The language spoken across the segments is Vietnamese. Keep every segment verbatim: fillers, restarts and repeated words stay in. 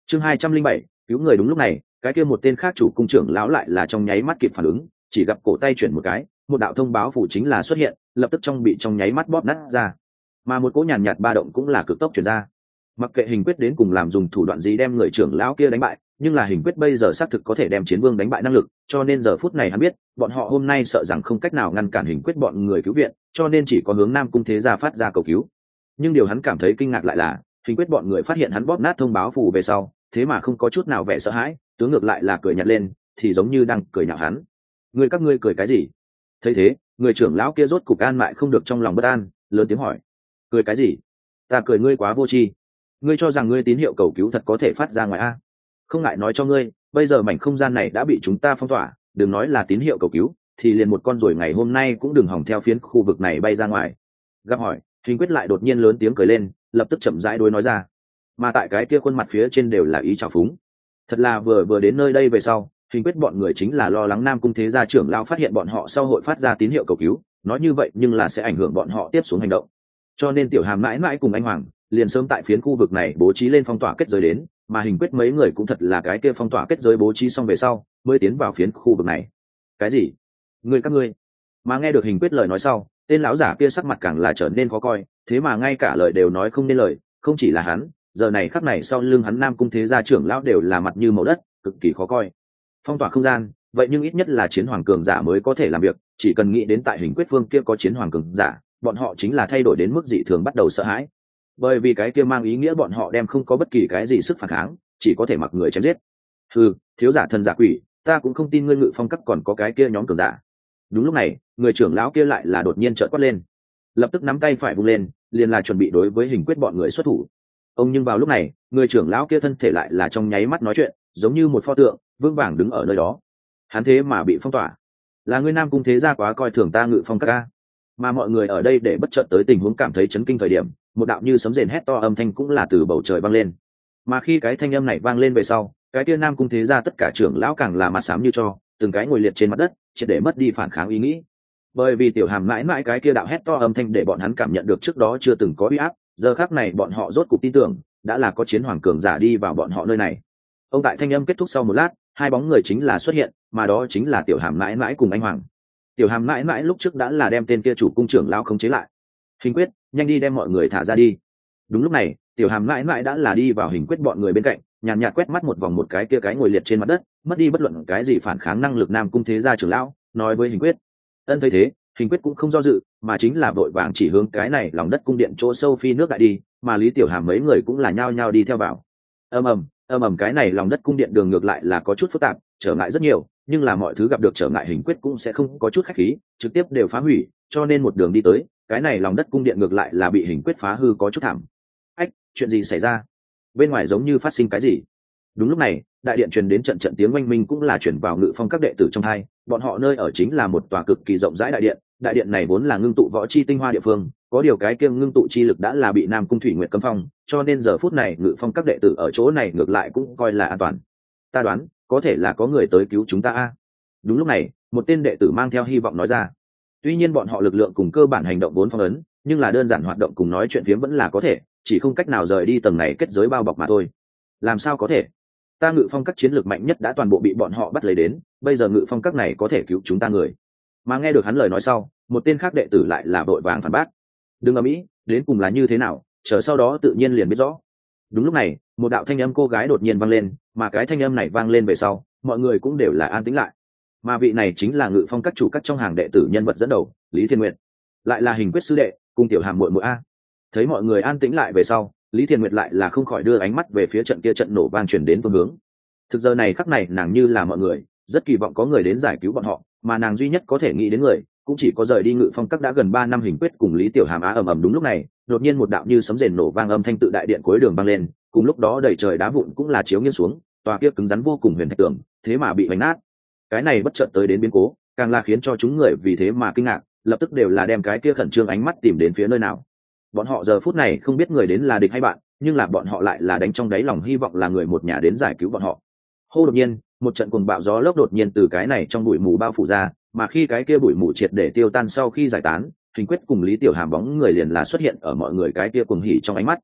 chương hai trăm linh bảy cứu người. Đúng lúc này, cái kia một tên khác chủ cung trưởng lão lại là trong nháy mắt kịp phản ứng, chỉ gặp cổ tay chuyển một cái, một đạo thông báo phủ chính là xuất hiện, lập tức trong bị trong nháy mắt bóp nát ra, mà một cỗ nhàn nhạt ba động cũng là cực tốc chuyển ra. Mặc kệ hình quyết đến cùng làm dùng thủ đoạn gì đem người trưởng lão kia đánh bại, nhưng là hình quyết bây giờ xác thực có thể đem chiến vương đánh bại năng lực, cho nên giờ phút này hắn biết bọn họ hôm nay sợ rằng không cách nào ngăn cản hình quyết bọn người cứu viện, cho nên chỉ có hướng Nam Cung Thế Gia phát ra cầu cứu. Nhưng điều hắn cảm thấy kinh ngạc lại là hình quyết bọn người phát hiện hắn bóp nát thông báo phù về sau, thế mà không có chút nào vẻ sợ hãi, tướng ngược lại là cười nhạt lên, thì giống như đang cười nhạo hắn. Người các ngươi cười cái gì? Thấy thế, người trưởng lão kia rốt cục an mại không được trong lòng bất an, lớn tiếng hỏi: cười cái gì? Ta cười ngươi quá vô tri. Ngươi cho rằng ngươi tín hiệu cầu cứu thật có thể phát ra ngoài a? Không ngại nói cho ngươi, bây giờ mảnh không gian này đã bị chúng ta phong tỏa, đừng nói là tín hiệu cầu cứu, thì liền một con ruồi ngày hôm nay cũng đừng hỏng theo phiến khu vực này bay ra ngoài. Gặp hỏi, hình quyết lại đột nhiên lớn tiếng cười lên, lập tức chậm rãi đối nói ra, mà tại cái kia khuôn mặt phía trên đều là ý trào phúng. Thật là vừa vừa đến nơi đây về sau, hình quyết bọn người chính là lo lắng Nam Cung Thế Gia trưởng lão phát hiện bọn họ sau hội phát ra tín hiệu cầu cứu, nói như vậy nhưng là sẽ ảnh hưởng bọn họ tiếp xuống hành động, cho nên Tiểu Hàm mãi mãi cùng anh Hoàng liền sớm tại phiến khu vực này bố trí lên phong tỏa kết giới đến, mà hình quyết mấy người cũng thật là cái kia phong tỏa kết giới bố trí xong về sau mới tiến vào phiến khu vực này. Cái gì? Ngươi các ngươi? Mà nghe được hình quyết lời nói sau, tên lão giả kia sắc mặt càng là trở nên khó coi, thế mà ngay cả lời đều nói không nên lời. Không chỉ là hắn, giờ này khắc này sau lưng hắn Nam Cung Thế Gia trưởng lão đều là mặt như màu đất, cực kỳ khó coi. Phong tỏa không gian, vậy nhưng ít nhất là chiến hoàng cường giả mới có thể làm việc, chỉ cần nghĩ đến tại hình quyết phương kia có chiến hoàng cường giả, bọn họ chính là thay đổi đến mức dị thường bắt đầu sợ hãi, bởi vì cái kia mang ý nghĩa bọn họ đem không có bất kỳ cái gì sức phản kháng, chỉ có thể mặc người chém giết. Hừ, thiếu giả thần giả quỷ, ta cũng không tin ngươi Ngự Phong Các còn có cái kia nhóm cường giả. Đúng lúc này, người trưởng lão kia lại là đột nhiên trợn quát lên, lập tức nắm tay phải vung lên, liền là chuẩn bị đối với hình quyết bọn người xuất thủ. Ông nhưng vào lúc này, người trưởng lão kia thân thể lại là trong nháy mắt nói chuyện, giống như một pho tượng vững vàng đứng ở nơi đó. Hắn thế mà bị phong tỏa, là ngươi Nam Cung Thế Gia quá coi thường ta Ngự Phong Các. Mà mọi người ở đây để bất chợt tới tình huống cảm thấy chấn kinh thời điểm, một đạo như sấm rền hét to âm thanh cũng là từ bầu trời vang lên. Mà khi cái thanh âm này vang lên về sau, cái kia Nam Cung Thế Gia tất cả trưởng lão càng là mặt xám như cho, từng cái ngồi liệt trên mặt đất, triệt để mất đi phản kháng ý nghĩ. Bởi vì Tiểu Hàm mãi mãi cái kia đạo hét to âm thanh để bọn hắn cảm nhận được trước đó chưa từng có uy áp, giờ khắc này bọn họ rốt cục tin tưởng, đã là có chiến hoàng cường giả đi vào bọn họ nơi này. Ông tại thanh âm kết thúc sau một lát, hai bóng người chính là xuất hiện, mà đó chính là Tiểu Hàm mãi mãi cùng anh Hoàng. Tiểu Hàm mãi mãi lúc trước đã là đem tên kia chủ cung trưởng lão khống chế lại. Hình quyết, nhanh đi đem mọi người thả ra đi. Đúng lúc này, Tiểu Hàm mãi mãi đã là đi vào hình quyết bọn người bên cạnh, nhàn nhạt quét mắt một vòng một cái kia cái ngồi liệt trên mặt đất, mất đi bất luận cái gì phản kháng năng lực Nam Cung Thế Gia trưởng lão, nói với hình quyết. Ân thấy thế, hình quyết cũng không do dự, mà chính là vội vàng chỉ hướng cái này lòng đất cung điện chỗ sâu phi nước đại đi, mà Lý Tiểu Hàm mấy người cũng là nhao nhao đi theo vào. Ầm ầm, ầm ầm, cái này lòng đất cung điện đường ngược lại là có chút phức tạp, trở ngại rất nhiều, nhưng là mọi thứ gặp được trở ngại hình quyết cũng sẽ không có chút khách khí, trực tiếp đều phá hủy, cho nên một đường đi tới, cái này lòng đất cung điện ngược lại là bị hình quyết phá hư có chút thảm. Ách, chuyện gì xảy ra? Bên ngoài giống như phát sinh cái gì? Đúng lúc này, đại điện truyền đến trận trận tiếng oanh minh cũng là truyền vào Ngự Phong các đệ tử trong hai, bọn họ nơi ở chính là một tòa cực kỳ rộng rãi đại điện, đại điện này vốn là ngưng tụ võ chi tinh hoa địa phương, có điều cái kia ngưng tụ chi lực đã là bị Nam Cung Thủy Nguyệt cấm phong, cho nên giờ phút này Ngự Phong các đệ tử ở chỗ này ngược lại cũng coi là an toàn. Ta đoán, có thể là có người tới cứu chúng ta a. Đúng lúc này, một tên đệ tử mang theo hy vọng nói ra. Tuy nhiên bọn họ lực lượng cùng cơ bản hành động vốn phong ấn, nhưng là đơn giản hoạt động cùng nói chuyện phiếm vẫn là có thể, chỉ không cách nào rời đi tầng này kết giới bao bọc mà thôi. Làm sao có thể? Ta Ngự Phong các chiến lược mạnh nhất đã toàn bộ bị bọn họ bắt lấy đến, bây giờ Ngự Phong các này có thể cứu chúng ta người. Mà nghe được hắn lời nói sau, một tên khác đệ tử lại là vội vàng phản bác. Đừng ầm ĩ, đến cùng là như thế nào, chờ sau đó tự nhiên liền biết rõ. Đúng lúc này, một đạo thanh âm cô gái đột nhiên vang lên, mà cái thanh âm này vang lên về sau, mọi người cũng đều là an tĩnh lại. Mà vị này chính là Ngự Phong các chủ các trong hàng đệ tử nhân vật dẫn đầu, Lý Thiên Nguyệt, lại là hình quyết sư đệ, cùng Tiểu Hàm muội muội a. Thấy mọi người an tĩnh lại về sau, Lý Thiên Nguyệt lại là không khỏi đưa ánh mắt về phía trận kia trận nổ vang truyền đến phương hướng. Thực giờ này khắc này nàng như là mọi người, rất kỳ vọng có người đến giải cứu bọn họ, mà nàng duy nhất có thể nghĩ đến người, cũng chỉ có rời đi Ngự Phong các đã gần ba năm hình quyết cùng Lý Tiểu Hàm á ầm ầm. Đúng lúc này, đột nhiên một đạo như sấm rền nổ vang âm thanh tự đại điện cuối đường vang lên, cùng lúc đó đầy trời đá vụn cũng là chiếu nghiêng xuống, tòa kia cứng rắn vô cùng huyền thạch tường, thế mà bị vành nát. Cái này bất chợt tới đến biến cố, càng là khiến cho chúng người vì thế mà kinh ngạc, lập tức đều là đem cái kia khẩn trương ánh mắt tìm đến phía nơi nào. Bọn họ giờ phút này không biết người đến là địch hay bạn, nhưng là bọn họ lại là đánh trong đáy lòng hy vọng là người một nhà đến giải cứu bọn họ. Hô, đột nhiên, một trận cuồng bạo gió lốc đột nhiên từ cái này trong bụi mù bao phủ ra, mà khi cái kia bụi mù triệt để tiêu tan sau khi giải tán, hình quyết cùng Lý Tiểu Hàm bóng người liền là xuất hiện ở mọi người cái kia cuồng hỉ trong ánh mắt.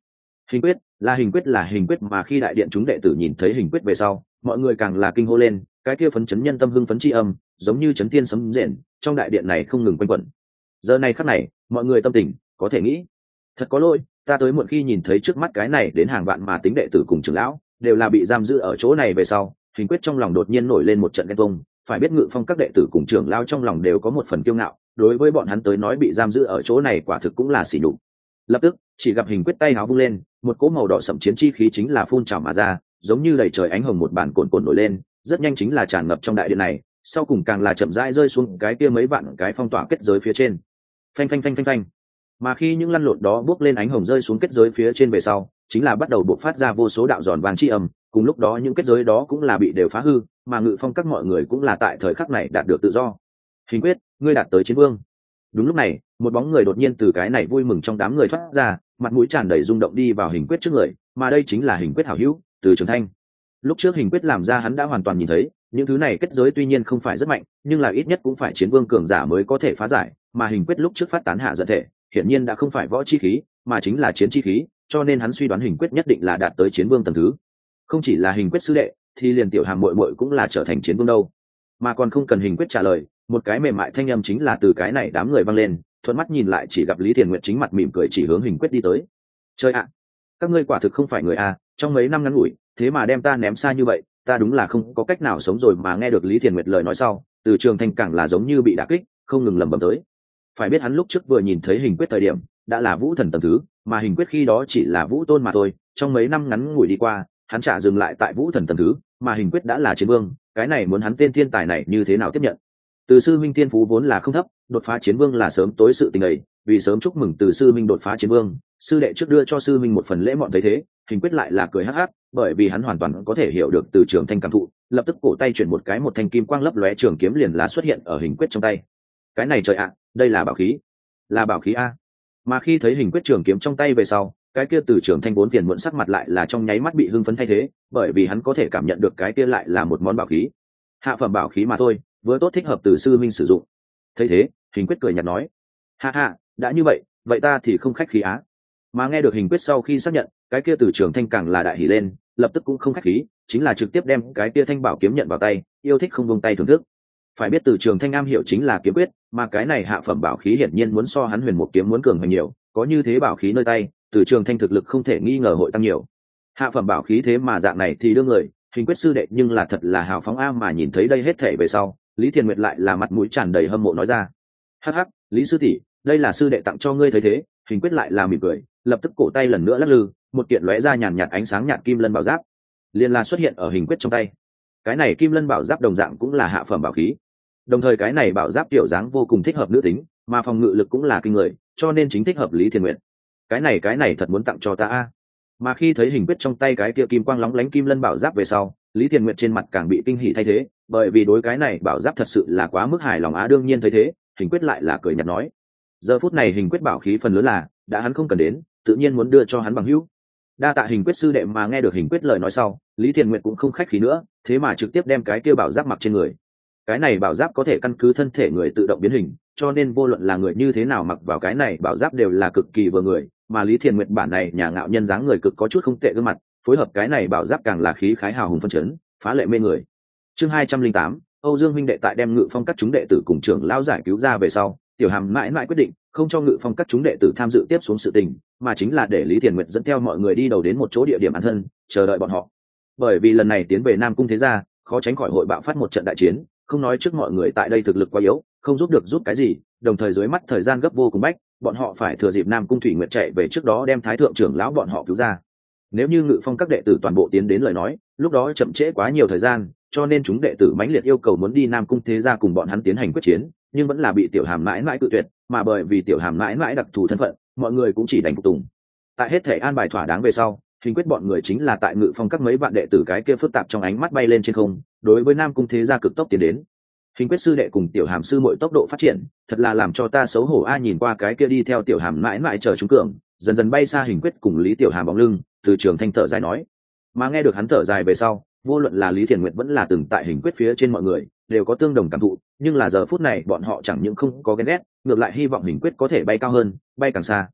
Hình quyết là hình quyết là hình quyết, mà khi đại điện chúng đệ tử nhìn thấy hình quyết về sau, mọi người càng là kinh hô lên, cái kia phấn chấn nhân tâm hưng phấn chi âm giống như chấn thiên sấm rền trong đại điện này không ngừng quanh quẩn. Giờ này khắc này mọi người tâm tình có thể nghĩ, thật có lỗi, ta tới muộn. Khi nhìn thấy trước mắt cái này đến hàng vạn mà tính đệ tử cùng trưởng lão đều là bị giam giữ ở chỗ này về sau, hình quyết trong lòng đột nhiên nổi lên một trận ghen tuông. Phải biết Ngự Phong các đệ tử cùng trưởng lão trong lòng đều có một phần kiêu ngạo, đối với bọn hắn tới nói bị giam giữ ở chỗ này quả thực cũng là sỉ nhục. Lập tức chỉ gặp hình quyết tay áo vung lên, một cỗ màu đỏ sẫm chiến chi khí chính là phun trào mà ra, giống như đầy trời ánh hồng một bản cồn cồn nổi lên, rất nhanh chính là tràn ngập trong đại điện này, sau cùng càng là chậm rãi rơi xuống cái kia mấy vạn cái phong tỏa kết giới phía trên. Phanh phanh phanh phanh phanh. Mà khi những lăn lộn đó bước lên ánh hồng rơi xuống kết giới phía trên về sau, chính là bắt đầu bộc phát ra vô số đạo giòn vàng chi âm, cùng lúc đó những kết giới đó cũng là bị đều phá hư, mà Ngự Phong các mọi người cũng là tại thời khắc này đạt được tự do. Hình quyết, ngươi đạt tới chiến vương. Đúng lúc này, một bóng người đột nhiên từ cái này vui mừng trong đám người thoát ra, mặt mũi tràn đầy rung động đi vào hình quyết trước người, mà đây chính là hình quyết hảo hữu Từ Trường Thanh. Lúc trước hình quyết làm ra hắn đã hoàn toàn nhìn thấy, những thứ này kết giới tuy nhiên không phải rất mạnh, nhưng là ít nhất cũng phải chiến vương cường giả mới có thể phá giải, mà hình quyết lúc trước phát tán hạ giận thể hiển nhiên đã không phải võ chi khí mà chính là chiến chi khí, cho nên hắn suy đoán hình quyết nhất định là đạt tới chiến vương tầng thứ. Không chỉ là hình quyết sư đệ, thì liền tiểu hàm muội muội cũng là trở thành chiến vương đâu. Mà còn không cần hình quyết trả lời, một cái mềm mại thanh âm chính là từ cái này đám người vang lên, thuận mắt nhìn lại chỉ gặp Lý Thiền Nguyệt chính mặt mỉm cười chỉ hướng hình quyết đi tới. Chơi ạ, các ngươi quả thực không phải người à, trong mấy năm ngắn ngủi thế mà đem ta ném xa như vậy, ta đúng là không có cách nào sống rồi. Mà nghe được Lý Thiền Nguyệt lời nói sau, Từ Trường Thanh càng là giống như bị đả kích, không ngừng lẩm bẩm tới. Phải biết hắn lúc trước vừa nhìn thấy hình quyết thời điểm đã là vũ thần tầng thứ, mà hình quyết khi đó chỉ là vũ tôn mà thôi, trong mấy năm ngắn ngủi đi qua hắn chả dừng lại tại vũ thần tầng thứ, mà hình quyết đã là chiến vương, cái này muốn hắn tên thiên tài này như thế nào tiếp nhận. Từ sư minh thiên phú vốn là không thấp, đột phá chiến vương là sớm tối sự tình ấy, vì sớm chúc mừng Từ sư minh đột phá chiến vương, sư đệ trước đưa cho sư minh một phần lễ mọn thấy thế, hình quyết lại là cười hắc hắc, bởi vì hắn hoàn toàn có thể hiểu được Từ Trường Thanh cảm thụ, lập tức cổ tay chuyển một cái, một thanh kim quang lấp lóe trường kiếm liền là xuất hiện ở hình quyết trong tay. Cái này trời ạ, đây là bảo khí, là bảo khí a. Mà khi thấy hình quyết trường kiếm trong tay về sau, cái kia Từ Trường Thanh vốn phiền muộn sắc mặt lại là trong nháy mắt bị hưng phấn thay thế, bởi vì hắn có thể cảm nhận được cái kia lại là một món bảo khí, hạ phẩm bảo khí mà thôi, vừa tốt thích hợp Từ sư minh sử dụng. Thấy thế, hình quyết cười nhạt nói, ha ha, đã như vậy vậy ta thì không khách khí á. Mà nghe được hình quyết sau khi xác nhận, cái kia Từ Trường Thanh càng là đại hỉ lên, lập tức cũng không khách khí, chính là trực tiếp đem cái kia thanh bảo kiếm nhận vào tay, yêu thích không buông tay thưởng thức. Phải biết Từ Trường Thanh am hiểu chính là kiếm quyết, mà cái này hạ phẩm bảo khí hiển nhiên muốn so hắn huyền một kiếm muốn cường hơn nhiều, có như thế bảo khí nơi tay, Từ Trường Thanh thực lực không thể nghi ngờ hội tăng nhiều. Hạ phẩm bảo khí thế mà dạng này thì đưa người, hình quyết sư đệ nhưng là thật là hào phóng a. Mà nhìn thấy đây hết thể về sau, Lý Thiền Nguyệt lại là mặt mũi tràn đầy hâm mộ nói ra, hắc hắc, Lý sư tỷ, đây là sư đệ tặng cho ngươi thấy thế. Hình quyết lại là mỉm cười, lập tức cổ tay lần nữa lắc lư, một kiện lóe ra nhàn nhạt ánh sáng nhạt kim lân bảo giáp liền là xuất hiện ở hình quyết trong tay. Cái này kim lân bảo giáp đồng dạng cũng là hạ phẩm bảo khí, đồng thời cái này bảo giáp kiểu dáng vô cùng thích hợp nữ tính, mà phòng ngự lực cũng là kinh người, cho nên chính thích hợp Lý Thiền Nguyệt. Cái này cái này thật muốn tặng cho ta a. Mà khi thấy hình quyết trong tay cái kia kim quang lóng lánh kim lân bảo giáp về sau, Lý Thiền Nguyệt trên mặt càng bị kinh hỉ thay thế, bởi vì đối cái này bảo giáp thật sự là quá mức hài lòng á. Đương nhiên thấy thế, hình quyết lại là cười nhạt nói, giờ phút này hình quyết bảo khí phần lớn là đã hắn không cần đến, tự nhiên muốn đưa cho hắn bằng hữu. Đa tạ hình quyết sư đệ. Mà nghe được hình quyết lời nói sau, Lý Thiền Nguyệt cũng không khách khí nữa, thế mà trực tiếp đem cái kia bảo giáp mặc trên người. Cái này bảo giáp có thể căn cứ thân thể người tự động biến hình, cho nên vô luận là người như thế nào mặc vào cái này bảo giáp đều là cực kỳ vừa người. Mà Lý Thiền Nguyệt bản này nhà ngạo nhân dáng người cực có chút không tệ gương mặt, phối hợp cái này bảo giáp càng là khí khái hào hùng phân chấn, phá lệ mê người. Chương hai trăm linh tám, Âu Dương huynh đệ tại đem Ngự Phong các chúng đệ tử cùng trưởng lão giải cứu ra về sau, Tiểu Hàm mãi mãi quyết định không cho Ngự Phong các chúng đệ tử tham dự tiếp xuống sự tình, mà chính là để Lý Thiền Nguyệt dẫn theo mọi người đi đầu đến một chỗ địa điểm an thân, chờ đợi bọn họ. Bởi vì lần này tiến về Nam Cung thế gia, khó tránh khỏi hội bạo phát một trận đại chiến, không nói trước mọi người tại đây thực lực quá yếu, không giúp được giúp cái gì, đồng thời dưới mắt thời gian gấp vô cùng bách, bọn họ phải thừa dịp Nam Cung Thủy Nguyệt chạy về trước đó đem Thái thượng trưởng lão bọn họ cứu ra. Nếu như Ngự Phong các đệ tử toàn bộ tiến đến lời nói, lúc đó chậm trễ quá nhiều thời gian, cho nên chúng đệ tử mãnh liệt yêu cầu muốn đi Nam Cung thế gia cùng bọn hắn tiến hành quyết chiến, nhưng vẫn là bị Tiểu Hàm mãi mãi cự tuyệt, mà bởi vì Tiểu Hàm mãi mãi đặc thù thân phận, mọi người cũng chỉ đành phục tùng. Tại hết thể an bài thỏa đáng về sau, hình quyết bọn người chính là tại Ngự Phong các mấy vạn đệ tử cái kia phức tạp trong ánh mắt bay lên trên không, đối với Nam Cung thế gia cực tốc tiến đến. Hình quyết sư đệ cùng Tiểu Hàm sư muội tốc độ phát triển, thật là làm cho ta xấu hổ a. Nhìn qua cái kia đi theo Tiểu Hàm mãi mãi chờ chúng cường, dần dần bay xa hình quyết cùng Lý Tiểu Hàm bóng lưng, Từ Trường Thanh thở dài nói. Mà nghe được hắn thở dài về sau, vô luận là Lý Thiền Nguyệt vẫn là từng tại hình quyết phía trên mọi người đều có tương đồng cảm thụ, nhưng là giờ phút này bọn họ chẳng những không có ghen ghét, ngược lại hy vọng hình quyết có thể bay cao hơn, bay càng xa.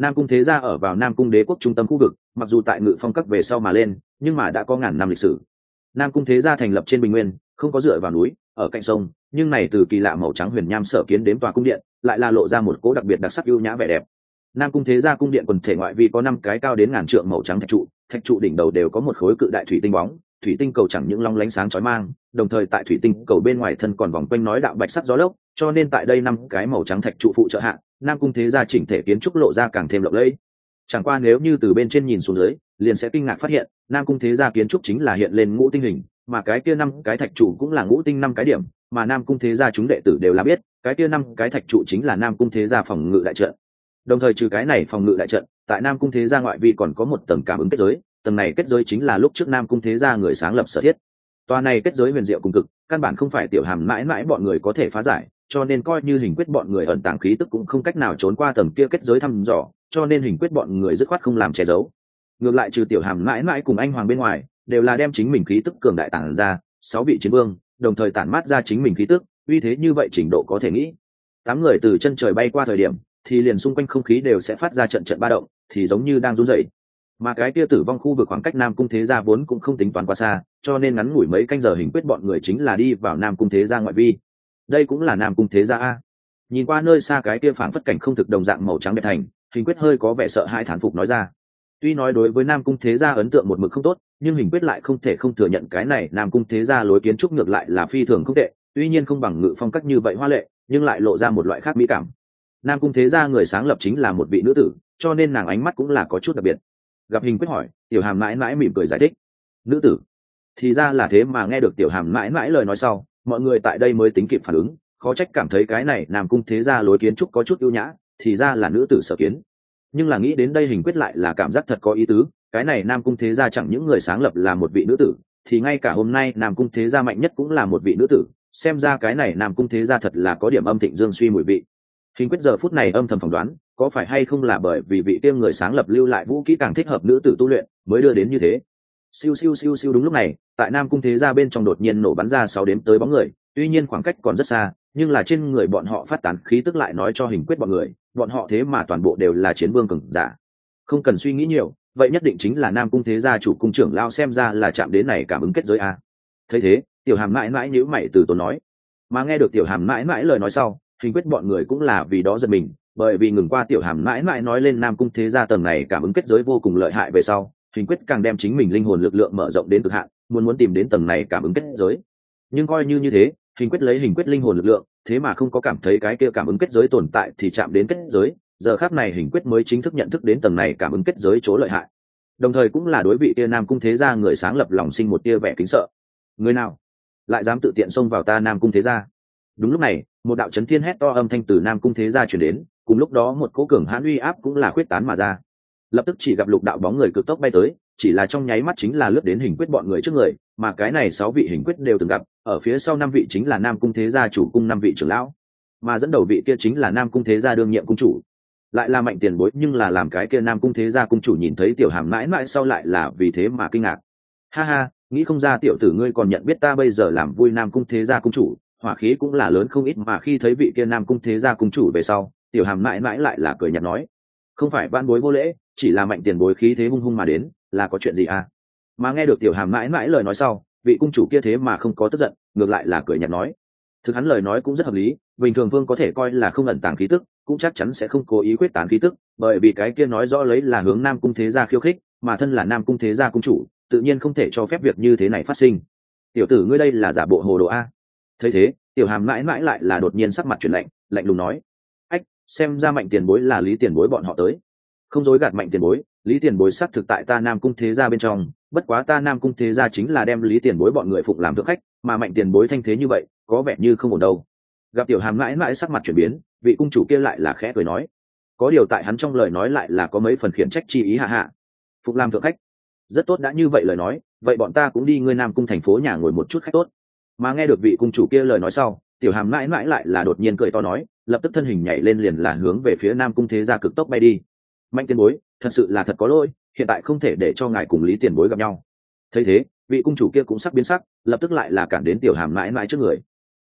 Nam cung thế gia ở vào Nam cung đế quốc trung tâm khu vực, mặc dù tại Ngự Phong các về sau mà lên, nhưng mà đã có ngàn năm lịch sử. Nam cung thế gia thành lập trên bình nguyên, không có dựa vào núi, ở cạnh sông, nhưng này từ kỳ lạ màu trắng huyền nham sở kiến đến tòa cung điện, lại là lộ ra một cố đặc biệt đặc sắc ưu nhã vẻ đẹp. Nam cung thế gia cung điện quần thể ngoại vi có năm cái cao đến ngàn trượng màu trắng thạch trụ, thạch trụ đỉnh đầu đều có một khối cự đại thủy tinh bóng, thủy tinh cầu chẳng những long lánh sáng chói mang, đồng thời tại thủy tinh cầu bên ngoài thân còn vòng quanh nói đạo bạch sắc gió lốc, cho nên tại đây năm cái màu trắng thạch trụ phụ trợ hạ, Nam cung thế gia chỉnh thể kiến trúc lộ ra càng thêm lộng lẫy. Chẳng qua nếu như từ bên trên nhìn xuống dưới, liền sẽ kinh ngạc phát hiện, Nam cung thế gia kiến trúc chính là hiện lên ngũ tinh hình, mà cái kia năm cái thạch trụ cũng là ngũ tinh năm cái điểm, mà Nam cung thế gia chúng đệ tử đều là biết, cái kia năm cái thạch trụ chính là Nam cung thế gia phòng ngự đại trận. Đồng thời trừ cái này phòng ngự đại trận, tại Nam cung thế gia ngoại vi còn có một tầng cảm ứng kết giới, tầng này kết giới chính là lúc trước Nam cung thế gia người sáng lập sở thiết. Tòa này kết giới huyền diệu cùng cực, căn bản không phải Tiểu Hàm mãi mãi bọn người có thể phá giải, cho nên coi như Hình Quyết bọn người ẩn tàng khí tức cũng không cách nào trốn qua tầng kia kết giới thăm dò, cho nên Hình Quyết bọn người dứt khoát không làm che giấu. Ngược lại trừ Tiểu Hàm mãi mãi cùng anh hoàng bên ngoài, đều là đem chính mình khí tức cường đại tản ra, sáu vị chiến vương, đồng thời tản mát ra chính mình khí tức, uy thế như vậy trình độ có thể nghĩ. Tám người từ chân trời bay qua thời điểm, thì liền xung quanh không khí đều sẽ phát ra trận trận ba động, thì giống như đang run rẩy. Mà cái kia tử vong khu vực khoảng cách Nam cung thế gia vốn cũng không tính toán quá xa, cho nên ngắn ngủi mấy canh giờ Hình Quyết bọn người chính là đi vào Nam cung thế gia ngoại vi. Đây cũng là Nam cung thế gia a. Nhìn qua nơi xa cái kia phảng phất cảnh không thực đồng dạng màu trắng đẹp thành, Hình Quyết hơi có vẻ sợ hãi thán phục nói ra. Tuy nói đối với Nam cung thế gia ấn tượng một mực không tốt, nhưng Hình Quyết lại không thể không thừa nhận cái này Nam cung thế gia lối kiến trúc ngược lại là phi thường không tệ, tuy nhiên không bằng Ngự Phong cách như vậy hoa lệ, nhưng lại lộ ra một loại khác mỹ cảm. Nam cung thế gia người sáng lập chính là một vị nữ tử, cho nên nàng ánh mắt cũng là có chút đặc biệt. Gặp Hình Quyết hỏi, Tiểu Hàm mãi mãi mỉm cười giải thích. Nữ tử? Thì ra là thế. Mà nghe được Tiểu Hàm mãi mãi lời nói sau, mọi người tại đây mới tính kịp phản ứng, khó trách cảm thấy cái này Nam cung thế gia lối kiến trúc có chút ưu nhã, thì ra là nữ tử sở kiến. Nhưng là nghĩ đến đây Hình Quyết lại là cảm giác thật có ý tứ, cái này Nam cung thế gia chẳng những người sáng lập là một vị nữ tử, thì ngay cả hôm nay Nam cung thế gia mạnh nhất cũng là một vị nữ tử, xem ra cái này Nam cung thế gia thật là có điểm âm thịnh dương suy mùi vị. Hình Quyết giờ phút này âm thầm phỏng đoán, có phải hay không là bởi vì vị tiêm người sáng lập lưu lại vũ khí càng thích hợp nữ tử tu luyện, mới đưa đến như thế. Siêu siêu siêu siêu đúng lúc này, tại Nam cung thế gia bên trong đột nhiên nổ bắn ra sáu đếm tới bóng người, tuy nhiên khoảng cách còn rất xa, nhưng là trên người bọn họ phát tán khí tức lại nói cho Hình Quyết bọn người, bọn họ thế mà toàn bộ đều là chiến vương cường giả. Không cần suy nghĩ nhiều, vậy nhất định chính là Nam cung thế gia chủ cung trưởng lao, xem ra là chạm đến này cảm ứng kết giới a. Thấy thế, Tiểu Hàm mãi mãi nhíu mày từ tốn nói. Mà nghe được Tiểu Hàm mãi mãi lời nói sau, Hình Quyết bọn người cũng là vì đó giật mình, bởi vì ngừng qua Tiểu Hàm mãi mãi nói lên Nam cung thế gia tầng này cảm ứng kết giới vô cùng lợi hại về sau, Hình Quyết càng đem chính mình linh hồn lực lượng mở rộng đến cực hạn, muốn muốn tìm đến tầng này cảm ứng kết giới. Nhưng coi như như thế, Hình Quyết lấy Hình Quyết linh hồn lực lượng, thế mà không có cảm thấy cái kia cảm ứng kết giới tồn tại thì chạm đến kết giới, giờ khắc này Hình Quyết mới chính thức nhận thức đến tầng này cảm ứng kết giới chỗ lợi hại. Đồng thời cũng là đối vị tia Nam cung thế gia người sáng lập lòng sinh một tia vẻ kính sợ. Người nào lại dám tự tiện xông vào ta Nam cung thế gia? Đúng lúc này, một đạo chấn thiên hét to âm thanh từ Nam cung thế gia truyền đến, cùng lúc đó một cỗ cường hãn uy áp cũng là khuyết tán mà ra. Lập tức chỉ gặp lục đạo bóng người cực tốc bay tới, chỉ là trong nháy mắt chính là lướt đến Hình Quyết bọn người trước người, mà cái này sáu vị Hình Quyết đều từng gặp, ở phía sau năm vị chính là Nam cung thế gia chủ cung năm vị trưởng lão, mà dẫn đầu vị kia chính là Nam cung thế gia đương nhiệm cung chủ, lại là Mạnh Tiền Bối. Nhưng là làm cái kia Nam cung thế gia cung chủ nhìn thấy Tiểu Hàm mãi mãi sau lại là vì thế mà kinh ngạc. Ha ha, nghĩ không ra tiểu tử ngươi còn nhận biết ta bây giờ làm vui Nam cung thế gia cung chủ, hỏa khí cũng là lớn không ít. Mà khi thấy vị kia Nam cung thế gia cung chủ về sau, Tiểu Hàm mãi mãi lại là cười nhạt nói, không phải van bối vô lễ, chỉ là Mạnh Tiền Bối khí thế hung hung mà đến, là có chuyện gì à? Mà nghe được Tiểu Hàm mãi mãi lời nói sau, vị cung chủ kia thế mà không có tức giận, ngược lại là cười nhạt nói, thực hắn lời nói cũng rất hợp lý, bình thường vương có thể coi là không ẩn tàng khí tức, cũng chắc chắn sẽ không cố ý quyết tán khí tức, bởi vì cái kia nói rõ lấy là hướng Nam cung thế gia khiêu khích, mà thân là Nam cung thế gia cung chủ, tự nhiên không thể cho phép việc như thế này phát sinh. Tiểu tử ngươi đây là giả bộ hồ đồ a? Thấy thế, Tiểu Hàm mãi mãi lại là đột nhiên sắc mặt chuyển lạnh, lạnh lùng nói, ách, xem ra Mạnh Tiền Bối là Lý Tiền Bối bọn họ tới. Không dối gạt Mạnh Tiền Bối, Lý Tiền Bối xác thực tại ta Nam cung thế gia bên trong, bất quá ta Nam cung thế gia chính là đem Lý Tiền Bối bọn người phụng làm thượng khách, mà Mạnh Tiền Bối thanh thế như vậy, có vẻ như không ổn đâu. Gặp Tiểu Hàm mãi mãi sắc mặt chuyển biến, vị cung chủ kia lại là khẽ cười nói, có điều tại hắn trong lời nói lại là có mấy phần khiển trách chi ý hạ hạ. Phụng làm thượng khách, rất tốt, đã như vậy lời nói, vậy bọn ta cũng đi ngươi Nam cung thành phố nhà ngồi một chút khách tốt. Mà nghe được vị cung chủ kia lời nói sau, Tiểu Hàm mãi mãi lại là đột nhiên cười to nói, lập tức thân hình nhảy lên liền là hướng về phía Nam cung thế gia cực tốc bay đi. Mạnh Tiền Bối, thật sự là thật có lỗi, hiện tại không thể để cho ngài cùng Lý Tiền Bối gặp nhau. Thấy thế, vị cung chủ kia cũng sắc biến sắc, lập tức lại là cản đến Tiểu Hàm mãi mãi trước người.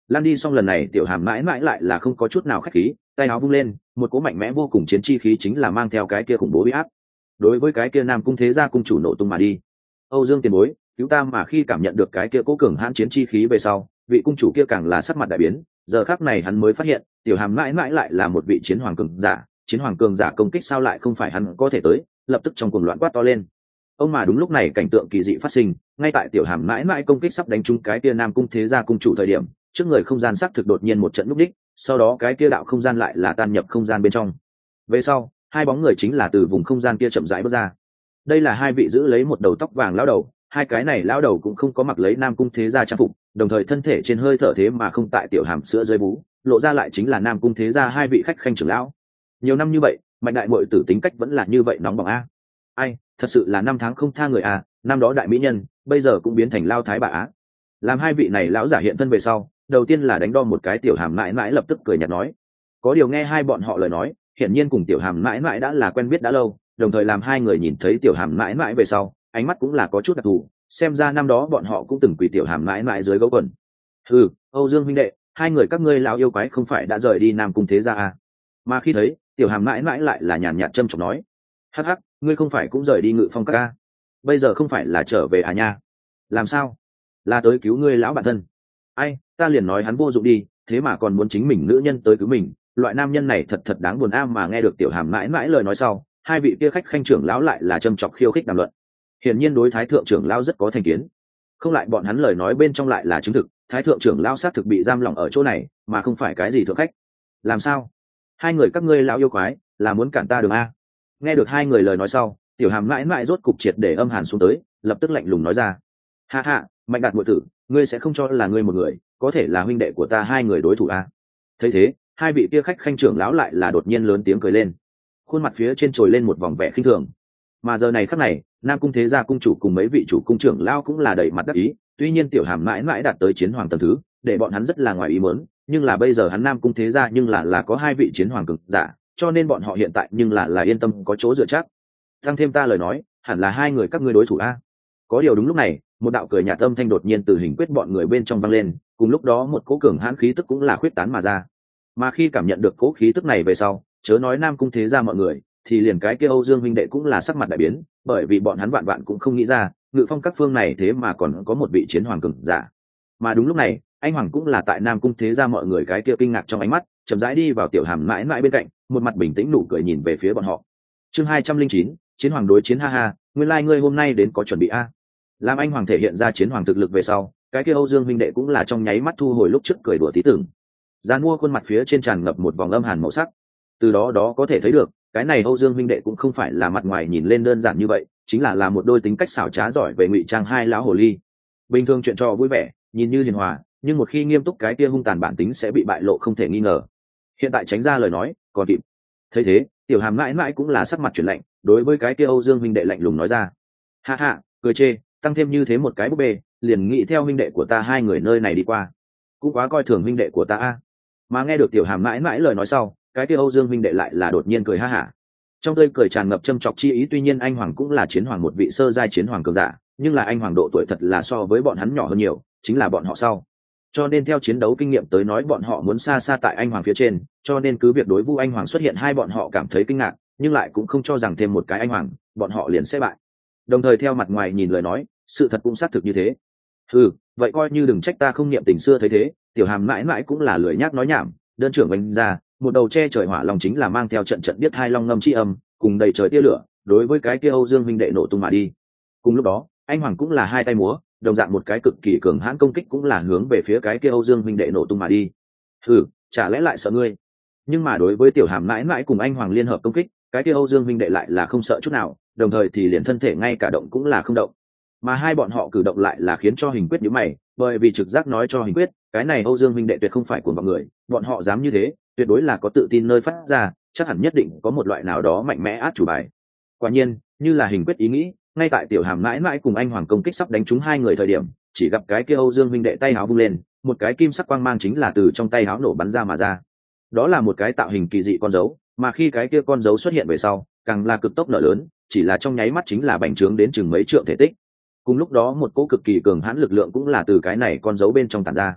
Lan đi xong lần này tiểu hàm mãi mãi lại là không có chút nào khách khí, tay áo vung lên, một cỗ mạnh mẽ vô cùng chiến chi khí chính là mang theo cái kia khủng bố uy áp. Đối với cái kia Nam cung thế gia cung chủ nổ tung mà đi. Âu Dương tiền bối, cứu ta. Mà khi cảm nhận được cái kia cố cường hãn chiến chi khí về sau, vị cung chủ kia càng là sắc mặt đại biến, giờ khắc này hắn mới phát hiện, tiểu hàm mãi mãi lại là một vị chiến hoàng cường giả, chiến hoàng cường giả công kích sao lại không phải hắn có thể tới, lập tức trong cuồng loạn quát to lên. Ông mà đúng lúc này cảnh tượng kỳ dị phát sinh, ngay tại tiểu hàm mãi mãi công kích sắp đánh trúng cái kia Nam cung thế gia cung chủ thời điểm, trước người không gian sắc thực đột nhiên một trận núp đích, sau đó cái kia đạo không gian lại là tan nhập không gian bên trong. Về sau, hai bóng người chính là từ vùng không gian kia chậm rãi bước ra. Đây là hai vị giữ lấy một đầu tóc vàng lão đầu, hai cái này lão đầu cũng không có mặc lấy Nam cung thế gia trang phục, đồng thời thân thể trên hơi thở thế mà không tại tiểu hàm sữa dưới bú, lộ ra lại chính là Nam cung thế gia hai vị khách khanh trưởng lão. Nhiều năm như vậy, Mạnh đại muội tử tính cách vẫn là như vậy nóng bỏng a. Ai, thật sự là năm tháng không tha người a, năm đó đại mỹ nhân, bây giờ cũng biến thành lao thái bà á. Làm hai vị này lão giả hiện thân về sau, đầu tiên là đánh đo một cái tiểu hàm mãi mãi lập tức cười nhạt nói. Có điều nghe hai bọn họ lời nói, hiển nhiên cùng tiểu hàm mãi mãi đã là quen biết đã lâu, đồng thời làm hai người nhìn thấy tiểu hàm mãi mãi về sau, ánh mắt cũng là có chút đặc thù, xem ra năm đó bọn họ cũng từng quỳ tiểu hàm mãi mãi dưới gấu quần. Ừ, Âu Dương huynh đệ, hai người các ngươi lão yêu quái không phải đã rời đi Nam cung thế gia à? Mà khi thấy tiểu hàm mãi mãi lại là nhàn nhạt châm chọc nói, hắc hắc, ngươi không phải cũng rời đi Ngự Phong các a? Bây giờ không phải là trở về à nha? Làm sao? Là tới cứu ngươi lão bản thân? Ai, ta liền nói hắn vô dụng đi, thế mà còn muốn chính mình nữ nhân tới cứu mình, loại nam nhân này thật thật đáng buồn a. Mà nghe được tiểu hàm mãi mãi lời nói sau, hai vị kia khách khanh trưởng lão lại là châm chọc khiêu khích đàm luận. Hiển nhiên đối thái thượng trưởng lão rất có thành kiến, không lại bọn hắn lời nói bên trong lại là chứng thực thái thượng trưởng lão xác thực bị giam lỏng ở chỗ này, mà không phải cái gì thượng khách. Làm sao? Hai người các ngươi lão yêu quái là muốn cản ta đường a? Nghe được hai người lời nói sau, tiểu hàm mãi mãi rốt cục triệt để âm hàn xuống tới, lập tức lạnh lùng nói ra, ha ha, Mạnh đạt muội tử, ngươi sẽ không cho là ngươi một người có thể là huynh đệ của ta hai người đối thủ a? Thấy thế, hai vị kia khách khanh trưởng lão lại là đột nhiên lớn tiếng cười lên, khuôn mặt phía trên trồi lên một vòng vẻ khinh thường. Mà giờ này khắc này, Nam cung thế gia cung chủ cùng mấy vị chủ cung trưởng lão cũng là đầy mặt đắc ý, tuy nhiên tiểu hàm mãi mãi đạt tới chiến hoàng tầng thứ, để bọn hắn rất là ngoài ý muốn, nhưng là bây giờ hắn Nam cung thế gia nhưng là là có hai vị chiến hoàng cực giả, cho nên bọn họ hiện tại nhưng là là yên tâm có chỗ dựa chắc. Tăng thêm ta lời nói, hẳn là hai người các ngươi đối thủ a. Có điều đúng lúc này, một đạo cười nhạt âm thanh đột nhiên từ hình quyết bọn người bên trong vang lên, cùng lúc đó một cỗ cường hãn khí tức cũng là khuyết tán mà ra. Mà khi cảm nhận được cỗ khí tức này về sau, chớ nói Nam cung thế gia mọi người, thì liền cái kia Âu Dương huynh đệ cũng là sắc mặt đại biến, bởi vì bọn hắn vạn vạn cũng không nghĩ ra, Ngự Phong các phương này thế mà còn có một vị chiến hoàng cường giả. Mà đúng lúc này, anh hoàng cũng là tại Nam cung thế gia mọi người cái kia kinh ngạc trong ánh mắt, chậm rãi đi vào tiểu hàm mãi mãi bên cạnh, một mặt bình tĩnh nụ cười nhìn về phía bọn họ. Chương hai trăm linh chín, chiến hoàng đối chiến ha ha, nguyên lai like ngươi hôm nay đến có chuẩn bị a. Làm anh hoàng thể hiện ra chiến hoàng thực lực về sau, cái kia Âu Dương huynh đệ cũng là trong nháy mắt thu hồi lúc trước cười đùa tí tưởng. Giàn mua khuôn mặt phía trên tràn ngập một vòng âm hàn màu sắc. Từ đó đó có thể thấy được, cái này Âu Dương huynh đệ cũng không phải là mặt ngoài nhìn lên đơn giản như vậy, chính là là một đôi tính cách xảo trá giỏi về ngụy trang hai lão hồ ly. Bình thường chuyện trò vui vẻ, nhìn như hiền hòa, nhưng một khi nghiêm túc cái kia hung tàn bản tính sẽ bị bại lộ không thể nghi ngờ. Hiện tại tránh ra lời nói, còn kịp. Thấy thế, tiểu hàm mãi mãi cũng là sắc mặt chuyển lạnh, đối với cái kia Âu Dương huynh đệ lạnh lùng nói ra, ha ha, cười chê, tăng thêm như thế một cái búp bê, liền nghĩ theo huynh đệ của ta hai người nơi này đi qua, cũng quá coi thường huynh đệ của ta a. Mà nghe được tiểu hàm mãi mãi lời nói sau, cái kia Âu Dương huynh đệ lại là đột nhiên cười ha hả, trong tươi cười tràn ngập châm chọc chi ý. Tuy nhiên anh hoàng cũng là chiến hoàng một vị sơ giai chiến hoàng cường giả, nhưng là anh hoàng độ tuổi thật là so với bọn hắn nhỏ hơn nhiều, chính là bọn họ sau, cho nên theo chiến đấu kinh nghiệm tới nói bọn họ muốn xa xa tại anh hoàng phía trên, cho nên cứ việc đối Vu anh hoàng xuất hiện hai bọn họ cảm thấy kinh ngạc, nhưng lại cũng không cho rằng thêm một cái anh hoàng bọn họ liền sẽ bại. Đồng thời theo mặt ngoài nhìn lời nói, sự thật cũng xác thực như thế. Ừ, vậy coi như đừng trách ta không niệm tình xưa thấy thế. Tiểu hàm mãi mãi cũng là lười nhác nói nhảm, đơn trưởng đánh ra một đầu che trời hỏa long chính là mang theo trận trận biết hai long ngâm chi âm cùng đầy trời tia lửa, đối với cái kia Âu Dương huynh đệ nổ tung mà đi. Cùng lúc đó anh hoàng cũng là hai tay múa, đồng dạng một cái cực kỳ cường hãn công kích cũng là hướng về phía cái kia Âu Dương huynh đệ nổ tung mà đi. Ừ, chả lẽ lại sợ ngươi? Nhưng mà đối với tiểu hàm mãi mãi cùng anh hoàng liên hợp công kích, cái kia Âu Dương huynh đệ lại là không sợ chút nào, đồng thời thì liền thân thể ngay cả động cũng là không động. Mà hai bọn họ cử động lại là khiến cho Hình Quyết nhíu mày, bởi vì trực giác nói cho Hình Quyết, cái này Âu Dương huynh đệ tuyệt không phải cuồng vọng người, bọn họ dám như thế, tuyệt đối là có tự tin nơi phát ra, chắc hẳn nhất định có một loại nào đó mạnh mẽ át chủ bài. Quả nhiên, như là Hình Quyết ý nghĩ, ngay tại tiểu hàm mãi mãi cùng anh hoàng công kích sắp đánh trúng hai người thời điểm, chỉ gặp cái kia Âu Dương huynh đệ tay áo vung lên, một cái kim sắc quang mang chính là từ trong tay áo nổ bắn ra mà ra. Đó là một cái tạo hình kỳ dị con dấu, mà khi cái kia con dấu xuất hiện về sau, càng là cực tốc nở lớn, chỉ là trong nháy mắt chính là bành trướng đến chừng mấy trượng thể tích. Cùng lúc đó một cỗ cực kỳ cường hãn lực lượng cũng là từ cái này con dấu bên trong tản ra.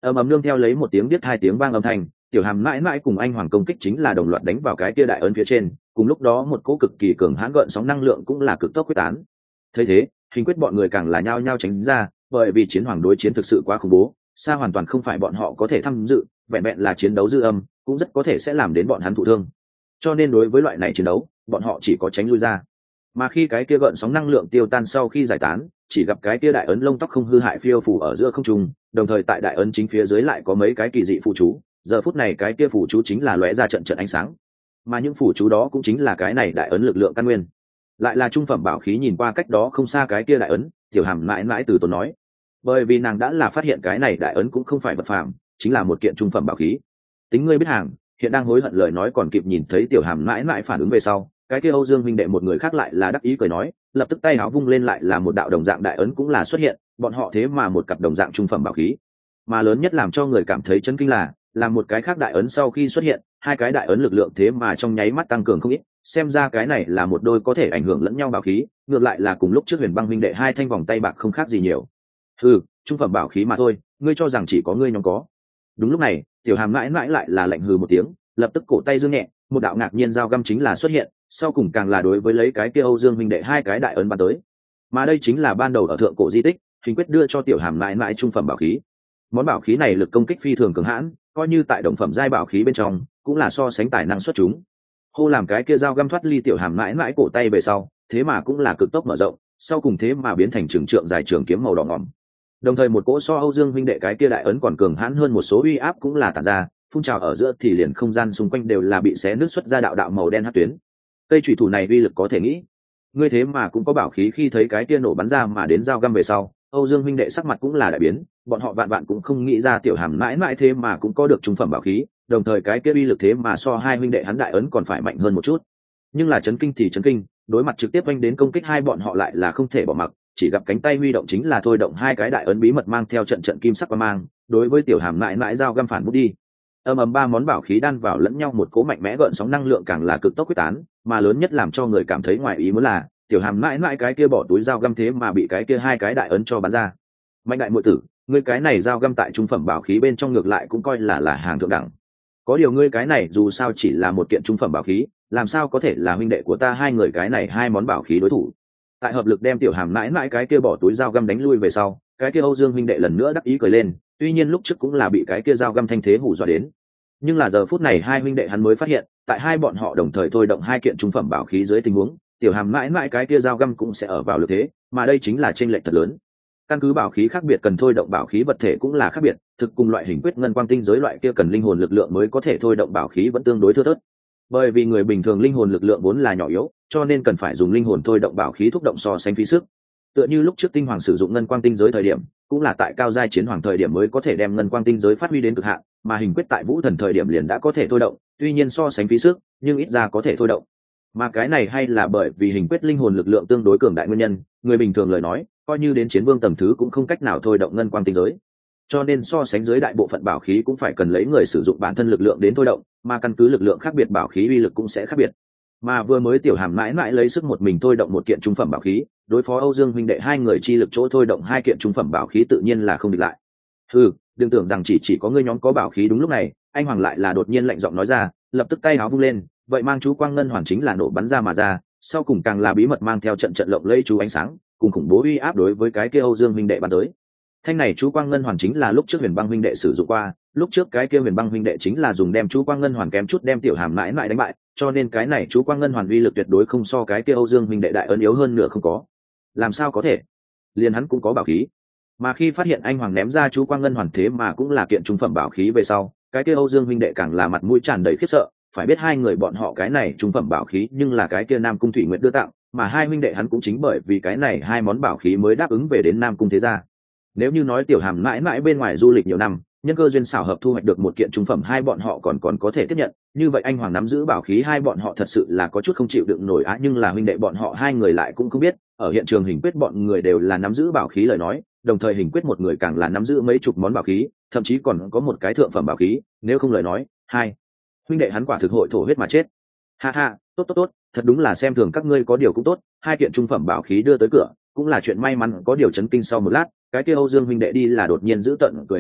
ầm ầm nương theo lấy một tiếng biết hai tiếng vang âm thanh, tiểu hàm mãi mãi cùng anh hoàng công kích chính là đồng loạt đánh vào cái kia đại ấn phía trên, cùng lúc đó một cỗ cực kỳ cường hãn gợn sóng năng lượng cũng là cực tốc quyết tán. Thấy thế, hình quyết bọn người càng là nhao nhao tránh ra, bởi vì chiến hoàng đối chiến thực sự quá khủng bố, xa hoàn toàn không phải bọn họ có thể tham dự, vẹn vẹn là chiến đấu dư âm cũng rất có thể sẽ làm đến bọn hắn thụ thương. Cho nên đối với loại này chiến đấu, bọn họ chỉ có tránh lui ra. Mà khi cái kia gợn sóng năng lượng tiêu tan sau khi giải tán, chỉ gặp cái kia đại ấn lông tóc không hư hại phiêu phù ở giữa không trung, đồng thời tại đại ấn chính phía dưới lại có mấy cái kỳ dị phù chú. Giờ phút này cái kia phù chú chính là lóe ra trận trận ánh sáng, mà những phù chú đó cũng chính là cái này đại ấn lực lượng căn nguyên. Lại là trung phẩm bảo khí, nhìn qua cách đó không xa cái kia đại ấn, tiểu hàm mãi mãi từ tốn nói, bởi vì nàng đã là phát hiện cái này đại ấn cũng không phải vật phàm, chính là một kiện trung phẩm bảo khí. Tính ngươi biết hàng, hiện đang hối hận lời nói còn kịp. Nhìn thấy tiểu hàm mãi mãi phản ứng về sau, cái kia Âu Dương huynh đệ một người khác lại là đắc ý cười nói, lập tức tay áo vung lên, lại là một đạo đồng dạng đại ấn cũng là xuất hiện. Bọn họ thế mà một cặp đồng dạng trung phẩm bảo khí, mà lớn nhất làm cho người cảm thấy chấn kinh là là một cái khác đại ấn sau khi xuất hiện, hai cái đại ấn lực lượng thế mà trong nháy mắt tăng cường không ít. Xem ra cái này là một đôi có thể ảnh hưởng lẫn nhau bảo khí, ngược lại là cùng lúc trước Huyền Băng huynh đệ hai thanh vòng tay bạc không khác gì nhiều. Ừ, trung phẩm bảo khí mà thôi, ngươi cho rằng chỉ có ngươi nhóm có. Đúng lúc này, tiểu hàm mãi mãi lại là lạnh hừ một tiếng, lập tức cổ tay dương nhẹ, một đạo ngạc nhiên dao găm chính là xuất hiện, sau cùng càng là đối với lấy cái kia Âu Dương huynh đệ hai cái đại ấn bắn tới. Mà đây chính là ban đầu ở thượng cổ di tích, Hình Quyết đưa cho tiểu hàm mãi mãi trung phẩm bảo khí. Món bảo khí này lực công kích phi thường cường hãn, coi như tại đồng phẩm giai bảo khí bên trong, cũng là so sánh tài năng xuất chúng. Hô, làm cái kia dao găm thoát ly tiểu hàm mãi mãi cổ tay về sau, thế mà cũng là cực tốc mở rộng, sau cùng thế mà biến thành trường trượng dài trường kiếm màu đỏ ngòm. Đồng thời một cỗ so Âu Dương huynh đệ cái kia đại ấn còn cường hãn hơn một số uy áp cũng là tản ra, phun trào ở giữa thì liền không gian xung quanh đều là bị xé nứt xuất ra đạo đạo màu đen hắc tuyến. Cây chủy thủ này uy lực có thể nghĩ, ngươi thế mà cũng có bảo khí. Khi thấy cái kia nổ bắn ra mà đến dao găm về sau, Âu Dương huynh đệ sắc mặt cũng là đại biến, bọn họ vạn vạn cũng không nghĩ ra tiểu hàm mãi mãi thế mà cũng có được trung phẩm bảo khí, đồng thời cái kia uy lực thế mà so hai huynh đệ hắn đại ấn còn phải mạnh hơn một chút. Nhưng là chấn kinh thì chấn kinh, đối mặt trực tiếp oanh đến công kích hai bọn họ lại là không thể bỏ mặc, chỉ gặp cánh tay huy động chính là thôi động hai cái đại ấn bí mật mang theo trận trận kim sắc qua mang, đối với tiểu hàm mãi mãi dao găm phản bút đi. Ầm ầm, ba món bảo khí đan vào lẫn nhau, một cỗ mạnh mẽ gợn sóng năng lượng càng là cực tốc quyết tán, mà lớn nhất làm cho người cảm thấy ngoài ý muốn là tiểu hàm mãi mãi cái kia bỏ túi dao găm thế mà bị cái kia hai cái đại ấn cho bắn ra. Mạnh đại muội tử, ngươi cái này dao găm tại trung phẩm bảo khí bên trong ngược lại cũng coi là là hàng thượng đẳng. Có điều ngươi cái này dù sao chỉ là một kiện trung phẩm bảo khí, làm sao có thể là huynh đệ của ta hai người cái này hai món bảo khí đối thủ. Tại hợp lực đem tiểu hàm mãi mãi cái kia bỏ túi dao găm đánh lui về sau, cái kia Âu Dương huynh đệ lần nữa đắc ý cười lên, tuy nhiên lúc trước cũng là bị cái kia dao găm thanh thế hù dọa đến. Nhưng là giờ phút này hai huynh đệ hắn mới phát hiện, tại hai bọn họ đồng thời thôi động hai kiện trung phẩm bảo khí dưới tình huống, tiểu hàm mãi mãi cái kia dao găm cũng sẽ ở vào lực thế, mà đây chính là chênh lệch thật lớn. Căn cứ bảo khí khác biệt cần thôi động bảo khí vật thể cũng là khác biệt, thực cùng loại hình quyết ngân quang tinh giới loại kia cần linh hồn lực lượng mới có thể thôi động bảo khí vẫn tương đối thưa thớt. Bởi vì người bình thường linh hồn lực lượng vốn là nhỏ yếu, cho nên cần phải dùng linh hồn thôi động bảo khí thúc động so sánh phí sức. Tựa như lúc trước tinh hoàng sử dụng ngân quang tinh giới thời điểm, cũng là tại cao giai chiến hoàng thời điểm mới có thể đem ngân quang tinh giới phát huy đến cực hạn, mà hình quyết tại vũ thần thời điểm liền đã có thể thôi động, tuy nhiên so sánh phí sức, nhưng ít ra có thể thôi động. Mà cái này hay là bởi vì hình quyết linh hồn lực lượng tương đối cường đại nguyên nhân, người bình thường lời nói, coi như đến chiến vương tầng thứ cũng không cách nào thôi động ngân quang tinh giới. Cho nên so sánh dưới đại bộ phận bảo khí cũng phải cần lấy người sử dụng bản thân lực lượng đến thôi động, mà căn cứ lực lượng khác biệt bảo khí uy lực cũng sẽ khác biệt. Mà vừa mới tiểu hàm mãi mãi lấy sức một mình thôi động một kiện trung phẩm bảo khí, đối phó Âu Dương huynh đệ hai người chi lực chỗ thôi động hai kiện trung phẩm bảo khí tự nhiên là không địch lại. Ừ, đừng tưởng rằng chỉ chỉ có ngươi nhóm có bảo khí. Đúng lúc này, anh Hoàng lại là đột nhiên lạnh giọng nói ra, lập tức tay áo vung lên, vậy mang chú quang ngân hoàn chính là nổ bắn ra mà ra, sau cùng càng là bí mật mang theo trận trận lộng lẫy chú ánh sáng, cùng khủng bố uy áp đối với cái kia Âu Dương huynh đệ bắn tới. Thanh này chú quang ngân hoàn chính là lúc trước Huyền Băng huynh đệ sử dụng qua, lúc trước cái kia Huyền Băng huynh đệ chính là dùng đem chú quang ngân hoàn kém chút đem tiểu hàm mãi mãi đánh bại, cho nên cái này chú quang ngân hoàn uy lực tuyệt đối không so cái kia Âu Dương huynh đệ đại ấn yếu hơn nửa không có. Làm sao có thể? Liền hắn cũng có bảo khí. Mà khi phát hiện anh Hoàng ném ra chú quang ngân hoàn thế mà cũng là kiện trung phẩm bảo khí về sau, cái kia Âu Dương huynh đệ càng là mặt mũi tràn đầy khiếp sợ, phải biết hai người bọn họ cái này trung phẩm bảo khí nhưng là cái kia Nam Cung Thủy Nguyệt đưa tặng, mà hai huynh đệ hắn cũng chính bởi vì cái này hai món bảo khí mới đáp ứng về đến Nam Cung thế gia. Nếu như nói tiểu hàm mãi mãi bên ngoài du lịch nhiều năm, nhân cơ duyên xảo hợp thu hoạch được một kiện trung phẩm hai bọn họ còn còn có thể tiếp nhận, như vậy anh Hoàng nắm giữ bảo khí hai bọn họ thật sự là có chút không chịu đựng nổi á. Nhưng là huynh đệ bọn họ hai người lại cũng không biết, ở hiện trường hình quyết bọn người đều là nắm giữ bảo khí lời nói, đồng thời hình quyết một người càng là nắm giữ mấy chục món bảo khí, thậm chí còn có một cái thượng phẩm bảo khí, nếu không lời nói, hai huynh đệ hắn quả thực hội thổ huyết mà chết. Ha ha, tốt tốt tốt, thật đúng là xem thường các ngươi, có điều cũng tốt, hai kiện trung phẩm bảo khí đưa tới cửa, cũng là chuyện may mắn. Có điều chấn kinh sau một lát, cái kia Âu Dương huynh đệ đi là đột nhiên giữ tận cười ha hả,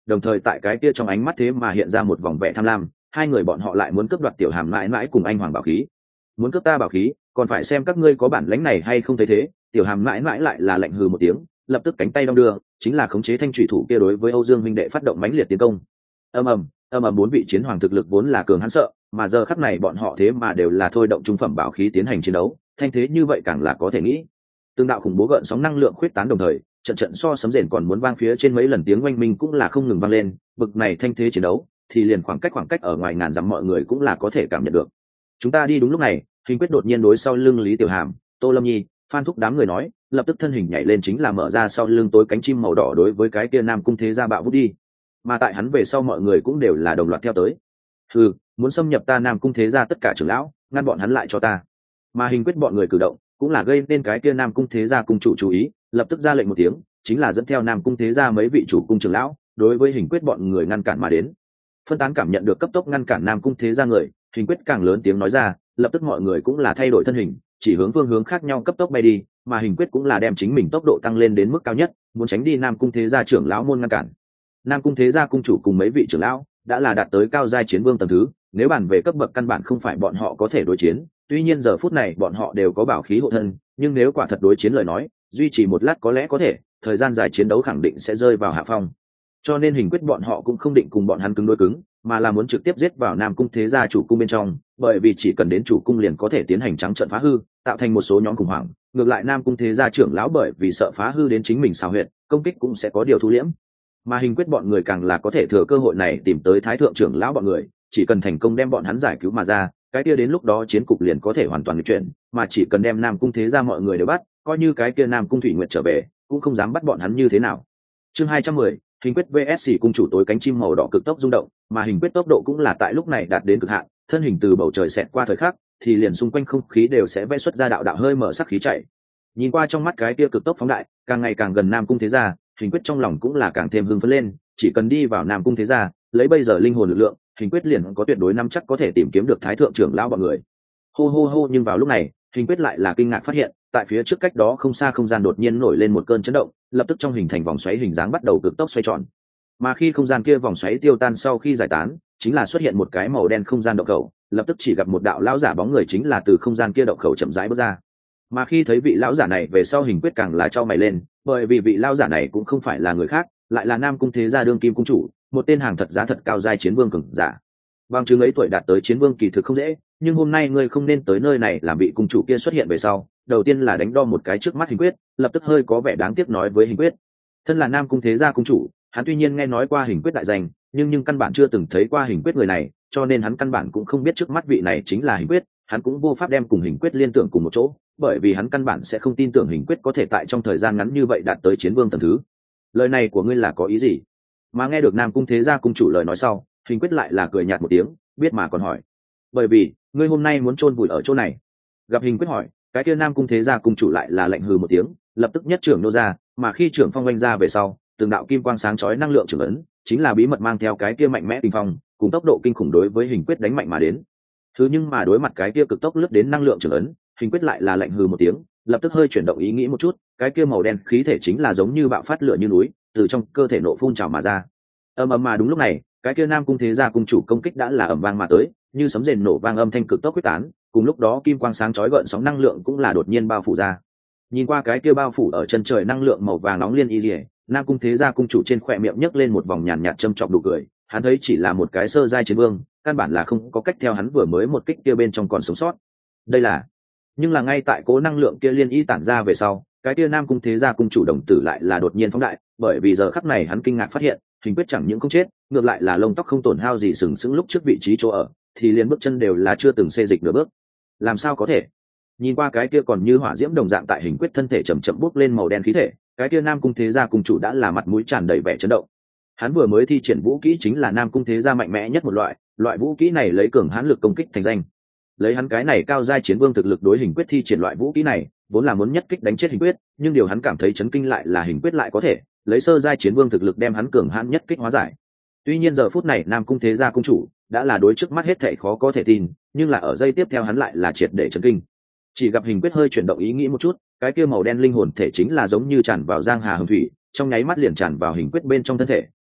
đồng thời tại cái kia trong ánh mắt thế mà hiện ra một vòng vẻ tham lam. Hai người bọn họ lại muốn cướp đoạt tiểu hàm mãi mãi cùng anh hoàng bảo khí. Muốn cướp ta bảo khí còn phải xem các ngươi có bản lĩnh này hay không. Thấy thế tiểu hàm mãi mãi lại là lạnh hừ một tiếng, lập tức cánh tay đong đưa, chính là khống chế thanh thủy thủ kia đối với Âu Dương minh đệ phát động mãnh liệt tiến công. Ầm ầm ầm ầm, bốn vị chiến hoàng thực lực vốn là cường hãn sợ, mà giờ khắc này bọn họ thế mà đều là thôi động trung phẩm bảo khí tiến hành chiến đấu, thanh thế như vậy càng là có thể nghĩ. Tương đạo khủng bố gợn sóng năng lượng khuyết tán đồng thời, trận trận so sấm rền còn muốn vang phía trên mấy lần tiếng oanh minh cũng là không ngừng vang lên, bực này thanh thế chiến đấu thì liền khoảng cách khoảng cách ở ngoài ngàn dặm mọi người cũng là có thể cảm nhận được. Chúng ta đi. Đúng lúc này Hình Quyết đột nhiên đối sau lưng Lý Tiểu Hàm, Tô Lâm Nhi, Phan Thúc đám người nói, lập tức thân hình nhảy lên chính là mở ra sau lưng tối cánh chim màu đỏ đối với cái kia Nam Cung Thế Gia bạo vút đi. Mà tại hắn về sau mọi người cũng đều là đồng loạt theo tới. Ừ, muốn xâm nhập ta Nam Cung Thế Gia tất cả trưởng lão, ngăn bọn hắn lại cho ta. Mà Hình Quyết bọn người cử động cũng là gây nên cái kia Nam Cung Thế Gia cung chủ chú ý, lập tức ra lệnh một tiếng, chính là dẫn theo Nam Cung Thế Gia mấy vị chủ cung trưởng lão đối với Hình Quyết bọn người ngăn cản mà đến. Phân tán cảm nhận được cấp tốc ngăn cản Nam Cung Thế Gia người, Hình Quyết càng lớn tiếng nói ra, lập tức mọi người cũng là thay đổi thân hình, chỉ hướng phương hướng khác nhau cấp tốc bay đi, mà Hình Quyết cũng là đem chính mình tốc độ tăng lên đến mức cao nhất, muốn tránh đi Nam Cung Thế Gia trưởng lão môn ngăn cản. Nam Cung Thế Gia cung chủ cùng mấy vị trưởng lão đã là đạt tới cao giai chiến vương tầng thứ, nếu bàn về cấp bậc căn bản không phải bọn họ có thể đối chiến, tuy nhiên giờ phút này bọn họ đều có bảo khí hộ thân, nhưng nếu quả thật đối chiến lời nói, duy trì một lát có lẽ có thể, thời gian dài chiến đấu khẳng định sẽ rơi vào hạ phong. Cho nên Hình Quyết bọn họ cũng không định cùng bọn hắn cứng đối cứng, mà là muốn trực tiếp giết vào Nam Cung Thế Gia chủ cung bên trong, bởi vì chỉ cần đến chủ cung liền có thể tiến hành trắng trận phá hư, tạo thành một số nhóm khủng hoảng. Ngược lại Nam Cung Thế Gia trưởng lão bởi vì sợ phá hư đến chính mình xào huyệt, công kích cũng sẽ có điều thu liễm. Mà Hình Quyết bọn người càng là có thể thừa cơ hội này tìm tới Thái thượng trưởng lão bọn người, chỉ cần thành công đem bọn hắn giải cứu mà ra, cái kia đến lúc đó chiến cục liền có thể hoàn toàn nghịch chuyển, mà chỉ cần đem Nam Cung Thế Gia mọi người đều bắt, coi như cái kia Nam Cung Thủy Nguyệt trở về, cũng không dám bắt bọn hắn như thế nào. Chương hai trăm mười, Hình Quyết vs xỉ cung chủ tối cánh chim màu đỏ cực tốc rung động, mà Hình Quyết tốc độ cũng là tại lúc này đạt đến cực hạn, thân hình từ bầu trời xẹt qua thời khắc, thì liền xung quanh không khí đều sẽ vẽ xuất ra đạo đạo hơi mở sắc khí chạy. Nhìn qua trong mắt cái kia cực tốc phóng đại, càng ngày càng gần Nam Cung Thế Gia, Hình Quyết trong lòng cũng là càng thêm hưng phấn lên, chỉ cần đi vào Nam Cung Thế Gia, lấy bây giờ linh hồn lực lượng, Hình Quyết liền có tuyệt đối nắm chắc có thể tìm kiếm được Thái thượng trưởng lão bọn người. Hô hô hô, nhưng vào lúc này, Hình Quyết lại là kinh ngạc phát hiện, tại phía trước cách đó không xa không gian đột nhiên nổi lên một cơn chấn động, lập tức trong hình thành vòng xoáy hình dáng bắt đầu cực tốc xoay tròn. Mà khi không gian kia vòng xoáy tiêu tan sau khi giải tán, chính là xuất hiện một cái màu đen không gian động khẩu, lập tức chỉ gặp một đạo lão giả bóng người chính là từ không gian kia động khẩu chậm rãi bước ra. Mà khi thấy vị lão giả này về sau, Hình Quyết càng là chau mày lên, bởi vì vị lão giả này cũng không phải là người khác, lại là Nam Cung Thế Gia đương kim cung chủ, một tên hàng thật giá thật cao giai chiến vương cường giả. Bằng chứng ấy tuổi đạt tới chiến vương kỳ thực không dễ, nhưng hôm nay ngươi không nên tới nơi này làm vị cung chủ kia xuất hiện về sau, đầu tiên là đánh đo một cái trước mắt Hình Quyết, lập tức hơi có vẻ đáng tiếc nói với Hình Quyết. Thân là Nam Cung Thế Gia cung chủ, hắn tuy nhiên nghe nói qua Hình Quyết đại danh, nhưng nhưng căn bản chưa từng thấy qua Hình Quyết người này, cho nên hắn căn bản cũng không biết trước mắt vị này chính là Hình Quyết, hắn cũng vô pháp đem cùng Hình Quyết liên tưởng cùng một chỗ, bởi vì hắn căn bản sẽ không tin tưởng Hình Quyết có thể tại trong thời gian ngắn như vậy đạt tới chiến vương tầng thứ. Lời này của ngươi là có ý gì? Mà nghe được Nam Cung Thế Gia cung chủ lời nói sau, Hình Quyết lại là cười nhạt một tiếng, biết mà còn hỏi. Bởi vì, ngươi hôm nay muốn chôn vùi ở chỗ này. Gặp Hình Quyết hỏi, cái kia Nam Cung Thế Gia cung chủ lại là lạnh hừ một tiếng, lập tức nhất trưởng nô ra, mà khi trưởng phong oanh ra về sau, từng đạo kim quang sáng chói năng lượng trưởng ấn, chính là bí mật mang theo cái kia mạnh mẽ kinh phong, cùng tốc độ kinh khủng đối với Hình Quyết đánh mạnh mà đến. Thứ nhưng mà đối mặt cái kia cực tốc lướt đến năng lượng trưởng ấn, Hình Quyết lại là lạnh hừ một tiếng, lập tức hơi chuyển động ý nghĩ một chút, cái kia màu đen khí thể chính là giống như bạo phát lửa như núi, từ trong cơ thể nổ phun trào mà ra. Ầm ầm, mà đúng lúc này, cái kia Nam Cung Thế Gia cung chủ công kích đã là ầm vang mà tới, như sấm rền nổ vang âm thanh cực tốc quyết tán, cùng lúc đó kim quang sáng chói gợn sóng năng lượng cũng là đột nhiên bao phủ ra. Nhìn qua cái kia bao phủ ở chân trời năng lượng màu vàng nóng liên y liễu, Nam Cung Thế Gia cung chủ trên khóe miệng nhấc lên một vòng nhàn nhạt châm chọc nụ cười, hắn thấy chỉ là một cái sơ giai chiến vương, căn bản là không có cách theo hắn vừa mới một kích kia bên trong còn sống sót. Đây là, nhưng là ngay tại cố năng lượng kia liên y tản ra về sau, cái kia Nam Cung Thế Gia cung chủ đồng tử lại là đột nhiên phóng đại, bởi vì giờ khắc này hắn kinh ngạc phát hiện, Hình Quyết chẳng những không chết, ngược lại là lông tóc không tổn hao gì sừng sững lúc trước vị trí chỗ ở, thì liền bước chân đều là chưa từng xê dịch nửa bước. Làm sao có thể? Nhìn qua cái kia còn như hỏa diễm đồng dạng tại Hình Quyết thân thể chậm chậm bốc lên màu đen khí thể, cái kia Nam Cung Thế Gia cung chủ đã là mặt mũi tràn đầy vẻ chấn động. Hắn vừa mới thi triển vũ kỹ chính là Nam Cung Thế Gia mạnh mẽ nhất một loại, loại vũ kỹ này lấy cường hãn lực công kích thành danh. Lấy hắn cái này cao giai chiến vương thực lực đối Hình Quyết thi triển loại vũ kỹ này, vốn là muốn nhất kích đánh chết Hình Quyết, nhưng điều hắn cảm thấy chấn kinh lại là Hình Quyết lại có thể lấy sơ giai chiến vương thực lực đem hắn cường hãn nhất kích hóa giải. Tuy nhiên giờ phút này Nam Cung Thế Gia cung chủ đã là đối trước mắt hết thảy khó có thể tin, nhưng là ở giây tiếp theo hắn lại là triệt để chấn kinh. Chỉ gặp Hình Quyết hơi chuyển động ý nghĩ một chút, cái kia màu đen linh hồn thể chính là giống như tràn vào giang hà hồng thủy, trong nháy mắt liền tràn vào Hình Quyết bên trong thân thể,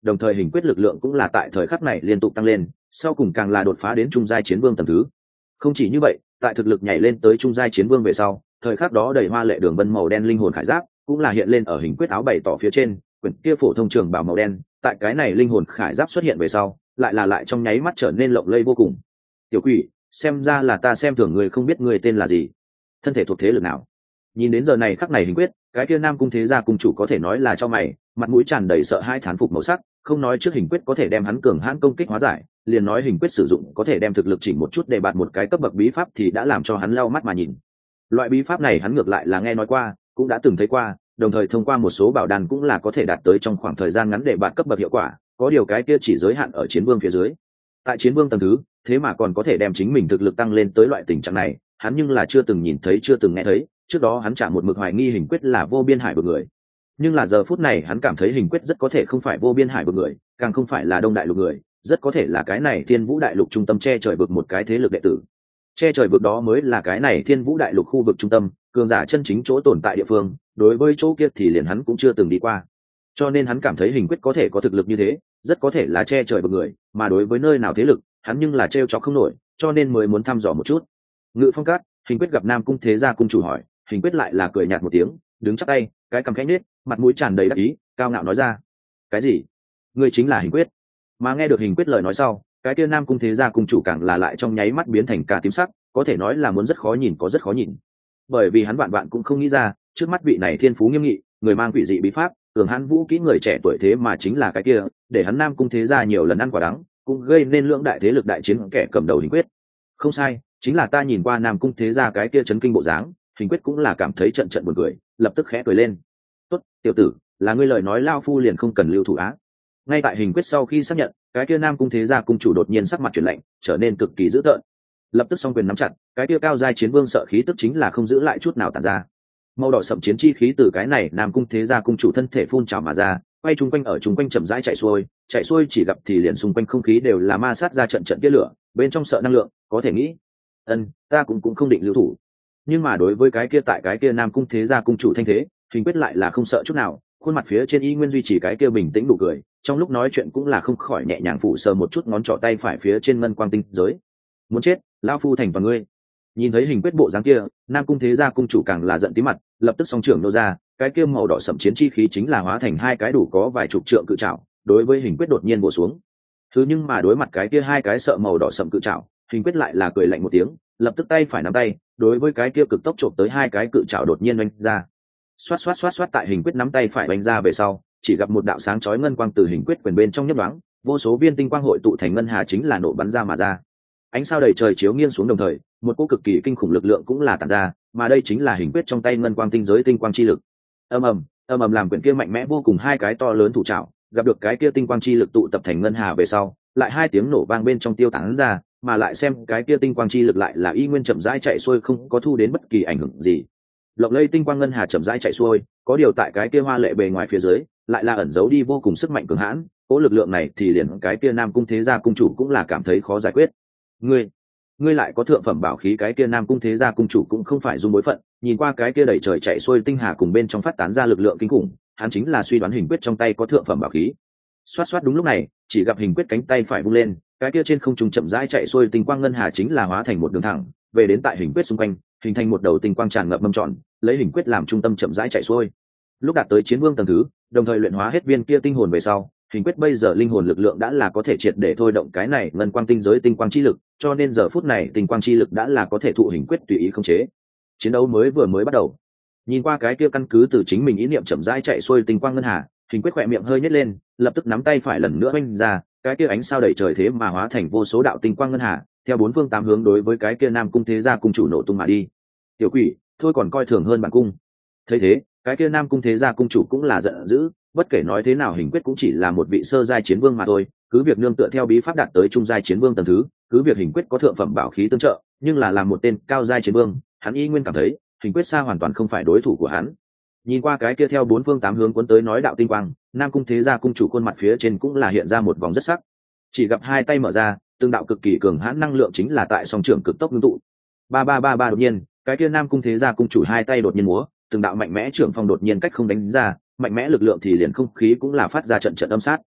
đồng thời hình quyết lực lượng cũng là tại thời khắc này liên tục tăng lên, sau cùng càng là đột phá đến trung giai chiến vương tầng thứ. Không chỉ như vậy, tại thực lực nhảy lên tới trung giai chiến vương về sau, thời khắc đó đầy hoa lệ đường vân màu đen linh hồn khải giáp cũng là hiện lên ở hình quyết áo bày tỏ phía trên, quyển kia phổ thông trường bào màu đen, tại cái này linh hồn khải giáp xuất hiện về sau, lại là lại trong nháy mắt trở nên lộng lẫy vô cùng. Tiểu quỷ, xem ra là ta xem thường người, không biết người tên là gì, thân thể thuộc thế lực nào. Nhìn đến giờ này khắc này hình quyết, cái kia Nam Cung thế gia cung chủ có thể nói là cho mày, mặt mũi tràn đầy sợ hai thán phục màu sắc, không nói trước hình quyết có thể đem hắn cường hãn công kích hóa giải, liền nói hình quyết sử dụng có thể đem thực lực chỉnh một chút để bạt một cái cấp bậc bí pháp thì đã làm cho hắn lau mắt mà nhìn. Loại bí pháp này hắn ngược lại là nghe nói qua, cũng đã từng thấy qua, đồng thời thông qua một số bảo đan cũng là có thể đạt tới trong khoảng thời gian ngắn để bạt cấp bậc hiệu quả, có điều cái kia chỉ giới hạn ở chiến vương phía dưới. Tại chiến vương tầng thứ, thế mà còn có thể đem chính mình thực lực tăng lên tới loại tình trạng này, hắn nhưng là chưa từng nhìn thấy chưa từng nghe thấy, trước đó hắn chả một mực hoài nghi hình quyết là vô biên hải vực người. Nhưng là giờ phút này hắn cảm thấy hình quyết rất có thể không phải vô biên hải vực người, càng không phải là đông đại lục người, rất có thể là cái này thiên vũ đại lục trung tâm che trời vực một cái thế lực đệ tử. Che trời vực đó mới là cái này thiên vũ đại lục khu vực trung tâm, cường giả chân chính chỗ tồn tại địa phương, đối với chỗ kia thì liền hắn cũng chưa từng đi qua. Cho nên hắn cảm thấy hình quyết có thể có thực lực như thế, rất có thể là che trời vực người, mà đối với nơi nào thế lực, hắn nhưng là trêu chọc không nổi, cho nên mới muốn thăm dò một chút. Ngự Phong Cát, hình quyết gặp Nam Cung thế gia cung chủ hỏi, hình quyết lại là cười nhạt một tiếng, đứng chắp tay, cái cằm khẽ nhếch, mặt mũi tràn đầy đắc ý, cao ngạo nói ra: cái gì? Ngươi chính là hình quyết? Mà nghe được hình quyết lời nói sau, cái kia Nam Cung thế gia cung chủ càng là lại trong nháy mắt biến thành cả tím sắc, có thể nói là muốn rất khó nhìn có rất khó nhìn. Bởi vì hắn vạn vạn cũng không nghĩ ra, trước mắt vị này thiên phú nghiêm nghị, người mang quỷ dị bí pháp, cường hãn vũ kỹ người trẻ tuổi thế mà chính là cái kia, để hắn Nam Cung thế gia nhiều lần ăn quả đắng, cũng gây nên lưỡng đại thế lực đại chiến kẻ cầm đầu hình quyết. Không sai, chính là ta nhìn qua Nam Cung thế gia cái kia chấn kinh bộ dáng, hình quyết cũng là cảm thấy trận trận buồn cười, lập tức khẽ cười lên. Tốt, tiểu tử, là ngươi lời nói lao phu liền không cần lưu thủ á. Ngay tại hình quyết sau khi xác nhận, cái kia Nam Cung thế gia cung chủ đột nhiên sắc mặt chuyển lạnh, trở nên cực kỳ dữ tợn. Lập tức song quyền nắm chặt, cái kia cao giai chiến vương sợ khí tức chính là không giữ lại chút nào tản ra. Màu đỏ sậm chiến chi khí từ cái này Nam Cung thế gia cung chủ thân thể phun trào mà ra, quay chung quanh ở chung quanh chậm rãi chạy xuôi, chạy xuôi chỉ gặp thì liền xung quanh không khí đều là ma sát ra trận trận tia lửa, bên trong sợ năng lượng, có thể nghĩ, ân, ta cũng cũng không định lưu thủ. Nhưng mà đối với cái kia tại cái kia Nam Cung thế gia cung chủ thanh thế, hình quyết lại là không sợ chút nào, khuôn mặt phía trên y nguyên duy trì cái kia bình tĩnh đủ cười, trong lúc nói chuyện cũng là không khỏi nhẹ nhàng phủ sờ một chút ngón trỏ tay phải phía trên ngân quang tinh giới. Muốn chết, lão phu thành toàn ngươi. Nhìn thấy hình quyết bộ dáng kia, Nam Cung thế gia cung chủ càng là giận tí mặt, lập tức song trưởng nô ra, cái kia màu đỏ sẫm chiến chi khí chính là hóa thành hai cái đủ có vài chục trượng cự trảo, đối với hình quyết đột nhiên bổ xuống. Thứ nhưng mà đối mặt cái kia hai cái sợ màu đỏ sẫm cự trảo, hình quyết lại là cười lạnh một tiếng, lập tức tay phải nắm tay, đối với cái kia cực tốc chộp tới hai cái cự trảo đột nhiên oanh ra. Xoát xoát xoát xoát, tại hình quyết nắm tay phải oanh ra về sau, chỉ gặp một đạo sáng chói ngân quang từ hình quyết quyền bên trong nhấp nhoáng, vô số viên tinh quang hội tụ thành ngân hà chính là nổ bắn ra mà ra. Ánh sao đầy trời chiếu nghiêng xuống đồng thời, một cỗ cực kỳ kinh khủng lực lượng cũng là tản ra, mà đây chính là hình quyết trong tay ngân quang tinh giới tinh quang chi lực. Ầm ầm, ầm ầm làm quyển kia mạnh mẽ vô cùng hai cái to lớn thủ trảo, gặp được cái kia tinh quang chi lực tụ tập thành ngân hà về sau, lại hai tiếng nổ vang bên trong tiêu tán ra, mà lại xem cái kia tinh quang chi lực lại là y nguyên chậm rãi chạy xuôi không có thu đến bất kỳ ảnh hưởng gì. Lộng lây tinh quang ngân hà chậm rãi chạy xuôi, có điều tại cái kia hoa lệ bề ngoài phía dưới, lại là ẩn giấu đi vô cùng sức mạnh cường hãn, cỗ lực lượng này thì liền cái kia Nam Cung thế gia cung chủ cũng là cảm thấy khó giải quyết. Ngươi, ngươi lại có thượng phẩm bảo khí, cái kia Nam Cung thế gia cung chủ cũng không phải dung bối phận, nhìn qua cái kia đẩy trời chạy xuôi tinh hà cùng bên trong phát tán ra lực lượng kinh khủng, hắn chính là suy đoán hình quyết trong tay có thượng phẩm bảo khí. Xoát xoát, đúng lúc này, chỉ gặp hình quyết cánh tay phải vung lên, cái kia trên không trung chậm rãi chạy xuôi tinh quang ngân hà chính là hóa thành một đường thẳng, về đến tại hình quyết xung quanh, hình thành một đầu tinh quang tràn ngập mâm tròn, lấy hình quyết làm trung tâm chậm rãi chạy xuôi. Lúc đạt tới chiến vương tầng thứ, đồng thời luyện hóa hết viên kia tinh hồn về sau, hình quyết bây giờ linh hồn lực lượng đã là có thể triệt để thôi động cái này ngân quang tinh giới tinh quang chi lực, cho nên giờ phút này tinh quang chi lực đã là có thể thụ hình quyết tùy ý khống chế. Chiến đấu mới vừa mới bắt đầu. Nhìn qua cái kia căn cứ từ chính mình ý niệm chậm rãi chạy xuôi tinh quang ngân hà, hình quyết khỏe miệng hơi nhếch lên, lập tức nắm tay phải lần nữa vung ra, cái kia ánh sao đầy trời thế mà hóa thành vô số đạo tinh quang ngân hà, theo bốn phương tám hướng đối với cái kia Nam Cung thế gia cung chủ nổ tung mà đi. Tiểu quỷ, thôi còn coi thường hơn bản cung. Thấy thế, cái kia Nam Cung thế gia cung chủ cũng là giận dữ, bất kể nói thế nào hình quyết cũng chỉ là một vị sơ giai chiến vương mà thôi, cứ việc nương tựa theo bí pháp đạt tới trung giai chiến vương tầng thứ, cứ việc hình quyết có thượng phẩm bảo khí tương trợ, nhưng là làm một tên cao giai chiến vương, hắn y nguyên cảm thấy hình quyết xa hoàn toàn không phải đối thủ của hắn. Nhìn qua cái kia theo bốn phương tám hướng cuốn tới nói đạo tinh quang, Nam Cung thế gia cung chủ khuôn mặt phía trên cũng là hiện ra một vòng rất sắc. Chỉ gặp hai tay mở ra, tương đạo cực kỳ cường hãn năng lượng chính là tại song trưởng cực tốc ngưng tụ. Ba ba ba ba, đột nhiên, cái kia Nam Cung thế gia cung chủ hai tay đột nhiên múa, từng đạo mạnh mẽ trưởng phong đột nhiên cách không đánh ra, mạnh mẽ lực lượng thì liền không khí cũng là phát ra trận trận âm sát.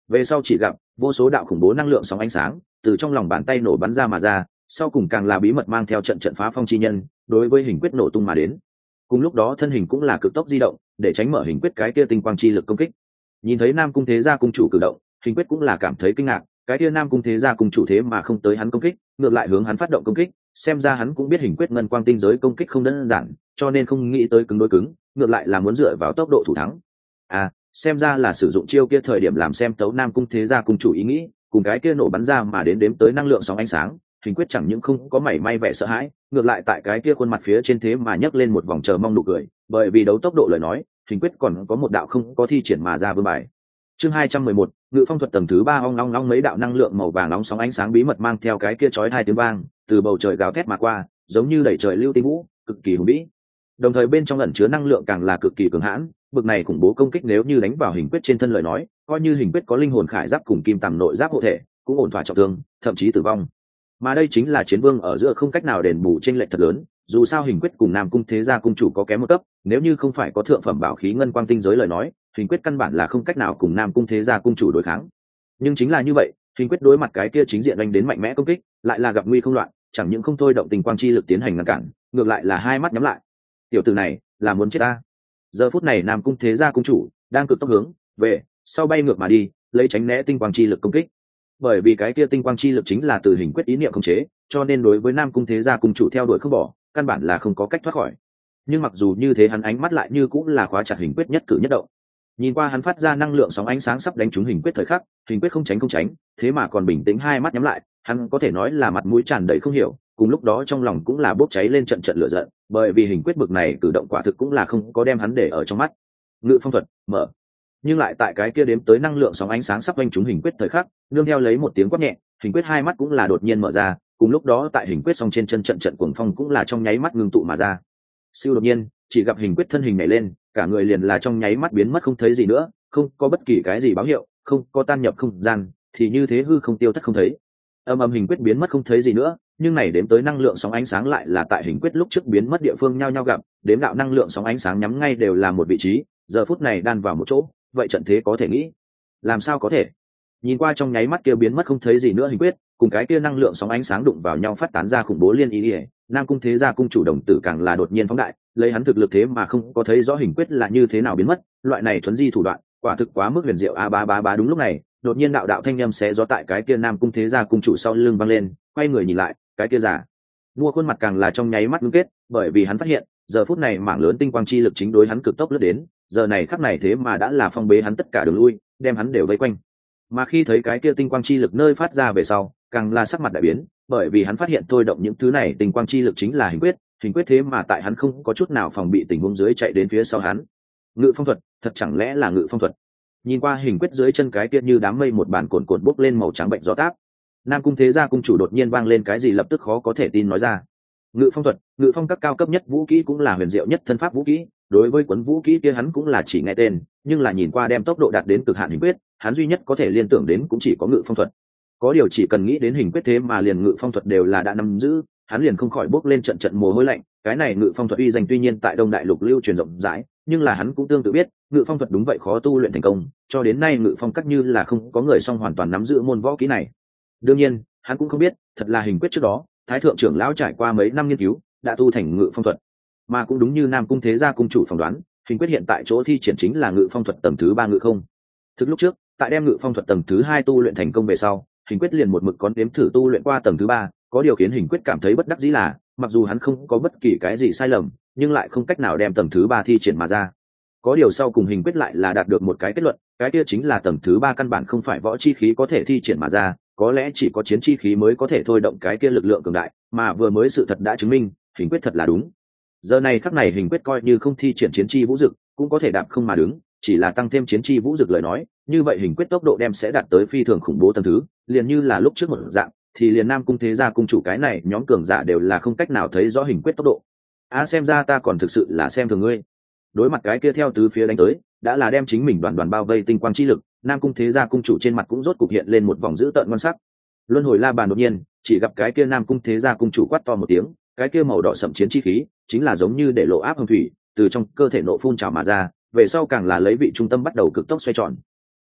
về sau chỉ gặp vô số đạo khủng bố năng lượng sóng ánh sáng từ trong lòng bàn tay nổ bắn ra mà ra, sau cùng càng là bí mật mang theo trận trận phá phong chi nhân đối với hình quyết nổ tung mà đến. Cùng lúc đó thân hình cũng là cực tốc di động để tránh mở hình quyết cái kia tinh quang chi lực công kích. Nhìn thấy Nam Cung Thế Gia cung chủ cử động, hình quyết cũng là cảm thấy kinh ngạc, cái kia Nam Cung Thế Gia cung chủ thế mà không tới hắn công kích, ngược lại hướng hắn phát động công kích, xem ra hắn cũng biết hình quyết ngân quang tinh giới công kích không đơn giản, cho nên không nghĩ tới cứng đối cứng, ngược lại là muốn dựa vào tốc độ thủ thắng. À, xem ra là sử dụng chiêu kia thời điểm làm xem tấu Nam Cung Thế Gia cung chủ ý nghĩ, cùng cái kia nổ bắn ra mà đến đếm tới năng lượng sóng ánh sáng, hình quyết chẳng những không có mảy may vẻ sợ hãi, ngược lại tại cái kia khuôn mặt phía trên thế mà nhấc lên một vòng chờ mong nụ cười, bởi vì đấu tốc độ lời nói, hình quyết còn có một đạo không có thi triển mà ra vương bài. Chương hai trăm mười một, ngự phong thuật tầng thứ ba, ong long long mấy đạo năng lượng màu vàng nóng sóng ánh sáng bí mật mang theo cái kia chói hai tiếng vang, từ bầu trời gào thét mà qua, giống như đẩy trời lưu tinh vũ, cực kỳ hùng vĩ. Đồng thời bên trong ẩn chứa năng lượng càng là cực kỳ cường hãn, bực này khủng bố công kích nếu như đánh vào hình quyết trên thân lời nói, coi như hình quyết có linh hồn khải giáp cùng kim tằm nội giáp hộ thể, cũng ổn thỏa trọng thương, thậm chí tử vong. Mà đây chính là chiến vương ở giữa không cách nào đền bù chênh lệch thật lớn, dù sao hình quyết cùng Nam Cung Thế Gia cung chủ có kém một cấp, nếu như không phải có thượng phẩm bảo khí ngân quang tinh giới lời nói, hình quyết căn bản là không cách nào cùng Nam Cung Thế Gia cung chủ đối kháng. Nhưng chính là như vậy, hình quyết đối mặt cái kia chính diện đánh đến mạnh mẽ công kích, lại là gặp nguy không loạn, chẳng những không thôi động tình quang chi lực tiến hành ngăn cản, ngược lại là hai mắt nhắm lại. Tiểu tử này là muốn chết ta. Giờ phút này Nam Cung Thế Gia cung chủ đang cực tốc hướng về sau bay ngược mà đi, lấy tránh né tinh quang chi lực công kích. Bởi vì cái kia tinh quang chi lực chính là từ hình quyết ý niệm khống chế, cho nên đối với Nam Cung Thế Gia cung chủ theo đuổi không bỏ, căn bản là không có cách thoát khỏi. Nhưng mặc dù như thế hắn ánh mắt lại như cũng là khóa chặt hình quyết nhất cử nhất động. Nhìn qua hắn phát ra năng lượng sóng ánh sáng sắp đánh trúng hình quyết thời khắc, hình quyết không tránh không tránh, thế mà còn bình tĩnh hai mắt nhắm lại, hắn có thể nói là mặt mũi tràn đầy không hiểu, cùng lúc đó trong lòng cũng là bốc cháy lên trận trận lửa giận, bởi vì hình quyết bực này cử động quả thực cũng là không có đem hắn để ở trong mắt. Ngự phong thuật mở, nhưng lại tại cái kia đếm tới năng lượng sóng ánh sáng sắp đánh trúng hình quyết thời khắc, nương theo lấy một tiếng quát nhẹ, hình quyết hai mắt cũng là đột nhiên mở ra, cùng lúc đó tại hình quyết song trên chân trận trận cuồng phong cũng là trong nháy mắt ngưng tụ mà ra. Siêu đột nhiên, chỉ gặp hình quyết thân hình nhảy lên, cả người liền là trong nháy mắt biến mất không thấy gì nữa, không có bất kỳ cái gì báo hiệu, không có tan nhập không gian, thì như thế hư không tiêu thất không thấy. Âm âm hình quyết biến mất không thấy gì nữa, nhưng này đếm tới năng lượng sóng ánh sáng lại là tại hình quyết lúc trước biến mất địa phương nhau nhau gặp, đếm đạo năng lượng sóng ánh sáng nhắm ngay đều là một vị trí, giờ phút này đan vào một chỗ, vậy trận thế có thể nghĩ, làm sao có thể? Nhìn qua trong nháy mắt kia biến mất không thấy gì nữa hình quyết, cùng cái kia năng lượng sóng ánh sáng đụng vào nhau phát tán ra khủng bố liên ý ỉa, Nam Cung Thế Gia cung chủ đồng tử càng là đột nhiên phóng đại, lấy hắn thực lực thế mà không có thấy rõ hình quyết là như thế nào biến mất, loại này thuấn di thủ đoạn, quả thực quá mức huyền diệu a ba ba ba. Đúng lúc này, đột nhiên đạo đạo thanh âm xé gió tại cái kia Nam Cung Thế Gia cung chủ sau lưng vang lên, quay người nhìn lại, cái kia giả mua khuôn mặt càng là trong nháy mắt ngưng kết, bởi vì hắn phát hiện, giờ phút này mảng lớn tinh quang chi lực chính đối hắn cực tốc lướt đến, giờ này khắc này thế mà đã là phong bế hắn tất cả đường lui, đem hắn đều vây quanh. Mà khi thấy cái kia tinh quang chi lực nơi phát ra về sau, càng là sắc mặt đại biến, bởi vì hắn phát hiện thôi động những thứ này tinh quang chi lực chính là hình quyết, hình quyết thế mà tại hắn không có chút nào phòng bị tình huống dưới chạy đến phía sau hắn. Ngự phong thuật, thật chẳng lẽ là ngự phong thuật? Nhìn qua hình quyết dưới chân cái kia như đám mây một bản cồn cồn bốc lên màu trắng bệnh gió táp. Nam Cung Thế Gia cung chủ đột nhiên vang lên cái gì lập tức khó có thể tin nói ra. Ngự phong thuật, ngự phong các cao cấp nhất vũ kỹ cũng là huyền diệu nhất thân pháp vũ kỹ, đối với cuốn vũ kỹ kia hắn cũng là chỉ nghe tên, nhưng là nhìn qua đem tốc độ đạt đến cực hạn hình quyết, hắn duy nhất có thể liên tưởng đến cũng chỉ có ngự phong thuật. Có điều chỉ cần nghĩ đến hình quyết thế mà liền ngự phong thuật đều là đã nắm giữ, hắn liền không khỏi bốc lên trận trận mồ hôi lạnh. Cái này ngự phong thuật uy danh tuy nhiên tại Đông Đại Lục lưu truyền rộng rãi, nhưng là hắn cũng tương tự biết, ngự phong thuật đúng vậy khó tu luyện thành công, cho đến nay ngự phong các như là không có người song hoàn toàn nắm giữ môn võ kỹ này. Đương nhiên, hắn cũng không biết, thật là hình quyết trước đó, Thái thượng trưởng lão trải qua mấy năm nghiên cứu, đã tu thành ngự phong thuật. Mà cũng đúng như Nam Cung Thế Gia cung chủ phỏng đoán, hình quyết hiện tại chỗ thi triển chính là ngự phong thuật tầng thứ ba ngự không. Thực lúc trước, tại đem ngự phong thuật tầng thứ hai tu luyện thành công về sau, hình quyết liền một mực có nếm thử tu luyện qua tầng thứ ba, có điều khiến hình quyết cảm thấy bất đắc dĩ là, mặc dù hắn không có bất kỳ cái gì sai lầm, nhưng lại không cách nào đem tầng thứ ba thi triển mà ra. Có điều sau cùng hình quyết lại là đạt được một cái kết luận, cái kia chính là tầng thứ ba căn bản không phải võ chi khí có thể thi triển mà ra, có lẽ chỉ có chiến chi khí mới có thể thôi động cái kia lực lượng cường đại, mà vừa mới sự thật đã chứng minh, hình quyết thật là đúng. Giờ này khắc này hình quyết coi như không thi triển chiến chi vũ dực, cũng có thể đạp không mà đứng, chỉ là tăng thêm chiến chi vũ dực lời nói, như vậy hình quyết tốc độ đem sẽ đạt tới phi thường khủng bố tầng thứ, liền như là lúc trước một dạng, thì liền Nam Cung Thế Gia cung chủ cái này nhóm cường giả đều là không cách nào thấy rõ hình quyết tốc độ. À xem ra ta còn thực sự là xem thường ngươi. Đối mặt cái kia theo tứ phía đánh tới, đã là đem chính mình đoàn đoàn bao vây tinh quang chi lực, Nam Cung Thế Gia cung chủ trên mặt cũng rốt cục hiện lên một vòng dữ tợn ngon sắc. Luân hồi la bàn đột nhiên, chỉ gặp cái kia Nam Cung Thế Gia cung chủ quát to một tiếng, cái kia màu đỏ sậm chiến chi khí, chính là giống như để lộ áp hồng thủy, từ trong cơ thể nộ phun trào mà ra, về sau càng là lấy vị trung tâm bắt đầu cực tốc xoay tròn.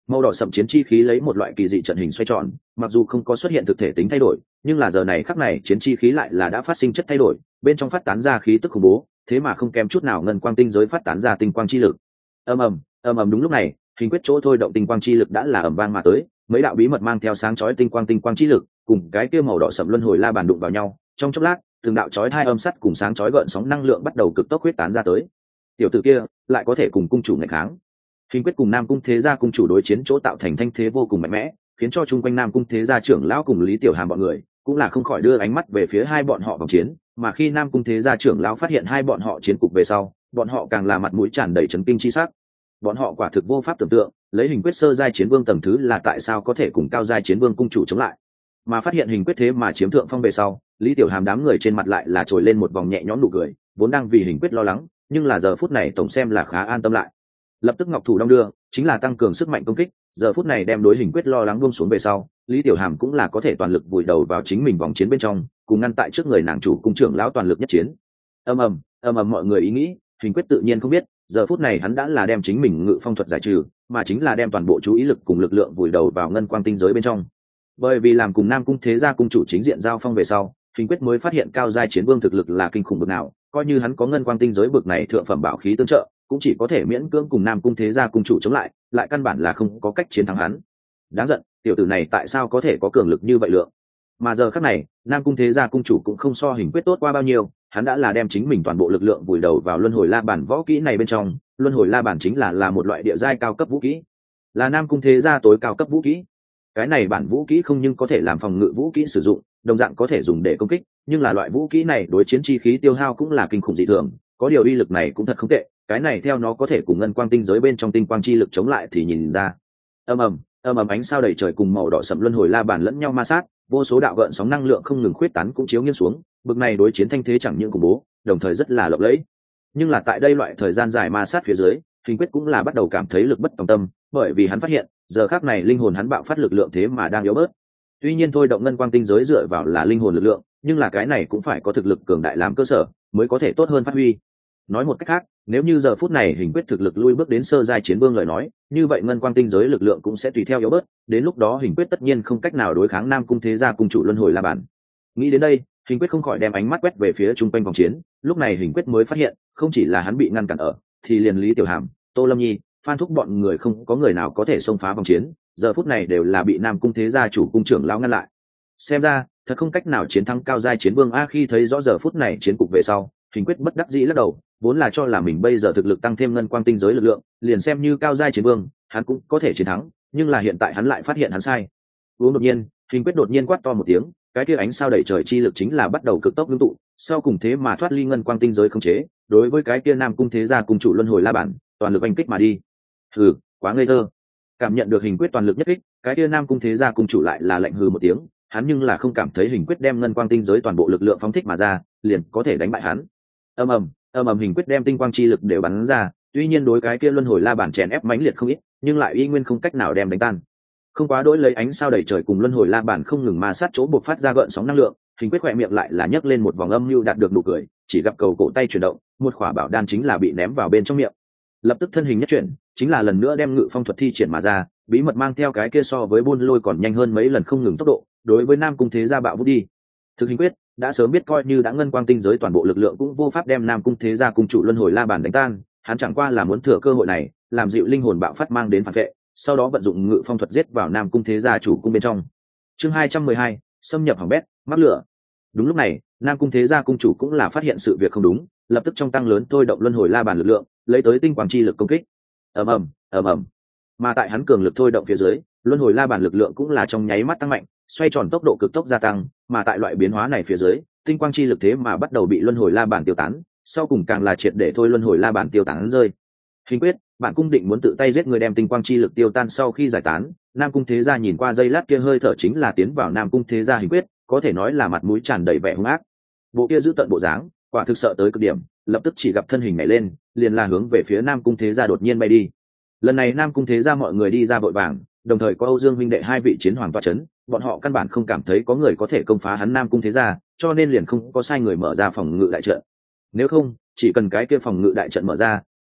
Màu đỏ sậm chiến chi khí lấy một loại kỳ dị trận hình xoay tròn, mặc dù không có xuất hiện thực thể tính thay đổi, nhưng là giờ này khắc này chiến chi khí lại là đã phát sinh chất thay đổi, bên trong phát tán ra khí tức khủng bố, thế mà không kém chút nào ngân quang tinh giới phát tán ra tinh quang chi lực. Ầm ầm, ầm ầm, đúng lúc này, hình quyết chỗ thôi động tinh quang chi lực đã là ầm vang mà tới, mấy đạo bí mật mang theo sáng chói tinh quang tinh quang chi lực, cùng cái kia màu đỏ sậm luân hồi la bàn đụng vào nhau, trong chốc lát, từng đạo chói hai âm sắt cùng sáng chói gợn sóng năng lượng bắt đầu cực tốc huyết tán ra tới. Tiểu tử kia lại có thể cùng cung chủ nghịch kháng. Hình quyết cùng Nam Cung Thế Gia cung chủ đối chiến chỗ tạo thành thanh thế vô cùng mạnh mẽ, khiến cho chung quanh Nam Cung Thế Gia trưởng lão cùng Lý Tiểu Hàm bọn người cũng là không khỏi đưa ánh mắt về phía hai bọn họ vòng chiến, mà khi Nam Cung Thế Gia trưởng lão phát hiện hai bọn họ chiến cục về sau, bọn họ càng là mặt mũi tràn đầy chấn kinh chi sắc. Bọn họ quả thực vô pháp tưởng tượng, lấy hình quyết sơ giai chiến vương tầng thứ là tại sao có thể cùng cao giai chiến vương cung chủ chống lại. Mà phát hiện hình quyết thế mà chiếm thượng phong về sau, Lý Tiểu Hàm đám người trên mặt lại là trồi lên một vòng nhẹ nhõm nụ cười, vốn đang vì hình quyết lo lắng, nhưng là giờ phút này tổng xem là khá an tâm lại. Lập tức ngọc thủ đong đưa, chính là tăng cường sức mạnh công kích, giờ phút này đem đối hình quyết lo lắng buông xuống về sau, Lý Tiểu Hàm cũng là có thể toàn lực vùi đầu vào chính mình vòng chiến bên trong, cùng ngăn tại trước người nàng chủ cung trưởng lão toàn lực nhất chiến. Ầm ầm, ầm ầm, mọi người ý nghĩ, hình quyết tự nhiên không biết, giờ phút này hắn đã là đem chính mình ngự phong thuật giải trừ, mà chính là đem toàn bộ chú ý lực cùng lực lượng vùi đầu vào ngân quang tinh giới bên trong. Bởi vì làm cùng Nam Cung Thế Gia cung chủ chính diện giao phong về sau, hình quyết mới phát hiện cao giai chiến vương thực lực là kinh khủng bậc nào, coi như hắn có ngân quang tinh giới bậc này thượng phẩm bảo khí tương trợ, cũng chỉ có thể miễn cưỡng cùng Nam Cung Thế Gia cung chủ chống lại, lại căn bản là không có cách chiến thắng hắn. Đáng giận, tiểu tử này tại sao có thể có cường lực như vậy lượng? Mà giờ khắc này, Nam Cung Thế Gia cung chủ cũng không so hình quyết tốt qua bao nhiêu, hắn đã là đem chính mình toàn bộ lực lượng vùi đầu vào luân hồi la bản võ kỹ này bên trong. Luân hồi la bản chính là là một loại địa giai cao cấp vũ kỹ, là Nam Cung Thế Gia tối cao cấp vũ kỹ. Cái này bản vũ kỹ không nhưng có thể làm phòng ngự vũ kỹ sử dụng, đồng dạng có thể dùng để công kích, nhưng là loại vũ kỹ này đối chiến chi khí tiêu hao cũng là kinh khủng dị thường, có điều uy lực này cũng thật không tệ, cái này theo nó có thể cùng ngân quang tinh giới bên trong tinh quang chi lực chống lại thì nhìn ra. Ầm ầm, ầm ầm, ánh sao đầy trời cùng màu đỏ sậm luân hồi la bàn lẫn nhau ma sát, vô số đạo gợn sóng năng lượng không ngừng khuyết tán cũng chiếu nghiêng xuống, bực này đối chiến thanh thế chẳng những khủng bố, đồng thời rất là lộng lẫy. Nhưng là tại đây loại thời gian dài ma sát phía dưới, hình quyết cũng là bắt đầu cảm thấy lực bất tòng tâm, bởi vì hắn phát hiện giờ khắc này linh hồn hắn bạo phát lực lượng thế mà đang yếu bớt. Tuy nhiên thôi động ngân quang tinh giới dựa vào là linh hồn lực lượng, nhưng là cái này cũng phải có thực lực cường đại làm cơ sở mới có thể tốt hơn phát huy. Nói một cách khác, nếu như giờ phút này hình quyết thực lực lui bước đến sơ giai chiến vương lời nói, như vậy ngân quang tinh giới lực lượng cũng sẽ tùy theo yếu bớt, đến lúc đó hình quyết tất nhiên không cách nào đối kháng Nam Cung Thế Gia cung chủ luân hồi la bàn. Nghĩ đến đây, hình quyết không khỏi đem ánh mắt quét về phía trung quanh vòng chiến, lúc này hình quyết mới phát hiện, không chỉ là hắn bị ngăn cản ở, thì liền Lý Tiểu Hàm, Tô Lâm Nhi, Phan Thúc bọn người không có người nào có thể xông phá vòng chiến, giờ phút này đều là bị Nam Cung Thế Gia chủ cung trưởng lão ngăn lại. Xem ra, thật không cách nào chiến thắng cao giai chiến vương a. Khi thấy rõ giờ phút này chiến cục về sau, hình quyết bất đắc dĩ lắc đầu, vốn là cho là mình bây giờ thực lực tăng thêm ngân quang tinh giới lực lượng, liền xem như cao giai chiến vương, hắn cũng có thể chiến thắng, nhưng là hiện tại hắn lại phát hiện hắn sai. Uống đột nhiên, hình quyết đột nhiên quát to một tiếng, cái kia ánh sao đầy trời chi lực chính là bắt đầu cực tốc ngưng tụ, sau cùng thế mà thoát ly ngân quang tinh giới không chế, đối với cái kia Nam Cung Thế Gia cung chủ luân hồi la bản, toàn lực oanh kích mà đi. Hừ, quá ngây thơ. Cảm nhận được hình quyết toàn lực nhất kích, cái kia Nam Cung Thế Gia cung chủ lại là lạnh hừ một tiếng, hắn nhưng là không cảm thấy hình quyết đem ngân quang tinh giới toàn bộ lực lượng phóng thích mà ra, liền có thể đánh bại hắn. Ầm ầm, ầm ầm, hình quyết đem tinh quang chi lực đều bắn ra, tuy nhiên đối cái kia luân hồi la bản chèn ép mãnh liệt không ít, nhưng lại y nguyên không cách nào đem đánh tan. Không quá đối lấy ánh sao đầy trời cùng luân hồi la bản không ngừng ma sát chỗ buộc phát ra gợn sóng năng lượng, hình quyết khỏe miệng lại là nhấc lên một vòng âm mưu đạt được nụ cười, chỉ gặp cầu cổ tay chuyển động, một khỏa bảo đan chính là bị ném vào bên trong miệng. Lập tức thân hình nhất chuyển, chính là lần nữa đem ngự phong thuật thi triển mà ra, bí mật mang theo cái kia so với buôn lôi còn nhanh hơn mấy lần không ngừng tốc độ, đối với Nam Cung Thế Gia bạo vút đi. Thực hình quyết đã sớm biết coi như đã ngân quang tinh giới toàn bộ lực lượng cũng vô pháp đem Nam Cung Thế Gia cung chủ luân hồi la bàn đánh tan, hắn chẳng qua là muốn thừa cơ hội này làm dịu linh hồn bạo phát mang đến phản vệ, sau đó vận dụng ngự phong thuật giết vào Nam Cung Thế Gia chủ cung bên trong. Chương hai trăm mười hai, xâm nhập hỏng bét, mắc lửa. Đúng lúc này, Nam Cung Thế Gia cung chủ cũng là phát hiện sự việc không đúng, lập tức trong tăng lớn thôi động luân hồi la bàn lực lượng, lấy tới tinh quang chi lực công kích. Ầm ầm, ầm ầm. Mà tại hắn cường lực thôi động phía dưới, luân hồi la bàn lực lượng cũng là trong nháy mắt tăng mạnh, xoay tròn tốc độ cực tốc gia tăng, mà tại loại biến hóa này phía dưới, tinh quang chi lực thế mà bắt đầu bị luân hồi la bàn tiêu tán, sau cùng càng là triệt để thôi luân hồi la bàn tiêu tán rơi. Hình quyết, bạn cung định muốn tự tay giết người đem tinh quang chi lực tiêu tan sau khi giải tán, Nam Cung Thế Gia nhìn qua giây lát kia hơi thở chính là tiến vào Nam Cung Thế Gia hình quyết, có thể nói là mặt mũi tràn đầy vẻ hung ác. Bộ kia giữ tận bộ dáng, quả thực sợ tới cực điểm, lập tức chỉ gặp thân hình nhảy lên, liền là hướng về phía Nam Cung Thế Gia đột nhiên bay đi. Lần này Nam Cung Thế Gia mọi người đi ra vội vàng, đồng thời có Âu Dương huynh đệ hai vị chiến hoàng tọa chấn, bọn họ căn bản không cảm thấy có người có thể công phá hắn Nam Cung Thế Gia, cho nên liền không có sai người mở ra phòng ngự đại trận. Nếu không, chỉ cần cái kia phòng ngự đại trận mở ra,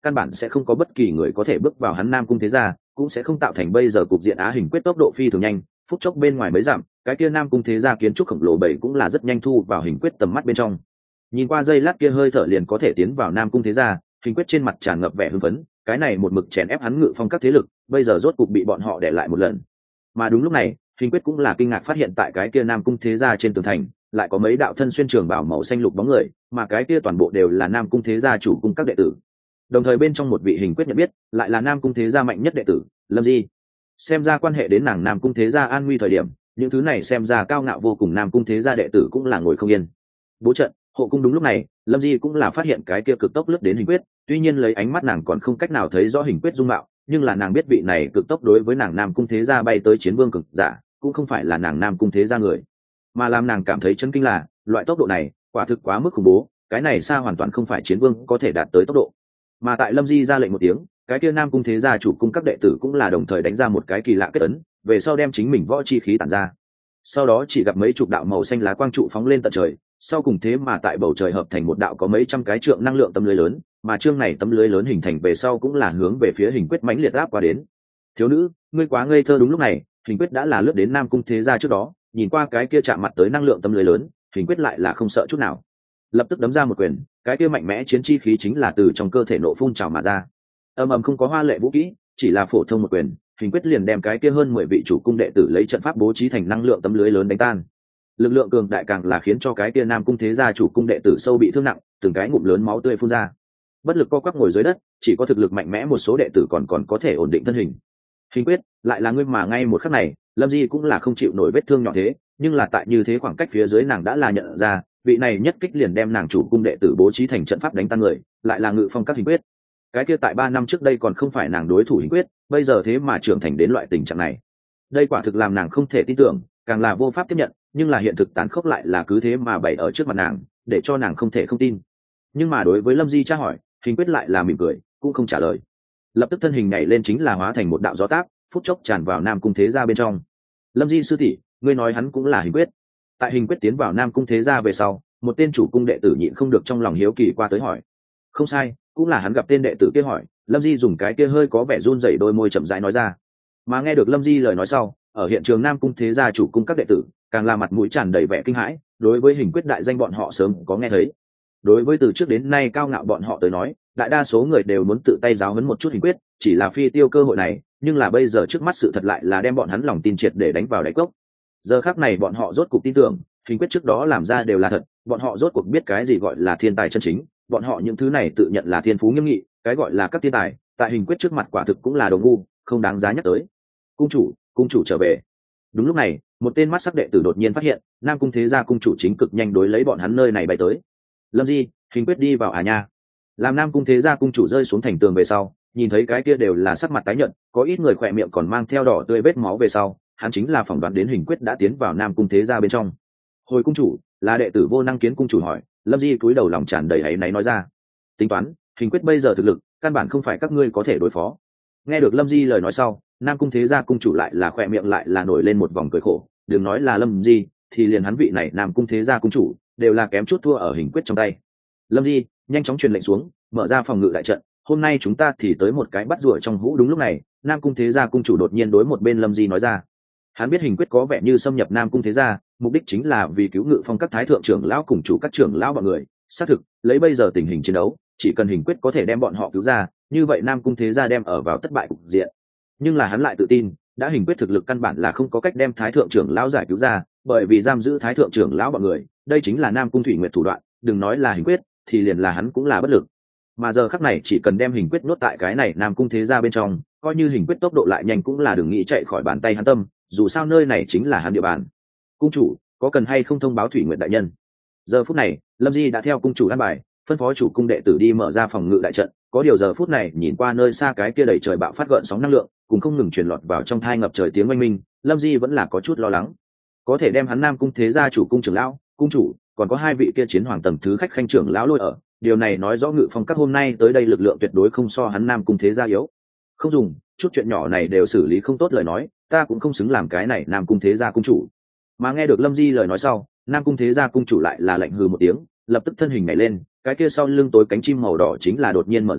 căn bản sẽ không có bất kỳ người có thể bước vào hắn Nam Cung thế gia, cũng sẽ không tạo thành bây giờ cục diện Á Hình Quyết tốc độ phi thường nhanh, phút chốc bên ngoài mấy dặm, cái kia Nam Cung thế gia kiến trúc khổng lồ bảy cũng là rất nhanh thu vào Hình Quyết tầm mắt bên trong. Nhìn qua giây lát kia hơi thở liền có thể tiến vào Nam Cung thế gia, Hình Quyết trên mặt tràn ngập vẻ hưng phấn, cái này một mực chèn ép hắn Ngự Phong các thế lực, bây giờ rốt cục bị bọn họ để lại một lần. Mà đúng lúc này, Hình Quyết cũng là kinh ngạc phát hiện tại cái kia Nam Cung thế gia trên tường thành, lại có mấy đạo thân xuyên trường bào màu xanh lục bóng người, mà cái kia toàn bộ đều là Nam Cung thế gia chủ cung các đệ tử. Đồng thời bên trong một vị Hình Quyết nhận biết, lại là Nam Cung thế gia mạnh nhất đệ tử, Lâm Di. Xem ra quan hệ đến nàng Nam Cung thế gia an nguy thời điểm, những thứ này xem ra cao ngạo vô cùng Nam Cung thế gia đệ tử cũng là ngồi không yên. Bố trận, hộ cung đúng lúc này, Lâm Di cũng là phát hiện cái kia cực tốc lướt đến Hình Quyết, tuy nhiên lấy ánh mắt nàng còn không cách nào thấy rõ Hình Quyết dung mạo, nhưng là nàng biết vị này cực tốc đối với nàng Nam Cung thế gia bay tới chiến vương cực giả, cũng không phải là nàng Nam Cung thế gia người, mà làm nàng cảm thấy chấn kinh là loại tốc độ này quả thực quá mức khủng bố, cái này xa hoàn toàn không phải chiến vương có thể đạt tới tốc độ. Mà tại Lâm Di ra lệnh một tiếng, cái kia Nam Cung thế gia chủ cung các đệ tử cũng là đồng thời đánh ra một cái kỳ lạ kết ấn, về sau đem chính mình võ chi khí tản ra. Sau đó chỉ gặp mấy chục đạo màu xanh lá quang trụ phóng lên tận trời, sau cùng thế mà tại bầu trời hợp thành một đạo có mấy trăm cái trượng năng lượng tấm lưới lớn, mà chương này tấm lưới lớn hình thành về sau cũng là hướng về phía Hình Quyết mãnh liệt áp qua đến. Thiếu nữ, ngươi quá ngây thơ. Đúng lúc này, Hình Quyết đã là lướt đến Nam Cung thế gia trước đó, nhìn qua cái kia chạm mặt tới năng lượng tấm lưới lớn, Hình Quyết lại là không sợ chút nào, lập tức đấm ra một quyền, cái kia mạnh mẽ chiến chi khí chính là từ trong cơ thể nổ phun trào mà ra. Ầm ầm, không có hoa lệ vũ kỹ, chỉ là phổ thông một quyền, Hình Quyết liền đem cái kia hơn mười vị chủ cung đệ tử lấy trận pháp bố trí thành năng lượng tấm lưới lớn đánh tan. Lực lượng cường đại càng là khiến cho cái kia Nam Cung thế gia chủ cung đệ tử sâu bị thương nặng, từng cái ngụm lớn máu tươi phun ra, bất lực co quắp ngồi dưới đất, chỉ có thực lực mạnh mẽ một số đệ tử còn còn có thể ổn định thân hình. Hình Quyết, lại là ngươi. Mà ngay một khắc này, Lâm Di cũng là không chịu nổi vết thương nhỏ thế, nhưng là tại như thế khoảng cách phía dưới nàng đã là nhận ra, vị này nhất kích liền đem nàng chủ cung đệ tử bố trí thành trận pháp đánh tan người, lại là Ngự Phong các Hình Quyết. Cái kia tại ba năm trước đây còn không phải nàng đối thủ Hình Quyết, bây giờ thế mà trưởng thành đến loại tình trạng này, đây quả thực làm nàng không thể tin tưởng, càng là vô pháp tiếp nhận, nhưng là hiện thực tàn khốc lại là cứ thế mà bày ở trước mặt nàng, để cho nàng không thể không tin. Nhưng mà đối với Lâm Di tra hỏi, Hình Quyết lại là mỉm cười, cũng không trả lời, lập tức thân hình nhảy lên chính là hóa thành một đạo gió táp, phút chốc tràn vào Nam Cung thế gia bên trong. Lâm Di sư tỷ, ngươi nói hắn cũng là Hình Quyết? Tại Hình Quyết tiến vào Nam Cung thế gia về sau, một tên chủ cung đệ tử nhịn không được trong lòng hiếu kỳ qua tới hỏi. Không sai, cũng là hắn. Gặp tên đệ tử kia hỏi, Lâm Di dùng cái kia hơi có vẻ run rẩy đôi môi chậm rãi nói ra. Mà nghe được Lâm Di lời nói sau, ở hiện trường Nam Cung thế gia chủ cung các đệ tử càng là mặt mũi tràn đầy vẻ kinh hãi, đối với Hình Quyết đại danh bọn họ sớm có nghe thấy. Đối với từ trước đến nay cao ngạo bọn họ tới nói, đại đa số người đều muốn tự tay giáo huấn một chút Hình Quyết, chỉ là phi tiêu cơ hội này, nhưng là bây giờ trước mắt sự thật lại là đem bọn hắn lòng tin triệt để đánh vào đáy cốc. Giờ khắc này bọn họ rốt cuộc tin tưởng, Hình Quyết trước đó làm ra đều là thật, bọn họ rốt cuộc biết cái gì gọi là thiên tài chân chính, bọn họ những thứ này tự nhận là thiên phú nghiêm nghị, cái gọi là các thiên tài, tại Hình Quyết trước mặt quả thực cũng là đồ ngu, không đáng giá nhắc tới. Cung chủ, cung chủ trở về. Đúng lúc này, một tên mắt sắc đệ tử đột nhiên phát hiện, Nam Cung thế gia cung chủ chính cực nhanh đối lấy bọn hắn nơi này bay tới. Lâm Di, Hình Quyết đi vào à nha. Làm Nam Cung thế gia cung chủ rơi xuống thành tường về sau, nhìn thấy cái kia đều là sắc mặt tái nhợt, có ít người khỏe miệng còn mang theo đỏ tươi vết máu về sau, hắn chính là phỏng đoán đến Hình Quyết đã tiến vào Nam Cung thế gia bên trong. Hồi cung chủ, là đệ tử Vô Năng Kiến cung chủ hỏi. Lâm Di cúi đầu lòng tràn đầy áy náy nói ra. Tính toán, Hình Quyết bây giờ thực lực căn bản không phải các ngươi có thể đối phó. Nghe được Lâm Di lời nói sau, Nam Cung thế gia cung chủ lại là khỏe miệng lại là nổi lên một vòng cười khổ, đừng nói là Lâm Di, thì liền hắn vị này Nam Cung thế gia cung chủ đều là kém chút thua ở Hình Quyết trong tay. Lâm Di, nhanh chóng truyền lệnh xuống, mở ra phòng ngự đại trận, hôm nay chúng ta thì tới một cái bắt rùa trong hũ. Đúng lúc này, Nam Cung thế gia cung chủ đột nhiên đối một bên Lâm Di nói ra. Hắn biết Hình Quyết có vẻ như xâm nhập Nam Cung thế gia, mục đích chính là vì cứu Ngự Phong các thái thượng trưởng lão cùng chủ các trưởng lão bọn người. Xác thực, lấy bây giờ tình hình chiến đấu, chỉ cần Hình Quyết có thể đem bọn họ cứu ra, như vậy Nam Cung thế gia đem ở vào thất bại cục diện. Nhưng là hắn lại tự tin, đã Hình Quyết thực lực căn bản là không có cách đem thái thượng trưởng lão giải cứu ra, bởi vì giam giữ thái thượng trưởng lão bọn người, đây chính là Nam Cung Thủy Nguyệt thủ đoạn, đừng nói là Hình Quyết, thì liền là hắn cũng là bất lực. Mà giờ khắc này chỉ cần đem Hình Quyết nuốt tại cái này Nam Cung thế gia bên trong, coi như Hình Quyết tốc độ lại nhanh cũng là đừng nghĩ chạy khỏi bàn tay hắn tâm, dù sao nơi này chính là hắn địa bàn. Cung chủ, có cần hay không thông báo Thủy Nguyệt đại nhân? Giờ phút này, Lâm Di đã theo cung chủ an bài, phân phó chủ cung đệ tử đi mở ra phòng ngự đại trận. Có điều giờ phút này nhìn qua nơi xa cái kia đầy trời bạo phát gợn sóng năng lượng, cùng không ngừng truyền lọt vào trong thai ngập trời tiếng oanh minh, Lâm Di vẫn là có chút lo lắng. Có thể đem hắn Nam Cung thế gia chủ cung trưởng lão, cung chủ, còn có hai vị kia chiến hoàng tầng thứ khách khanh trưởng lão lôi ở, điều này nói rõ Ngự Phong các hôm nay tới đây lực lượng tuyệt đối không so hắn Nam Cung thế gia yếu. Không dùng, chút chuyện nhỏ này đều xử lý không tốt lời nói, ta cũng không xứng làm cái này Nam Cung thế gia cung chủ. Mà nghe được Lâm Di lời nói sau, Nam Cung thế gia cung chủ lại là lạnh hừ một tiếng, lập tức thân hình nhảy lên, cái kia sau lưng tối cánh chim màu đỏ chính là đột nhiên mở ra,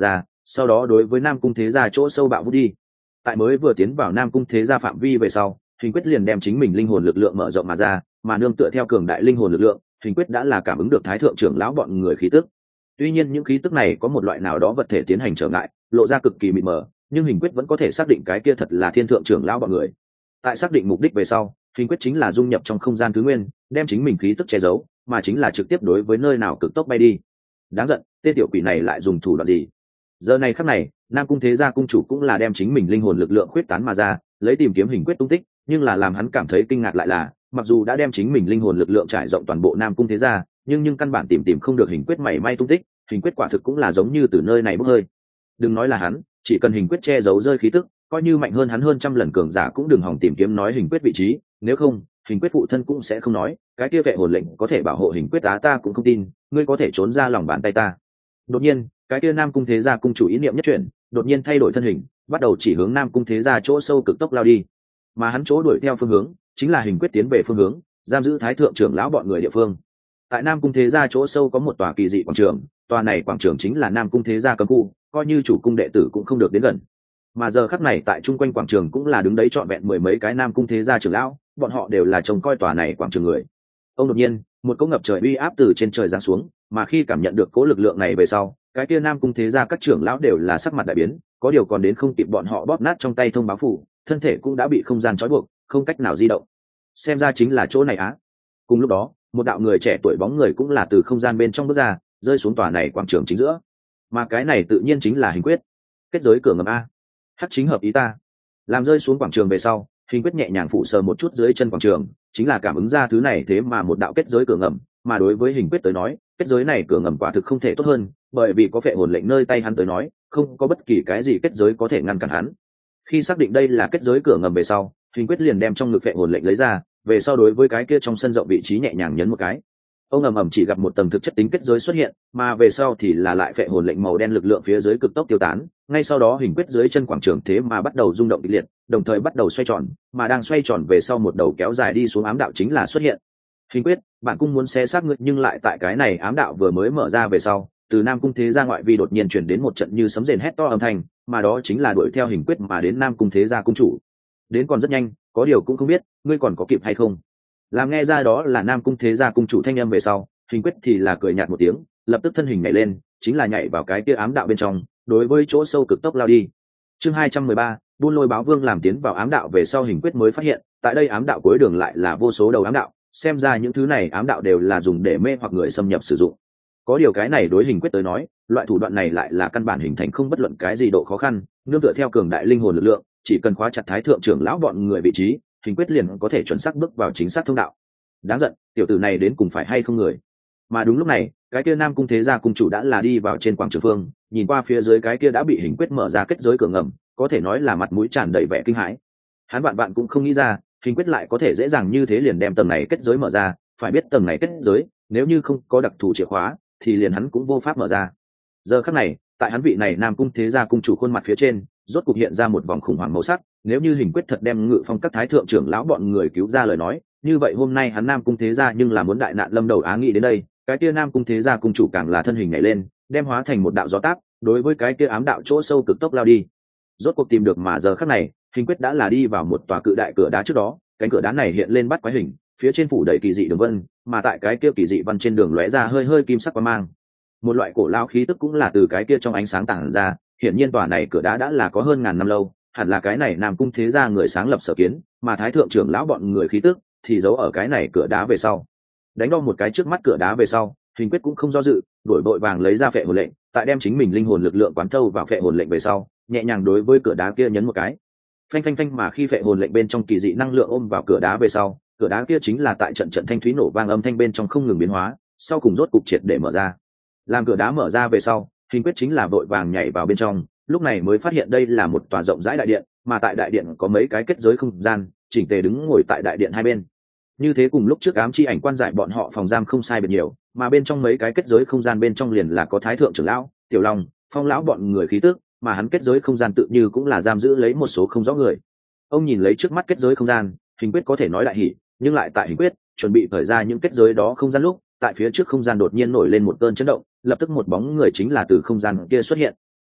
sau đó đối với nam cung thế gia chỗ sâu bạo vút đi. Tại mới vừa tiến vào nam cung thế gia phạm vi về sau, hình quyết liền đem chính mình linh hồn lực lượng mở rộng mà ra, mà nương tựa theo cường đại linh hồn lực lượng, hình quyết đã là cảm ứng được thái thượng trưởng lão bọn người khí tức. Tuy nhiên những khí tức này có một loại nào đó vật thể tiến hành trở ngại, lộ ra cực kỳ mịt mờ, nhưng hình quyết vẫn có thể xác định cái kia thật là thiên thượng trưởng lão bọn người. Tại xác định mục đích về sau, hình quyết chính là dung nhập trong không gian thứ nguyên, đem chính mình khí tức che giấu, mà chính là trực tiếp đối với nơi nào cực tốc bay đi. Đáng giận, tên tiểu quỷ này lại dùng thủ đoạn gì? Giờ này khắc này, nam cung thế gia cung chủ cũng là đem chính mình linh hồn lực lượng khuyết tán mà ra, lấy tìm kiếm hình quyết tung tích, nhưng là làm hắn cảm thấy kinh ngạc lại là, mặc dù đã đem chính mình linh hồn lực lượng trải rộng toàn bộ nam cung thế gia, nhưng nhưng căn bản tìm tìm không được hình quyết mảy may tung tích, hình quyết quả thực cũng là giống như từ nơi này bốc hơi. Đừng nói là hắn, chỉ cần hình quyết che giấu rơi khí tức, coi như mạnh hơn hắn hơn trăm lần cường giả cũng đừng hòng tìm kiếm nói hình quyết vị trí, nếu không, hình quyết phụ thân cũng sẽ không nói, cái kia vệ hồn lệnh có thể bảo hộ hình quyết á, ta cũng không tin, ngươi có thể trốn ra lòng bàn tay ta. Đột nhiên, cái kia nam cung thế gia cung chủ ý niệm nhất chuyển, đột nhiên thay đổi thân hình, bắt đầu chỉ hướng nam cung thế gia chỗ sâu cực tốc lao đi, mà hắn chỗ đuổi theo phương hướng chính là hình quyết tiến về phương hướng giam giữ thái thượng trưởng lão bọn người địa phương. Tại nam cung thế gia chỗ sâu có một tòa kỳ dị quảng trường, tòa này quảng trường chính là nam cung thế gia cấm khu, coi như chủ cung đệ tử cũng không được đến gần. Mà giờ khắc này tại chung quanh quảng trường cũng là đứng đấy trọn vẹn mười mấy cái nam cung thế gia trưởng lão, bọn họ đều là trông coi tòa này quảng trường người. Ông đột nhiên, một cỗ ngập trời uy áp từ trên trời giáng xuống, mà khi cảm nhận được cỗ lực lượng này về sau, cái kia nam cung thế gia các trưởng lão đều là sắc mặt đại biến, có điều còn đến không kịp bọn họ bóp nát trong tay thông báo phủ, thân thể cũng đã bị không gian trói buộc, không cách nào di động. Xem ra chính là chỗ này á. Cùng lúc đó, một đạo người trẻ tuổi bóng người cũng là từ không gian bên trong bước ra, rơi xuống tòa này quảng trường chính giữa. Mà cái này tự nhiên chính là hình quyết. Kết giới cửa ngầm a. Hắc chính hợp ý ta. Làm rơi xuống quảng trường về sau, hình quyết nhẹ nhàng phụ sờ một chút dưới chân quảng trường, chính là cảm ứng ra thứ này thế mà một đạo kết giới cửa ngầm, mà đối với hình quyết tới nói, kết giới này cửa ngầm quả thực không thể tốt hơn, bởi vì có phệ hồn lệnh nơi tay hắn tới nói, không có bất kỳ cái gì kết giới có thể ngăn cản hắn. Khi xác định đây là kết giới cửa ngầm về sau, hình quyết liền đem trong ngực phệ hồn lệnh lấy ra, về sau đối với cái kia trong sân rộng vị trí nhẹ nhàng nhấn một cái. Ông ầm ầm chỉ gặp một tầng thực chất tính kết giới xuất hiện, mà về sau thì là lại phệ hồn lệnh màu đen lực lượng phía dưới cực tốc tiêu tán, ngay sau đó hình quyết dưới chân quảng trường thế mà bắt đầu rung động kịch liệt, đồng thời bắt đầu xoay tròn, mà đang xoay tròn về sau một đầu kéo dài đi xuống ám đạo chính là xuất hiện. Hình quyết, bạn cũng muốn xé xác ngươi, nhưng lại tại cái này ám đạo vừa mới mở ra về sau, từ nam cung thế gia ngoại vi đột nhiên chuyển đến một trận như sấm rền hét to âm thanh, mà đó chính là đuổi theo hình quyết mà đến nam cung thế gia cung chủ. Đến còn rất nhanh, có điều cũng không biết ngươi còn có kịp hay không. Làm nghe ra đó là nam cung thế gia cung chủ thanh âm về sau, hình quyết thì là cười nhạt một tiếng, lập tức thân hình nhảy lên, chính là nhảy vào cái kia ám đạo bên trong, đối với chỗ sâu cực tốc lao đi. Chương hai trăm mười ba, buôn lôi báo vương. Làm tiến vào ám đạo về sau, hình quyết mới phát hiện, tại đây ám đạo cuối đường lại là vô số đầu ám đạo, xem ra những thứ này ám đạo đều là dùng để mê hoặc người xâm nhập sử dụng. Có điều cái này đối hình quyết tới nói, loại thủ đoạn này lại là căn bản hình thành không bất luận cái gì độ khó khăn, nương tựa theo cường đại linh hồn lực lượng, chỉ cần khóa chặt thái thượng trưởng lão bọn người vị trí, hình quyết liền có thể chuẩn xác bước vào chính xác thông đạo. Đáng giận, tiểu tử này đến cùng phải hay không người. Mà đúng lúc này, cái kia nam cung thế gia cung chủ đã là đi vào trên quảng trường phương, nhìn qua phía dưới cái kia đã bị hình quyết mở ra kết giới cửa ngầm, có thể nói là mặt mũi tràn đầy vẻ kinh hãi. Hắn bạn bạn cũng không nghĩ ra, hình quyết lại có thể dễ dàng như thế liền đem tầng này kết giới mở ra, phải biết tầng này kết giới, nếu như không có đặc thù chìa khóa, thì liền hắn cũng vô pháp mở ra. Giờ khắc này, tại hắn vị này nam cung thế gia cung chủ khuôn mặt phía trên, rốt cục hiện ra một vòng khủng hoảng màu sắc, nếu như hình quyết thật đem Ngự Phong các thái thượng trưởng lão bọn người cứu ra lời nói, như vậy hôm nay hắn nam cung thế gia nhưng là muốn đại nạn lâm đầu á. Nghĩ đến đây, cái kia nam cung thế gia cung chủ càng là thân hình nhảy lên, đem hóa thành một đạo gió táp, đối với cái kia ám đạo chỗ sâu cực tốc lao đi. Rốt cuộc tìm được, mà giờ khắc này, hình quyết đã là đi vào một tòa cự đại cửa đá trước đó, cánh cửa đá này hiện lên bắt quái hình, phía trên phủ đầy kỳ dị đường vân, mà tại cái kia kỳ dị văn trên đường lóe ra hơi hơi kim sắc quang mang. Một loại cổ lao khí tức cũng là từ cái kia trong ánh sáng tản ra, hiển nhiên tòa này cửa đá đã là có hơn ngàn năm lâu, hẳn là cái này nam cung thế gia người sáng lập sở kiến, mà thái thượng trưởng lão bọn người khí tức thì giấu ở cái này cửa đá về sau. Đánh đo một cái trước mắt cửa đá về sau, hình quyết cũng không do dự, đổi vội vàng lấy ra phệ hồn lệnh, tại đem chính mình linh hồn lực lượng quán thâu vào phệ hồn lệnh về sau, nhẹ nhàng đối với cửa đá kia nhấn một cái. Phanh phanh phanh, mà khi phệ hồn lệnh bên trong kỳ dị năng lượng ôm vào cửa đá về sau, cửa đá kia chính là tại trận trận thanh thúy nổ vang âm thanh bên trong không ngừng biến hóa, sau cùng rốt cục triệt để mở ra. Làm cửa đá mở ra về sau, hình quyết chính là vội vàng nhảy vào bên trong, lúc này mới phát hiện đây là một tòa rộng rãi đại điện, mà tại đại điện có mấy cái kết giới không gian, chỉnh tề đứng ngồi tại đại điện hai bên. Như thế cùng lúc trước ám chi ảnh quan giải bọn họ phòng giam không sai biệt nhiều, mà bên trong mấy cái kết giới không gian bên trong liền là có thái thượng trưởng lão, tiểu long, phong lão bọn người khí tức, mà hắn kết giới không gian tự như cũng là giam giữ lấy một số không rõ người. Ông nhìn lấy trước mắt kết giới không gian, hình quyết có thể nói đại hỉ, nhưng lại tại hình quyết chuẩn bị khởi ra những kết giới đó không gian lúc, tại phía trước không gian đột nhiên nổi lên một cơn chấn động, lập tức một bóng người chính là từ không gian kia xuất hiện.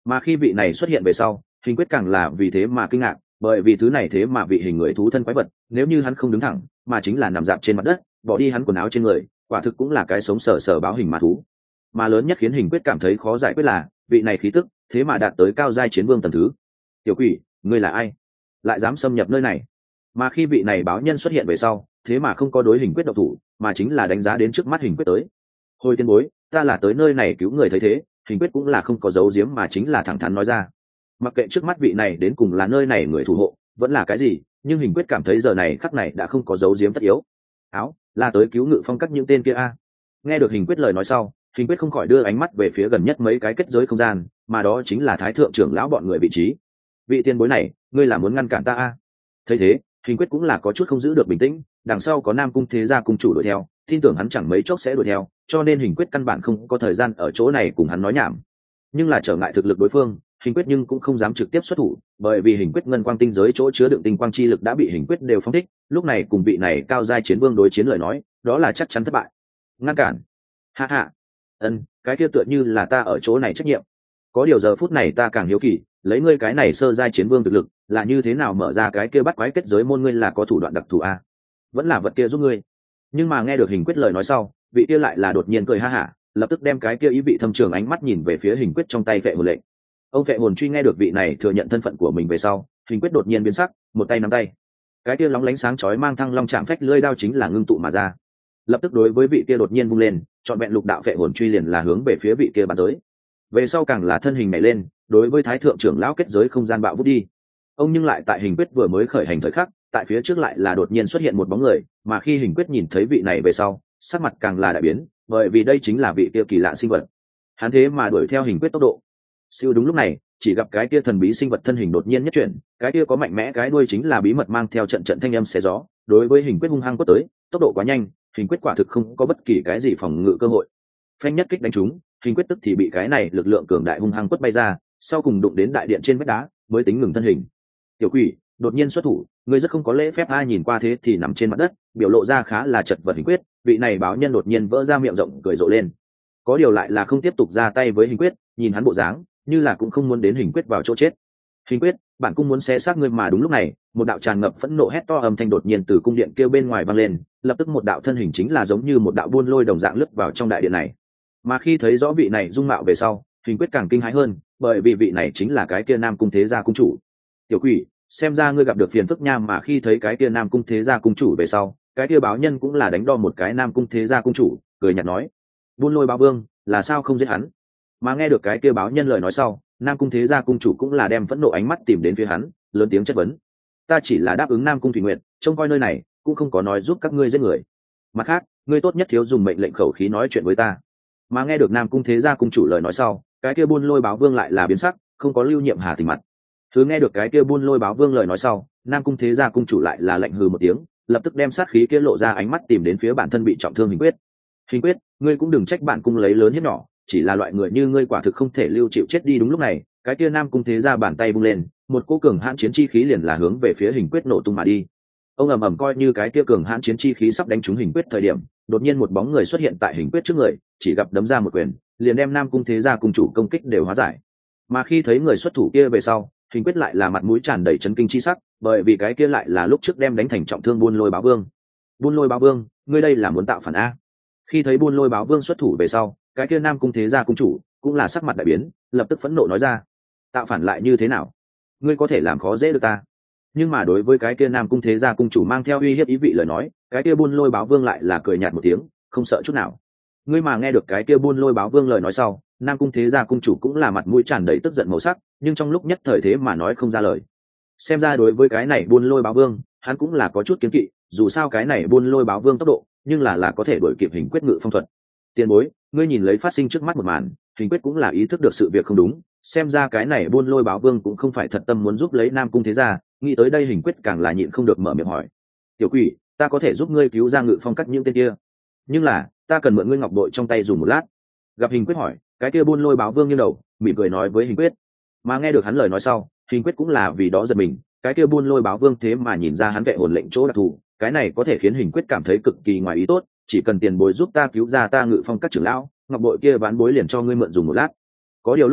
Mà khi vị này xuất hiện về sau, hình quyết càng là vì thế mà kinh ngạc, bởi vì thứ này thế mà vị hình người thú thân quái vật, nếu như hắn không đứng thẳng mà chính là nằm dạp trên mặt đất, bỏ đi hắn quần áo trên người, quả thực cũng là cái sống sờ sờ báo hình mà thú. Mà lớn nhất khiến hình quyết cảm thấy khó giải quyết là vị này khí tức thế mà đạt tới cao giai chiến vương tầng thứ. Tiểu quỷ, ngươi là ai, lại dám xâm nhập nơi này? Mà khi vị này báo nhân xuất hiện về sau, thế mà không có đối hình quyết độc thủ, mà chính là đánh giá đến trước mắt hình quyết tới. Hồi tiên bối, ta là tới nơi này cứu người, thấy thế hình quyết cũng là không có giấu giếm mà chính là thẳng thắn nói ra. Mặc kệ trước mắt vị này đến cùng là nơi này người thủ hộ vẫn là cái gì, nhưng hình quyết cảm thấy giờ này khắc này đã không có giấu giếm tất yếu. Áo là tới cứu Ngự Phong các những tên kia a. Nghe được hình quyết lời nói sau, hình quyết không khỏi đưa ánh mắt về phía gần nhất mấy cái kết giới không gian, mà đó chính là thái thượng trưởng lão bọn người vị trí. Vị tiên bối này, ngươi là muốn ngăn cản ta a? Thấy thế hình quyết cũng là có chút không giữ được bình tĩnh, đằng sau có Nam Cung Thế Gia cung chủ đuổi theo, tin tưởng hắn chẳng mấy chốc sẽ đuổi theo, cho nên hình quyết căn bản không có thời gian ở chỗ này cùng hắn nói nhảm. Nhưng là trở ngại thực lực đối phương, hình quyết nhưng cũng không dám trực tiếp xuất thủ, bởi vì hình quyết ngân quang tinh giới chỗ chứa đựng tinh quang chi lực đã bị hình quyết đều phóng thích, lúc này cùng vị này cao giai chiến vương đối chiến lời nói, đó là chắc chắn thất bại. Ngăn cản? Ha ha. Ân, cái kia tựa như là ta ở chỗ này trách nhiệm. Có điều giờ phút này ta càng hiếu kỳ, lấy ngươi cái này sơ giai chiến vương thực lực, là như thế nào mở ra cái kia bắt quái kết giới môn, ngươi là có thủ đoạn đặc thù a? Vẫn là vật kia giúp ngươi? Nhưng mà nghe được hình quyết lời nói sau, vị kia lại là đột nhiên cười ha hả, lập tức đem cái kia ý vị thâm trường ánh mắt nhìn về phía hình quyết trong tay vệ hồn lệnh. Ông vệ hồn truy nghe được vị này thừa nhận thân phận của mình về sau, hình quyết đột nhiên biến sắc, một tay nắm tay, cái kia lóng lánh sáng chói mang thăng long chạm phách lưỡi đao chính là ngưng tụ mà ra. Lập tức đối với vị kia đột nhiên vung lên, chọn vẹn lục đạo vệ hồn truy liền là hướng về phía vị kia bắn tới. Về sau càng là thân hình nhảy lên, đối với thái thượng trưởng lão kết giới không gian bạo vút đi. Ông nhưng lại tại hình quyết vừa mới khởi hành thời khắc, tại phía trước lại là đột nhiên xuất hiện một bóng người, mà khi hình quyết nhìn thấy vị này về sau, sắc mặt càng là đại biến, bởi vì đây chính là vị kia kỳ lạ sinh vật. Hắn thế mà đuổi theo hình quyết tốc độ. Siêu đúng lúc này, chỉ gặp cái kia thần bí sinh vật thân hình đột nhiên nhất chuyển, cái kia có mạnh mẽ cái đuôi chính là bí mật mang theo trận trận thanh âm xé gió, đối với hình quyết hung hăng quất tới, tốc độ quá nhanh, hình quyết quả thực không có bất kỳ cái gì phòng ngự cơ hội. Phanh nhất kích đánh trúng, hình quyết tức thì bị cái này lực lượng cường đại hung hăng quất bay ra, sau cùng đụng đến đại điện trên vách đá, mới tính ngừng thân hình. Tiểu quỷ, đột nhiên xuất thủ, ngươi rất không có lễ phép. Ai nhìn qua thế thì nằm trên mặt đất, biểu lộ ra khá là chật vật hình quyết, vị này báo nhân đột nhiên vỡ ra miệng rộng cười rộ lên. Có điều lại là không tiếp tục ra tay với hình quyết, nhìn hắn bộ dáng, như là cũng không muốn đến hình quyết vào chỗ chết. Hình quyết, bản cung muốn xé xác ngươi. Mà đúng lúc này, một đạo tràn ngập phẫn nộ hét to âm thanh đột nhiên từ cung điện kêu bên ngoài vang lên, lập tức một đạo thân hình chính là giống như một đạo buôn lôi đồng dạng lướt vào trong đại điện này. Mà khi thấy rõ vị này dung mạo về sau, hình quyết càng kinh hãi hơn, bởi vì vị này chính là cái kia Nam Cung Thế Gia cung chủ. Tiểu quỷ, xem ra ngươi gặp được phiền phức nha. Mà khi thấy cái kia Nam Cung Thế Gia cung chủ về sau, cái kia báo nhân cũng là đánh đo một cái Nam Cung Thế Gia cung chủ, cười nhạt nói: buôn lôi báo vương, là sao không giết hắn? Mà nghe được cái kia báo nhân lời nói sau, Nam Cung Thế Gia cung chủ cũng là đem phẫn nộ ánh mắt tìm đến phía hắn, lớn tiếng chất vấn: ta chỉ là đáp ứng Nam Cung Thủy Nguyện, trông coi nơi này, cũng không có nói giúp các ngươi giết người. Mặt khác, ngươi tốt nhất thiếu dùng mệnh lệnh khẩu khí nói chuyện với ta. Mà nghe được Nam Cung Thế Gia cung chủ lời nói sau, cái kia buôn lôi báo vương lại là biến sắc, không có lưu nhiệm hà tình mặt. Thứ nghe được cái kia buôn lôi báo vương lời nói sau, Nam Cung Thế Gia cung chủ lại là lạnh hừ một tiếng, lập tức đem sát khí kia lộ ra ánh mắt tìm đến phía bản thân bị trọng thương hình quyết. Hình quyết, ngươi cũng đừng trách bản cung lấy lớn hiếp nhỏ, chỉ là loại người như ngươi quả thực không thể lưu chịu chết đi. Đúng lúc này, cái kia Nam Cung Thế Gia bàn tay vung lên, một cỗ cường hãn chiến chi khí liền là hướng về phía hình quyết nổ tung mà đi. Ông ầm ầm, coi như cái kia cường hãn chiến chi khí sắp đánh trúng hình quyết thời điểm, đột nhiên một bóng người xuất hiện tại hình quyết trước người, chỉ gặp đấm ra một quyền, liền đem Nam Cung Thế Gia cung chủ công kích đều hóa giải. Mà khi thấy người xuất thủ kia về sau, hình quyết lại là mặt mũi tràn đầy chấn kinh chi sắc, bởi vì cái kia lại là lúc trước đem đánh thành trọng thương buôn lôi báo vương. Buôn lôi báo vương, ngươi đây là muốn tạo phản a? Khi thấy buôn lôi báo vương xuất thủ về sau, cái kia Nam Cung Thế Gia cung chủ cũng là sắc mặt đại biến, lập tức phẫn nộ nói ra: tạo phản lại như thế nào? Ngươi có thể làm khó dễ được ta? Nhưng mà đối với cái kia Nam Cung Thế Gia cung chủ mang theo uy hiếp ý vị lời nói, cái kia buôn lôi báo vương lại là cười nhạt một tiếng, không sợ chút nào. Ngươi mà nghe được cái kia buôn lôi báo vương lời nói sau, Nam Cung Thế Gia cung chủ cũng là mặt mũi tràn đầy tức giận màu sắc, nhưng trong lúc nhất thời thế mà nói không ra lời. Xem ra đối với cái này buôn lôi báo vương, hắn cũng là có chút kiến kỵ, dù sao cái này buôn lôi báo vương tốc độ, nhưng là là có thể đuổi kịp hình quyết ngự phong thuật. Tiền bối, ngươi nhìn lấy phát sinh trước mắt một màn, hình quyết cũng là ý thức được sự việc không đúng, xem ra cái này buôn lôi báo vương cũng không phải thật tâm muốn giúp lấy Nam Cung Thế Gia. Nghĩ tới đây hình quyết càng là nhịn không được mở miệng hỏi: tiểu quỷ, ta có thể giúp ngươi cứu ra ngự phong cắt những tên kia, nhưng là ta cần mượn ngươi ngọc bội trong tay dùng một lát. Gặp hình quyết hỏi, cái kia buôn lôi báo vương nghiêng đầu mỉm cười nói với hình quyết. Mà nghe được hắn lời nói sau, hình quyết cũng là vì đó giật mình, cái kia buôn lôi báo vương thế mà nhìn ra hắn vệ hồn lệnh chỗ đặc thù, cái này có thể khiến hình quyết cảm thấy cực kỳ ngoài ý tốt. Chỉ cần tiền bối giúp ta cứu ra ta ngự phong các trưởng lão, ngọc bội kia ván bối liền cho ngươi mượn dùng một lát. Có điều lúc này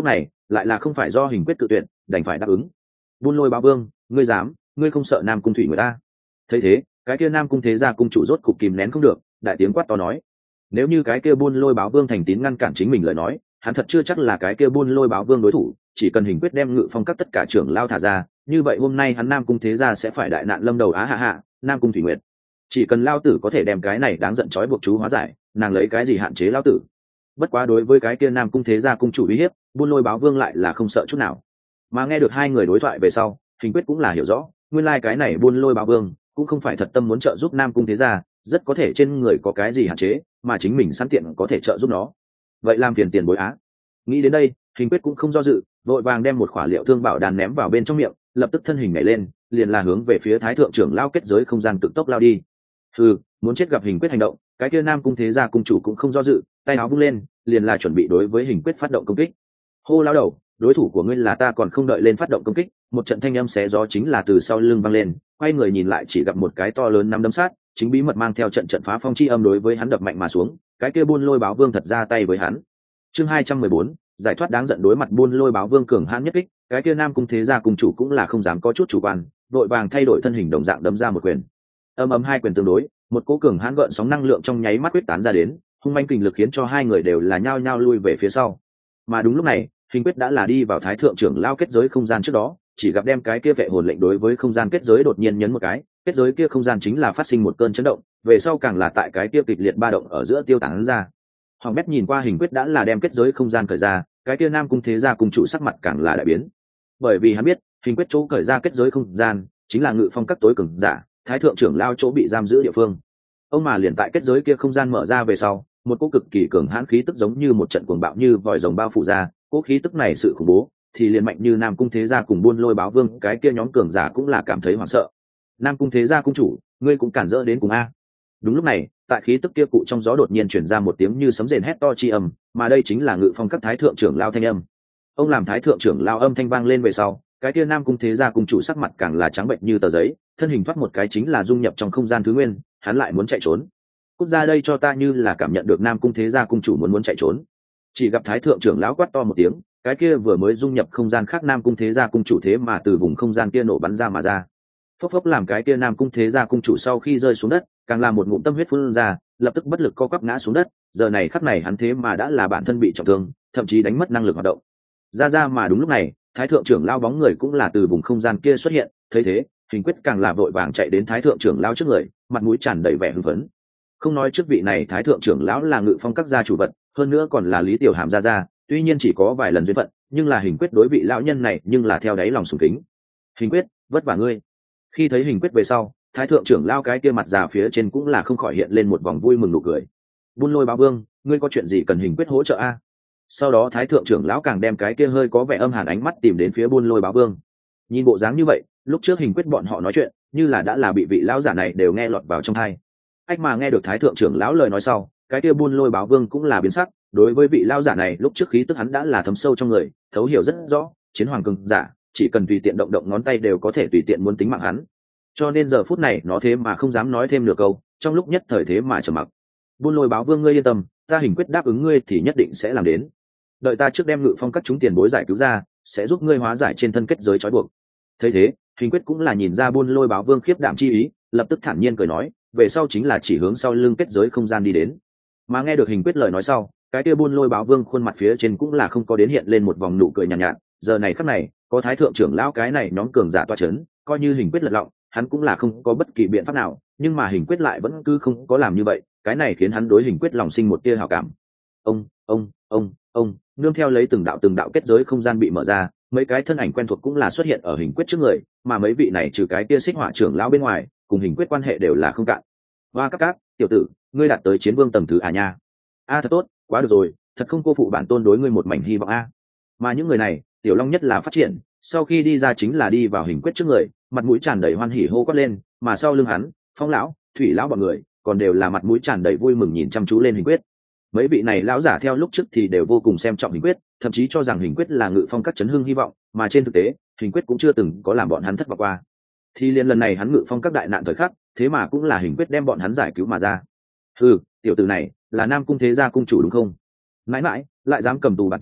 lại là không phải do hình quyết tự tuyển đành phải đáp ứng. Buôn Lôi Báo Vương, ngươi dám, ngươi không sợ Nam Cung Thủy người ta? Thấy thế, cái kia Nam Cung thế gia cung chủ rốt cục kìm nén không được, đại tiếng quát to nói. Nếu như cái kia Buôn Lôi Báo Vương thành tín ngăn cản chính mình lời nói, hắn thật chưa chắc là cái kia Buôn Lôi Báo Vương đối thủ, chỉ cần hình quyết đem Ngự Phong các tất cả trưởng lao thả ra, như vậy hôm nay hắn Nam Cung thế gia sẽ phải đại nạn lâm đầu á hạ hạ, Nam Cung Thủy Nguyệt. Chỉ cần lao tử có thể đem cái này đáng giận trói buộc chú hóa giải, nàng lấy cái gì hạn chế lao tử? Bất quá đối với cái kia Nam Cung thế gia cung chủ uy hiếp, Buôn Lôi Báo Vương lại là không sợ chút nào. Mà nghe được hai người đối thoại về sau, hình quyết cũng là hiểu rõ, nguyên lai like cái này Buôn Lôi Báo Vương cũng không phải thật tâm muốn trợ giúp Nam Cung thế gia, rất có thể trên người có cái gì hạn chế, mà chính mình sẵn tiện có thể trợ giúp nó. Vậy làm phiền tiền bối á. Nghĩ đến đây, hình quyết cũng không do dự, vội vàng đem một khỏa liệu thương bảo đàn ném vào bên trong miệng, lập tức thân hình nhảy lên, liền là hướng về phía Thái thượng trưởng lao kết giới không gian cực tốc lao đi. Hừ, muốn chết gặp hình quyết hành động, cái kia Nam Cung thế gia cung chủ cũng không do dự, tay áo vung lên, liền là chuẩn bị đối với hình quyết phát động công kích. Hô lao đầu, đối thủ của ngươi là ta, còn không đợi lên phát động công kích, một trận thanh âm xé gió chính là từ sau lưng vang lên, quay người nhìn lại chỉ gặp một cái to lớn nắm đấm sát, chính bí mật mang theo trận trận phá phong chi âm đối với hắn đập mạnh mà xuống, cái kia Buôn Lôi Báo Vương thật ra tay với hắn. Chương hai trăm mười bốn, giải thoát đáng giận đối mặt Buôn Lôi Báo Vương cường hãn nhất kích, cái kia Nam Cung thế gia cùng chủ cũng là không dám có chút chủ quan, vội vàng thay đổi thân hình đồng dạng đấm ra một quyền. Âm ầm hai quyền tương đối, một cỗ cường hãn gợn sóng năng lượng trong nháy mắt quyết tán ra đến, hung manh kình lực khiến cho hai người đều là nhao nhao lui về phía sau. Mà đúng lúc này, hình quyết đã là đi vào Thái thượng trưởng lao kết giới không gian trước đó, chỉ gặp đem cái kia vệ hồn lệnh đối với không gian kết giới đột nhiên nhấn một cái, kết giới kia không gian chính là phát sinh một cơn chấn động, về sau càng là tại cái kia kịch liệt ba động ở giữa tiêu tán ra. Hoàng Bét nhìn qua hình quyết đã là đem kết giới không gian cởi ra, cái kia Nam Cung thế gia cùng chủ sắc mặt càng là đại biến, bởi vì hắn biết hình quyết chỗ cởi ra kết giới không gian chính là Ngự Phong các tối cường giả Thái thượng trưởng lao chỗ bị giam giữ địa phương. Ông mà liền tại kết giới kia không gian mở ra về sau, một cỗ cực kỳ cường hãn khí tức giống như một trận cuồng bạo như vòi rồng bao phủ ra, cỗ khí tức này sự khủng bố thì liền mạnh như Nam Cung thế gia cùng Buôn Lôi Báo Vương cái kia nhóm cường giả cũng là cảm thấy hoảng sợ. Nam Cung thế gia cung chủ, ngươi cũng cản rỡ đến cùng a. Đúng lúc này, tại khí tức kia cụ trong gió đột nhiên truyền ra một tiếng như sấm rền hét to chi âm, mà đây chính là Ngự Phong các Thái thượng trưởng lao thanh âm. Ông làm Thái thượng trưởng lao âm thanh vang lên về sau, cái kia Nam Cung thế gia cung chủ sắc mặt càng là trắng bệnh như tờ giấy, thân hình thoát một cái chính là dung nhập trong không gian thứ nguyên, hắn lại muốn chạy trốn. Cút ra đây cho ta, như là cảm nhận được Nam Cung thế gia cung chủ muốn muốn chạy trốn. Chỉ gặp Thái thượng trưởng lão quát to một tiếng, cái kia vừa mới dung nhập không gian khác Nam Cung thế gia cung chủ thế mà từ vùng không gian kia nổ bắn ra mà ra. Phốc phốc làm cái kia Nam Cung thế gia cung chủ sau khi rơi xuống đất, càng làm một ngụm tâm huyết phun ra, lập tức bất lực co quắp ngã xuống đất. Giờ này khắc này hắn thế mà đã là bản thân bị trọng thương, thậm chí đánh mất năng lực hoạt động. Ra ra mà đúng lúc này, Thái thượng trưởng lao bóng người cũng là từ vùng không gian kia xuất hiện, thấy thế, hình quyết càng là vội vàng chạy đến Thái thượng trưởng lao trước người, mặt mũi tràn đầy vẻ hưng phấn. Không nói trước vị này Thái thượng trưởng lão là Ngự Phong các gia chủ vật, hơn nữa còn là Lý Tiểu Hàm gia gia, tuy nhiên chỉ có vài lần duyên phận, nhưng là hình quyết đối vị lão nhân này nhưng là theo đáy lòng sùng kính. Hình quyết, vất vả ngươi. Khi thấy hình quyết về sau, Thái thượng trưởng lao cái kia mặt già phía trên cũng là không khỏi hiện lên một vòng vui mừng nụ cười. Buôn Lôi Báo Vương, ngươi có chuyện gì cần hình quyết hỗ trợ a? Sau đó Thái thượng trưởng lão càng đem cái kia hơi có vẻ âm hàn ánh mắt tìm đến phía Buôn Lôi Báo Vương. Nhìn bộ dáng như vậy, lúc trước hình quyết bọn họ nói chuyện, như là đã là bị vị lão giả này đều nghe lọt vào trong tai. Ách mà nghe được Thái thượng trưởng lão lời nói sau, cái kia Buôn Lôi Báo Vương cũng là biến sắc, đối với vị lão giả này lúc trước khí tức hắn đã là thấm sâu trong người, thấu hiểu rất rõ, chiến hoàng cường giả, chỉ cần tùy tiện động động ngón tay đều có thể tùy tiện muốn tính mạng hắn. Cho nên giờ phút này nó thế mà không dám nói thêm nửa câu, trong lúc nhất thời thế mà trầm mặc. Buôn Lôi Báo Vương, ngươi yên tâm, ta hình quyết đáp ứng ngươi thì nhất định sẽ làm đến. Đợi ta trước đem Ngự Phong các chúng tiền bối giải cứu ra, sẽ giúp ngươi hóa giải trên thân kết giới trói buộc. Thấy thế, hình quyết cũng là nhìn ra Buôn Lôi Báo Vương khiếp đảm chi ý, lập tức thản nhiên cười nói, về sau chính là chỉ hướng sau lưng kết giới không gian đi đến. Mà nghe được hình quyết lời nói sau, cái kia Buôn Lôi Báo Vương khuôn mặt phía trên cũng là không có đến hiện lên một vòng nụ cười nhàn nhạt, nhạt. Giờ này khắc này, có Thái thượng trưởng lão cái này nhóm cường giả toa chấn, coi như hình quyết lật lọng, hắn cũng là không có bất kỳ biện pháp nào, nhưng mà hình quyết lại vẫn cứ không có làm như vậy, cái này khiến hắn đối hình quyết lòng sinh một tia hảo cảm. Ông, ông, ông, ông, nương theo lấy từng đạo từng đạo kết giới không gian bị mở ra, mấy cái thân ảnh quen thuộc cũng là xuất hiện ở hình quyết trước người, mà mấy vị này trừ cái kia Xích Hỏa trưởng lão bên ngoài, cùng hình quyết quan hệ đều là không cạn. Hoa các các, tiểu tử, ngươi đạt tới chiến vương tầng thứ à nha? A thật tốt, quá được rồi, thật không cô phụ bản tôn đối ngươi một mảnh hy vọng a. Mà những người này, Tiểu Long nhất là phát triển, sau khi đi ra chính là đi vào hình quyết trước người, mặt mũi tràn đầy hoan hỉ hô quát lên, mà sau lưng hắn, Phong lão, Thủy lão bọn người, còn đều là mặt mũi tràn đầy vui mừng nhìn chăm chú lên hình quyết. Mấy vị này lão giả theo lúc trước thì đều vô cùng xem trọng hình quyết, thậm chí cho rằng hình quyết là Ngự Phong các chấn hưng hy vọng, mà trên thực tế, hình quyết cũng chưa từng có làm bọn hắn thất vọng qua. Thì liên lần này hắn Ngự Phong các đại nạn thời khắc, thế mà cũng là hình quyết đem bọn hắn giải cứu mà ra. Ừ, tiểu tử này là Nam Cung thế gia cung chủ đúng không? Mãi mãi lại dám cầm tù bản tôn,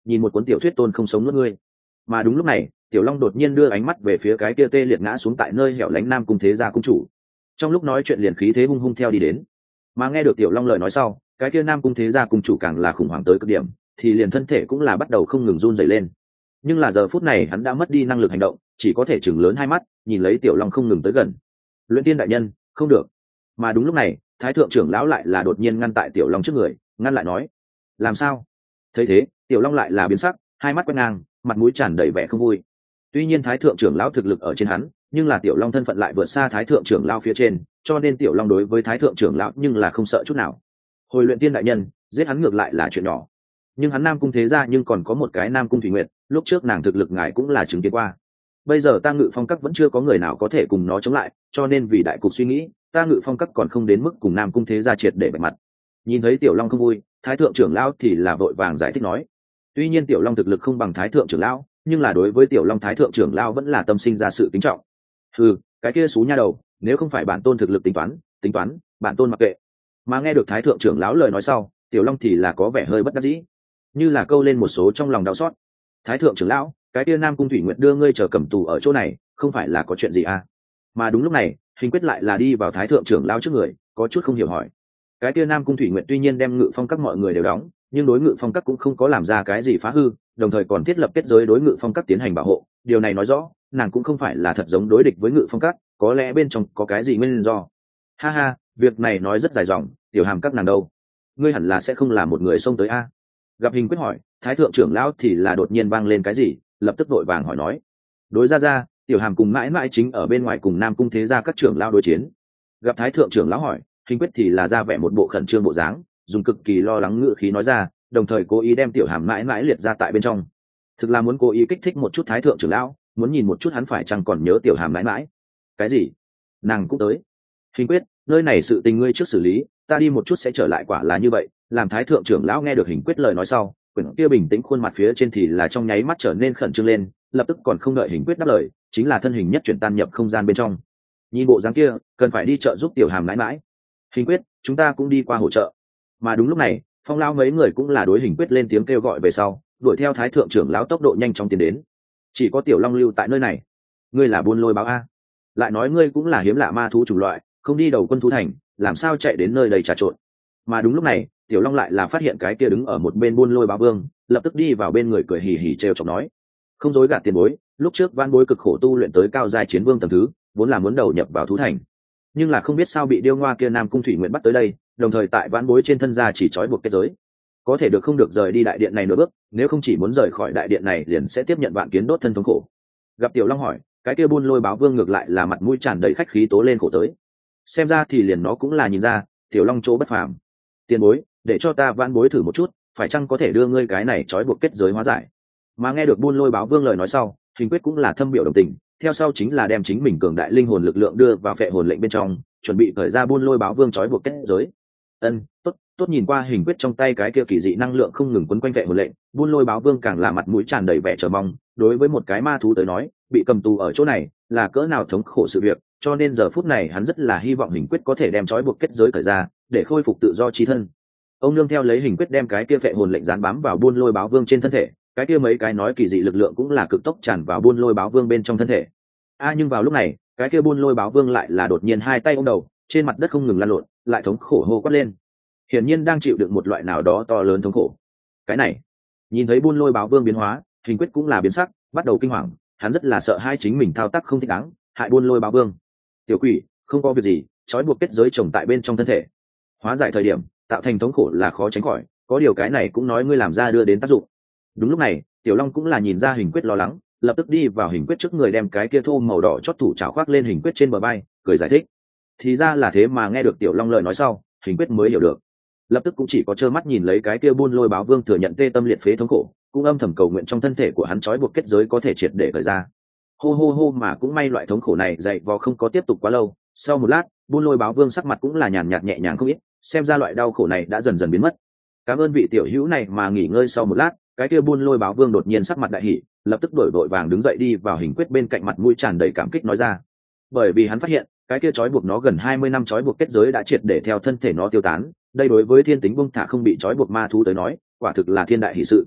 nhìn một cuốn tiểu thuyết tôn không sống nuốt ngươi. Mà đúng lúc này, tiểu long đột nhiên đưa ánh mắt về phía cái kia tê liệt ngã xuống tại nơi hẻo lánh nam cung thế gia cung chủ. Trong lúc nói chuyện liền khí thế hung hung theo đi đến. Mà nghe được tiểu long lời nói sau, cái kia nam cung thế gia cung chủ càng là khủng hoảng tới cực điểm, thì liền thân thể cũng là bắt đầu không ngừng run rẩy lên. Nhưng là giờ phút này hắn đã mất đi năng lực hành động, chỉ có thể chừng lớn hai mắt nhìn lấy tiểu long không ngừng tới gần. Luyện Tiên đại nhân, không được. Mà đúng lúc này, thái thượng trưởng lão lại là đột nhiên ngăn tại tiểu long trước người, ngăn lại nói: làm sao? Thấy thế, tiểu long lại là biến sắc, hai mắt quét ngang, mặt mũi tràn đầy vẻ không vui. Tuy nhiên thái thượng trưởng lão thực lực ở trên hắn, nhưng là tiểu long thân phận lại vượt xa thái thượng trưởng lão phía trên, cho nên tiểu long đối với thái thượng trưởng lão nhưng là không sợ chút nào. Hồi Luyện Tiên đại nhân, giết hắn ngược lại là chuyện nhỏ, nhưng hắn nam cung thế gia nhưng còn có một cái nam cung thủy nguyệt, lúc trước nàng thực lực ngài cũng là chứng kiến qua. Bây giờ ta Ngự Phong các vẫn chưa có người nào có thể cùng nó chống lại, cho nên vì đại cục suy nghĩ, ta Ngự Phong các còn không đến mức cùng nam cung thế gia triệt để bạch mặt. Nhìn thấy tiểu long không vui, thái thượng trưởng lão thì là vội vàng giải thích nói: tuy nhiên tiểu long thực lực không bằng thái thượng trưởng lão, nhưng là đối với tiểu long thái thượng trưởng lão vẫn là tâm sinh ra sự kính trọng. Ừ, cái kia xú nha đầu, nếu không phải bản tôn thực lực tính toán tính toán bản tôn mặc kệ. Mà nghe được thái thượng trưởng lão lời nói sau, tiểu long thì là có vẻ hơi bất đắc dĩ, như là câu lên một số trong lòng đau xót. Thái thượng trưởng lão, cái kia nam cung thủy nguyệt đưa ngươi chờ cầm tù ở chỗ này, không phải là có chuyện gì à? Mà đúng lúc này, Hình Quyết lại là đi vào thái thượng trưởng lão trước người, có chút không hiểu hỏi. Cái kia nam cung thủy nguyệt tuy nhiên đem Ngự Phong các mọi người đều đóng, nhưng đối Ngự Phong các cũng không có làm ra cái gì phá hư, đồng thời còn thiết lập kết giới đối Ngự Phong các tiến hành bảo hộ. Điều này nói rõ, nàng cũng không phải là thật giống đối địch với Ngự Phong các, có lẽ bên trong có cái gì nguyên do. Ha ha, việc này nói rất dài dòng, tiểu hàm các nàng đâu? Ngươi hẳn là sẽ không là một người xông tới a? Gặp Hình Quyết hỏi, thái thượng trưởng lão thì là đột nhiên vang lên cái gì, lập tức vội vàng hỏi nói: đối ra ra, tiểu hàm cùng mãi mãi chính ở bên ngoài cùng nam cung thế gia các trưởng lão đối chiến. Gặp thái thượng trưởng lão hỏi, Hình Quyết thì là ra vẻ một bộ khẩn trương bộ dáng, dùng cực kỳ lo lắng ngữ khí nói ra, đồng thời cố ý đem tiểu hàm mãi mãi liệt ra tại bên trong. Thực là muốn cố ý kích thích một chút thái thượng trưởng lão, muốn nhìn một chút hắn phải chăng còn nhớ tiểu hàm mãi mãi. Cái gì? Nàng cũng tới? Hình Quyết, nơi này sự tình ngươi trước xử lý, ta đi một chút sẽ trở lại. Quả là như vậy. Làm thái thượng trưởng lão nghe được Hình Quyết lời nói sau, quyển kia bình tĩnh khuôn mặt phía trên thì là trong nháy mắt trở nên khẩn trương lên, lập tức còn không đợi Hình Quyết đáp lời, chính là thân hình nhất chuyển tan nhập không gian bên trong. Nhìn bộ dáng kia, cần phải đi chợ giúp tiểu hàm mãi mãi. Hình Quyết, chúng ta cũng đi qua hỗ trợ. Mà đúng lúc này, Phong lão mấy người cũng là đối Hình Quyết lên tiếng kêu gọi về sau, đuổi theo thái thượng trưởng lão tốc độ nhanh chóng tiến đến. Chỉ có tiểu long lưu tại nơi này. Ngươi là buôn lôi báo a? Lại nói ngươi cũng là hiếm lạ ma thú chủng loại, không đi đầu quân thú thành, làm sao chạy đến nơi đây trà trộn? Mà đúng lúc này, tiểu long lại là phát hiện cái kia đứng ở một bên buôn lôi báo vương, lập tức đi vào bên người cười hì hì trêu chọc nói: không dối gạt tiền bối, lúc trước van bối cực khổ tu luyện tới cao giai chiến vương tầng thứ, vốn là muốn đầu nhập vào thú thành, nhưng là không biết sao bị điêu ngoa kia nam cung thủy nguyện bắt tới đây, đồng thời tại van bối trên thân gia chỉ trói buộc kết giới, có thể được không được rời đi đại điện này nửa bước, nếu không chỉ muốn rời khỏi đại điện này liền sẽ tiếp nhận vạn kiến đốt thân thống khổ. Gặp tiểu long hỏi, cái kia buôn lôi báo vương ngược lại là mặt mũi tràn đầy khách khí tố lên khổ tới. Xem ra thì liền nó cũng là nhìn ra tiểu long chỗ bất phàm. Tiền bối, để cho ta van bối thử một chút, phải chăng có thể đưa ngươi cái này trói buộc kết giới hóa giải. Mà nghe được buôn lôi báo vương lời nói sau, Hình Quyết cũng là thâm biểu đồng tình, theo sau chính là đem chính mình cường đại linh hồn lực lượng đưa vào phệ hồn lệnh bên trong, chuẩn bị khởi ra buôn lôi báo vương trói buộc kết giới. Ân, tốt, tốt. Nhìn qua Hình Quyết trong tay cái kia kỳ dị năng lượng không ngừng quấn quanh phệ hồn lệnh, buôn lôi báo vương càng là mặt mũi tràn đầy vẻ chờ mong. Đối với một cái ma thú tới nói, bị cầm tù ở chỗ này là cỡ nào thống khổ sự việc, cho nên giờ phút này hắn rất là hy vọng Hình Quyết có thể đem trói buộc kết giới khởi ra, để khôi phục tự do trí thân. Ông nương theo lấy Hình Quyết đem cái kia phệ hồn lệnh dán bám vào buôn lôi báo vương trên thân thể, cái kia mấy cái nói kỳ dị lực lượng cũng là cực tốc tràn vào buôn lôi báo vương bên trong thân thể. A nhưng vào lúc này, cái kia buôn lôi báo vương lại là đột nhiên hai tay ôm đầu, trên mặt đất không ngừng lăn lộn, lại thống khổ hô quát lên, hiển nhiên đang chịu đựng một loại nào đó to lớn thống khổ. Cái này, nhìn thấy buôn lôi báo vương biến hóa, Hình Quyết cũng là biến sắc, bắt đầu kinh hoàng, hắn rất là sợ hai chính mình thao tác không thích đáng, hại buôn lôi báo vương. Tiểu quỷ, không có việc gì, trói buộc kết giới trồng tại bên trong thân thể, hóa giải thời điểm tạo thành thống khổ là khó tránh khỏi, có điều cái này cũng nói ngươi làm ra đưa đến tác dụng. Đúng lúc này, tiểu long cũng là nhìn ra Hình Quyết lo lắng, lập tức đi vào Hình Quyết trước người đem cái kia thô màu đỏ chót thủ chảo khoác lên Hình Quyết trên bờ vai, cười giải thích. Thì ra là thế. Mà nghe được tiểu long lời nói sau, Hình Quyết mới hiểu được, lập tức cũng chỉ có trơ mắt nhìn lấy cái kia buôn lôi báo vương thừa nhận tê tâm liệt phế thống khổ, cũng âm thầm cầu nguyện trong thân thể của hắn trói buộc kết giới có thể triệt để khởi ra. Hô hô hô. Mà cũng may loại thống khổ này dày vò không có tiếp tục quá lâu, sau một lát, buôn lôi báo vương sắc mặt cũng là nhàn nhạt nhẹ nhàng không ít, xem ra loại đau khổ này đã dần dần biến mất. Cảm ơn vị tiểu hữu này. Mà nghỉ ngơi sau một lát, cái kia buôn lôi báo vương đột nhiên sắc mặt đại hỉ, lập tức đổi vội vàng đứng dậy đi vào Hình Quyết bên cạnh, mặt mũi tràn đầy cảm kích nói ra, bởi vì hắn phát hiện cái kia trói buộc nó gần hai mươi năm trói buộc kết giới đã triệt để theo thân thể nó tiêu tán, đây đối với thiên tính bông thả không bị trói buộc ma thú tới nói quả thực là thiên đại hỷ sự.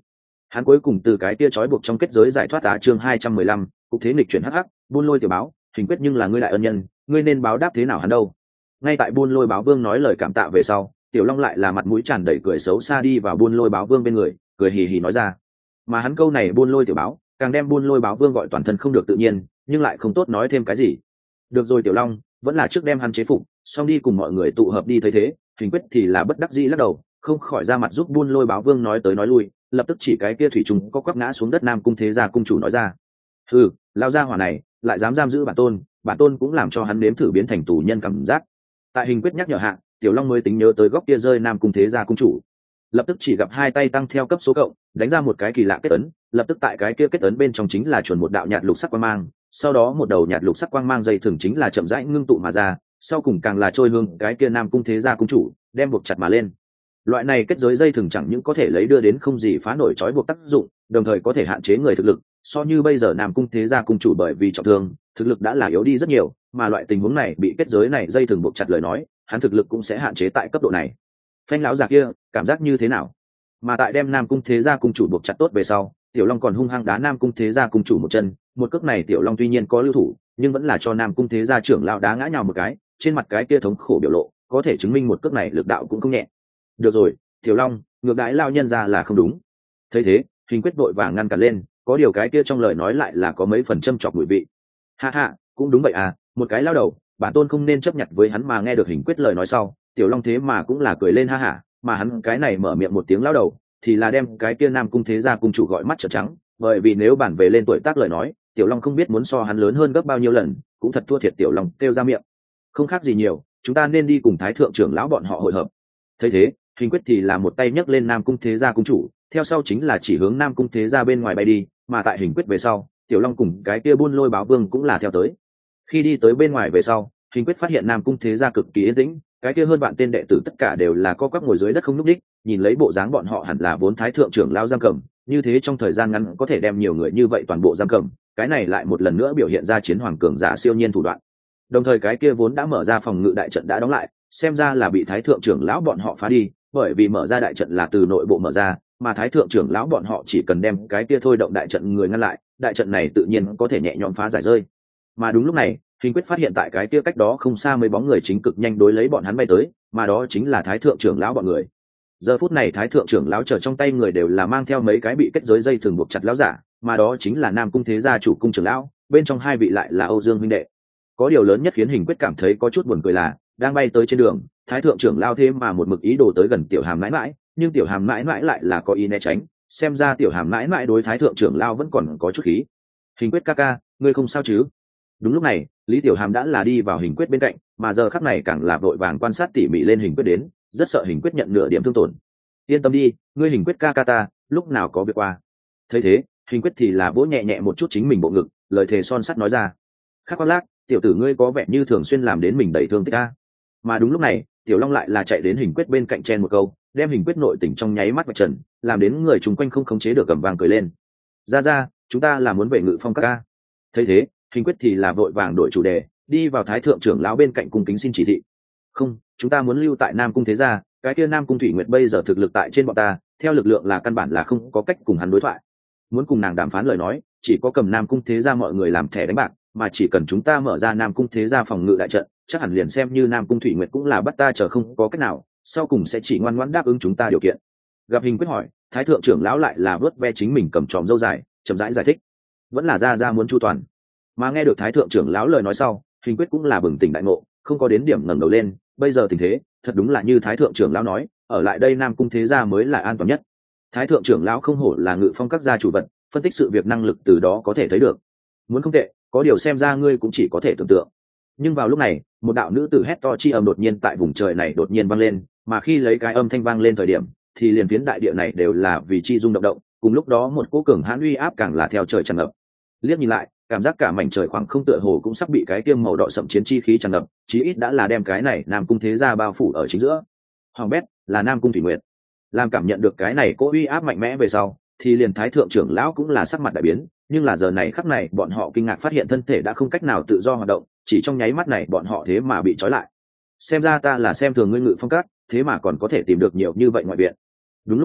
Hắn cuối cùng từ cái kia trói buộc trong kết giới giải thoát. Á chương hai trăm mười lăm, cục thế nghịch chuyển hắc hắc, buôn lôi tiểu báo, Hình Quyết nhưng là ngươi đại ân nhân, ngươi nên báo đáp thế nào hắn đâu. Ngay tại buôn lôi báo vương nói lời cảm tạ về sau, Tiểu Long lại là mặt mũi tràn đầy cười xấu xa đi vào buôn lôi báo vương bên người, cười hì hì nói ra. Mà hắn câu này buôn lôi tiểu báo, càng đem buôn lôi báo vương gọi toàn thân không được tự nhiên, nhưng lại không tốt nói thêm cái gì. Được rồi Tiểu Long, vẫn là trước đem hắn chế phục, xong đi cùng mọi người tụ hợp đi. Thấy thế, Hình Quyết thì là bất đắc dĩ lắc đầu, không khỏi ra mặt giúp buôn lôi báo vương nói tới nói lui, lập tức chỉ cái kia thủy trùng có quắp ngã xuống đất Nam Cung Thế Gia cung chủ nói ra. Ừ, lao ra hỏa này lại dám giam giữ bản tôn, bản tôn cũng làm cho hắn nếm thử biến thành tù nhân cảm giác. Tại Hình Quyết nhắc nhở hạ, Tiểu Long mới tính nhớ tới góc kia rơi Nam Cung Thế Gia cung chủ, lập tức chỉ gặp hai tay tăng theo cấp số cộng, đánh ra một cái kỳ lạ kết ấn, lập tức tại cái kia kết ấn bên trong chính là chuẩn một đạo nhạt lục sắc quang mang, sau đó một đầu nhạt lục sắc quang mang dây thừng chính là chậm rãi ngưng tụ mà ra, sau cùng càng là trôi hương cái kia Nam Cung Thế Gia cung chủ, đem buộc chặt mà lên. Loại này kết giới dây thừng chẳng những có thể lấy đưa đến không gì phá nổi trói buộc tác dụng, đồng thời có thể hạn chế người thực lực, so như bây giờ Nam Cung Thế Gia cung chủ bởi vì trọng thương, thực lực đã là yếu đi rất nhiều, mà loại tình huống này bị kết giới này dây thừng buộc chặt lời nói, hắn thực lực cũng sẽ hạn chế tại cấp độ này. Phanh lão già kia, cảm giác như thế nào? Mà tại đem Nam Cung Thế Gia cung chủ buộc chặt tốt về sau, Tiểu Long còn hung hăng đá Nam Cung Thế Gia cung chủ một chân, một cước này Tiểu Long tuy nhiên có lưu thủ, nhưng vẫn là cho Nam Cung Thế Gia trưởng lão đá ngã nhào một cái, trên mặt cái kia thống khổ biểu lộ, có thể chứng minh một cước này lực đạo cũng không nhẹ. Được rồi, Tiểu Long, ngược đãi lao nhân ra là không đúng. Thấy thế, Hình Quyết vội vàng ngăn cản lên, có điều cái kia trong lời nói lại là có mấy phần châm chọc mùi vị. Ha ha, cũng đúng vậy à, một cái lao đầu, bản tôn không nên chấp nhận với hắn. Mà nghe được Hình Quyết lời nói sau, Tiểu Long thế mà cũng là cười lên ha hả, mà hắn cái này mở miệng một tiếng lao đầu, thì là đem cái kia Nam Cung Thế Gia cung chủ gọi mắt trợn trắng, bởi vì nếu bản về lên tuổi tác lời nói, Tiểu Long không biết muốn so hắn lớn hơn gấp bao nhiêu lần, cũng thật thua thiệt. Tiểu Long kêu ra miệng, không khác gì nhiều, chúng ta nên đi cùng Thái thượng trưởng lão bọn họ hội hợp. Thấy thế, Hình Quyết thì là một tay nhấc lên Nam Cung Thế Gia cung chủ, theo sau chính là chỉ hướng Nam Cung Thế Gia bên ngoài bay đi. Mà tại Hình Quyết về sau, Tiểu Long cùng cái kia buôn lôi báo vương cũng là theo tới. Khi đi tới bên ngoài về sau, Hình Quyết phát hiện Nam Cung Thế Gia cực kỳ yên tĩnh, cái kia hơn bạn tên đệ tử tất cả đều là co quắp ngồi dưới đất không nhúc đích, nhìn lấy bộ dáng bọn họ hẳn là vốn Thái thượng trưởng lão giam cầm, như thế trong thời gian ngắn có thể đem nhiều người như vậy toàn bộ giam cầm, cái này lại một lần nữa biểu hiện ra chiến hoàng cường giả siêu nhiên thủ đoạn. Đồng thời cái kia vốn đã mở ra phòng ngự đại trận đã đóng lại, xem ra là bị Thái thượng trưởng lão bọn họ phá đi, bởi vì mở ra đại trận là từ nội bộ mở ra, mà Thái thượng trưởng lão bọn họ chỉ cần đem cái kia thôi động đại trận người ngăn lại, đại trận này tự nhiên có thể nhẹ nhõm phá giải rơi. Mà đúng lúc này, Hình Quyết phát hiện tại cái kia cách đó không xa mấy bóng người chính cực nhanh đối lấy bọn hắn bay tới, mà đó chính là Thái thượng trưởng lão bọn người. Giờ phút này Thái thượng trưởng lão chờ trong tay người đều là mang theo mấy cái bị kết giới dây thường buộc chặt lão giả, mà đó chính là Nam Cung Thế Gia chủ cung trưởng lão, bên trong hai vị lại là Âu Dương huynh đệ. Có điều lớn nhất khiến Hình Quyết cảm thấy có chút buồn cười là, đang bay tới trên đường, Thái thượng trưởng lão thế mà một mực ý đồ tới gần Tiểu Hàm mãi mãi, nhưng Tiểu Hàm mãi mãi lại là có ý né tránh, xem ra Tiểu Hàm mãi mãi đối Thái thượng trưởng lão vẫn còn có chút khí. Hình Quyết ca ca, ngươi không sao chứ? Đúng lúc này, Lý Tiểu Hàm đã là đi vào Hình Quyết bên cạnh, mà giờ khắc này càng là vội vàng quan sát tỉ mỉ lên Hình Quyết đến, rất sợ Hình Quyết nhận nửa điểm thương tổn. Yên tâm đi, ngươi Hình Quyết ca ca ta, lúc nào có việc qua. Thấy thế, Hình Quyết thì là vỗ nhẹ nhẹ một chút chính mình bộ ngực, lời thề son sắt nói ra. Khắc Khoác Lác, tiểu tử ngươi có vẻ như thường xuyên làm đến mình đầy thương tích a. Mà đúng lúc này, Tiểu Long lại là chạy đến Hình Quyết bên cạnh chen một câu, đem Hình Quyết nội tình trong nháy mắt vạch trần, làm đến người chung quanh không khống chế được cầm vang cười lên. Ra ra, chúng ta là muốn về Ngự Phong các ca. Thấy thế, Hình Quyết thì là vội vàng đổi chủ đề, đi vào Thái thượng trưởng lão bên cạnh cung kính xin chỉ thị. Không, chúng ta muốn lưu tại Nam Cung Thế Gia, cái kia Nam Cung Thủy Nguyệt bây giờ thực lực tại trên bọn ta, theo lực lượng là căn bản là không có cách cùng hắn đối thoại. Muốn cùng nàng đàm phán lời nói, chỉ có cầm Nam Cung Thế Gia mọi người làm thẻ đánh bạc, mà chỉ cần chúng ta mở ra Nam Cung Thế Gia phòng ngự đại trận, chắc hẳn liền xem như Nam Cung Thủy Nguyệt cũng là bắt ta chờ không có cách nào, sau cùng sẽ chỉ ngoan ngoãn đáp ứng chúng ta điều kiện. Gặp Hình Quyết hỏi, Thái thượng trưởng lão lại là vớt ve chính mình cầm tròm râu dài, chậm rãi giải, giải thích, vẫn là ra ra muốn chu toàn. Mà nghe được Thái thượng trưởng lão lời nói sau, Hình Quyết cũng là bừng tỉnh đại ngộ, không có đến điểm ngẩng đầu lên, bây giờ tình thế thật đúng là như Thái thượng trưởng lão nói, ở lại đây Nam Cung Thế Gia mới là an toàn nhất. Thái thượng trưởng lão không hổ là Ngự Phong các gia chủ vật, phân tích sự việc năng lực từ đó có thể thấy được. Muốn không tệ, có điều xem ra ngươi cũng chỉ có thể tưởng tượng. Nhưng vào lúc này, một đạo nữ tử hét to chi âm đột nhiên tại vùng trời này đột nhiên vang lên, mà khi lấy cái âm thanh vang lên thời điểm, thì liền phiến đại địa này đều là vì chi rung động động, cùng lúc đó một cỗ cường hãn uy áp càng là theo trời tràn ngập. Liếc nhìn lại, cảm giác cả mảnh trời khoảng không tựa hồ cũng sắp bị cái tiêm màu đỏ sậm chiến chi khí tràn ngập, chí ít đã là đem cái này Nam Cung Thế Gia bao phủ ở chính giữa. Hoàng bét là Nam Cung Thủy Nguyệt. Làm cảm nhận được cái này cỗ uy áp mạnh mẽ về sau, thì liền Thái thượng trưởng lão cũng là sắc mặt đại biến, nhưng là giờ này khắc này bọn họ kinh ngạc phát hiện thân thể đã không cách nào tự do hoạt động, chỉ trong nháy mắt này bọn họ thế mà bị trói lại. Xem ra ta là xem thường ngươi Ngự Phong các, thế mà còn có thể tìm được nhiều như vậy ngoại viện. Đúng lúc này,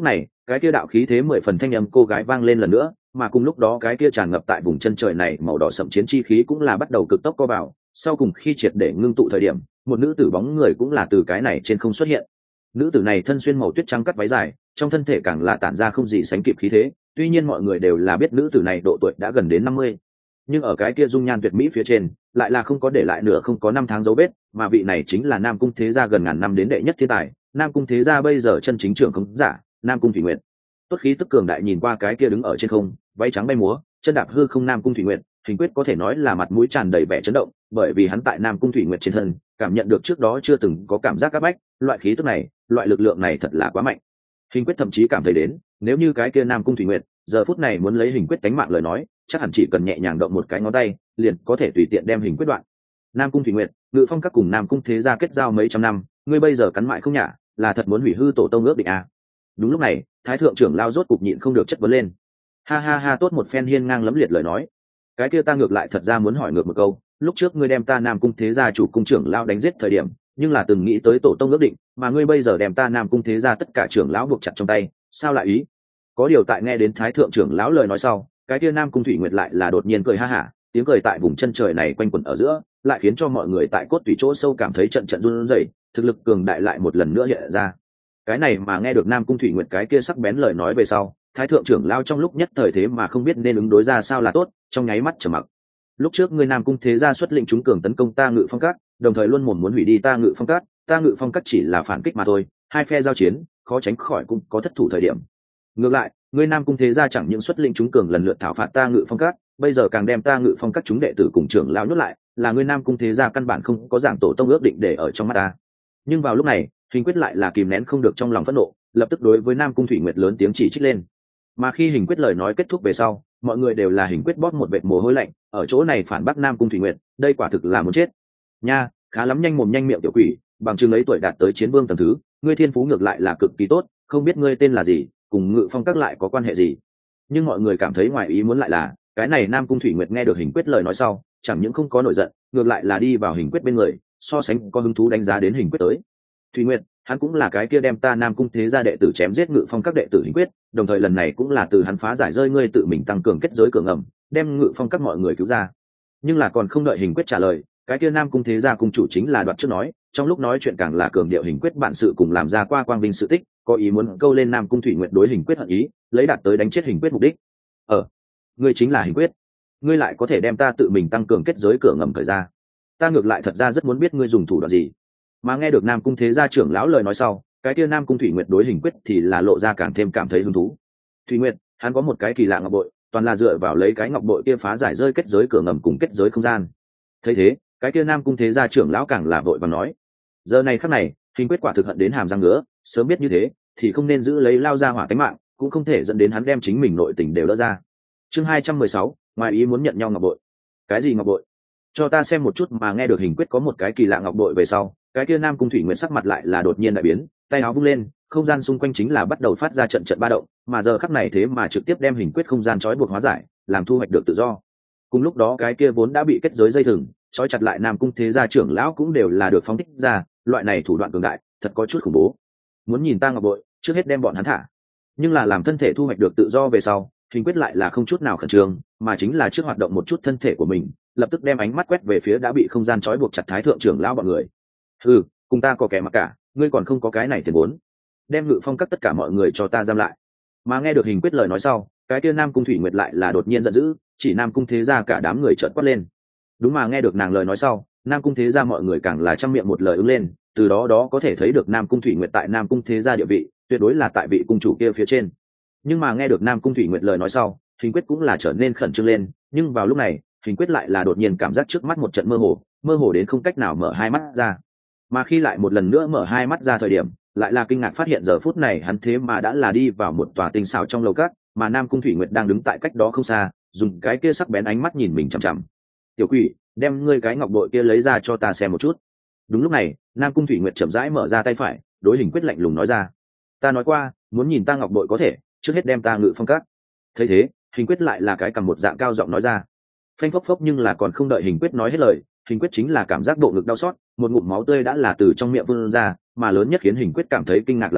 cái kia đạo khí thế mười phần thanh âm cô gái vang lên lần nữa, mà cùng lúc đó cái kia tràn ngập tại vùng chân trời này màu đỏ sậm chiến chi khí cũng là bắt đầu cực tốc co vào, sau cùng khi triệt để ngưng tụ thời điểm, một nữ tử bóng người cũng là từ cái này trên không xuất hiện. Nữ tử này thân xuyên màu tuyết trắng cắt váy dài, trong thân thể càng là tản ra không gì sánh kịp khí thế, tuy nhiên mọi người đều là biết nữ tử này độ tuổi đã gần đến năm mươi, nhưng ở cái kia dung nhan tuyệt mỹ phía trên lại là không có để lại nửa không có năm tháng dấu vết, mà vị này chính là Nam Cung Thế Gia gần ngàn năm đến đệ nhất thiên tài, Nam Cung Thế Gia bây giờ chân chính trưởng không giả, Nam Cung Thủy Nguyệt. Tốt khí tức cường đại nhìn qua cái kia đứng ở trên không, váy trắng bay múa, chân đạp hư không Nam Cung Thủy Nguyệt, Hình Quyết có thể nói là mặt mũi tràn đầy vẻ chấn động, bởi vì hắn tại Nam Cung Thủy Nguyệt trên thân, cảm nhận được trước đó chưa từng có cảm giác áp bách, loại khí tức này, loại lực lượng này thật là quá mạnh. Hình Quyết thậm chí cảm thấy đến, nếu như cái kia Nam Cung Thủy Nguyệt, giờ phút này muốn lấy Hình Quyết đánh mạng lời nói, chắc hẳn chỉ cần nhẹ nhàng động một cái ngón tay, liền có thể tùy tiện đem Hình Quyết đoạn. Nam Cung Thủy Nguyệt, Ngự Phong các cùng Nam Cung Thế Gia kết giao mấy trăm năm, ngươi bây giờ cắn mại không nhả, là thật muốn hủy hư tổ tông ước định à? Đúng lúc này, Thái thượng trưởng lao rốt cục nhịn không được chất vấn lên. Ha ha ha, tốt một phen hiên ngang lẫm liệt lời nói. Cái kia ta ngược lại thật ra muốn hỏi ngược một câu, lúc trước ngươi đem ta Nam Cung Thế Gia chủ cung trưởng lao đánh giết thời điểm, nhưng là từng nghĩ tới tổ tông ước định, mà ngươi bây giờ đem ta Nam Cung Thế Gia tất cả trưởng lão buộc chặt trong tay, sao lại ý? Có điều tại nghe đến Thái thượng trưởng lão lời nói sau, cái kia Nam Cung Thủy Nguyệt lại là đột nhiên cười ha hả, tiếng cười tại vùng chân trời này quanh quẩn ở giữa, lại khiến cho mọi người tại cốt tủy chỗ sâu cảm thấy trận trận run rẩy, thực lực cường đại lại một lần nữa hiện ra. Cái này mà nghe được Nam Cung Thủy Nguyệt cái kia sắc bén lời nói về sau, Thái thượng trưởng lao trong lúc nhất thời thế mà không biết nên ứng đối ra sao là tốt, trong nháy mắt trầm mặc. Lúc trước ngươi Nam Cung Thế Gia xuất lĩnh chúng cường tấn công ta Ngự Phong Các, đồng thời luôn mồm muốn hủy đi ta Ngự Phong Các, ta Ngự Phong Các chỉ là phản kích mà thôi, hai phe giao chiến, khó tránh khỏi cũng có thất thủ thời điểm. Ngược lại, ngươi Nam Cung Thế Gia chẳng những xuất lĩnh chúng cường lần lượt thảo phạt ta Ngự Phong Các, bây giờ càng đem ta Ngự Phong Các chúng đệ tử cùng trưởng lão nhốt lại, là ngươi Nam Cung Thế Gia căn bản không có giảng tổ tông ước định để ở trong mắt ta. Nhưng vào lúc này, Hình Quyết lại là kìm nén không được trong lòng phẫn nộ, lập tức đối với Nam Cung Thủy Nguyệt lớn tiếng chỉ trích lên. Mà khi Hình Quyết lời nói kết thúc về sau, mọi người đều là Hình Quyết bóp một vệt mồ hôi lạnh, ở chỗ này phản bác Nam Cung Thủy Nguyệt, đây quả thực là muốn chết. Nha, khá lắm, nhanh mồm nhanh miệng tiểu quỷ, bằng chứng ấy tuổi đạt tới chiến vương tầng thứ, ngươi thiên phú ngược lại là cực kỳ tốt, không biết ngươi tên là gì, cùng Ngự Phong Các lại có quan hệ gì? Nhưng mọi người cảm thấy ngoài ý muốn lại là, cái này Nam Cung Thủy Nguyệt nghe được Hình Quyết lời nói sau, chẳng những không có nổi giận, ngược lại là đi vào Hình Quyết bên người, so sánh có hứng thú đánh giá đến Hình Quyết tới. Thủy Nguyệt, hắn cũng là cái kia đem ta Nam Cung Thế Gia đệ tử chém giết Ngự Phong Các đệ tử Hình Quyết, đồng thời lần này cũng là từ hắn phá giải rơi ngươi tự mình tăng cường kết giới cửa ngầm, đem Ngự Phong Các mọi người cứu ra. Nhưng là còn không đợi Hình Quyết trả lời, cái kia Nam Cung Thế Gia cung chủ chính là đoạt trước nói, trong lúc nói chuyện càng là cường điệu Hình Quyết bản sự cùng làm ra qua quang vinh sự tích, có ý muốn câu lên Nam Cung Thủy Nguyệt đối Hình Quyết hận ý, lấy đạt tới đánh chết Hình Quyết mục đích. Ờ, ngươi chính là Hình Quyết, ngươi lại có thể đem ta tự mình tăng cường kết giới cửa ngầm thời ra, ta ngược lại thật ra rất muốn biết ngươi dùng thủ đoạn gì. Mà nghe được Nam Cung Thế Gia trưởng lão lời nói sau, cái kia Nam Cung Thủy Nguyệt đối Hình Quyết thì là lộ ra càng thêm cảm thấy hứng thú. Thủy Nguyệt, hắn có một cái kỳ lạ ngọc bội, toàn là dựa vào lấy cái ngọc bội kia phá giải rơi kết giới cửa ngầm cùng kết giới không gian. Thấy thế, cái kia Nam Cung Thế Gia trưởng lão càng là vội và nói, giờ này khắc này, Hình Quyết quả thực hận đến hàm răng ngứa, sớm biết như thế thì không nên giữ lấy lao ra hỏa tính mạng, cũng không thể dẫn đến hắn đem chính mình nội tình đều đỡ ra. Chương hai trăm mười sáu, ngoài ý muốn nhận nhau ngọc bội. Cái gì ngọc bội? Cho ta xem một chút. Mà nghe được Hình Quyết có một cái kỳ lạ ngọc bội về sau, cái kia Nam Cung Thủy Nguyệt sắc mặt lại là đột nhiên đại biến, tay áo vung lên, không gian xung quanh chính là bắt đầu phát ra trận trận ba động, mà giờ khắc này thế mà trực tiếp đem Hình Quyết không gian trói buộc hóa giải, làm thu hoạch được tự do. Cùng lúc đó cái kia vốn đã bị kết giới dây thừng trói chặt lại Nam Cung Thế Gia trưởng lão cũng đều là được phóng thích ra, loại này thủ đoạn cường đại, thật có chút khủng bố. Muốn nhìn ta ngọc bội, trước hết đem bọn hắn thả. Nhưng là làm thân thể thu hoạch được tự do về sau, Hình Quyết lại là không chút nào khẩn trương, mà chính là trước hoạt động một chút thân thể của mình, lập tức đem ánh mắt quét về phía đã bị không gian trói buộc chặt Thái thượng trưởng lão bọn người. Ừ, cùng ta có kẻ mặc cả, ngươi còn không có cái này tiền vốn, đem Ngự Phong Các tất cả mọi người cho ta giam lại. Mà nghe được Hình Quyết lời nói sau, cái kia Nam Cung Thủy Nguyệt lại là đột nhiên giận dữ, chỉ Nam Cung Thế Gia cả đám người trợn quát lên. Đúng, mà nghe được nàng lời nói sau, Nam Cung Thế Gia mọi người càng là trăm miệng một lời ứng lên, từ đó đó có thể thấy được Nam Cung Thủy Nguyệt tại Nam Cung Thế Gia địa vị tuyệt đối là tại vị cung chủ kia phía trên. Nhưng mà nghe được Nam Cung Thủy Nguyệt lời nói sau, Hình Quyết cũng là trở nên khẩn trương lên, nhưng vào lúc này, Hình Quyết lại là đột nhiên cảm giác trước mắt một trận mơ hồ, mơ hồ đến không cách nào mở hai mắt ra. Mà khi lại một lần nữa mở hai mắt ra thời điểm, lại là kinh ngạc phát hiện giờ phút này hắn thế mà đã là đi vào một tòa tinh xảo trong lầu các, mà Nam Cung Thủy Nguyệt đang đứng tại cách đó không xa, dùng cái kia sắc bén ánh mắt nhìn mình chằm chằm. Tiểu quỷ, đem ngươi cái ngọc bội kia lấy ra cho ta xem một chút. Đúng lúc này, Nam Cung Thủy Nguyệt chậm rãi mở ra tay phải, đối Hình Quyết lạnh lùng nói ra, ta nói qua, muốn nhìn ta ngọc bội có thể, trước hết đem ta Ngự Phong Các. Thấy thế, Hình Quyết lại là cái cầm một dạng cao giọng nói ra. Phanh phốc phốc, nhưng là còn không đợi Hình Quyết nói hết lời, Hình Quyết chính là cảm giác bộ ngực đau xót, một ngụm máu tươi đã là từ trong miệng vươn ra, mà lớn nhất khiến Hình Quyết cảm thấy kinh ngạc lại là,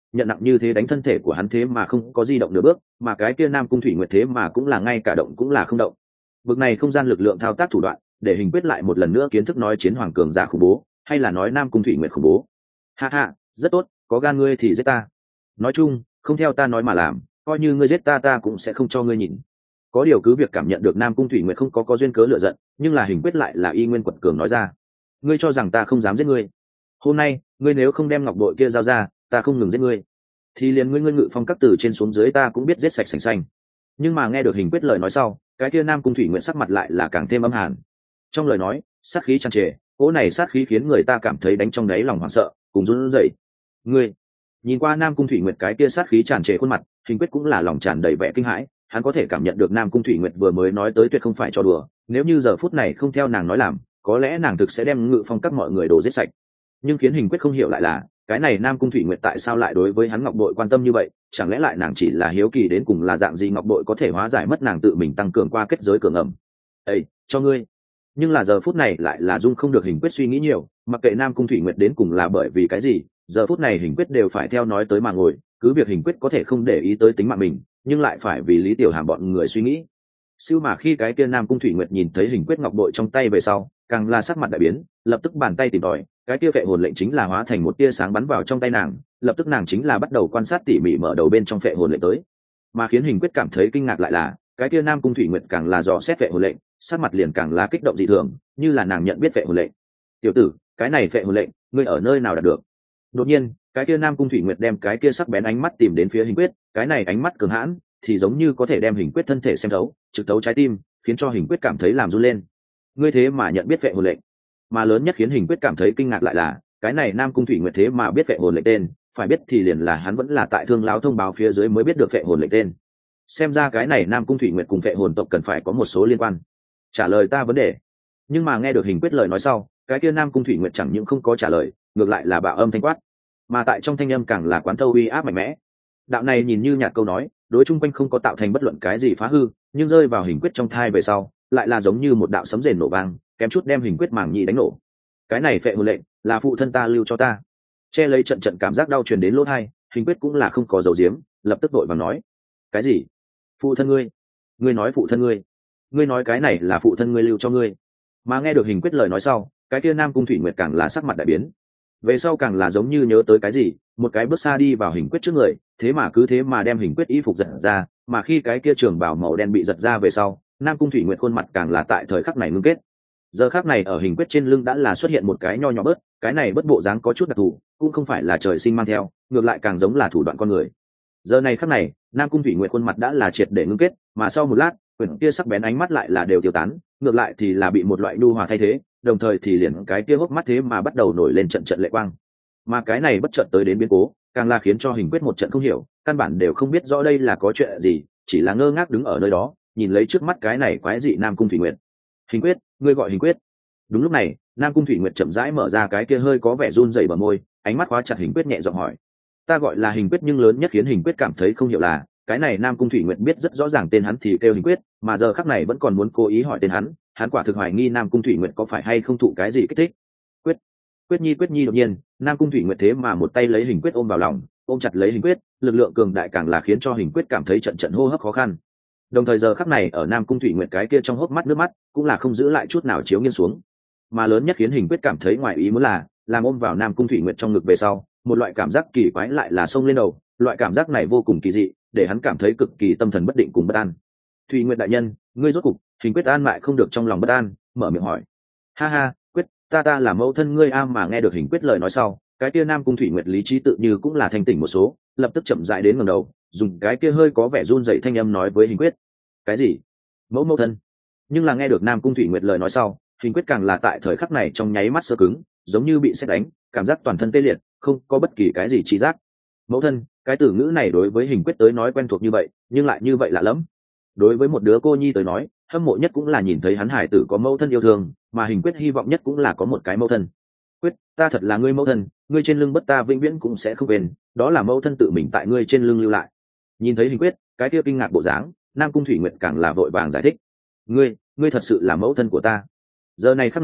nhận nặng như thế đánh thân thể của hắn thế mà không có di động nửa bước, mà cái kia Nam Cung Thủy Nguyệt thế mà cũng là ngay cả động cũng là không động. Vực này không gian lực lượng thao tác thủ đoạn, để Hình Quyết lại một lần nữa kiến thức nói chiến hoàng cường giả khủng bố, hay là nói Nam Cung Thủy Nguyệt khủng bố. Ha ha, rất tốt, có gan ngươi thì giết ta. Nói chung, không theo ta nói mà làm, coi như ngươi giết ta ta cũng sẽ không cho ngươi nhìn. Có điều cứ việc cảm nhận được Nam Cung Thủy Nguyệt không có có duyên cớ lựa giận, nhưng là Hình Quyết lại là y nguyên quật cường nói ra. Ngươi cho rằng ta không dám giết ngươi? Hôm nay, ngươi nếu không đem ngọc bội kia giao ra, ta không ngừng giết ngươi. Thì liền ngươi ngươi ngự phong các từ trên xuống dưới ta cũng biết giết sạch sành xanh. Nhưng mà nghe được Hình Quyết lời nói sau, cái kia Nam Cung Thủy Nguyệt sắc mặt lại là càng thêm âm hàn. Trong lời nói, sát khí tràn trề, cỗ này sát khí khiến người ta cảm thấy đánh trong đáy lòng hoảng sợ, cùng run rẩy. Ngươi, nhìn qua Nam Cung Thủy Nguyệt cái kia sát khí tràn trề khuôn mặt, Hình Quyết cũng là lòng tràn đầy vẻ kinh hãi, hắn có thể cảm nhận được Nam Cung Thủy Nguyệt vừa mới nói tới tuyệt không phải trò đùa, nếu như giờ phút này không theo nàng nói làm, có lẽ nàng thực sẽ đem ngự phong các mọi người đổ giết sạch. Nhưng khiến Hình Quyết không hiểu lại là, cái này Nam Cung Thủy Nguyệt tại sao lại đối với hắn ngọc bội quan tâm như vậy, chẳng lẽ lại nàng chỉ là hiếu kỳ đến cùng là dạng gì ngọc bội có thể hóa giải mất nàng tự mình tăng cường qua kết giới cường ẩm. Ê, cho ngươi. Nhưng là giờ phút này lại là dung không được Hình Quyết suy nghĩ nhiều, mặc kệ Nam Cung Thủy Nguyệt đến cùng là bởi vì cái gì, giờ phút này Hình Quyết đều phải theo nói tới mà ngồi, cứ việc Hình Quyết có thể không để ý tới tính mạng mình, nhưng lại phải vì Lý Tiểu Hàm bọn người suy nghĩ. Siêu mà khi cái kia Nam Cung Thủy Nguyệt nhìn thấy Hình Quyết ngọc bội trong tay về sau, càng là sắc mặt đại biến, lập tức bàn tay tìm tòi, cái kia vệ hồn lệnh chính là hóa thành một tia sáng bắn vào trong tay nàng, lập tức nàng chính là bắt đầu quan sát tỉ mỉ mở đầu bên trong vệ hồn lệnh tới. Mà khiến Hình Quyết cảm thấy kinh ngạc lại là, cái kia Nam Cung Thủy Nguyệt càng là dò xét vệ hồn lệnh, sắc mặt liền càng là kích động dị thường, như là nàng nhận biết vệ hồn lệnh. Tiểu tử, cái này vệ hồn lệnh, ngươi ở nơi nào đạt được? Đột nhiên, cái kia Nam Cung Thủy Nguyệt đem cái kia sắc bén ánh mắt tìm đến phía Hình Quyết, cái này ánh mắt cường hãn, thì giống như có thể đem Hình Quyết thân thể xem thấu, trực thấu trái tim, khiến cho Hình Quyết cảm thấy làm run lên. Ngươi thế mà nhận biết vệ hồn lệnh? Mà lớn nhất khiến Hình Quyết cảm thấy kinh ngạc lại là, cái này Nam Cung Thủy Nguyệt thế mà biết vệ hồn lệnh tên, phải biết thì liền là hắn vẫn là tại Thương lão thông báo phía dưới mới biết được vệ hồn lệnh tên. Xem ra cái này Nam Cung Thủy Nguyệt cùng vệ hồn tộc cần phải có một số liên quan. Trả lời ta vấn đề. Nhưng mà nghe được Hình Quyết lời nói sau, cái kia Nam Cung Thủy Nguyệt chẳng những không có trả lời, ngược lại là bạo âm thanh quát, mà tại trong thanh âm càng là quán thâu uy áp mạnh mẽ. Đạo này nhìn như nhạt câu nói, đối chung quanh không có tạo thành bất luận cái gì phá hư, nhưng rơi vào Hình Quyết trong thai về sau, lại là giống như một đạo sấm rền nổ vang, kém chút đem Hình Quyết màng nhĩ đánh nổ. Cái này phệ hồn lệnh là phụ thân ta lưu cho ta. Che lấy trận trận cảm giác đau truyền đến lỗ tai, Hình Quyết cũng là không có dầu diếm, lập tức vội vàng nói: cái gì? Phụ thân ngươi? Ngươi nói phụ thân ngươi? Ngươi nói cái này là phụ thân ngươi lưu cho ngươi? Mà nghe được Hình Quyết lời nói sau, cái kia Nam Cung Thủy Nguyệt càng là sắc mặt đại biến, về sau càng là giống như nhớ tới cái gì, một cái bước xa đi vào Hình Quyết trước người, thế mà cứ thế mà đem Hình Quyết y phục giật ra, mà khi cái kia trường bào màu đen bị giật ra về sau, Nam Cung Thủy Nguyệt khuôn mặt càng là tại thời khắc này ngưng kết. Giờ khắc này ở Hình Quyết trên lưng đã là xuất hiện một cái nho nhỏ bớt, cái này bất bộ dáng có chút đặc thù, cũng không phải là trời sinh mang theo, ngược lại càng giống là thủ đoạn con người. Giờ này khắc này, Nam Cung Thủy Nguyệt khuôn mặt đã là triệt để ngưng kết, mà sau một lát, quyển kia sắc bén ánh mắt lại là đều tiêu tán, ngược lại thì là bị một loại nhu hòa thay thế, đồng thời thì liền cái kia hốc mắt thế mà bắt đầu nổi lên trận trận lệ quang. Mà cái này bất chợt tới đến biến cố, càng là khiến cho Hình Quyết một trận không hiểu, căn bản đều không biết rõ đây là có chuyện gì, chỉ là ngơ ngác đứng ở nơi đó, nhìn lấy trước mắt cái này quái dị Nam Cung Thủy Nguyệt. Hình Quyết, ngươi gọi Hình Quyết? Đúng lúc này, Nam Cung Thủy Nguyệt chậm rãi mở ra cái kia hơi có vẻ run rẩy bờ môi, ánh mắt khóa chặt Hình Quyết nhẹ giọng hỏi: ta gọi là Hình Quyết, nhưng lớn nhất khiến Hình Quyết cảm thấy không hiểu là, cái này Nam Cung Thủy Nguyệt biết rất rõ ràng tên hắn thì kêu Hình Quyết, mà giờ khắc này vẫn còn muốn cố ý hỏi tên hắn, hắn quả thực hoài nghi Nam Cung Thủy Nguyệt có phải hay không thụ cái gì kích thích. Quyết, Quyết Nhi, Quyết Nhi. Đột nhiên, Nam Cung Thủy Nguyệt thế mà một tay lấy Hình Quyết ôm vào lòng, ôm chặt lấy Hình Quyết, lực lượng cường đại càng là khiến cho Hình Quyết cảm thấy trận trận hô hấp khó khăn. Đồng thời giờ khắc này ở Nam Cung Thủy Nguyệt cái kia trong hốc mắt nước mắt cũng là không giữ lại chút nào chiếu nghiêng xuống. Mà lớn nhất khiến Hình Quyết cảm thấy ngoài ý muốn là, làm ôm vào Nam Cung Thủy Nguyệt trong ngực về sau, một loại cảm giác kỳ quái lại là xông lên đầu, loại cảm giác này vô cùng kỳ dị, để hắn cảm thấy cực kỳ tâm thần bất định cùng bất an. Thủy Nguyệt đại nhân, ngươi rốt cục? Hình Quyết an mại không được trong lòng bất an, mở miệng hỏi: ha ha, Quyết, ta ta là mẫu thân ngươi a. Mà nghe được Hình Quyết lời nói sau, cái kia Nam Cung Thủy Nguyệt lý trí tự như cũng là thanh tỉnh một số, lập tức chậm rãi đến ngẩng đầu, dùng cái kia hơi có vẻ run rẩy thanh âm nói với Hình Quyết: cái gì? Mẫu mẫu thân? Nhưng là nghe được Nam Cung Thủy Nguyệt lời nói sau, Hình Quyết càng là tại thời khắc này trong nháy mắt sơ cứng, giống như bị sét đánh, cảm giác toàn thân tê liệt, không có bất kỳ cái gì trí giác. Mẫu thân, cái từ ngữ này đối với Hình Quyết tới nói quen thuộc như vậy, nhưng lại như vậy lạ lẫm. Đối với một đứa cô nhi tới nói, hâm mộ nhất cũng là nhìn thấy hắn hải tử có mẫu thân yêu thương, mà Hình Quyết hy vọng nhất cũng là có một cái mẫu thân. Quyết, ta thật là ngươi mẫu thân, ngươi trên lưng bất ta vĩnh viễn cũng sẽ không quên, đó là mẫu thân tự mình tại ngươi trên lưng lưu lại. Nhìn thấy Hình Quyết, cái kia kinh ngạc bộ dáng, Nam Cung Thủy Nguyệt càng là vội vàng giải thích: ngươi, ngươi thật sự là mẫu thân của ta. Giờ này khắc này,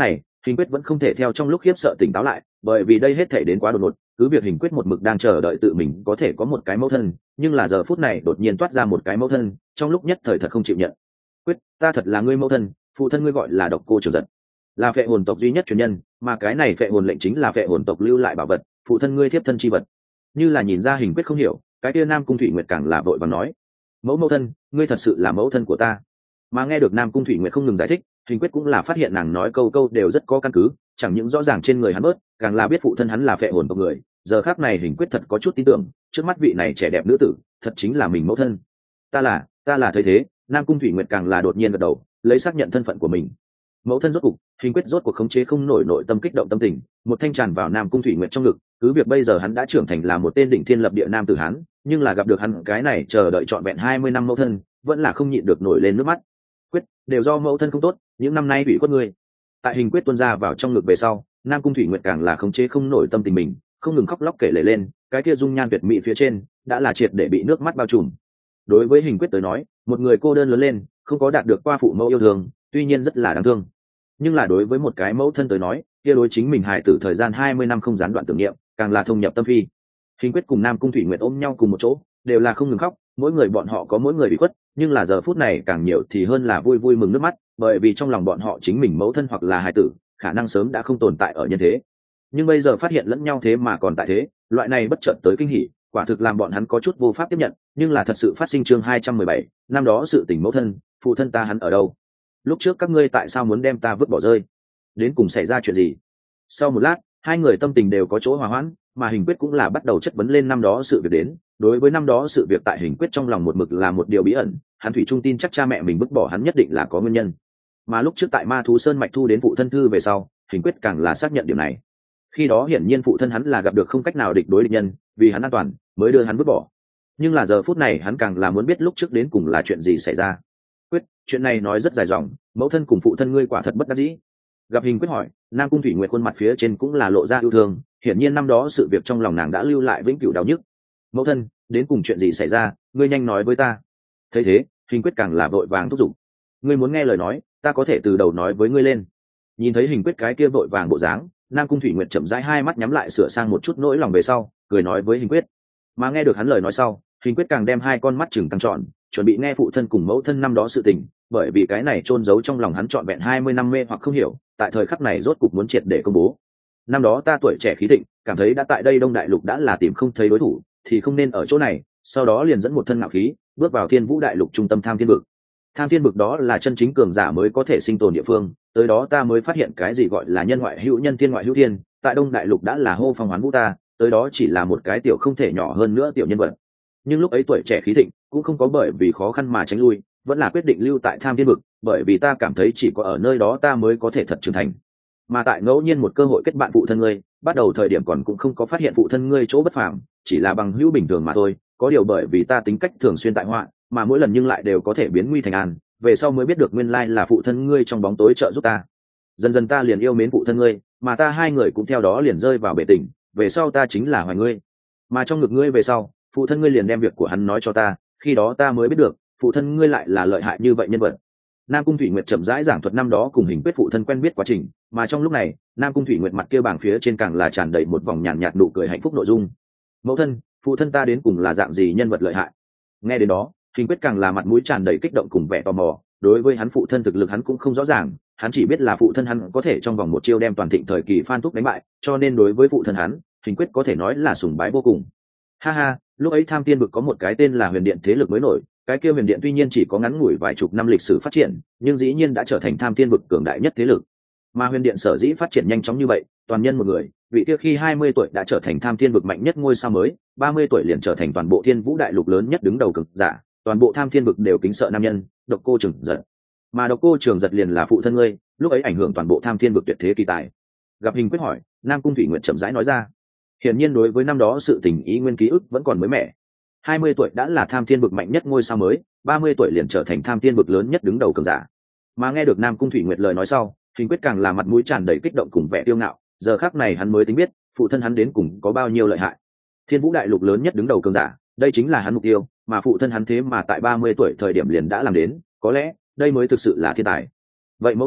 Hình quyết vẫn không thể theo trong lúc khiếp sợ tỉnh táo lại, bởi vì đây hết thể đến quá đột ngột. Cứ việc hình quyết một mực đang chờ đợi tự mình có thể có một cái mẫu thân, nhưng là giờ phút này đột nhiên toát ra một cái mẫu thân, trong lúc nhất thời thật không chịu nhận. Quyết, ta thật là ngươi mẫu thân, phụ thân ngươi gọi là Độc Cô Trường Giật, là phệ hồn tộc duy nhất truyền nhân, mà cái này phệ hồn lệnh chính là phệ hồn tộc lưu lại bảo vật, phụ thân ngươi thiếp thân chi vật. Như là nhìn ra hình quyết không hiểu, cái kia Nam Cung Thủy Nguyệt càng là vội vàng nói, mẫu mẫu thân, ngươi thật sự là mẫu thân của ta. Mà nghe được Nam Cung Thủy Nguyệt không ngừng giải thích, hình quyết cũng là phát hiện nàng nói câu câu đều rất có căn cứ, chẳng những rõ ràng trên người hắn bớt, càng là biết phụ thân hắn là phệ hồn tộc người. Giờ khắc này hình quyết thật có chút tin tưởng, trước mắt vị này trẻ đẹp nữ tử thật chính là mình mẫu thân. Ta là ta là thấy thế, Nam Cung Thủy Nguyệt càng là đột nhiên gật đầu, lấy xác nhận thân phận của mình. Mẫu thân rốt cục, hình quyết rốt cuộc khống chế không nổi nội tâm kích động tâm tình, một thanh tràn vào Nam Cung Thủy Nguyệt trong ngực. Cứ việc bây giờ hắn đã trưởng thành là một tên đỉnh thiên lập địa nam tử hán, nhưng là gặp được hắn cái này chờ đợi trọn vẹn hai mươi năm mẫu thân, vẫn là không nhịn được nổi lên nước mắt. Quyết, đều do mẫu thân không tốt, những năm nay bị khuất người. Tại hình quyết tuôn ra vào trong ngực về sau, Nam Cung Thủy Nguyệt càng là khống chế không nổi tâm tình mình, không ngừng khóc lóc kể lể lên, cái kia dung nhan tuyệt mỹ phía trên đã là triệt để bị nước mắt bao trùm. Đối với hình quyết tới nói, một người cô đơn lớn lên, không có đạt được qua phụ mẫu yêu thương, tuy nhiên rất là đáng thương. Nhưng là đối với một cái mẫu thân tới nói, kia đối chính mình hài tử thời gian hai mươi năm không gián đoạn tưởng niệm, càng là thông nhập tâm phi. Hình quyết cùng Nam Cung Thủy Nguyệt ôm nhau cùng một chỗ, đều là không ngừng khóc, mỗi người bọn họ có mỗi người bị khuất, nhưng là giờ phút này càng nhiều thì hơn là vui vui mừng nước mắt, bởi vì trong lòng bọn họ chính mình mẫu thân hoặc là hài tử, khả năng sớm đã không tồn tại ở nhân thế. Nhưng bây giờ phát hiện lẫn nhau thế mà còn tại thế, loại này bất chợt tới kinh hỉ, quả thực làm bọn hắn có chút vô pháp tiếp nhận, nhưng là thật sự phát sinh chương hai trăm mười bảy, năm đó sự tình mẫu thân, phụ thân ta hắn ở đâu? Lúc trước các ngươi tại sao muốn đem ta vứt bỏ rơi? Đến cùng xảy ra chuyện gì? Sau một lát, hai người tâm tình đều có chỗ hòa hoãn, mà hình quyết cũng là bắt đầu chất vấn lên năm đó sự việc đến. Đối với năm đó sự việc tại hình quyết trong lòng một mực là một điều bí ẩn, hắn thủy trung tin chắc cha mẹ mình vứt bỏ hắn nhất định là có nguyên nhân. Mà lúc trước tại Ma Thú Sơn mạch thu đến phụ thân thư về sau, hình quyết càng là xác nhận điều này. Khi đó hiển nhiên phụ thân hắn là gặp được không cách nào địch đối địch nhân, vì hắn an toàn mới đưa hắn vứt bỏ. Nhưng là giờ phút này hắn càng là muốn biết lúc trước đến cùng là chuyện gì xảy ra. Quyết, chuyện này nói rất dài dòng, mẫu thân cùng phụ thân ngươi quả thật bất đắc dĩ. Gặp hình quyết hỏi, Nam Cung Thủy Nguyệt khuôn mặt phía trên cũng là lộ ra yêu thương, hiển nhiên năm đó sự việc trong lòng nàng đã lưu lại vĩnh cửu đau nhức. Mẫu thân, đến cùng chuyện gì xảy ra, ngươi nhanh nói với ta. Thấy thế, hình quyết càng là vội vàng thúc giục. Ngươi muốn nghe lời nói, ta có thể từ đầu nói với ngươi lên. Nhìn thấy hình quyết cái kia vội vàng bộ dáng, Nam Cung Thủy Nguyệt chậm rãi hai mắt nhắm lại sửa sang một chút nỗi lòng về sau, cười nói với hình quyết. Mà nghe được hắn lời nói sau, hình quyết càng đem hai con mắt chừng căng tròn, chuẩn bị nghe phụ thân cùng mẫu thân năm đó sự tình, bởi vì cái này chôn giấu trong lòng hắn trọn vẹn hai mươi năm mê hoặc không hiểu, tại thời khắc này rốt cục muốn triệt để công bố. Năm đó ta tuổi trẻ khí thịnh, cảm thấy đã tại đây Đông Đại Lục đã là tìm không thấy đối thủ, thì không nên ở chỗ này, sau đó liền dẫn một thân ngạo khí, bước vào Thiên Vũ Đại Lục trung tâm Tham Thiên Vực. Tham Thiên Vực đó là chân chính cường giả mới có thể sinh tồn địa phương, tới đó ta mới phát hiện cái gì gọi là nhân ngoại hữu nhân, thiên ngoại hữu thiên, tại Đông Đại Lục đã là hô phong hoán vũ ta, tới đó chỉ là một cái tiểu không thể nhỏ hơn nữa tiểu nhân vật. Nhưng lúc ấy tuổi trẻ khí thịnh, cũng không có bởi vì khó khăn mà tránh lui, vẫn là quyết định lưu tại Tham Thiên Vực, bởi vì ta cảm thấy chỉ có ở nơi đó ta mới có thể thật trưởng thành. Mà tại ngẫu nhiên một cơ hội kết bạn phụ thân ngươi, bắt đầu thời điểm còn cũng không có phát hiện phụ thân ngươi chỗ bất phàm, chỉ là bằng hữu bình thường mà thôi, có điều bởi vì ta tính cách thường xuyên tại họa, mà mỗi lần nhưng lại đều có thể biến nguy thành an, về sau mới biết được nguyên lai là phụ thân ngươi trong bóng tối trợ giúp ta. Dần dần ta liền yêu mến phụ thân ngươi, mà ta hai người cũng theo đó liền rơi vào bể tình, về sau ta chính là Hoài ngươi. Mà trong ngực ngươi về sau, phụ thân ngươi liền đem việc của hắn nói cho ta, khi đó ta mới biết được, phụ thân ngươi lại là lợi hại như vậy nhân vật. Nam Cung Thủy Nguyệt chậm rãi giảng thuật năm đó cùng hình quyết phụ thân quen biết quá trình, mà trong lúc này, Nam Cung Thủy Nguyệt mặt kia bảng phía trên càng là tràn đầy một vòng nhàn nhạt nụ cười hạnh phúc nội dung. Mẫu thân, phụ thân ta đến cùng là dạng gì nhân vật lợi hại? Nghe đến đó, hình quyết càng là mặt mũi tràn đầy kích động cùng vẻ tò mò, đối với hắn phụ thân thực lực hắn cũng không rõ ràng, hắn chỉ biết là phụ thân hắn có thể trong vòng một chiêu đem toàn thịnh thời kỳ Phan Thúc đánh bại, cho nên đối với phụ thân hắn, hình quyết có thể nói là sùng bái vô cùng. Ha ha, lúc ấy Tham Thiên Vực có một cái tên là Huyền Điện thế lực mới nổi, cái kia Huyền Điện tuy nhiên chỉ có ngắn ngủi vài chục năm lịch sử phát triển, nhưng dĩ nhiên đã trở thành Tham Thiên Vực cường đại nhất thế lực. Mà Huyền Điện sở dĩ phát triển nhanh chóng như vậy, toàn nhân một người, vị kia khi hai mươi tuổi đã trở thành Tham Thiên Vực mạnh nhất ngôi sao mới, ba mươi tuổi liền trở thành toàn bộ Thiên Vũ Đại Lục lớn nhất đứng đầu cường giả, toàn bộ Tham Thiên Vực đều kính sợ nam nhân, Độc Cô Trường Giật. Mà Độc Cô Trường Giật liền là phụ thân ngươi, lúc ấy ảnh hưởng toàn bộ Tham Thiên Vực tuyệt thế kỳ tài. Gặp hình quyết hỏi, Nam Cung Thủy Nguyệt chậm rãi nói ra. Hiển nhiên đối với năm đó sự tình ý nguyên ký ức vẫn còn mới mẻ. hai mươi tuổi đã là Tham Thiên Vực mạnh nhất ngôi sao mới, ba mươi tuổi liền trở thành Tham Thiên Vực lớn nhất đứng đầu cường giả. Mà nghe được Nam Cung Thủy Nguyệt lời nói sau, hình quyết càng là mặt mũi tràn đầy kích động cùng vẻ kiêu ngạo, giờ khắc này hắn mới tính biết, phụ thân hắn đến cùng có bao nhiêu lợi hại. Thiên Vũ Đại Lục lớn nhất đứng đầu cường giả, đây chính là hắn mục tiêu, mà phụ thân hắn thế mà tại ba mươi tuổi thời điểm liền đã làm đến, có lẽ đây mới thực sự là thiên tài. Vậy mẫu thân,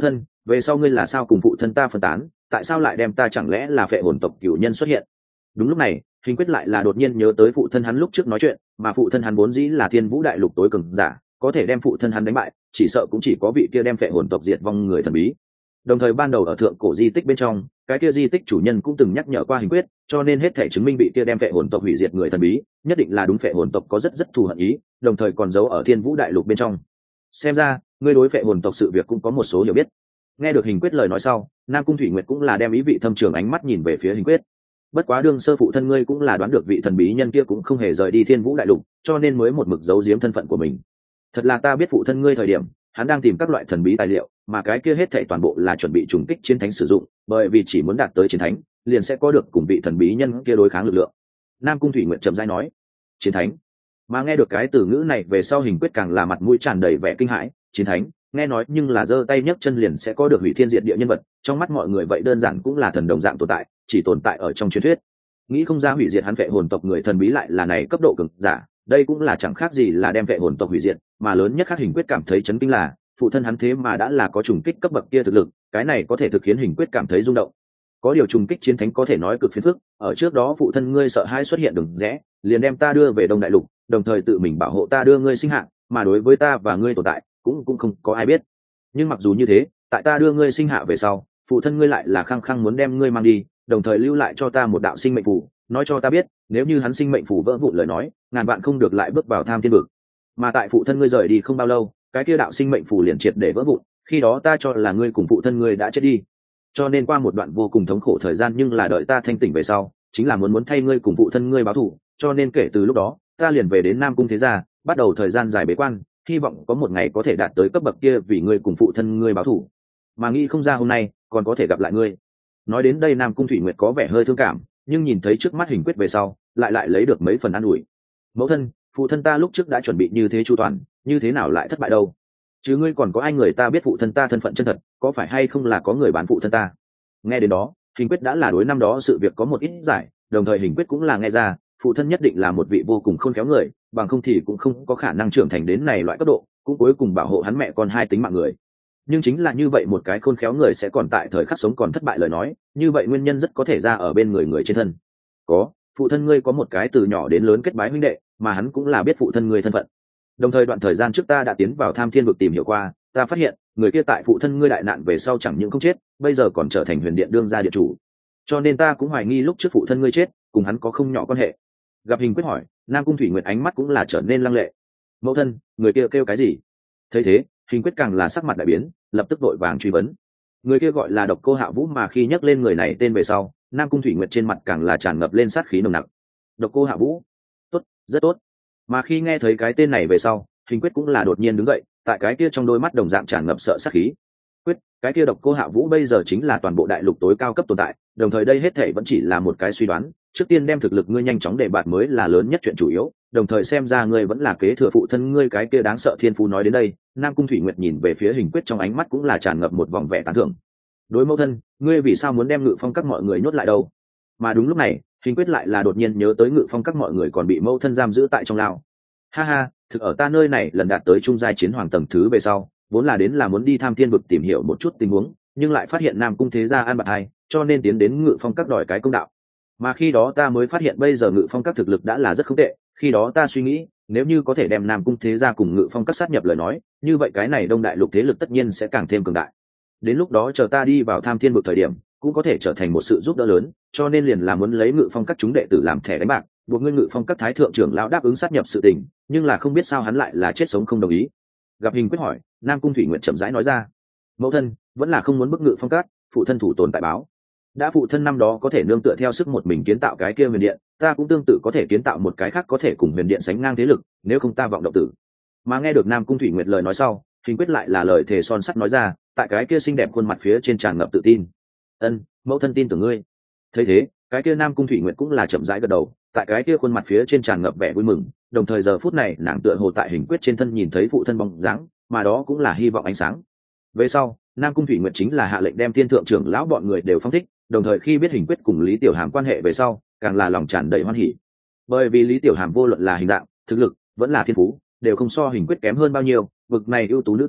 về sau ngươi là sao cùng phụ thân ta phân tán, tại sao lại đem ta, chẳng lẽ là phệ hồn tộc cửu nhân xuất hiện? Đúng lúc này, Hình Quyết lại là đột nhiên nhớ tới phụ thân hắn lúc trước nói chuyện, mà phụ thân hắn vốn dĩ là Thiên Vũ đại lục tối cường giả, có thể đem phụ thân hắn đánh bại, chỉ sợ cũng chỉ có vị kia đem phệ hồn tộc diệt vong người thần bí. Đồng thời ban đầu ở thượng cổ di tích bên trong, cái kia di tích chủ nhân cũng từng nhắc nhở qua Hình Quyết, cho nên hết thể chứng minh vị kia đem phệ hồn tộc hủy diệt người thần bí, nhất định là đúng phệ hồn tộc có rất rất thù hận ý, đồng thời còn giấu ở Thiên Vũ đại lục bên trong. Xem ra, ngươi đối phệ hồn tộc sự việc cũng có một số hiểu biết. Nghe được Hình Quyết lời nói sau, Nam Cung Thủy Nguyệt cũng là đem ý vị thâm trường ánh mắt nhìn về phía Hình Quyết. Bất quá đương sơ phụ thân ngươi cũng là đoán được vị thần bí nhân kia cũng không hề rời đi Thiên Vũ đại lục, cho nên mới một mực giấu giếm thân phận của mình. Thật là ta biết phụ thân ngươi thời điểm, hắn đang tìm các loại thần bí tài liệu, mà cái kia hết thảy toàn bộ là chuẩn bị trùng kích chiến thánh sử dụng, bởi vì chỉ muốn đạt tới chiến thánh, liền sẽ có được cùng vị thần bí nhân kia đối kháng lực lượng. Nam Cung Thủy Nguyệt trầm rãi nói, chiến thánh. Mà nghe được cái từ ngữ này về sau, Hình Quyết càng là mặt mũi tràn đầy vẻ kinh hãi. Chiến thánh, nghe nói nhưng là giơ tay nhấc chân liền sẽ có được hủy thiên diệt địa nhân vật, trong mắt mọi người vậy đơn giản cũng là thần đồng dạng tồn tại, chỉ tồn tại ở trong truyền thuyết. Nghĩ không ra hủy diệt hắn phệ hồn tộc người thần bí lại là này cấp độ cường giả, đây cũng là chẳng khác gì là đem phệ hồn tộc hủy diệt, mà lớn nhất khác Hình Quyết cảm thấy chấn kinh là phụ thân hắn thế mà đã là có trùng kích cấp bậc kia thực lực, cái này có thể thực khiến Hình Quyết cảm thấy rung động. Có điều trùng kích chiến thánh có thể nói cực phiền phức, ở trước đó phụ thân ngươi sợ hai xuất hiện đừng rẽ, liền đem ta đưa về Đông Đại Lục, đồng thời tự mình bảo hộ ta đưa ngươi sinh hạ, mà đối với ta và ngươi tồn tại cũng cũng không có ai biết. Nhưng mặc dù như thế, tại ta đưa ngươi sinh hạ về sau, phụ thân ngươi lại là khăng khăng muốn đem ngươi mang đi, đồng thời lưu lại cho ta một đạo sinh mệnh phù, nói cho ta biết nếu như hắn sinh mệnh phù vỡ vụn lời nói, ngàn vạn không được lại bước vào Tham Thiên Vực. Mà tại phụ thân ngươi rời đi không bao lâu, cái kia đạo sinh mệnh phù liền triệt để vỡ vụn, khi đó ta cho là ngươi cùng phụ thân ngươi đã chết đi, cho nên qua một đoạn vô cùng thống khổ thời gian, nhưng là đợi ta thanh tỉnh về sau, chính là muốn muốn thay ngươi cùng phụ thân ngươi báo thù, cho nên kể từ lúc đó ta liền về đến Nam Cung thế gia, bắt đầu thời gian dài bế quan, hy vọng có một ngày có thể đạt tới cấp bậc kia vì ngươi cùng phụ thân ngươi báo thù, mà nghĩ không ra hôm nay còn có thể gặp lại ngươi. Nói đến đây, Nam Cung Thủy Nguyệt có vẻ hơi thương cảm, nhưng nhìn thấy trước mắt Hình Quyết về sau, lại lại lấy được mấy phần an ủi. Mẫu thân, phụ thân ta lúc trước đã chuẩn bị như thế chu toàn, như thế nào lại thất bại đâu? Chứ ngươi còn có ai người ta biết phụ thân ta thân phận chân thật, có phải hay không là có người bán phụ thân ta? Nghe đến đó, Hình Quyết đã là đối năm đó sự việc có một ít giải, đồng thời Hình Quyết cũng là nghe ra phụ thân nhất định là một vị vô cùng khôn khéo người, bằng không thì cũng không có khả năng trưởng thành đến này loại cấp độ, cũng cuối cùng bảo hộ hắn mẹ con hai tính mạng người. Nhưng chính là như vậy một cái khôn khéo người sẽ còn tại thời khắc sống còn thất bại lời nói, như vậy nguyên nhân rất có thể ra ở bên người người trên thân. Có, phụ thân ngươi có một cái từ nhỏ đến lớn kết bái huynh đệ, mà hắn cũng là biết phụ thân ngươi thân phận. Đồng thời đoạn thời gian trước ta đã tiến vào Tham Thiên Vực tìm hiểu qua, ta phát hiện người kia tại phụ thân ngươi đại nạn về sau chẳng những không chết, bây giờ còn trở thành Huyền Điện đương gia điện chủ, cho nên ta cũng hoài nghi lúc trước phụ thân ngươi chết cùng hắn có không nhỏ quan hệ. Gặp Hình Quyết hỏi, Nam Cung Thủy Nguyệt ánh mắt cũng là trở nên lăng lệ. Mẫu thân, người kia kêu cái gì? Thấy thế, Hình Quyết càng là sắc mặt đại biến, lập tức vội vàng truy vấn. Người kia gọi là Độc Cô Hạ Vũ, mà khi nhắc lên người này tên về sau, Nam Cung Thủy Nguyệt trên mặt càng là tràn ngập lên sát khí nồng nặc. Độc Cô Hạ Vũ, tốt, rất tốt. Mà khi nghe thấy cái tên này về sau, Hình Quyết cũng là đột nhiên đứng dậy, tại cái kia trong đôi mắt đồng dạng tràn ngập sợ sát khí. Quyết, cái kia Độc Cô Hạ Vũ bây giờ chính là toàn bộ đại lục tối cao cấp tồn tại, đồng thời đây hết thảy vẫn chỉ là một cái suy đoán, trước tiên đem thực lực ngươi nhanh chóng đề bạt mới là lớn nhất chuyện chủ yếu, đồng thời xem ra ngươi vẫn là kế thừa phụ thân ngươi cái kia đáng sợ thiên phú. Nói đến đây, Nam Cung Thủy Nguyệt nhìn về phía Hình Quyết, trong ánh mắt cũng là tràn ngập một vòng vẻ tán thưởng. Đối mẫu thân, ngươi vì sao muốn đem Ngự Phong các mọi người nhốt lại đâu? Mà đúng lúc này, Hình Quyết lại là đột nhiên nhớ tới Ngự Phong các mọi người còn bị mẫu thân giam giữ tại trong lao. Ha ha, thực ở ta nơi này lần đạt tới trung giai chiến hoàng tầng thứ về sau, vốn là đến là muốn đi Tham Thiên Vực tìm hiểu một chút tình huống, nhưng lại phát hiện Nam Cung thế gia an bạc hai, cho nên tiến đến Ngự Phong các đòi cái công đạo. Mà khi đó ta mới phát hiện bây giờ Ngự Phong các thực lực đã là rất không tệ, khi đó ta suy nghĩ, nếu như có thể đem Nam Cung thế gia cùng Ngự Phong các sát nhập lời nói, như vậy cái này Đông Đại Lục thế lực tất nhiên sẽ càng thêm cường đại. Đến lúc đó chờ ta đi vào Tham Thiên Vực thời điểm, cũng có thể trở thành một sự giúp đỡ lớn, cho nên liền là muốn lấy Ngự Phong các chúng đệ tử làm thẻ đánh bạc, buộc ngươi Ngự Phong các thái thượng trưởng lão đáp ứng sát nhập sự tình, nhưng là không biết sao hắn lại là chết sống không đồng ý. Gặp Hình Quyết hỏi, Nam Cung Thủy Nguyệt chậm rãi nói ra, mẫu thân vẫn là không muốn bức Ngự Phong các, phụ thân thủ tồn tại báo. Đã phụ thân năm đó có thể nương tựa theo sức một mình kiến tạo cái kia Huyền Điện, ta cũng tương tự có thể kiến tạo một cái khác có thể cùng Huyền Điện sánh ngang thế lực, nếu không ta vọng động tử. Mà nghe được Nam Cung Thủy Nguyệt lời nói sau, Hình Quyết lại là lời thề son sắt nói ra, tại cái kia xinh đẹp khuôn mặt phía trên tràn ngập tự tin. Ân, mẫu thân tin tưởng ngươi. Thấy thế, cái kia Nam Cung Thủy Nguyệt cũng là chậm rãi gật đầu, tại cái kia khuôn mặt phía trên tràn ngập vẻ vui mừng, đồng thời giờ phút này nàng tựa hồ tại Hình Quyết trên thân nhìn thấy phụ thân bóng dáng, mà đó cũng là hy vọng ánh sáng. Về sau, Nam Cung Thủy Nguyệt chính là hạ lệnh đem thiên thượng trưởng lão bọn người đều phong thích, đồng thời khi biết Hình Quyết cùng Lý Tiểu Hàm quan hệ về sau, càng là lòng tràn đầy hoan hỉ. Bởi vì Lý Tiểu Hàm vô luận là hình dạng, thực lực, vẫn là thiên phú, đều không so Hình Quyết kém hơn bao nhiêu, vực này ưu tú nữ tử,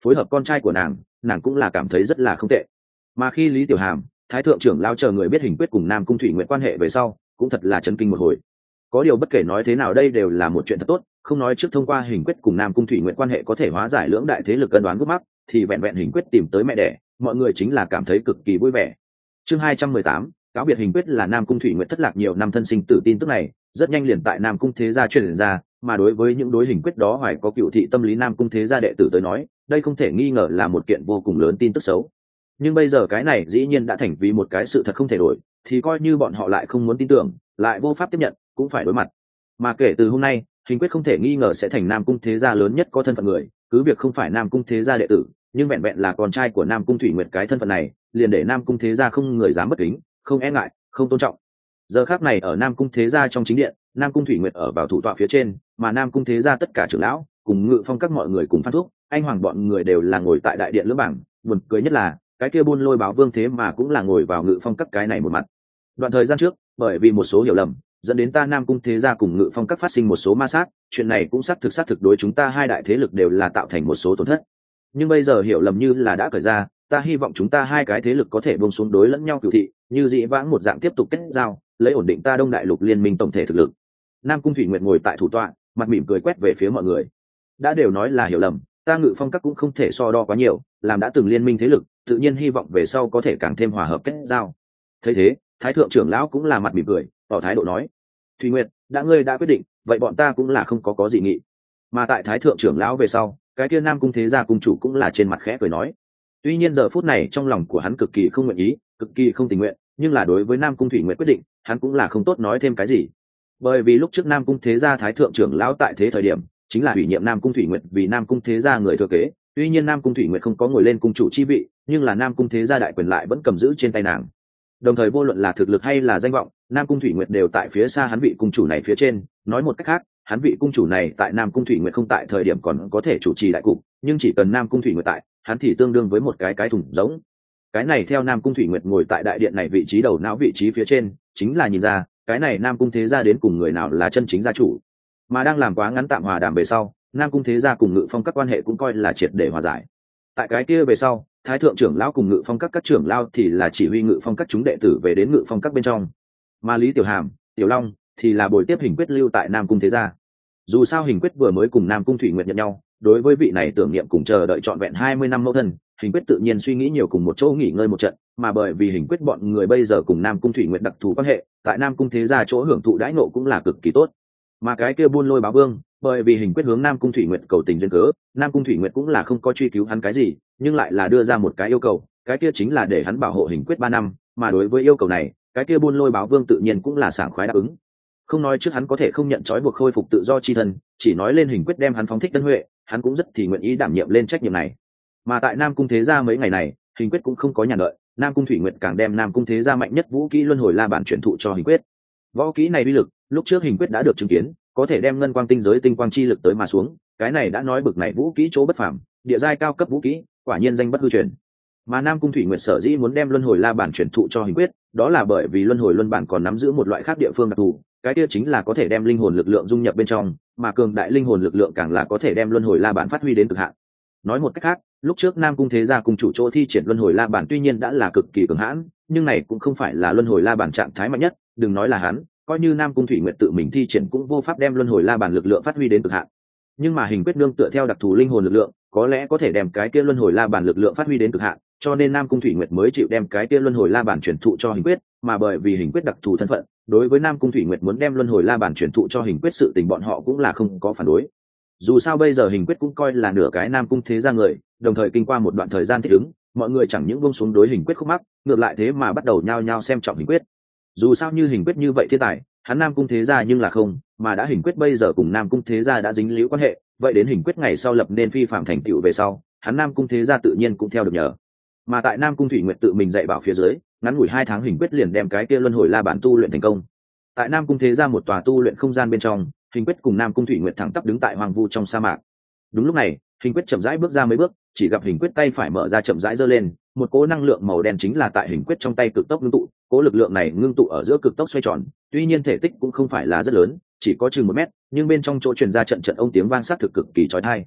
phối hợp con trai của nàng, nàng cũng là cảm thấy rất là không tệ. Mà khi Lý Tiểu Hàm, thái thượng trưởng lao chờ người biết Hình Quyết cùng Nam Cung Thủy Nguyện quan hệ về sau, cũng thật là chấn kinh một hồi. Có điều bất kể nói thế nào đây đều là một chuyện thật tốt, không nói trước thông qua Hình Quyết cùng Nam Cung Thủy Nguyện quan hệ có thể hóa giải lưỡng đại thế lực cân đoán gút mắc, thì vẹn vẹn Hình Quyết tìm tới mẹ đẻ, mọi người chính là cảm thấy cực kỳ vui vẻ. Chương hai trăm mười tám, cáo biệt Hình Quyết là Nam Cung Thủy Nguyện thất lạc nhiều năm thân sinh tử tin tức này, rất nhanh liền tại Nam Cung thế gia truyền ra, mà đối với những đối Hình Quyết đó hoài có cựu thị tâm lý Nam Cung thế gia đệ tử tới nói, đây không thể nghi ngờ là một kiện vô cùng lớn tin tức xấu. Nhưng bây giờ cái này dĩ nhiên đã thành vì một cái sự thật không thể đổi, thì coi như bọn họ lại không muốn tin tưởng, lại vô pháp tiếp nhận, cũng phải đối mặt. Mà kể từ hôm nay, Hình Quyết không thể nghi ngờ sẽ thành Nam Cung thế gia lớn nhất có thân phận người, cứ việc không phải Nam Cung thế gia đệ tử, nhưng vẹn vẹn là con trai của Nam Cung Thủy Nguyệt cái thân phận này, liền để Nam Cung thế gia không người dám bất kính, không e ngại, không tôn trọng. Giờ khắc này ở Nam Cung thế gia trong chính điện, Nam Cung Thủy Nguyệt ở vào thủ tọa phía trên, mà Nam Cung thế gia tất cả trưởng lão cùng Ngự Phong các mọi người cùng Phan Thuốc, anh Hoàng bọn người đều là ngồi tại đại điện lưỡng bảng, buồn cười nhất là cái kia buôn lôi báo vương thế mà cũng là ngồi vào Ngự Phong các cái này một mặt. Đoạn thời gian trước, bởi vì một số hiểu lầm, dẫn đến ta Nam Cung thế gia cùng Ngự Phong các phát sinh một số ma sát, chuyện này cũng xác thực xác thực đối chúng ta hai đại thế lực đều là tạo thành một số tổn thất. Nhưng bây giờ hiểu lầm như là đã cởi ra, ta hy vọng chúng ta hai cái thế lực có thể buông xuống đối lẫn nhau cửu thị, như dĩ vãng một dạng tiếp tục kết giao, lấy ổn định ta Đông Đại Lục liên minh tổng thể thực lực. Nam Cung Thủy Nguyệt ngồi tại thủ tọa, mặt mỉm cười quét về phía mọi người. Đã đều nói là hiểu lầm, ta Ngự Phong các cũng không thể so đo quá nhiều, làm đã từng liên minh thế lực, tự nhiên hy vọng về sau có thể càng thêm hòa hợp kết giao. Thấy thế, Thái thượng trưởng lão cũng là mặt mỉm cười, tỏ thái độ nói: "Thủy Nguyệt, đã ngươi đã quyết định, vậy bọn ta cũng là không có có gì nghị." Mà tại Thái thượng trưởng lão về sau, cái kia Nam Cung thế gia cung chủ cũng là trên mặt khẽ cười nói. Tuy nhiên giờ phút này trong lòng của hắn cực kỳ không nguyện ý, cực kỳ không tình nguyện, nhưng là đối với Nam Cung Thủy Nguyệt quyết định, hắn cũng là không tốt nói thêm cái gì. Bởi vì lúc trước Nam Cung thế gia thái thượng trưởng lão tại thế thời điểm, chính là ủy nhiệm Nam Cung Thủy Nguyệt vì Nam Cung thế gia người thừa kế. Tuy nhiên Nam Cung Thủy Nguyệt không có ngồi lên cung chủ chi vị, nhưng là Nam Cung thế gia đại quyền lại vẫn cầm giữ trên tay nàng. Đồng thời vô luận là thực lực hay là danh vọng, Nam Cung Thủy Nguyệt đều tại phía xa hắn vị cung chủ này phía trên. Nói một cách khác, hắn vị cung chủ này tại Nam Cung Thủy Nguyệt không tại thời điểm còn có thể chủ trì đại cục, nhưng chỉ cần Nam Cung Thủy Nguyệt tại, hắn thì tương đương với một cái cái thùng giống. Cái này theo Nam Cung Thủy Nguyệt ngồi tại đại điện này vị trí đầu não vị trí phía trên, chính là nhìn ra, cái này Nam Cung thế gia đến cùng người nào là chân chính gia chủ. Mà đang làm quá ngắn tạm hòa đàm về sau, Nam Cung thế gia cùng Ngự Phong các quan hệ cũng coi là triệt để hòa giải. Tại cái kia về sau, Thái thượng trưởng lão cùng Ngự Phong các các trưởng lão thì là chỉ huy Ngự Phong các chúng đệ tử về đến Ngự Phong các bên trong. Mà Lý Tiểu Hàm, Tiểu Long thì là bồi tiếp Hình Quyết lưu tại Nam Cung thế gia. Dù sao Hình Quyết vừa mới cùng Nam Cung Thủy Nguyệt nhận nhau, đối với vị này tưởng niệm cùng chờ đợi trọn vẹn hai mươi năm mẫu thân, Hình Quyết tự nhiên suy nghĩ nhiều cùng một chỗ nghỉ ngơi một trận, mà bởi vì Hình Quyết bọn người bây giờ cùng Nam Cung Thủy Nguyệt đặc thù quan hệ, tại Nam Cung thế gia chỗ hưởng thụ đãi ngộ cũng là cực kỳ tốt. Mà cái kia buôn lôi báo vương, bởi vì Hình Quyết hướng Nam Cung Thủy Nguyệt cầu tình duyên cớ, Nam Cung Thủy Nguyệt cũng là không có truy cứu hắn cái gì, nhưng lại là đưa ra một cái yêu cầu, cái kia chính là để hắn bảo hộ Hình Quyết ba năm, mà đối với yêu cầu này, cái kia buôn lôi báo vương tự nhiên cũng là sảng khoái đáp ứng. Không nói trước hắn có thể không nhận trói buộc khôi phục tự do chi thân, chỉ nói lên Hình Quyết đem hắn phóng thích Tân Huệ, hắn cũng rất thì nguyện ý đảm nhiệm lên trách nhiệm này. Mà tại Nam Cung thế gia mấy ngày này, Hình Quyết cũng không có nhàn đợi, Nam Cung Thủy Nguyệt càng đem Nam Cung thế gia mạnh nhất vũ kỹ luân hồi la bản truyền thụ cho Hình Quyết. Võ kỹ này uy lực, lúc trước Hình Quyết đã được chứng kiến, có thể đem ngân quang tinh giới tinh quang chi lực tới mà xuống, cái này đã nói bực này vũ kỹ chỗ bất phàm, địa giai cao cấp vũ kỹ, quả nhiên danh bất hư truyền. Mà Nam Cung Thủy Nguyệt sở dĩ muốn đem luân hồi la bản truyền thụ cho Hình Quyết, đó là bởi vì luân hồi luân bản còn nắm giữ một loại khác địa phương đặc thù, cái kia chính là có thể đem linh hồn lực lượng dung nhập bên trong, mà cường đại linh hồn lực lượng càng là có thể đem luân hồi la bản phát huy đến cực hạn. Nói một cách khác, lúc trước Nam Cung thế gia cùng chủ chỗ thi triển luân hồi la bản tuy nhiên đã là cực kỳ cường hãn, nhưng này cũng không phải là luân hồi la bản trạng thái mạnh nhất, đừng nói là hắn, coi như Nam Cung Thủy Nguyệt tự mình thi triển cũng vô pháp đem luân hồi la bản lực lượng phát huy đến cực hạn. Nhưng mà Hình Quyết nương tựa theo đặc thù linh hồn lực lượng, có lẽ có thể đem cái kia luân hồi la bản lực lượng phát huy đến cực hạn, cho nên Nam Cung Thủy Nguyệt mới chịu đem cái kia luân hồi la bản truyền thụ cho Hình Quyết, mà bởi vì Hình Quyết đặc thù thân phận, đối với Nam Cung Thủy Nguyệt muốn đem luân hồi la bản truyền thụ cho Hình Quyết sự tình bọn họ cũng là không có phản đối. Dù sao bây giờ Hình Quyết cũng coi là nửa cái Nam Cung thế gia người, đồng thời kinh qua một đoạn thời gian thích ứng, mọi người chẳng những buông xuống đối Hình Quyết khúc mắc, ngược lại thế mà bắt đầu nhao nhao xem trọng Hình Quyết. Dù sao như Hình Quyết như vậy thiên tài, hắn Nam Cung thế gia nhưng là không, mà đã Hình Quyết bây giờ cùng Nam Cung thế gia đã dính líu quan hệ, vậy đến Hình Quyết ngày sau lập nên phi phạm thành tựu về sau, hắn Nam Cung thế gia tự nhiên cũng theo được nhờ. Mà tại Nam Cung Thủy Nguyệt tự mình dạy bảo phía dưới, ngắn ngủi hai tháng Hình Quyết liền đem cái kia luân hồi la bản tu luyện thành công. Tại Nam Cung thế gia một tòa tu luyện không gian bên trong, Hình Quyết cùng Nam Cung Thủy Nguyệt thẳng tắp đứng tại hoang vu trong sa mạc. Đúng lúc này, Hình Quyết chậm rãi bước ra mấy bước, chỉ gặp Hình Quyết tay phải mở ra chậm rãi giơ lên, một cỗ năng lượng màu đen chính là tại Hình Quyết trong tay cực tốc ngưng tụ, cỗ lực lượng này ngưng tụ ở giữa cực tốc xoay tròn, tuy nhiên thể tích cũng không phải là rất lớn, chỉ có chừng một mét, nhưng bên trong chỗ truyền ra trận trận ông tiếng vang sát thực cực kỳ chói tai.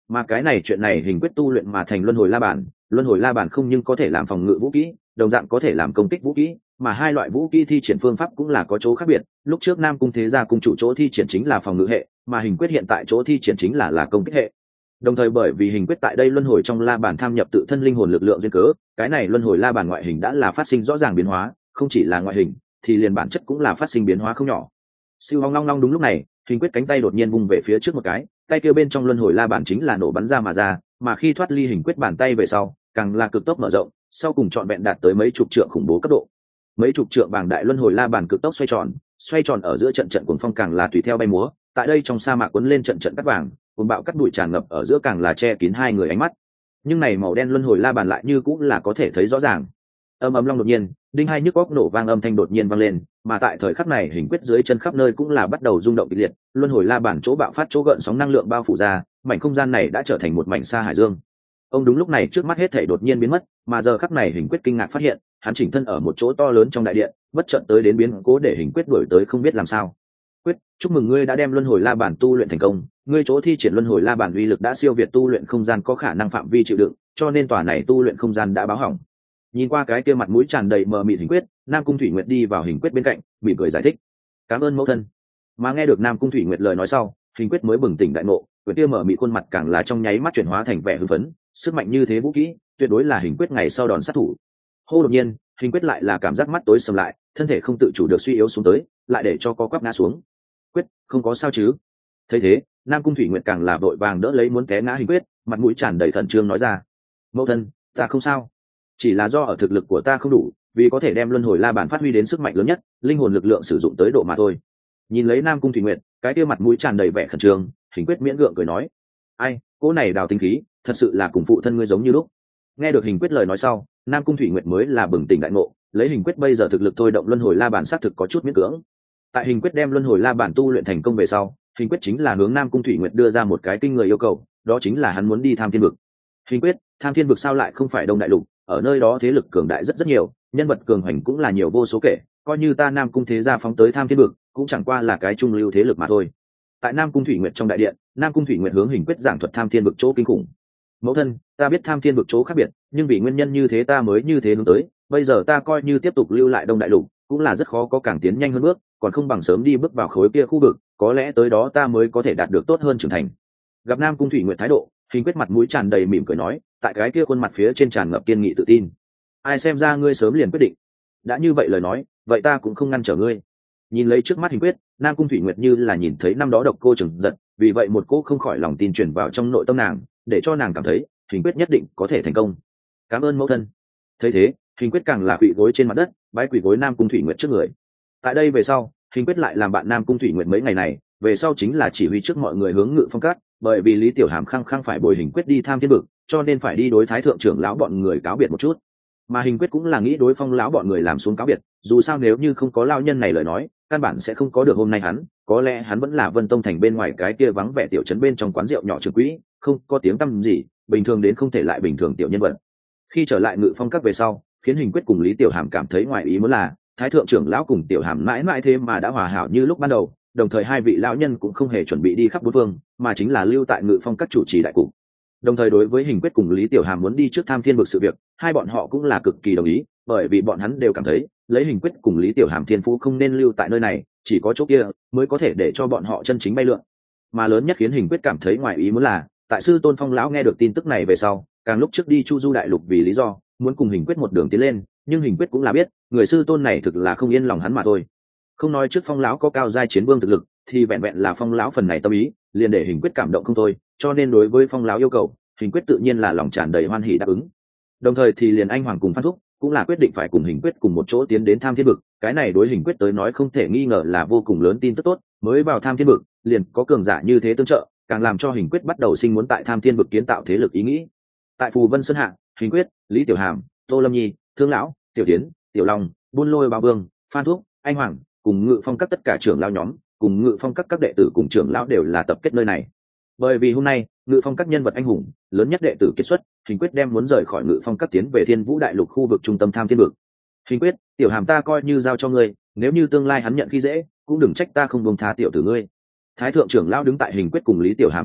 Mà cái này chuyện này hình quyết tu luyện mà thành luân hồi la bàn, luân hồi la bàn không nhưng có thể làm phòng ngự vũ kỹ, đồng dạng có thể làm công kích vũ kỹ, mà hai loại vũ kỹ thi triển phương pháp cũng là có chỗ khác biệt. Lúc trước Nam Cung Thế Gia cung chủ chỗ thi triển chính là phòng ngự hệ, mà hình quyết hiện tại chỗ thi triển chính là là công kích hệ. Đồng thời bởi vì hình quyết tại đây luân hồi trong la bàn tham nhập tự thân linh hồn lực lượng duyên cớ, cái này luân hồi la bàn ngoại hình đã là phát sinh rõ ràng biến hóa, không chỉ là ngoại hình, thì liền bản chất cũng là phát sinh biến hóa không nhỏ. Siêu long long long, đúng lúc này, hình quyết cánh tay đột nhiên vung về phía trước một cái, tay kia bên trong luân hồi la bàn chính là nổ bắn ra mà ra, mà khi thoát ly hình quyết bàn tay về sau, càng là cực tốc mở rộng, sau cùng trọn vẹn đạt tới mấy chục trượng khủng bố cấp độ. Mấy chục trượng bảng đại luân hồi la bàn cực tốc xoay tròn, xoay tròn ở giữa trận trận cuồng phong càng là tùy theo bay múa, tại đây trong sa mạc cuốn lên trận trận cát vàng, cuồng bạo cát bụi tràn ngập ở giữa càng là che kín hai người ánh mắt. Nhưng này màu đen luân hồi la bàn lại như cũng là có thể thấy rõ ràng. Âm ầm long đột nhiên, đinh hai nhức óc nổ vang âm thanh đột nhiên vang lên, mà tại thời khắc này hình quyết dưới chân khắp nơi cũng là bắt đầu rung động kịch liệt, luân hồi la bàn chỗ bạo phát chỗ gợn sóng năng lượng bao phủ ra, mảnh không gian này đã trở thành một mảnh sa hải dương. Ông đúng lúc này trước mắt hết thảy đột nhiên biến mất, mà giờ khắc này hình quyết kinh ngạc phát hiện, hắn chỉnh thân ở một chỗ to lớn trong đại điện, bất chợt tới đến biến cố để hình quyết đuổi tới không biết làm sao. Quyết, chúc mừng ngươi đã đem luân hồi la bàn tu luyện thành công, ngươi chỗ thi triển luân hồi la bàn uy lực đã siêu việt tu luyện không gian có khả năng phạm vi chịu đựng, cho nên tòa này tu luyện không gian đã báo hỏng. Nhìn qua cái kia mặt mũi tràn đầy mờ mịt hình quyết, Nam Cung Thủy Nguyệt đi vào hình quyết bên cạnh, mỉm cười giải thích: "Cảm ơn mẫu thân." Mà nghe được Nam Cung Thủy Nguyệt lời nói sau, hình quyết mới bừng tỉnh đại ngộ, quyết kia mờ mịt khuôn mặt càng là trong nháy mắt chuyển hóa thành vẻ hưng phấn, sức mạnh như thế vũ kỹ, tuyệt đối là hình quyết ngày sau đòn sát thủ. Hô, đột nhiên, hình quyết lại là cảm giác mắt tối sầm lại, thân thể không tự chủ được suy yếu xuống tới, lại để cho co quắp ngã xuống. "Quyết, không có sao chứ?" Thấy thế, Nam Cung Thủy Nguyệt càng là vội vàng đỡ lấy muốn té ngã hình quyết, mặt mũi tràn đầy khẩn trương nói ra: "Mẫu thân, ta không sao, chỉ là do ở thực lực của ta không đủ, vì có thể đem luân hồi la bàn phát huy đến sức mạnh lớn nhất, linh hồn lực lượng sử dụng tới độ mà thôi." Nhìn lấy Nam Cung Thủy Nguyệt, cái kia mặt mũi tràn đầy vẻ khẩn trương, hình quyết miễn gượng cười nói: "Ai, cô này đào tinh khí, thật sự là cùng phụ thân ngươi giống như lúc." Nghe được hình quyết lời nói sau, Nam Cung Thủy Nguyệt mới là bừng tỉnh đại ngộ, lấy hình quyết bây giờ thực lực thôi động luân hồi la bàn xác thực có chút miễn cưỡng. Tại hình quyết đem luân hồi la bàn tu luyện thành công về sau, hình quyết chính là hướng Nam Cung Thủy Nguyệt đưa ra một cái kinh người yêu cầu, đó chính là hắn muốn đi tham thiên vực. Hình quyết, tham thiên vực sao lại không phải đông đại lục, ở nơi đó thế lực cường đại rất rất nhiều, nhân vật cường hành cũng là nhiều vô số kể, coi như ta Nam Cung thế gia phóng tới tham thiên vực, cũng chẳng qua là cái trung lưu thế lực mà thôi. Tại Nam Cung Thủy Nguyệt trong đại điện, Nam Cung Thủy Nguyệt hướng hình quyết giảng thuật tham thiên vực chỗ kinh khủng. "Mẫu thân, ta biết tham thiên vực chỗ khác biệt, nhưng vì nguyên nhân như thế ta mới như thế hướng tới, bây giờ ta coi như tiếp tục lưu lại đông đại lục, cũng là rất khó có càng tiến nhanh hơn bước, còn không bằng sớm đi bước vào khối kia khu vực, có lẽ tới đó ta mới có thể đạt được tốt hơn trưởng thành." Gặp Nam Cung Thủy Nguyệt thái độ, hình quyết mặt mũi tràn đầy mỉm cười nói, tại cái kia khuôn mặt phía trên tràn ngập kiên nghị tự tin: "Ai xem ra ngươi sớm liền quyết định, đã như vậy lời nói, vậy ta cũng không ngăn trở ngươi." Nhìn lấy trước mắt hình quyết, Nam Cung Thủy Nguyệt như là nhìn thấy năm đó độc cô Trừng Giật, vì vậy một cô không khỏi lòng tin truyền vào trong nội tâm nàng, để cho nàng cảm thấy hình quyết nhất định có thể thành công. "Cảm ơn mẫu thân." Thấy thế, hình quyết càng là quỳ gối trên mặt đất, bái quỳ gối Nam Cung Thủy Nguyệt trước người. Tại đây về sau, hình quyết lại làm bạn Nam Cung Thủy Nguyệt mấy ngày này, về sau chính là chỉ huy trước mọi người hướng Ngự Phong Các, bởi vì Lý Tiểu Hàm khăng khăng phải bồi hình quyết đi tham thiên vực, cho nên phải đi đối thái thượng trưởng lão bọn người cáo biệt một chút. Mà hình quyết cũng là nghĩ đối Phong lão bọn người làm xuống cáo biệt, dù sao nếu như không có lão nhân này lời nói, căn bản sẽ không có được hôm nay hắn, có lẽ hắn vẫn là Vân Tông thành bên ngoài cái kia vắng vẻ tiểu trấn bên trong quán rượu nhỏ trường quỹ, không có tiếng tăm gì, bình thường đến không thể lại bình thường tiểu nhân vật. Khi trở lại Ngự Phong Các về sau, khiến hình quyết cùng Lý Tiểu Hàm cảm thấy ngoài ý muốn là, thái thượng trưởng lão cùng Tiểu Hàm mãi mãi thế mà đã hòa hảo như lúc ban đầu, đồng thời hai vị lão nhân cũng không hề chuẩn bị đi khắp bốn phương, mà chính là lưu tại Ngự Phong Các chủ trì đại cục. Đồng thời đối với hình quyết cùng Lý Tiểu Hàm muốn đi trước tham thiên vực sự việc, hai bọn họ cũng là cực kỳ đồng ý, bởi vì bọn hắn đều cảm thấy lấy hình quyết cùng Lý Tiểu Hàm thiên phú không nên lưu tại nơi này, chỉ có chỗ kia mới có thể để cho bọn họ chân chính bay lượn. Mà lớn nhất khiến hình quyết cảm thấy ngoài ý muốn là, tại sư tôn Phong lão nghe được tin tức này về sau, càng lúc trước đi Chu Du đại lục vì lý do muốn cùng hình quyết một đường tiến lên, nhưng hình quyết cũng là biết người sư tôn này thực là không yên lòng hắn mà thôi. Không nói trước Phong lão có cao giai chiến vương thực lực, thì vẹn vẹn là Phong lão phần này tâm ý, liền để hình quyết cảm động không thôi, cho nên đối với Phong lão yêu cầu, hình quyết tự nhiên là lòng tràn đầy hoan hỉ đáp ứng. Đồng thời thì liền anh Hoàng cùng Phan Thúc cũng là quyết định phải cùng hình quyết cùng một chỗ tiến đến tham thiên vực, cái này đối hình quyết tới nói không thể nghi ngờ là vô cùng lớn tin tức tốt, mới vào tham thiên vực liền có cường giả như thế tương trợ, càng làm cho hình quyết bắt đầu sinh muốn tại tham thiên vực kiến tạo thế lực ý nghĩ. Tại Phù Vân Sơn Hạ, hình quyết, Lý Tiểu Hàm, Tô Lâm Nhi, Thương lão, Tiểu Tiến, Tiểu Long, Buôn Lôi Bao Vương, Phan Thúc, anh Hoàng cùng Ngự Phong Các tất cả trưởng lão nhóm, cùng Ngự Phong Các các đệ tử cùng trưởng lão đều là tập kết nơi này. Bởi vì hôm nay Ngự Phong Các nhân vật anh hùng lớn nhất đệ tử kết xuất, hình quyết đem muốn rời khỏi Ngự Phong Các tiến về Thiên Vũ đại lục khu vực trung tâm tham thiên vực. Hình quyết, Tiểu Hàm ta coi như giao cho ngươi, nếu như tương lai hắn nhận khi dễ, cũng đừng trách ta không buông tha tiểu tử ngươi. Thái thượng trưởng lão đứng tại hình quyết cùng Lý Tiểu Hàm trước người,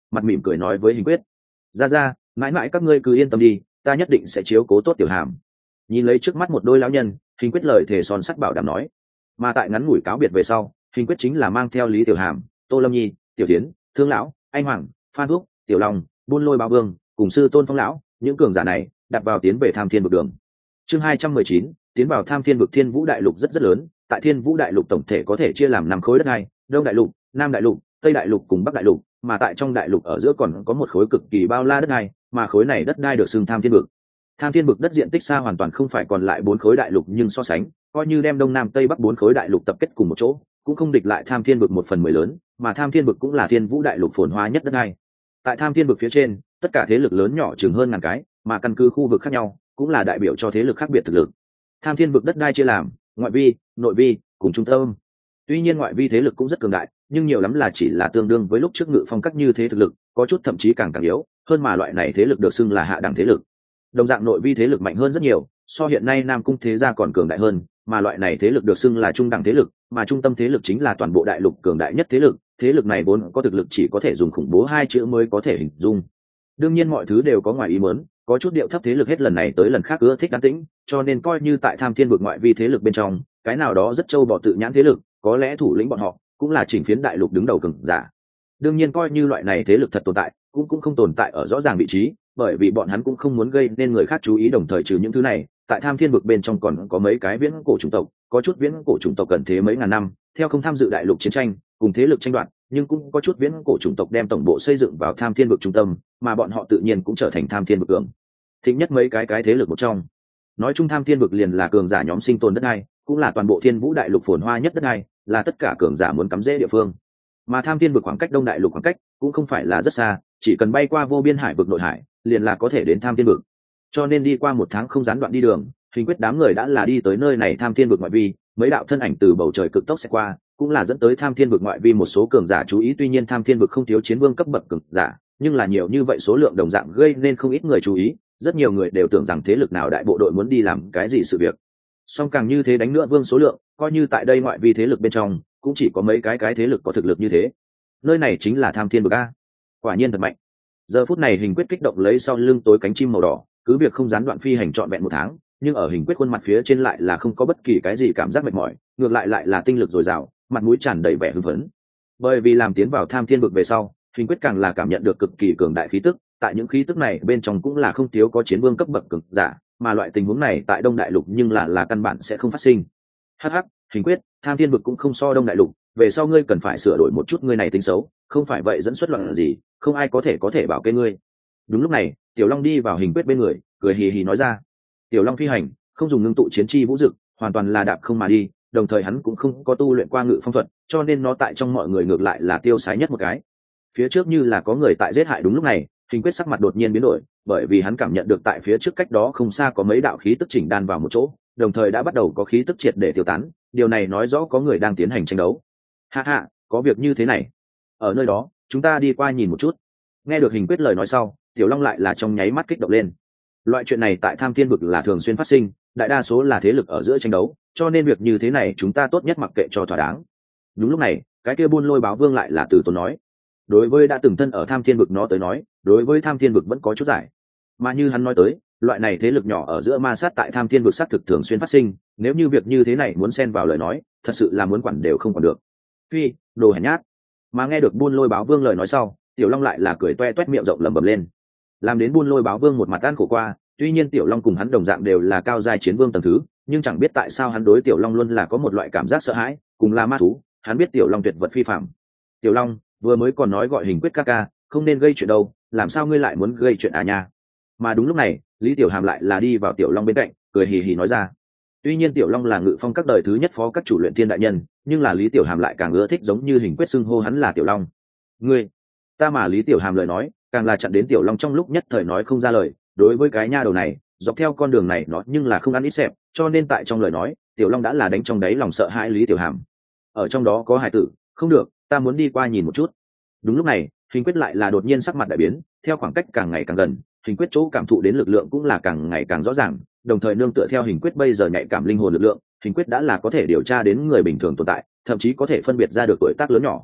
mặt mỉm cười nói với Hình Quyết: ra ra, mãi mãi các ngươi cứ yên tâm đi, ta nhất định sẽ chiếu cố tốt Tiểu Hàm. Nhìn lấy trước mắt một đôi lão nhân, Hình Quyết lời thề son sắt bảo đảm nói. Mà tại ngắn ngủi cáo biệt về sau, Hình Quyết chính là mang theo Lý Tiểu Hàm, Tô Lâm Nhi, Tiểu Tiến, Thương lão, anh Hoàng, Phan Thúc, Tiểu Long, Buôn Lôi Báo Vương cùng sư Tôn Phong lão, những cường giả này đặt vào tiến về Tham Thiên vực đường. Chương hai trăm mười chín, tiến vào Tham Thiên vực. Thiên Vũ đại lục rất rất lớn, tại Thiên Vũ đại lục tổng thể có thể chia làm năm khối đất hai: Đông đại lục, Nam đại lục, Tây đại lục cùng Bắc đại lục, mà tại trong đại lục ở giữa còn có một khối cực kỳ bao la đất đai, mà khối này đất đai được xưng Tham Thiên vực. Tham Thiên vực đất diện tích xa hoàn toàn không phải còn lại bốn khối đại lục, nhưng so sánh, coi như đem Đông Nam Tây Bắc bốn khối đại lục tập kết cùng một chỗ, cũng không địch lại Tham Thiên vực một phần mười lớn, mà Tham Thiên vực cũng là Thiên Vũ đại lục phồn hoa nhất đất đai. Tại Tham Thiên vực phía trên, tất cả thế lực lớn nhỏ chừng hơn ngàn cái, mà căn cứ khu vực khác nhau, cũng là đại biểu cho thế lực khác biệt thực lực. Tham Thiên vực đất đai chia làm ngoại vi, nội vi cùng trung tâm. Tuy nhiên ngoại vi thế lực cũng rất cường đại, nhưng nhiều lắm là chỉ là tương đương với lúc trước Ngự Phong các như thế thực lực, có chút thậm chí càng càng yếu hơn, mà loại này thế lực được xưng là hạ đẳng thế lực. Đồng dạng nội vi thế lực mạnh hơn rất nhiều, so hiện nay Nam Cung thế gia còn cường đại hơn, mà loại này thế lực được xưng là trung đẳng thế lực, mà trung tâm thế lực chính là toàn bộ đại lục cường đại nhất thế lực. Thế lực này vốn có thực lực chỉ có thể dùng khủng bố hai chữ mới có thể hình dung. Đương nhiên mọi thứ đều có ngoài ý muốn, có chút điệu thấp thế lực hết lần này tới lần khác ưa thích an tĩnh, cho nên coi như tại Tham Thiên vực ngoại vi thế lực bên trong, cái nào đó rất trâu bò tự nhãn thế lực, có lẽ thủ lĩnh bọn họ cũng là chỉnh phiến đại lục đứng đầu cường giả. Đương nhiên coi như loại này thế lực thật tồn tại, cũng cũng không tồn tại ở rõ ràng vị trí, bởi vì bọn hắn cũng không muốn gây nên người khác chú ý. Đồng thời trừ những thứ này, tại Tham Thiên vực bên trong còn có mấy cái viễn cổ chủng tộc, có chút viễn cổ chủng tộc cần thế mấy ngàn năm, theo không tham dự đại lục chiến tranh, cùng thế lực tranh đoạt, nhưng cũng có chút viễn cổ chủng tộc đem tổng bộ xây dựng vào Tham Thiên vực trung tâm, mà bọn họ tự nhiên cũng trở thành Tham Thiên vực cường thịnh nhất mấy cái cái thế lực một trong. Nói chung Tham Thiên vực liền là cường giả nhóm sinh tồn đất đai, cũng là toàn bộ Thiên Vũ đại lục phồn hoa nhất đất đai, là tất cả cường giả muốn cắm rễ địa phương. Mà Tham Thiên vực khoảng cách Đông đại lục khoảng cách cũng không phải là rất xa, chỉ cần bay qua vô biên hải vực nội hải, liền là có thể đến Tham Thiên vực. Cho nên đi qua một tháng không gián đoạn đi đường, Hình Quyết đám người đã là đi tới nơi này Tham Thiên vực ngoại vi, mấy đạo thân ảnh từ bầu trời cực tốc sẽ qua, cũng là dẫn tới Tham Thiên vực ngoại vi một số cường giả chú ý. Tuy nhiên Tham Thiên vực không thiếu chiến vương cấp bậc cường giả, nhưng là nhiều như vậy số lượng đồng dạng gây nên không ít người chú ý, rất nhiều người đều tưởng rằng thế lực nào đại bộ đội muốn đi làm cái gì sự việc. Song càng như thế đánh nữa vương số lượng, coi như tại đây ngoại vi thế lực bên trong, cũng chỉ có mấy cái cái thế lực có thực lực như thế. Nơi này chính là Tham Thiên vực a, quả nhiên thật mạnh. Giờ phút này Hình Quyết kích động lấy sau lưng tối cánh chim màu đỏ, cứ việc không gián đoạn phi hành trọn vẹn một tháng, nhưng ở Hình Quyết khuôn mặt phía trên lại là không có bất kỳ cái gì cảm giác mệt mỏi, ngược lại lại là tinh lực dồi dào, mặt mũi tràn đầy vẻ hưng phấn. Bởi vì làm tiến vào Tham Thiên vực về sau, Hình Quyết càng là cảm nhận được cực kỳ cường đại khí tức, tại những khí tức này bên trong cũng là không thiếu có chiến vương cấp bậc cường giả, mà loại tình huống này tại Đông đại lục nhưng là là căn bản sẽ không phát sinh. Hắc hắc, Hình Quyết, Tham Thiên vực cũng không so Đông đại lục, về sau ngươi cần phải sửa đổi một chút ngươi này tính xấu, không phải vậy dẫn xuất loạn là gì, không ai có thể có thể bảo kê ngươi. Đúng lúc này, Tiểu Long đi vào Hình Quyết bên người, cười hì hì nói ra. Tiểu Long phi hành, không dùng ngưng tụ chiến chi vũ dực, hoàn toàn là đạp không mà đi, đồng thời hắn cũng không có tu luyện qua ngự phong thuật, cho nên nó tại trong mọi người ngược lại là tiêu sái nhất một cái. Phía trước như là có người tại giết hại. Đúng lúc này, Hình Quyết sắc mặt đột nhiên biến đổi, bởi vì hắn cảm nhận được tại phía trước cách đó không xa có mấy đạo khí tức chỉnh đan vào một chỗ, đồng thời đã bắt đầu có khí tức triệt để tiêu tán, điều này nói rõ có người đang tiến hành tranh đấu. Ha ha, có việc như thế này, ở nơi đó chúng ta đi qua nhìn một chút. Nghe được Hình Quyết lời nói sau, Tiểu Long lại là trong nháy mắt kích động lên. Loại chuyện này tại Tham Thiên vực là thường xuyên phát sinh, đại đa số là thế lực ở giữa tranh đấu, cho nên việc như thế này chúng ta tốt nhất mặc kệ cho thỏa đáng. Đúng lúc này, cái kia Buôn Lôi Báo Vương lại là từ tốn nói. Đối với đã từng thân ở Tham Thiên vực nó tới nói, đối với Tham Thiên vực vẫn có chút giải, mà như hắn nói tới, loại này thế lực nhỏ ở giữa ma sát tại Tham Thiên vực xác thực thường xuyên phát sinh, nếu như việc như thế này muốn xen vào lời nói, thật sự là muốn quản đều không quản được. Phi, đồ hèn nhát. Mà nghe được Buôn Lôi Báo Vương lời nói sau, Tiểu Long lại là cười toe toét miệng rộng lẩm bẩm lên, làm đến Buôn Lôi Báo Vương một mặt ăn khổ qua. Tuy nhiên Tiểu Long cùng hắn đồng dạng đều là cao giai chiến vương tầng thứ, nhưng chẳng biết tại sao hắn đối Tiểu Long luôn là có một loại cảm giác sợ hãi, cùng là ma thú, hắn biết Tiểu Long tuyệt vật phi phàm. Tiểu Long vừa mới còn nói gọi Hình Quyết ca ca, không nên gây chuyện đâu, làm sao ngươi lại muốn gây chuyện à nha. Mà đúng lúc này, Lý Tiểu Hàm lại là đi vào Tiểu Long bên cạnh, cười hì hì nói ra. Tuy nhiên Tiểu Long là Ngự Phong các đời thứ nhất phó các chủ luyện thiên đại nhân, nhưng là Lý Tiểu Hàm lại càng ưa thích giống như Hình Quyết xưng hô hắn là Tiểu Long. Ngươi, ta mà Lý Tiểu Hàm lời nói, càng là chặn đến Tiểu Long trong lúc nhất thời nói không ra lời. Đối với cái nha đầu này, dọc theo con đường này nó nhưng là không ăn ít xẹp, cho nên tại trong lời nói, Tiểu Long đã là đánh trong đáy lòng sợ hãi Lý Tiểu Hàm. Ở trong đó có hải tử, không được, ta muốn đi qua nhìn một chút. Đúng lúc này, Hình Quyết lại là đột nhiên sắc mặt đại biến, theo khoảng cách càng ngày càng gần, Hình Quyết chỗ cảm thụ đến lực lượng cũng là càng ngày càng rõ ràng, đồng thời nương tựa theo Hình Quyết bây giờ nhạy cảm linh hồn lực lượng, Hình Quyết đã là có thể điều tra đến người bình thường tồn tại, thậm chí có thể phân biệt ra được tuổi tác lớn nhỏ.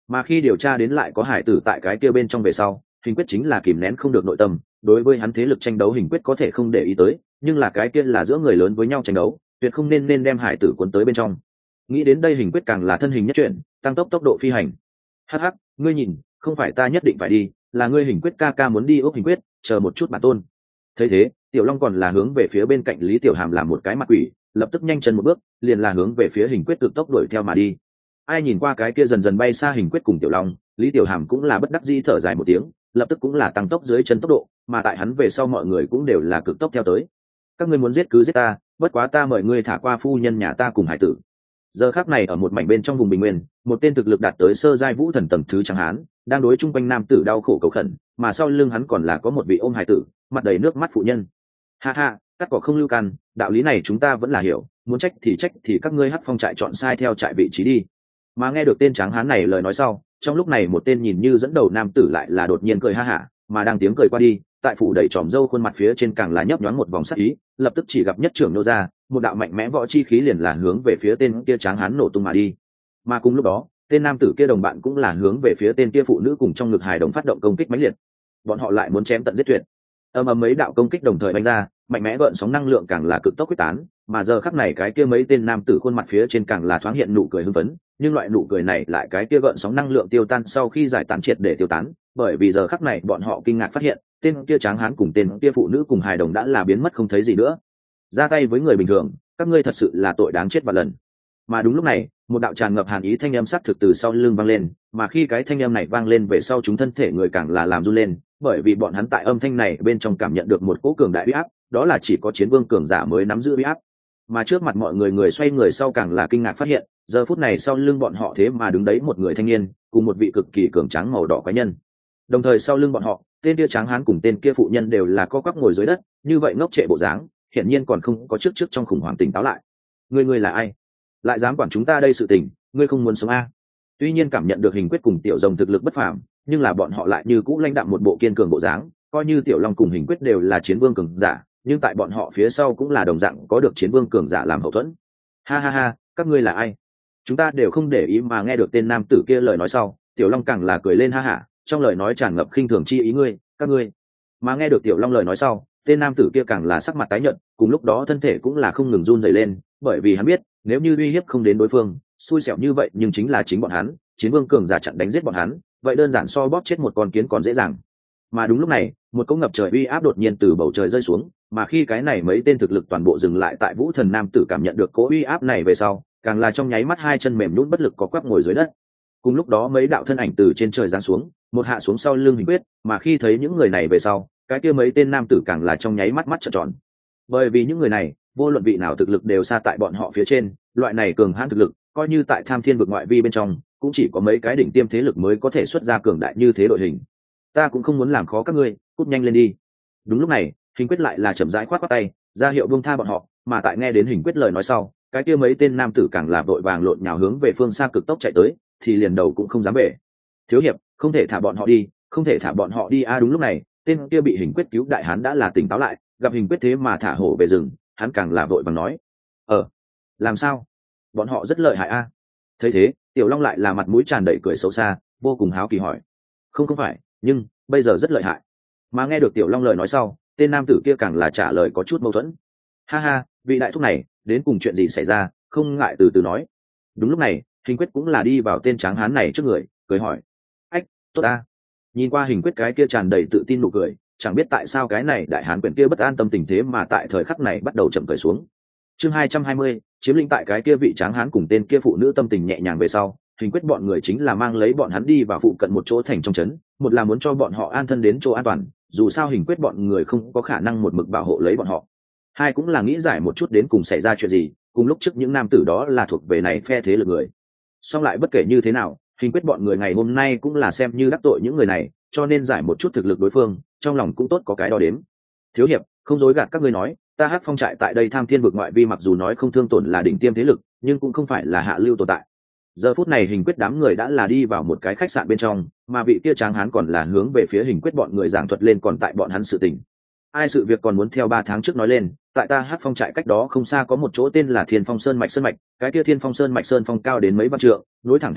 Mà khi điều tra đến lại có hải tử tại cái kia bên trong về sau, Hình Quyết chính là kìm nén không được nội tâm, đối với hắn thế lực tranh đấu Hình Quyết có thể không để ý tới, nhưng là cái kia là giữa người lớn với nhau tranh đấu, tuyệt không nên nên đem hải tử cuốn tới bên trong. Nghĩ đến đây Hình Quyết càng là thân hình nhất chuyển, tăng tốc tốc độ phi hành. Hắc hắc, ngươi nhìn, không phải ta nhất định phải đi, là ngươi Hình Quyết ca ca muốn đi ốc Hình Quyết, chờ một chút bản tôn. Thấy thế, Tiểu Long còn là hướng về phía bên cạnh Lý Tiểu Hàm làm một cái mặt quỷ, lập tức nhanh chân một bước, liền là hướng về phía Hình Quyết cực tốc đuổi theo mà đi. Ai nhìn qua cái kia dần dần bay xa Hình Quyết cùng Tiểu Long, Lý Tiểu Hàm cũng là bất đắc dĩ thở dài một tiếng, lập tức cũng là tăng tốc dưới chân tốc độ, mà tại hắn về sau mọi người cũng đều là cực tốc theo tới. Các ngươi muốn giết cứ giết ta, bất quá ta mời ngươi thả qua phu nhân nhà ta cùng hải tử. Giờ khắc này ở một mảnh bên trong vùng bình nguyên, một tên thực lực đạt tới sơ giai vũ thần tầng thứ trắng hán, đang đối chung quanh nam tử đau khổ cầu khẩn, mà sau lưng hắn còn là có một vị ôm hải tử, mặt đầy nước mắt phụ nhân. Ha ha, cắt cỏ không lưu căn, đạo lý này chúng ta vẫn là hiểu, muốn trách thì trách thì các ngươi Hắc Phong trại chọn sai theo trại vị trí đi. Mà nghe được tên tráng hán này lời nói sau, trong lúc này một tên nhìn như dẫn đầu nam tử lại là đột nhiên cười ha hả, mà đang tiếng cười qua đi, tại phủ đầy tròm râu khuôn mặt phía trên càng là nhấp nhoáng một vòng sắc ý, lập tức chỉ gặp nhất trưởng nô ra, một đạo mạnh mẽ võ chi khí liền là hướng về phía tên kia tráng hán nổ tung mà đi. Mà cùng lúc đó, tên nam tử kia đồng bạn cũng là hướng về phía tên kia phụ nữ cùng trong ngực hài đồng phát động công kích mãnh liệt. Bọn họ lại muốn chém tận giết tuyệt. Ầm ầm mấy đạo công kích đồng thời đánh ra, mạnh mẽ gợn sóng năng lượng càng là cực tốc quyết tán, mà giờ khắc này cái kia mấy tên nam tử khuôn mặt phía trên càng là thoáng hiện nụ cười hưng phấn, nhưng loại nụ cười này lại cái kia gợn sóng năng lượng tiêu tan sau khi giải tán triệt để tiêu tán, bởi vì giờ khắc này bọn họ kinh ngạc phát hiện, tên kia tráng hán cùng tên kia phụ nữ cùng hài đồng đã là biến mất không thấy gì nữa. Ra tay với người bình thường, các ngươi thật sự là tội đáng chết vạn lần. Mà đúng lúc này, một đạo tràn ngập hàn ý thanh âm sắc thực từ sau lưng vang lên, mà khi cái thanh âm này vang lên về sau chúng thân thể người càng là làm run lên, bởi vì bọn hắn tại âm thanh này bên trong cảm nhận được một cỗ cường đại uy áp, đó là chỉ có chiến vương cường giả mới nắm giữ uy áp. Mà trước mặt mọi người người xoay người sau càng là kinh ngạc phát hiện, giờ phút này sau lưng bọn họ thế mà đứng đấy một người thanh niên, cùng một vị cực kỳ cường tráng màu đỏ quái nhân. Đồng thời sau lưng bọn họ, tên kia tráng hán cùng tên kia phụ nhân đều là co quắp ngồi dưới đất, như vậy ngốc trệ bộ dáng, hiển nhiên còn không có trước trước trong khủng hoảng tỉnh táo lại. Ngươi ngươi là ai? Lại dám quản chúng ta đây sự tình, ngươi không muốn sống a? Tuy nhiên cảm nhận được Hình Quyết cùng Tiểu Rồng thực lực bất phàm, nhưng là bọn họ lại như cũ lãnh đạm một bộ kiên cường bộ dáng, coi như Tiểu Long cùng Hình Quyết đều là chiến vương cường giả, nhưng tại bọn họ phía sau cũng là đồng dạng có được chiến vương cường giả làm hậu thuẫn. Ha ha ha, các ngươi là ai? Chúng ta đều không để ý. Mà nghe được tên nam tử kia lời nói sau, Tiểu Long càng là cười lên ha hả, trong lời nói tràn ngập khinh thường chi ý. Ngươi, các ngươi. Mà nghe được Tiểu Long lời nói sau, tên nam tử kia càng là sắc mặt tái nhợt, cùng lúc đó thân thể cũng là không ngừng run rẩy lên, bởi vì hắn biết, nếu như uy hiếp không đến đối phương, xui xẻo như vậy nhưng chính là chính bọn hắn, chiến vương cường giả chặn đánh giết bọn hắn, vậy đơn giản so bóp chết một con kiến còn dễ dàng. Mà đúng lúc này, một cỗ ngập trời uy áp đột nhiên từ bầu trời rơi xuống, mà khi cái này mấy tên thực lực toàn bộ dừng lại tại Vũ Thần nam tử cảm nhận được cỗ uy áp này về sau, càng là trong nháy mắt hai chân mềm nhũn bất lực có quắp ngồi dưới đất. Cùng lúc đó mấy đạo thân ảnh từ trên trời giáng xuống, một hạ xuống sau lưng Hình Quyết, mà khi thấy những người này về sau, cái kia mấy tên nam tử càng là trong nháy mắt mắt trợn tròn. Bởi vì những người này, vô luận vị nào thực lực đều xa tại bọn họ phía trên, loại này cường hãn thực lực, coi như tại Tham Thiên vực ngoại vi bên trong, cũng chỉ có mấy cái đỉnh tiêm thế lực mới có thể xuất ra cường đại như thế đội hình. Ta cũng không muốn làm khó các ngươi, cút nhanh lên đi. Đúng lúc này, Hình Quyết lại là chậm rãi khoát khoát tay, ra hiệu buông tha bọn họ, mà tại nghe đến Hình Quyết lời nói sau, cái kia mấy tên nam tử càng là vội vàng lộn nhào hướng về phương xa cực tốc chạy tới, thì liền đầu cũng không dám về. Thiếu hiệp, không thể thả bọn họ đi, không thể thả bọn họ đi a. À, đúng lúc này, tên kia bị Hình Quyết cứu đại hán đã là tỉnh táo lại, gặp Hình Quyết thế mà thả hổ về rừng, hắn càng là vội vàng nói: "Ờ, làm sao? Bọn họ rất lợi hại a." À? Thấy thế, Tiểu Long lại là mặt mũi tràn đầy cười xấu xa, vô cùng háo kỳ hỏi: "Không không phải, nhưng bây giờ rất lợi hại." Mà nghe được Tiểu Long lời nói sau, tên nam tử kia càng là trả lời có chút mâu thuẫn: "Ha ha, vị đại thúc này, đến cùng chuyện gì xảy ra, không ngại từ từ nói." Đúng lúc này, Hình Quyết cũng là đi vào tên tráng hán này trước người, cười hỏi: "Ách, tốt a." Nhìn qua Hình Quyết cái kia tràn đầy tự tin nụ cười, chẳng biết tại sao cái này đại hán quyền kia bất an tâm tình thế mà tại thời khắc này bắt đầu chậm cởi xuống. Chương hai trăm hai mươi, chiếm lĩnh. Tại cái kia vị tráng hán cùng tên kia phụ nữ tâm tình nhẹ nhàng về sau, Hình Quyết bọn người chính là mang lấy bọn hắn đi vào phụ cận một chỗ thành trong trấn, một là muốn cho bọn họ an thân đến chỗ an toàn, dù sao Hình Quyết bọn người không có khả năng một mực bảo hộ lấy bọn họ. Hai cũng là nghĩ giải một chút đến cùng xảy ra chuyện gì, cùng lúc trước những nam tử đó là thuộc về này phe thế lực người. Song lại bất kể như thế nào, Hình Quyết bọn người ngày hôm nay cũng là xem như đắc tội những người này, cho nên giải một chút thực lực đối phương, trong lòng cũng tốt có cái đo đếm. Thiếu hiệp, không dối gạt các ngươi nói, ta Hắc Phong trại tại đây Tham Thiên vực ngoại vi mặc dù nói không thương tổn là đỉnh tiêm thế lực, nhưng cũng không phải là hạ lưu tồn tại. Giờ phút này Hình Quyết đám người đã là đi vào một cái khách sạn bên trong, mà vị kia tráng hán còn là hướng về phía Hình Quyết bọn người giảng thuật lên còn tại bọn hắn sự tình. Ai sự việc còn muốn theo ba tháng trước nói lên, tại ta Hắc Phong trại cách đó không xa có một chỗ tên là Thiên Phong Sơn mạch sơn mạch, cái kia Thiên Phong Sơn mạch sơn phong cao đến mấy vạn trượng, nối thẳng thanh thiên,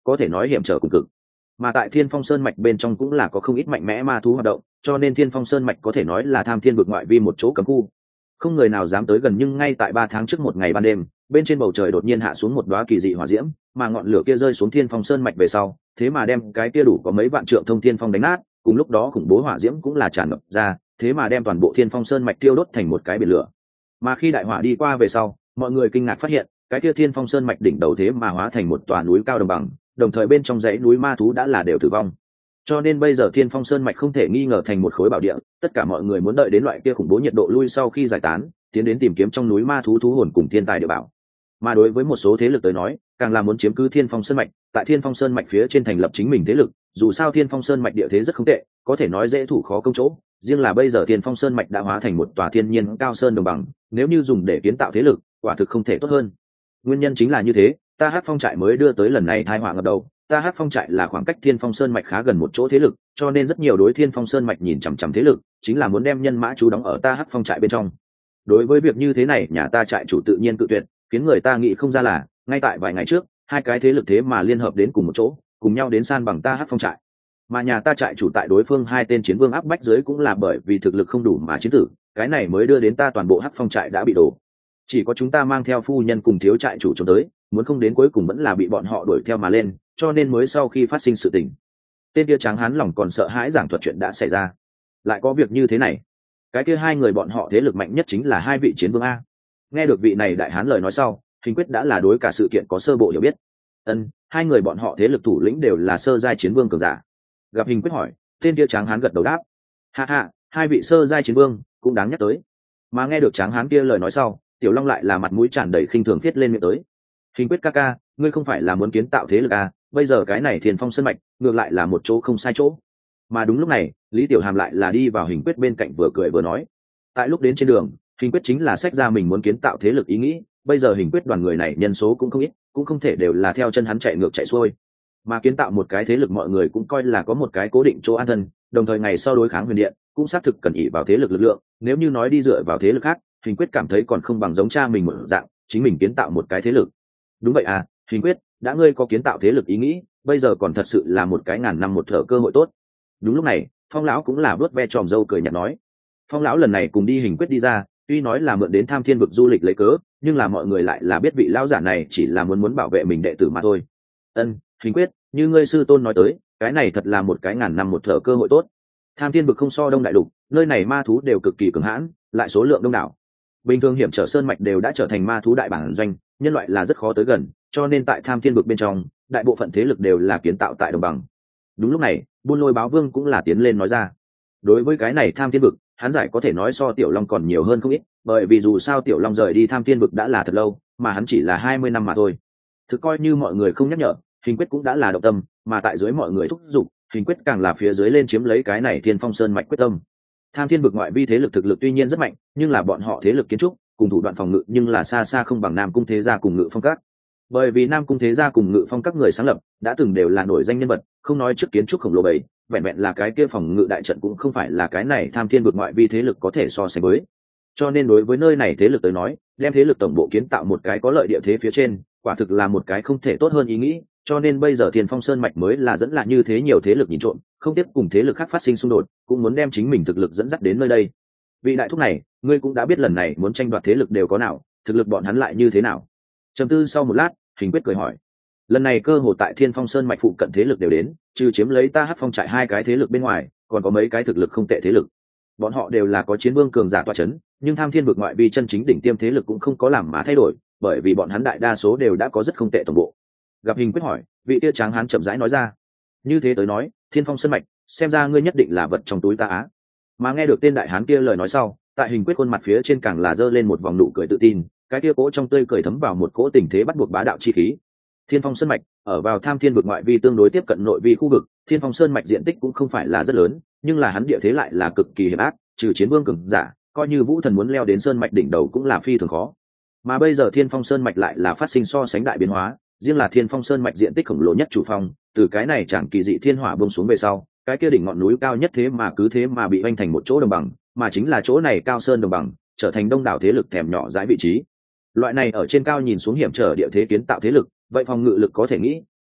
có thể nói hiểm trở cùng cực. Mà tại Thiên Phong Sơn mạch bên trong cũng là có không ít mạnh mẽ ma thú hoạt động, cho nên Thiên Phong Sơn mạch có thể nói là Tham Thiên vực ngoại vi một chỗ cấm khu, không người nào dám tới gần. Nhưng ngay tại ba tháng trước một ngày ban đêm, bên trên bầu trời đột nhiên hạ xuống một đóa kỳ dị hỏa diễm, mà ngọn lửa kia rơi xuống Thiên Phong Sơn mạch về sau, thế mà đem cái kia đủ có mấy vạn trượng thông thiên phong đánh nát. Cùng lúc đó khủng bố hỏa diễm cũng là tràn ngập ra, thế mà đem toàn bộ Thiên Phong Sơn mạch tiêu đốt thành một cái biển lửa. Mà khi đại hỏa đi qua về sau, mọi người kinh ngạc phát hiện, cái kia Thiên Phong Sơn mạch đỉnh đầu thế mà hóa thành một tòa núi cao đồng bằng, đồng thời bên trong dãy núi ma thú đã là đều tử vong. Cho nên bây giờ Thiên Phong Sơn mạch không thể nghi ngờ thành một khối bảo địa, tất cả mọi người muốn đợi đến loại kia khủng bố nhiệt độ lui sau khi giải tán, tiến đến tìm kiếm trong núi ma thú thú hồn cùng thiên tài địa bảo. Mà đối với một số thế lực tới nói, càng là muốn chiếm cứ Thiên Phong Sơn mạch, tại Thiên Phong Sơn mạch phía trên thành lập chính mình thế lực, dù sao Thiên Phong Sơn mạch địa thế rất không tệ, có thể nói dễ thủ khó công chỗ, riêng là bây giờ Thiên Phong Sơn mạch đã hóa thành một tòa thiên nhiên cao sơn đồng bằng, nếu như dùng để kiến tạo thế lực, quả thực không thể tốt hơn. Nguyên nhân chính là như thế, Ta Hát Phong trại mới đưa tới lần này tai họa ngập đầu. Ta Hát Phong trại là khoảng cách Thiên Phong Sơn mạch khá gần một chỗ thế lực, cho nên rất nhiều đối Thiên Phong Sơn mạch nhìn chằm chằm thế lực, chính là muốn đem nhân mã chú đóng ở Ta Hát Phong trại bên trong. Đối với việc như thế này, nhà ta trại chủ tự nhiên cự tuyệt, khiến người ta nghĩ không ra là, ngay tại vài ngày trước, hai cái thế lực thế mà liên hợp đến cùng một chỗ, cùng nhau đến san bằng Ta Hát Phong trại. Mà nhà ta trại chủ tại đối phương hai tên chiến vương áp bách dưới cũng là bởi vì thực lực không đủ mà chiến tử, cái này mới đưa đến ta toàn bộ Hát Phong trại đã bị đổ. Chỉ có chúng ta mang theo phu nhân cùng thiếu trại chủ trốn tới, muốn không đến cuối cùng vẫn là bị bọn họ đuổi theo mà lên, cho nên mới sau khi phát sinh sự tình. Tên kia tráng hán lòng còn sợ hãi giảng thuật chuyện đã xảy ra. Lại có việc như thế này, cái kia hai người bọn họ thế lực mạnh nhất chính là hai vị chiến vương a. Nghe được vị này đại hán lời nói sau, Hình Quyết đã là đối cả sự kiện có sơ bộ hiểu biết. Ân, hai người bọn họ thế lực thủ lĩnh đều là sơ giai chiến vương cường giả. Gặp Hình Quyết hỏi, tên kia tráng hán gật đầu đáp, ha ha, hai vị sơ giai chiến vương cũng đáng nhắc tới. Mà nghe được tráng hán kia lời nói sau, Tiểu Long lại là mặt mũi tràn đầy khinh thường viết lên miệng tới, Hình Quyết ca ca, ngươi không phải là muốn kiến tạo thế lực à, bây giờ cái này Thiên Phong Sơn mạch ngược lại là một chỗ không sai chỗ. Mà đúng lúc này, Lý Tiểu Hàm lại là đi vào Hình Quyết bên cạnh vừa cười vừa nói, tại lúc đến trên đường, Hình Quyết chính là xách ra mình muốn kiến tạo thế lực ý nghĩ, bây giờ Hình Quyết đoàn người này nhân số cũng không ít, cũng không thể đều là theo chân hắn chạy ngược chạy xuôi, mà kiến tạo một cái thế lực mọi người cũng coi là có một cái cố định chỗ an thân, đồng thời ngày sau đối kháng Huyền Điện cũng xác thực cần ỷ vào thế lực lực lượng, nếu như nói đi dựa vào thế lực khác, Hình Quyết cảm thấy còn không bằng giống cha mình một dạng, chính mình kiến tạo một cái thế lực. Đúng vậy à, Hình Quyết, đã ngươi có kiến tạo thế lực ý nghĩ, bây giờ còn thật sự là một cái ngàn năm một thở cơ hội tốt. Đúng lúc này, Phong lão cũng là vớt ve tròm râu cười nhạt nói, Phong lão lần này cùng đi Hình Quyết đi ra, tuy nói là mượn đến Tham Thiên vực du lịch lấy cớ, nhưng là mọi người lại là biết vị lão giả này chỉ là muốn muốn bảo vệ mình đệ tử mà thôi. Ân, Hình Quyết, như ngươi sư tôn nói tới, cái này thật là một cái ngàn năm một thở cơ hội tốt. Tham Thiên vực không so Đông đại lục, nơi này ma thú đều cực kỳ cường hãn, lại số lượng đông đảo. Bình thường hiểm trở sơn mạch đều đã trở thành ma thú đại bản doanh, nhân loại là rất khó tới gần, cho nên tại Tham Thiên vực bên trong, đại bộ phận thế lực đều là kiến tạo tại đồng bằng. Đúng lúc này, Buôn Lôi Báo Vương cũng là tiến lên nói ra. Đối với cái này Tham Thiên vực, hắn giải có thể nói so Tiểu Long còn nhiều hơn không ít, bởi vì dù sao Tiểu Long rời đi Tham Thiên vực đã là thật lâu, mà hắn chỉ là hai mươi năm mà thôi. Thực coi như mọi người không nhắc nhở, Hình Quyết cũng đã là động tâm, mà tại dưới mọi người thúc giục, Hình Quyết càng là phía dưới lên chiếm lấy cái này Thiên Phong Sơn mạch quyết tâm. Tham Thiên vực ngoại vi thế lực thực lực tuy nhiên rất mạnh, nhưng là bọn họ thế lực kiến trúc cùng thủ đoạn phòng ngự nhưng là xa xa không bằng Nam Cung Thế Gia cùng Ngự Phong Các. Bởi vì Nam Cung Thế Gia cùng Ngự Phong Các người sáng lập đã từng đều là nổi danh nhân vật, không nói trước kiến trúc khổng lồ bầy, vẹn vẹn là cái kia phòng ngự đại trận cũng không phải là cái này Tham Thiên vực ngoại vi thế lực có thể so sánh với. Cho nên đối với nơi này thế lực tới nói, đem thế lực tổng bộ kiến tạo một cái có lợi địa thế phía trên, quả thực là một cái không thể tốt hơn ý nghĩ. Cho nên bây giờ Thiên Phong Sơn mạch mới là dẫn lại như thế nhiều thế lực nhìn trộm, không tiếp cùng thế lực khác phát sinh xung đột, cũng muốn đem chính mình thực lực dẫn dắt đến nơi đây. Vị đại thúc này, ngươi cũng đã biết lần này muốn tranh đoạt thế lực đều có nào, thực lực bọn hắn lại như thế nào? Trầm tư sau một lát, Hình Quyết cười hỏi. Lần này cơ hội tại Thiên Phong Sơn mạch phụ cận thế lực đều đến, trừ chiếm lấy Ta Hát Phong trại hai cái thế lực bên ngoài, còn có mấy cái thực lực không tệ thế lực. Bọn họ đều là có chiến vương cường giả tọa chấn, nhưng Tham Thiên vực ngoại vi chân chính đỉnh tiêm thế lực cũng không có làm mà thay đổi, bởi vì bọn hắn đại đa số đều đã có rất không tệ tổng bộ. Gặp Hình Quyết hỏi, vị tia tráng hán chậm rãi nói ra, như thế tới nói, Thiên Phong Sơn mạch, xem ra ngươi nhất định là vật trong túi ta á. Mà nghe được tên đại hán kia lời nói sau, tại Hình Quyết khuôn mặt phía trên càng là giơ lên một vòng nụ cười tự tin, cái kia cỗ trong tươi cười thấm vào một cỗ tình thế bắt buộc bá đạo chi khí. Thiên Phong Sơn mạch ở vào Tham Thiên vực ngoại vi tương đối tiếp cận nội vi khu vực, Thiên Phong Sơn mạch diện tích cũng không phải là rất lớn, nhưng là hắn địa thế lại là cực kỳ hiểm ác, trừ chiến vương cường giả, coi như vũ thần muốn leo đến sơn mạch đỉnh đầu cũng là phi thường khó. Mà bây giờ Thiên Phong Sơn mạch lại là phát sinh so sánh đại biến hóa, riêng là Thiên Phong Sơn mạch diện tích khổng lồ nhất chủ phong, từ cái này chẳng kỳ dị thiên hỏa bông xuống về sau, cái kia đỉnh ngọn núi cao nhất thế mà cứ thế mà bị vênh thành một chỗ đồng bằng, mà chính là chỗ này cao sơn đồng bằng, trở thành đông đảo thế lực thèm nhỏ dãi vị trí. Loại này ở trên cao nhìn xuống hiểm trở địa thế kiến tạo thế lực, vậy phòng ngự lực có thể nghĩ,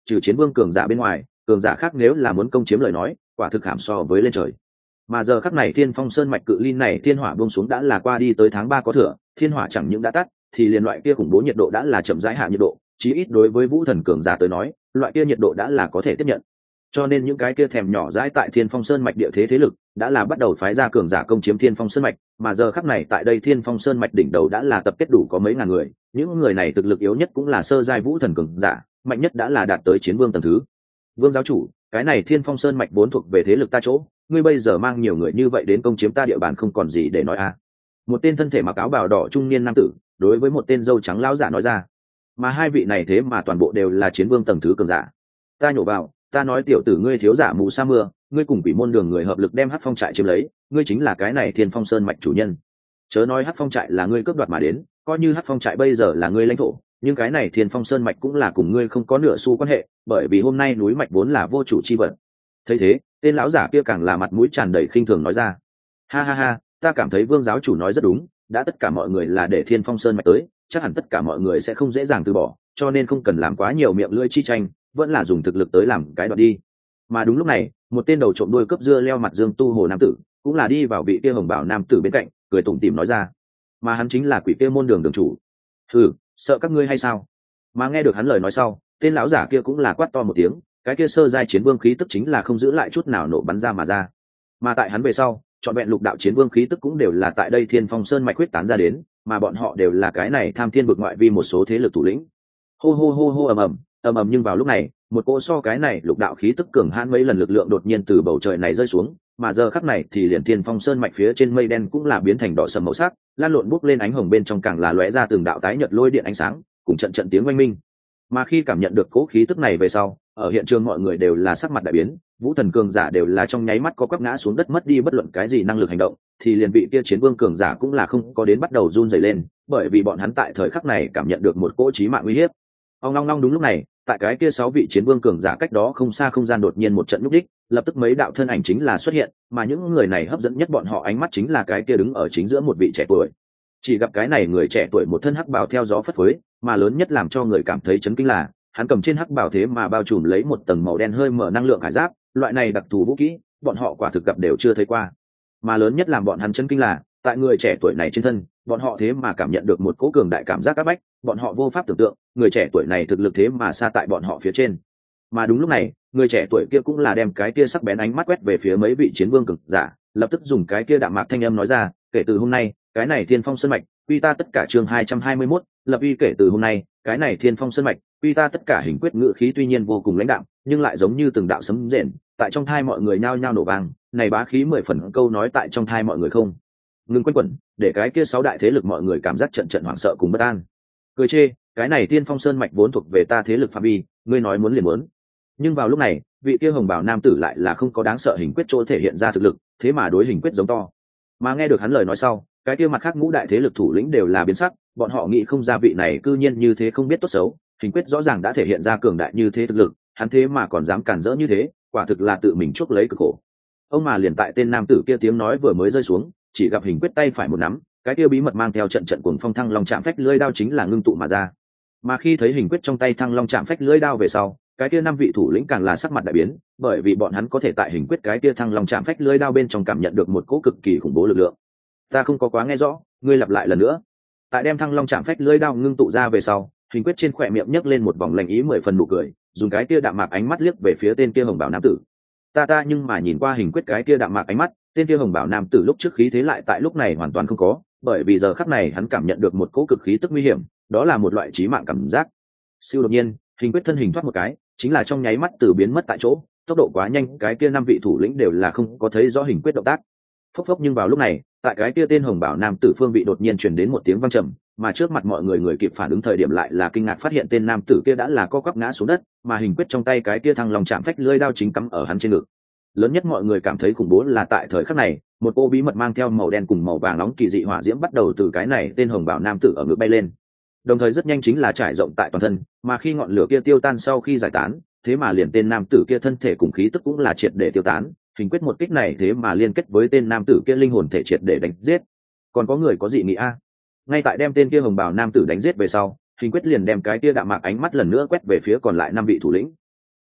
trừ chiến vương cường giả bên ngoài cường giả khác nếu là muốn công chiếm lời nói quả thực hàm so với lên trời. Mà giờ khắc này thiên phong sơn mạch cự ly này thiên hỏa buông xuống đã là qua đi tới tháng ba có thừa, thiên hỏa chẳng những đã tắt thì liền loại kia khủng bố nhiệt độ đã là chậm rãi hạ nhiệt độ, chí ít đối với vũ thần cường giả tới nói loại kia nhiệt độ đã là có thể tiếp nhận. Cho nên những cái kia thèm nhỏ dãi tại thiên phong sơn mạch địa thế thế lực đã là bắt đầu phái ra cường giả công chiếm thiên phong sơn mạch, mà giờ khắc này tại đây thiên phong sơn mạch đỉnh đầu đã là tập kết đủ có mấy ngàn người, những người này thực lực yếu nhất cũng là sơ giai vũ thần cường giả, mạnh nhất đã là đạt tới chiến vương tầng thứ. Vương giáo chủ, cái này thiên phong sơn mạch vốn thuộc về thế lực ta chỗ, ngươi bây giờ mang nhiều người như vậy đến công chiếm ta địa bàn không còn gì để nói à. Một tên thân thể mặc áo bào đỏ trung niên nam tử đối với một tên dâu trắng lão giả nói ra, mà hai vị này thế mà toàn bộ đều là chiến vương tầng thứ cường giả. Ta nhổ vào, ta nói tiểu tử ngươi thiếu giả mù sa mưa, ngươi cùng quỷ môn đường người hợp lực đem hắc phong trại chiếm lấy, ngươi chính là cái này thiên phong sơn mạch chủ nhân. Chớ nói hắc phong trại là ngươi cướp đoạt mà đến, coi như hắc phong trại bây giờ là ngươi lãnh thổ, nhưng cái này thiên phong sơn mạch cũng là cùng ngươi không có nửa xu quan hệ, bởi vì hôm nay núi mạch vốn là vô chủ chi vật. Thấy thế, tên lão giả kia càng là mặt mũi tràn đầy khinh thường nói ra, ha ha ha, ta cảm thấy vương giáo chủ nói rất đúng, đã tất cả mọi người là để thiên phong sơn mạch tới, chắc hẳn tất cả mọi người sẽ không dễ dàng từ bỏ, cho nên không cần làm quá nhiều miệng lưỡi chi tranh, vẫn là dùng thực lực tới làm cái đoạn đi. Mà đúng lúc này, một tên đầu trộm đuôi cướp dưa leo mặt dương tu hồ nam tử cũng là đi vào vị kia hồng bảo nam tử bên cạnh, cười tủm tỉm nói ra, mà hắn chính là quỷ kia môn đường đường chủ. Ừ, sợ các ngươi hay sao? Mà nghe được hắn lời nói sau, tên lão giả kia cũng là quát to một tiếng, cái kia sơ giai chiến vương khí tức chính là không giữ lại chút nào nổ bắn ra mà ra. Mà tại hắn về sau, chọn vẹn lục đạo chiến vương khí tức cũng đều là tại đây thiên phong sơn mạch quyết tán ra đến, mà bọn họ đều là cái này tham thiên vực ngoại vi một số thế lực thủ lĩnh. Hô hô hô hô ầm ầm, ầm ầm, nhưng vào lúc này, một cỗ so cái này lục đạo khí tức cường hãn mấy lần lực lượng đột nhiên từ bầu trời này rơi xuống, mà giờ khắc này thì liền thiên phong sơn mạch phía trên mây đen cũng là biến thành đỏ sầm màu sắc, lan lộn bốc lên ánh hồng bên trong càng là lóe ra từng đạo tái nhật lôi điện ánh sáng, cùng trận trận tiếng oanh minh. Mà khi cảm nhận được cỗ khí tức này về sau, ở hiện trường mọi người đều là sắc mặt đại biến, vũ thần cường giả đều là trong nháy mắt có quắp ngã xuống đất mất đi bất luận cái gì năng lực hành động, thì liền vị kia chiến vương cường giả cũng là không có đến bắt đầu run rẩy lên, bởi vì bọn hắn tại thời khắc này cảm nhận được một cỗ chí mạng uy hiếp. Ông long long, đúng lúc này, tại cái kia sáu vị chiến vương cường giả cách đó không xa không gian đột nhiên một trận lúc đích, lập tức mấy đạo thân ảnh chính là xuất hiện, mà những người này hấp dẫn nhất bọn họ ánh mắt chính là cái kia đứng ở chính giữa một vị trẻ tuổi. Chỉ gặp cái này người trẻ tuổi một thân hắc bào theo gió phất phới, mà lớn nhất làm cho người cảm thấy chấn kinh là hắn cầm trên hắc bào thế mà bao trùm lấy một tầng màu đen hơi mở năng lượng hải giáp, loại này đặc thù vũ khí, bọn họ quả thực gặp đều chưa thấy qua. Mà lớn nhất làm bọn hắn chấn kinh là tại người trẻ tuổi này trên thân, bọn họ thế mà cảm nhận được một cỗ cường đại cảm giác áp bách, bọn họ vô pháp tưởng tượng, người trẻ tuổi này thực lực thế mà xa tại bọn họ phía trên. Mà đúng lúc này, người trẻ tuổi kia cũng là đem cái kia sắc bén ánh mắt quét về phía mấy vị chiến vương cường giả, lập tức dùng cái kia đạm mạc thanh âm nói ra, kể từ hôm nay, cái này thiên phong sơn mạch, quy ta tất cả chương hai trăm hai mươi mốt, lập uy kể từ hôm nay, cái này thiên phong sơn mạch, quy ta tất cả hình quyết ngự khí tuy nhiên vô cùng lãnh đạm, nhưng lại giống như từng đạo sấm rền, tại trong thai mọi người nhao nhao nổ vang, này bá khí mười phần câu nói tại trong thai mọi người không ngừng quanh quẩn, để cái kia sáu đại thế lực mọi người cảm giác trận trận hoảng sợ cùng bất an. Cười chê, cái này thiên phong sơn mạch vốn thuộc về ta thế lực phạm vi, ngươi nói muốn liền muốn. Nhưng vào lúc này, vị kia hồng bảo nam tử lại là không có đáng sợ hình quyết chỗ thể hiện ra thực lực, thế mà đối hình quyết giống to. Mà nghe được hắn lời nói sau, cái kia mặt khác ngũ đại thế lực thủ lĩnh đều là biến sắc, bọn họ nghĩ không ra vị này cư nhiên như thế không biết tốt xấu, hình quyết rõ ràng đã thể hiện ra cường đại như thế thực lực, hắn thế mà còn dám cản rỡ như thế, quả thực là tự mình chuốc lấy cực khổ. Ông mà liền tại tên nam tử kia tiếng nói vừa mới rơi xuống, chỉ gặp hình quyết tay phải một nắm, cái kia bí mật mang theo trận trận cuồng phong thăng long chạm phách lưỡi đao chính là ngưng tụ mà ra. Mà khi thấy hình quyết trong tay thăng long chạm phách lưỡi đao về sau, cái kia năm vị thủ lĩnh càng là sắc mặt đại biến, bởi vì bọn hắn có thể tại hình quyết cái kia thăng long chạm phách lưỡi đao bên trong cảm nhận được một cỗ cực kỳ khủng bố lực lượng. Ta không có quá nghe rõ, ngươi lặp lại lần nữa. Tại đem thăng long chạm phách lưỡi đao ngưng tụ ra về sau, hình quyết trên khỏe miệng nhấc lên một vòng lạnh ý mười phần nụ cười, dùng cái kia đạm mạc ánh mắt liếc về phía tên kia hồng bảo nam tử. Ta ta nhưng mà nhìn qua hình quyết cái kia đạm mạc ánh mắt, tên kia hồng bảo nam tử lúc trước khí thế lại tại lúc này hoàn toàn không có, bởi vì giờ khắc này hắn cảm nhận được một cỗ cực khí tức nguy hiểm, đó là một loại chí mạng cảm giác. Siêu đột nhiên, hình quyết thân hình thoát một cái, chính là trong nháy mắt từ biến mất tại chỗ, tốc độ quá nhanh, cái kia năm vị thủ lĩnh đều là không có thấy rõ hình quyết động tác. Phốc phốc, nhưng vào lúc này, tại cái kia tên hồng bảo nam tử phương vị đột nhiên truyền đến một tiếng vang trầm, mà trước mặt mọi người người kịp phản ứng thời điểm lại là kinh ngạc phát hiện tên nam tử kia đã là co quắp ngã xuống đất, mà hình quyết trong tay cái kia thăng long chạm phách lưỡi đao chính cắm ở hắn trên ngực. Lớn nhất mọi người cảm thấy khủng bố là tại thời khắc này, một cô bí mật mang theo màu đen cùng màu vàng nóng kỳ dị hỏa diễm bắt đầu từ cái này tên hồng bảo nam tử ở ngực bay lên, đồng thời rất nhanh chính là trải rộng tại toàn thân, mà khi ngọn lửa kia tiêu tan sau khi giải tán, thế mà liền tên nam tử kia thân thể cùng khí tức cũng là triệt để tiêu tán, hình quyết một kích này thế mà liên kết với tên nam tử kia linh hồn thể triệt để đánh giết. Còn có người có dị nghị a? Ngay tại đem tên kia hồng bảo nam tử đánh giết về sau, hình quyết liền đem cái kia đạm mạc ánh mắt lần nữa quét về phía còn lại năm vị thủ lĩnh.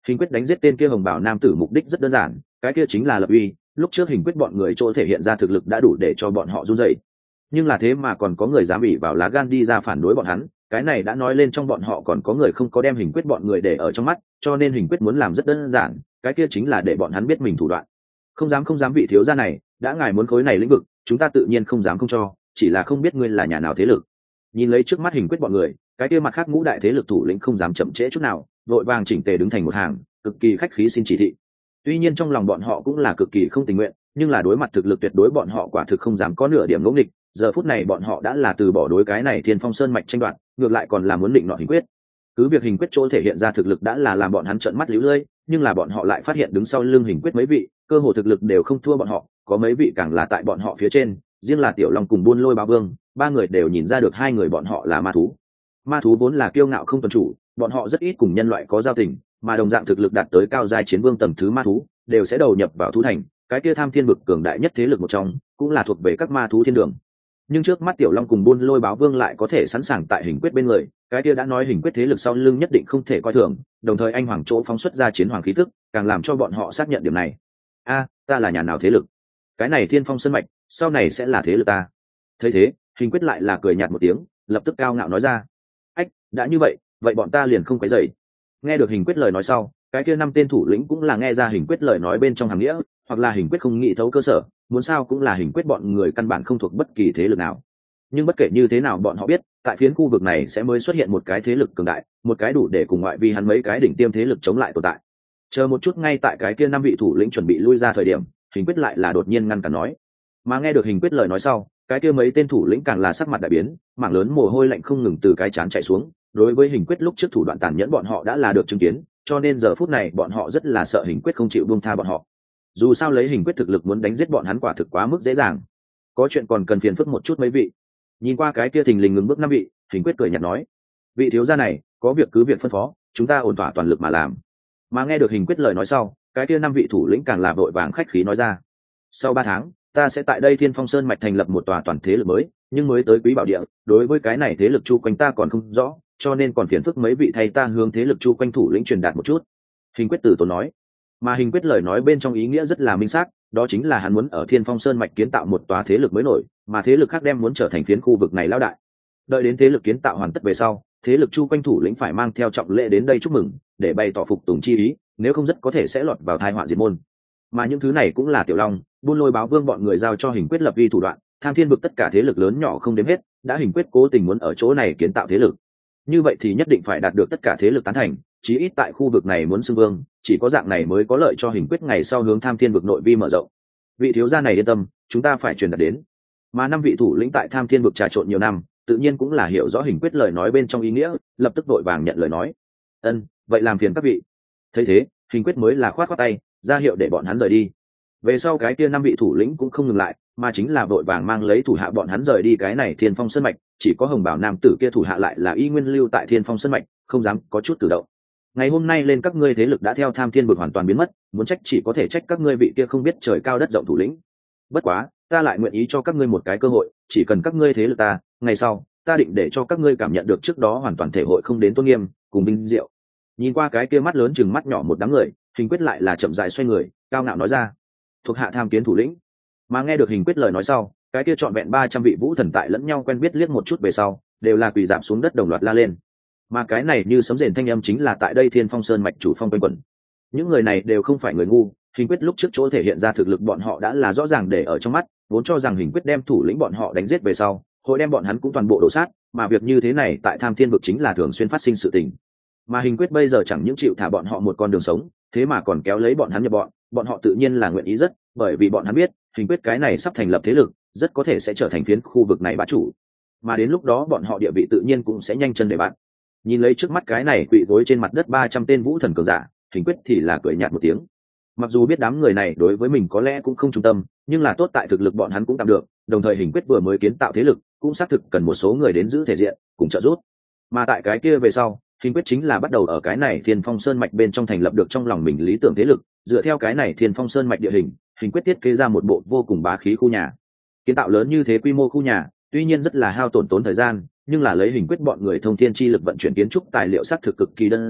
Hình quyết đánh giết tên kia hồng bảo nam tử mục đích rất đơn giản, cái kia chính là lập uy. Lúc trước hình quyết bọn người chỗ thể hiện ra thực lực đã đủ để cho bọn họ run rẩy, nhưng là thế mà còn có người dám ủy vào lá gan đi ra phản đối bọn hắn, cái này đã nói lên trong bọn họ còn có người không có đem hình quyết bọn người để ở trong mắt, cho nên hình quyết muốn làm rất đơn giản, cái kia chính là để bọn hắn biết mình thủ đoạn. Không dám không dám vị thiếu gia này, đã ngài muốn khối này lĩnh vực, chúng ta tự nhiên không dám không cho, chỉ là không biết ngươi là nhà nào thế lực. Nhìn lấy trước mắt hình quyết bọn người, cái kia mặt khác ngũ đại thế lực thủ lĩnh không dám chậm trễ chút nào, vội vàng chỉnh tề đứng thành một hàng, cực kỳ khách khí xin chỉ thị. Tuy nhiên trong lòng bọn họ cũng là cực kỳ không tình nguyện, nhưng là đối mặt thực lực tuyệt đối bọn họ quả thực không dám có nửa điểm ngỗ nghịch. Giờ phút này bọn họ đã là từ bỏ đối cái này Thiên Phong Sơn mạch tranh đoạt, ngược lại còn là muốn định nọ hình quyết. Cứ việc hình quyết chỗ thể hiện ra thực lực đã là làm bọn hắn trợn mắt líu lưỡi, nhưng là bọn họ lại phát hiện đứng sau lưng hình quyết mấy vị, cơ hồ thực lực đều không thua bọn họ, có mấy vị càng là tại bọn họ phía trên, riêng là Tiểu Long cùng Buôn Lôi Báo Vương, ba người đều nhìn ra được hai người bọn họ là ma thú. Ma thú vốn là kiêu ngạo không tuân chủ, bọn họ rất ít cùng nhân loại có giao tình, mà đồng dạng thực lực đạt tới cao giai chiến vương tầng thứ ma thú, đều sẽ đầu nhập vào thú thành, cái kia Tham Thiên vực cường đại nhất thế lực một trong, cũng là thuộc về các ma thú thiên đường. Nhưng trước mắt Tiểu Long cùng Buôn Lôi Báo Vương lại có thể sẵn sàng tại hình quyết bên người, cái kia đã nói hình quyết thế lực sau lưng nhất định không thể coi thường, đồng thời anh hoàng chỗ phóng xuất ra chiến hoàng khí tức, càng làm cho bọn họ xác nhận điểm này. A, ta là nhà nào thế lực? Cái này Thiên Phong Sơn mạch, sau này sẽ là thế lực ta. Thấy thế, hình quyết lại là cười nhạt một tiếng, lập tức cao ngạo nói ra: "Ách, đã như vậy, vậy bọn ta liền không quấy rầy." Nghe được hình quyết lời nói sau, cái kia năm tên thủ lĩnh cũng là nghe ra hình quyết lời nói bên trong hàm nghĩa, hoặc là hình quyết không nghĩ thấu cơ sở, muốn sao cũng là hình quyết bọn người căn bản không thuộc bất kỳ thế lực nào. Nhưng bất kể như thế nào bọn họ biết, tại phiến khu vực này sẽ mới xuất hiện một cái thế lực cường đại, một cái đủ để cùng ngoại vi hắn mấy cái đỉnh tiêm thế lực chống lại tồn tại. Chờ một chút, ngay tại cái kia năm vị thủ lĩnh chuẩn bị lui ra thời điểm, hình quyết lại là đột nhiên ngăn cản nói. Mà nghe được hình quyết lời nói sau, cái kia mấy tên thủ lĩnh càng là sắc mặt đại biến, mảng lớn mồ hôi lạnh không ngừng từ cái trán chảy xuống. Đối với hình quyết lúc trước thủ đoạn tàn nhẫn bọn họ đã là được chứng kiến, cho nên giờ phút này bọn họ rất là sợ hình quyết không chịu buông tha bọn họ. Dù sao lấy hình quyết thực lực muốn đánh giết bọn hắn quả thực quá mức dễ dàng, có chuyện còn cần phiền phức một chút mấy vị. Nhìn qua cái kia thình lình ngừng bước năm vị, hình quyết cười nhạt nói: "Vị thiếu gia này, có việc cứ việc phân phó, chúng ta ổn thỏa toàn lực mà làm." Mà nghe được hình quyết lời nói sau, cái kia năm vị thủ lĩnh càng là vội vàng khách khí nói ra: "Sau ba tháng, ta sẽ tại đây Thiên Phong Sơn mạch thành lập một tòa toàn thế lực mới, nhưng mới tới Quý Bảo Địa, đối với cái này thế lực chu quanh ta còn không rõ, cho nên còn phiền phức mấy vị thay ta hướng thế lực chu quanh thủ lĩnh truyền đạt một chút." Hình quyết từ tốn nói. Mà hình quyết lời nói bên trong ý nghĩa rất là minh xác, đó chính là hắn muốn ở Thiên Phong Sơn mạch kiến tạo một tòa thế lực mới nổi, mà thế lực khác đem muốn trở thành phiến khu vực này lão đại. Đợi đến thế lực kiến tạo hoàn tất về sau, thế lực chu quanh thủ lĩnh phải mang theo trọng lễ đến đây chúc mừng, để bày tỏ phục tùng chi ý, nếu không rất có thể sẽ lọt vào tai họa diệt môn. Mà những thứ này cũng là Tiểu Long, Buôn Lôi Báo Vương bọn người giao cho hình quyết lập vi thủ đoạn, Tham Thiên vực tất cả thế lực lớn nhỏ không đếm hết, đã hình quyết cố tình muốn ở chỗ này kiến tạo thế lực. Như vậy thì nhất định phải đạt được tất cả thế lực tán thành, chí ít tại khu vực này muốn xưng vương, chỉ có dạng này mới có lợi cho hình quyết ngày sau hướng Tham Thiên vực nội vi mở rộng. Vị thiếu gia này yên tâm, chúng ta phải truyền đạt đến. Mà năm vị thủ lĩnh tại Tham Thiên vực trà trộn nhiều năm, tự nhiên cũng là hiểu rõ hình quyết lời nói bên trong ý nghĩa, lập tức vội vàng nhận lời nói: "Ân, vậy làm phiền các vị." Thấy thế, hình quyết mới là khoát khoát tay, ra hiệu để bọn hắn rời đi. Về sau cái kia năm vị thủ lĩnh cũng không ngừng lại, mà chính là vội vàng mang lấy thủ hạ bọn hắn rời đi cái này Thiên Phong Sơn mạch, chỉ có Hồng Bảo nam tử kia thủ hạ lại là y nguyên lưu tại Thiên Phong Sơn mạch, không dám có chút cử động. Ngày hôm nay lên các ngươi thế lực đã theo Tham Thiên vực hoàn toàn biến mất, muốn trách chỉ có thể trách các ngươi vị kia không biết trời cao đất rộng thủ lĩnh. Bất quá, ta lại nguyện ý cho các ngươi một cái cơ hội, chỉ cần các ngươi thế lực ta, ngày sau, ta định để cho các ngươi cảm nhận được trước đó hoàn toàn thể hội không đến tôn nghiêm, cùng vinh diệu. Nhìn qua cái kia mắt lớn chừng mắt nhỏ một đám người, hình quyết lại là chậm rãi xoay người, cao ngạo nói ra: "Thuộc hạ tham kiến thủ lĩnh." Mà nghe được hình quyết lời nói sau, cái kia trọn vẹn ba trăm vị vũ thần tại lẫn nhau quen biết liếc một chút về sau, đều là quỳ rạp xuống đất đồng loạt la lên. Mà cái này như sấm rền thanh âm chính là tại đây Thiên Phong Sơn mạch chủ phong quanh quẩn. Những người này đều không phải người ngu, hình quyết lúc trước chỗ thể hiện ra thực lực bọn họ đã là rõ ràng để ở trong mắt, vốn cho rằng hình quyết đem thủ lĩnh bọn họ đánh giết về sau, hội đem bọn hắn cũng toàn bộ đổ sát, mà việc như thế này tại Tham Thiên vực chính là thường xuyên phát sinh sự tình. Mà hình quyết bây giờ chẳng những chịu thả bọn họ một con đường sống, thế mà còn kéo lấy bọn hắn nhập bọn, bọn họ tự nhiên là nguyện ý rất, bởi vì bọn hắn biết, hình quyết cái này sắp thành lập thế lực, rất có thể sẽ trở thành phiến khu vực này bá chủ. Mà đến lúc đó bọn họ địa vị tự nhiên cũng sẽ nhanh chân để bạn. Nhìn lấy trước mắt cái này quỳ gối trên mặt đất ba trăm tên vũ thần cường giả, hình quyết thì là cười nhạt một tiếng. Mặc dù biết đám người này đối với mình có lẽ cũng không trung tâm, nhưng là tốt tại thực lực bọn hắn cũng tạm được, đồng thời hình quyết vừa mới kiến tạo thế lực, cũng xác thực cần một số người đến giữ thể diện, cùng trợ giúp. Mà tại cái kia về sau, hình quyết chính là bắt đầu ở cái này Thiên Phong Sơn mạch bên trong thành lập được trong lòng mình lý tưởng thế lực, dựa theo cái này Thiên Phong Sơn mạch địa hình, hình quyết thiết kế ra một bộ vô cùng bá khí khu nhà. Kiến tạo lớn như thế quy mô khu nhà, tuy nhiên rất là hao tổn tốn thời gian, nhưng là lấy hình quyết bọn người thông thiên chi lực vận chuyển kiến trúc tài liệu xác thực cực kỳ đơn giản,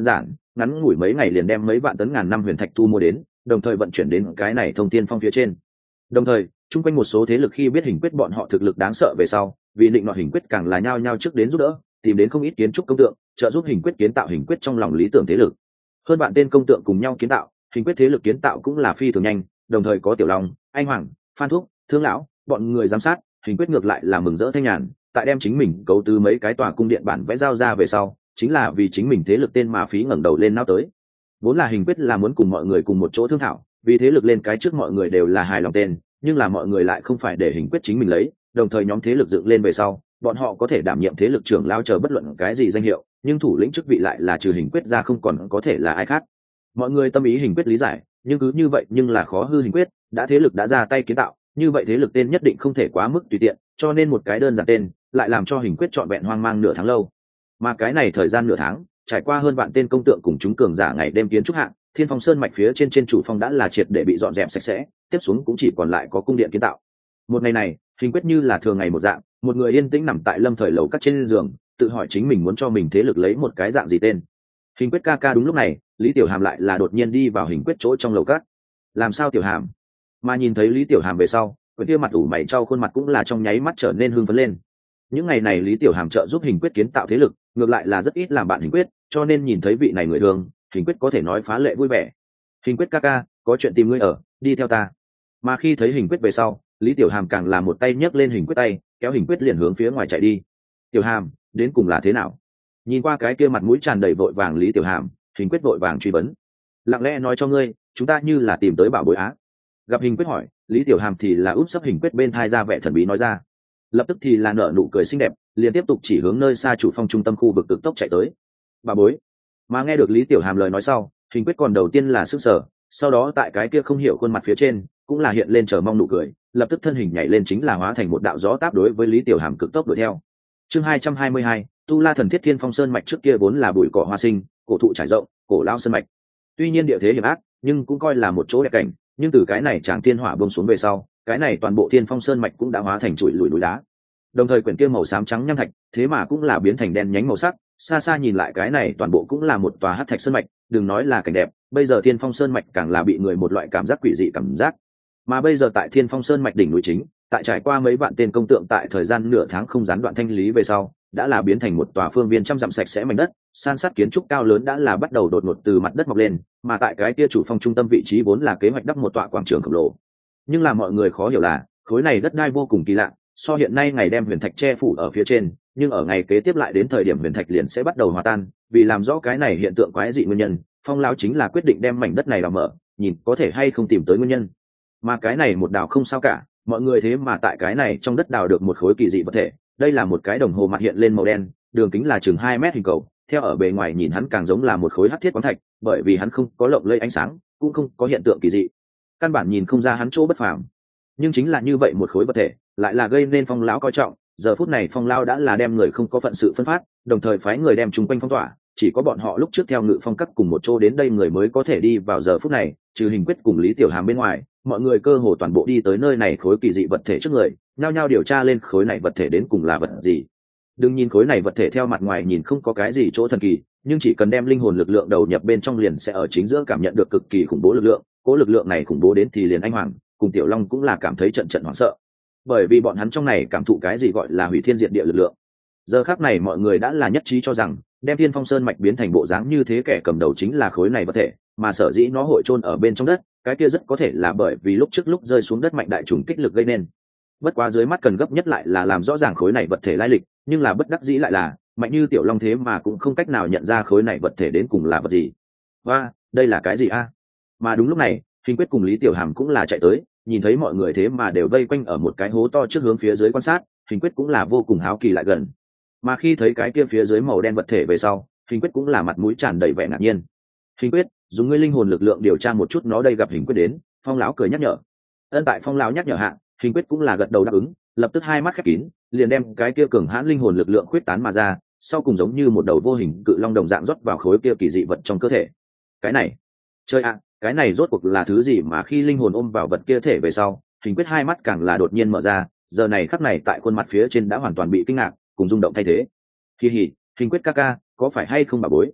ngắn ngủi mấy ngày liền đem mấy vạn tấn ngàn năm huyền thạch thu mua đến, đồng thời vận chuyển đến cái này thông tiên phong phía trên. Đồng thời chung quanh một số thế lực khi biết Hình Quyết bọn họ thực lực đáng sợ về sau, vì định nọ Hình Quyết càng là nhao nhao trước đến giúp đỡ, tìm đến không ít kiến trúc công tượng trợ giúp Hình Quyết kiến tạo Hình Quyết trong lòng lý tưởng thế lực. Hơn bạn tên công tượng cùng nhau kiến tạo Hình Quyết thế lực, kiến tạo cũng là phi thường nhanh, đồng thời có Tiểu Long, Anh Hoàng, Phan Thúc, Thương lão bọn người giám sát, Hình Quyết ngược lại là mừng rỡ thanh nhàn, tại đem chính mình cấu tứ mấy cái tòa cung điện bản vẽ giao ra về sau, chính là vì chính mình thế lực tên mà phí ngẩng đầu lên nao tới. Vốn là Hình Quyết là muốn cùng mọi người cùng một chỗ thương thảo, vì thế lực lên cái trước mọi người đều là hài lòng tên, nhưng là mọi người lại không phải để Hình Quyết chính mình lấy, đồng thời nhóm thế lực dựng lên về sau, bọn họ có thể đảm nhiệm thế lực trưởng lao chờ bất luận cái gì danh hiệu, nhưng thủ lĩnh chức vị lại là trừ Hình Quyết ra không còn có thể là ai khác. Mọi người tâm ý Hình Quyết lý giải, nhưng cứ như vậy nhưng là khó hư Hình Quyết, đã thế lực đã ra tay kiến tạo, như vậy thế lực tên nhất định không thể quá mức tùy tiện, cho nên một cái đơn giản tên lại làm cho Hình Quyết trọn vẹn hoang mang nửa tháng lâu. Mà cái này thời gian nửa tháng trải qua hơn vạn tên công tượng cùng chúng cường giả ngày đêm kiến trúc hạng, Thiên Phong Sơn mạch phía trên trên chủ phong đã là triệt để bị dọn dẹp sạch sẽ, tiếp xuống cũng chỉ còn lại có cung điện kiến tạo. Một ngày này Hình Quyết như là thường ngày một dạng, một người yên tĩnh nằm tại lâm thời lầu cắt trên giường, tự hỏi chính mình muốn cho mình thế lực lấy một cái dạng gì tên. Hình Quyết ca ca. Đúng lúc này Lý Tiểu Hàm lại là đột nhiên đi vào Hình Quyết chỗ trong lầu cắt. Làm sao Tiểu Hàm? Mà nhìn thấy Lý Tiểu Hàm về sau, cái kia mặt ủ mày trao khuôn mặt cũng là trong nháy mắt trở nên hưng phấn lên. Những ngày này Lý Tiểu Hàm trợ giúp Hình Quyết kiến tạo thế lực, ngược lại là rất ít làm bạn Hình Quyết, cho nên nhìn thấy vị này người thường, Hình Quyết có thể nói phá lệ vui vẻ. Hình Quyết ca ca, có chuyện tìm ngươi ở, đi theo ta. Mà khi thấy Hình Quyết về sau, Lý Tiểu Hàm càng là một tay nhấc lên Hình Quyết tay, kéo Hình Quyết liền hướng phía ngoài chạy đi. Tiểu Hàm, đến cùng là thế nào? Nhìn qua cái kia mặt mũi tràn đầy vội vàng Lý Tiểu Hàm, Hình Quyết vội vàng truy vấn. Lặng lẽ nói cho ngươi, chúng ta như là tìm tới bảo bối á. Gặp Hình Quyết hỏi, Lý Tiểu Hàm thì là úp sấp Hình Quyết bên thai ra vẻ thần bí nói ra. Lập tức thì là nở nụ cười xinh đẹp, liền tiếp tục chỉ hướng nơi xa chủ phong trung tâm khu vực cực tốc chạy tới. Bảo bối. Mà nghe được Lý Tiểu Hàm lời nói sau, Hình Quyết còn đầu tiên là sững sờ, sau đó tại cái kia không hiểu khuôn mặt phía trên cũng là hiện lên chờ mong nụ cười, lập tức thân hình nhảy lên chính là hóa thành một đạo gió táp đối với Lý Tiểu Hàm cực tốc đuổi theo. Chương hai trăm hai mươi hai, Tu La Thần Thiết Thiên Phong Sơn mạch trước kia vốn là bụi cỏ hoa sinh, cổ thụ trải rộng, cổ lao sơn mạch. Tuy nhiên địa thế hiểm ác, nhưng cũng coi là một chỗ đẹp cảnh, nhưng từ cái này Tràng Thiên Hỏa bông xuống về sau, cái này toàn bộ Thiên Phong Sơn mạch cũng đã hóa thành chuỗi lùi núi đá. Đồng thời quyển kia màu xám trắng nham thạch, thế mà cũng là biến thành đen nhánh màu sắc, xa xa nhìn lại cái này toàn bộ cũng là một tòa hắc thạch sơn mạch, đừng nói là cảnh đẹp, bây giờ Thiên Phong Sơn mạch càng là bị người một loại cảm giác quỷ dị cảm giác. Mà bây giờ tại Thiên Phong Sơn mạch đỉnh núi chính, tại trải qua mấy vạn tên công tượng tại thời gian nửa tháng không gián đoạn thanh lý về sau, đã là biến thành một tòa phương viên trăm dặm sạch sẽ mảnh đất, san sát kiến trúc cao lớn đã là bắt đầu đột ngột từ mặt đất mọc lên, mà tại cái kia chủ phong trung tâm vị trí vốn là kế hoạch đắp một tòa quảng trường khổng lồ. Nhưng là mọi người khó hiểu là, khối này đất đai vô cùng kỳ lạ, so hiện nay ngày đem huyền thạch che phủ ở phía trên, nhưng ở ngày kế tiếp lại đến thời điểm huyền thạch liền sẽ bắt đầu hòa tan, vì làm rõ cái này hiện tượng quái dị nguyên nhân, Phong lão chính là quyết định đem mảnh đất này đào mở, nhìn có thể hay không tìm tới nguyên nhân. Mà cái này một đào không sao cả, mọi người thế mà tại cái này trong đất đào được một khối kỳ dị vật thể, đây là một cái đồng hồ mặt hiện lên màu đen, đường kính là chừng hai mét hình cầu, theo ở bề ngoài nhìn hắn càng giống là một khối hắc thiết quáng thạch, bởi vì hắn không có lộng lẫy ánh sáng, cũng không có hiện tượng kỳ dị, căn bản nhìn không ra hắn chỗ bất phàm. Nhưng chính là như vậy một khối vật thể, lại là gây nên Phong lão coi trọng, giờ phút này Phong lão đã là đem người không có phận sự phân phát, đồng thời phái người đem chúng quanh phong tỏa, chỉ có bọn họ lúc trước theo Ngự Phong các cùng một chỗ đến đây người mới có thể đi vào giờ phút này, trừ Hình Quyết cùng Lý Tiểu Hàm bên ngoài, mọi người cơ hồ toàn bộ đi tới nơi này khối kỳ dị vật thể trước người, nhao nhao điều tra lên khối này vật thể đến cùng là vật gì. Đừng nhìn khối này vật thể theo mặt ngoài nhìn không có cái gì chỗ thần kỳ, nhưng chỉ cần đem linh hồn lực lượng đầu nhập bên trong liền sẽ ở chính giữa cảm nhận được cực kỳ khủng bố lực lượng, cố lực lượng này khủng bố đến thì liền Anh Hoàng cùng Tiểu Long cũng là cảm thấy trận trận hoảng sợ, bởi vì bọn hắn trong này cảm thụ cái gì gọi là hủy thiên diệt địa lực lượng. Giờ khắc này mọi người đã là nhất trí cho rằng đem Thiên Phong Sơn mạch biến thành bộ dáng như thế kẻ cầm đầu chính là khối này vật thể, mà sở dĩ nó hội chôn ở bên trong đất, cái kia rất có thể là bởi vì lúc trước lúc rơi xuống đất mạnh đại trùng kích lực gây nên. Bất quá dưới mắt cần gấp nhất lại là làm rõ ràng khối này vật thể lai lịch, nhưng là bất đắc dĩ lại là mạnh như Tiểu Long thế mà cũng không cách nào nhận ra khối này vật thể đến cùng là vật gì. Và đây là cái gì a? Mà đúng lúc này Hình Quyết cùng Lý Tiểu Hàm cũng là chạy tới, nhìn thấy mọi người thế mà đều vây quanh ở một cái hố to trước hướng phía dưới quan sát, Hình Quyết cũng là vô cùng háo kỳ lại gần. Mà khi thấy cái kia phía dưới màu đen vật thể về sau, Hình Quyết cũng là mặt mũi tràn đầy vẻ ngạc nhiên. Hình Quyết, dùng ngươi linh hồn lực lượng điều tra một chút nó đây. Gặp Hình Quyết đến, Phong lão cười nhắc nhở. Ân tại Phong lão nhắc nhở hạ, Hình Quyết cũng là gật đầu đáp ứng, lập tức hai mắt khép kín, liền đem cái kia cường hãn linh hồn lực lượng khuyết tán mà ra, sau cùng giống như một đầu vô hình cự long đồng dạng rót vào khối kia kỳ dị vật trong cơ thể. Cái này, chơi ạ, cái này rốt cuộc là thứ gì? Mà khi linh hồn ôm vào vật kia thể về sau, Hình Quyết hai mắt càng là đột nhiên mở ra, giờ này khắc này tại khuôn mặt phía trên đã hoàn toàn bị kinh ngạc cùng rung động thay thế. Kỳ hỉ, Hình Quyết ca ca, có phải hay không bà bối?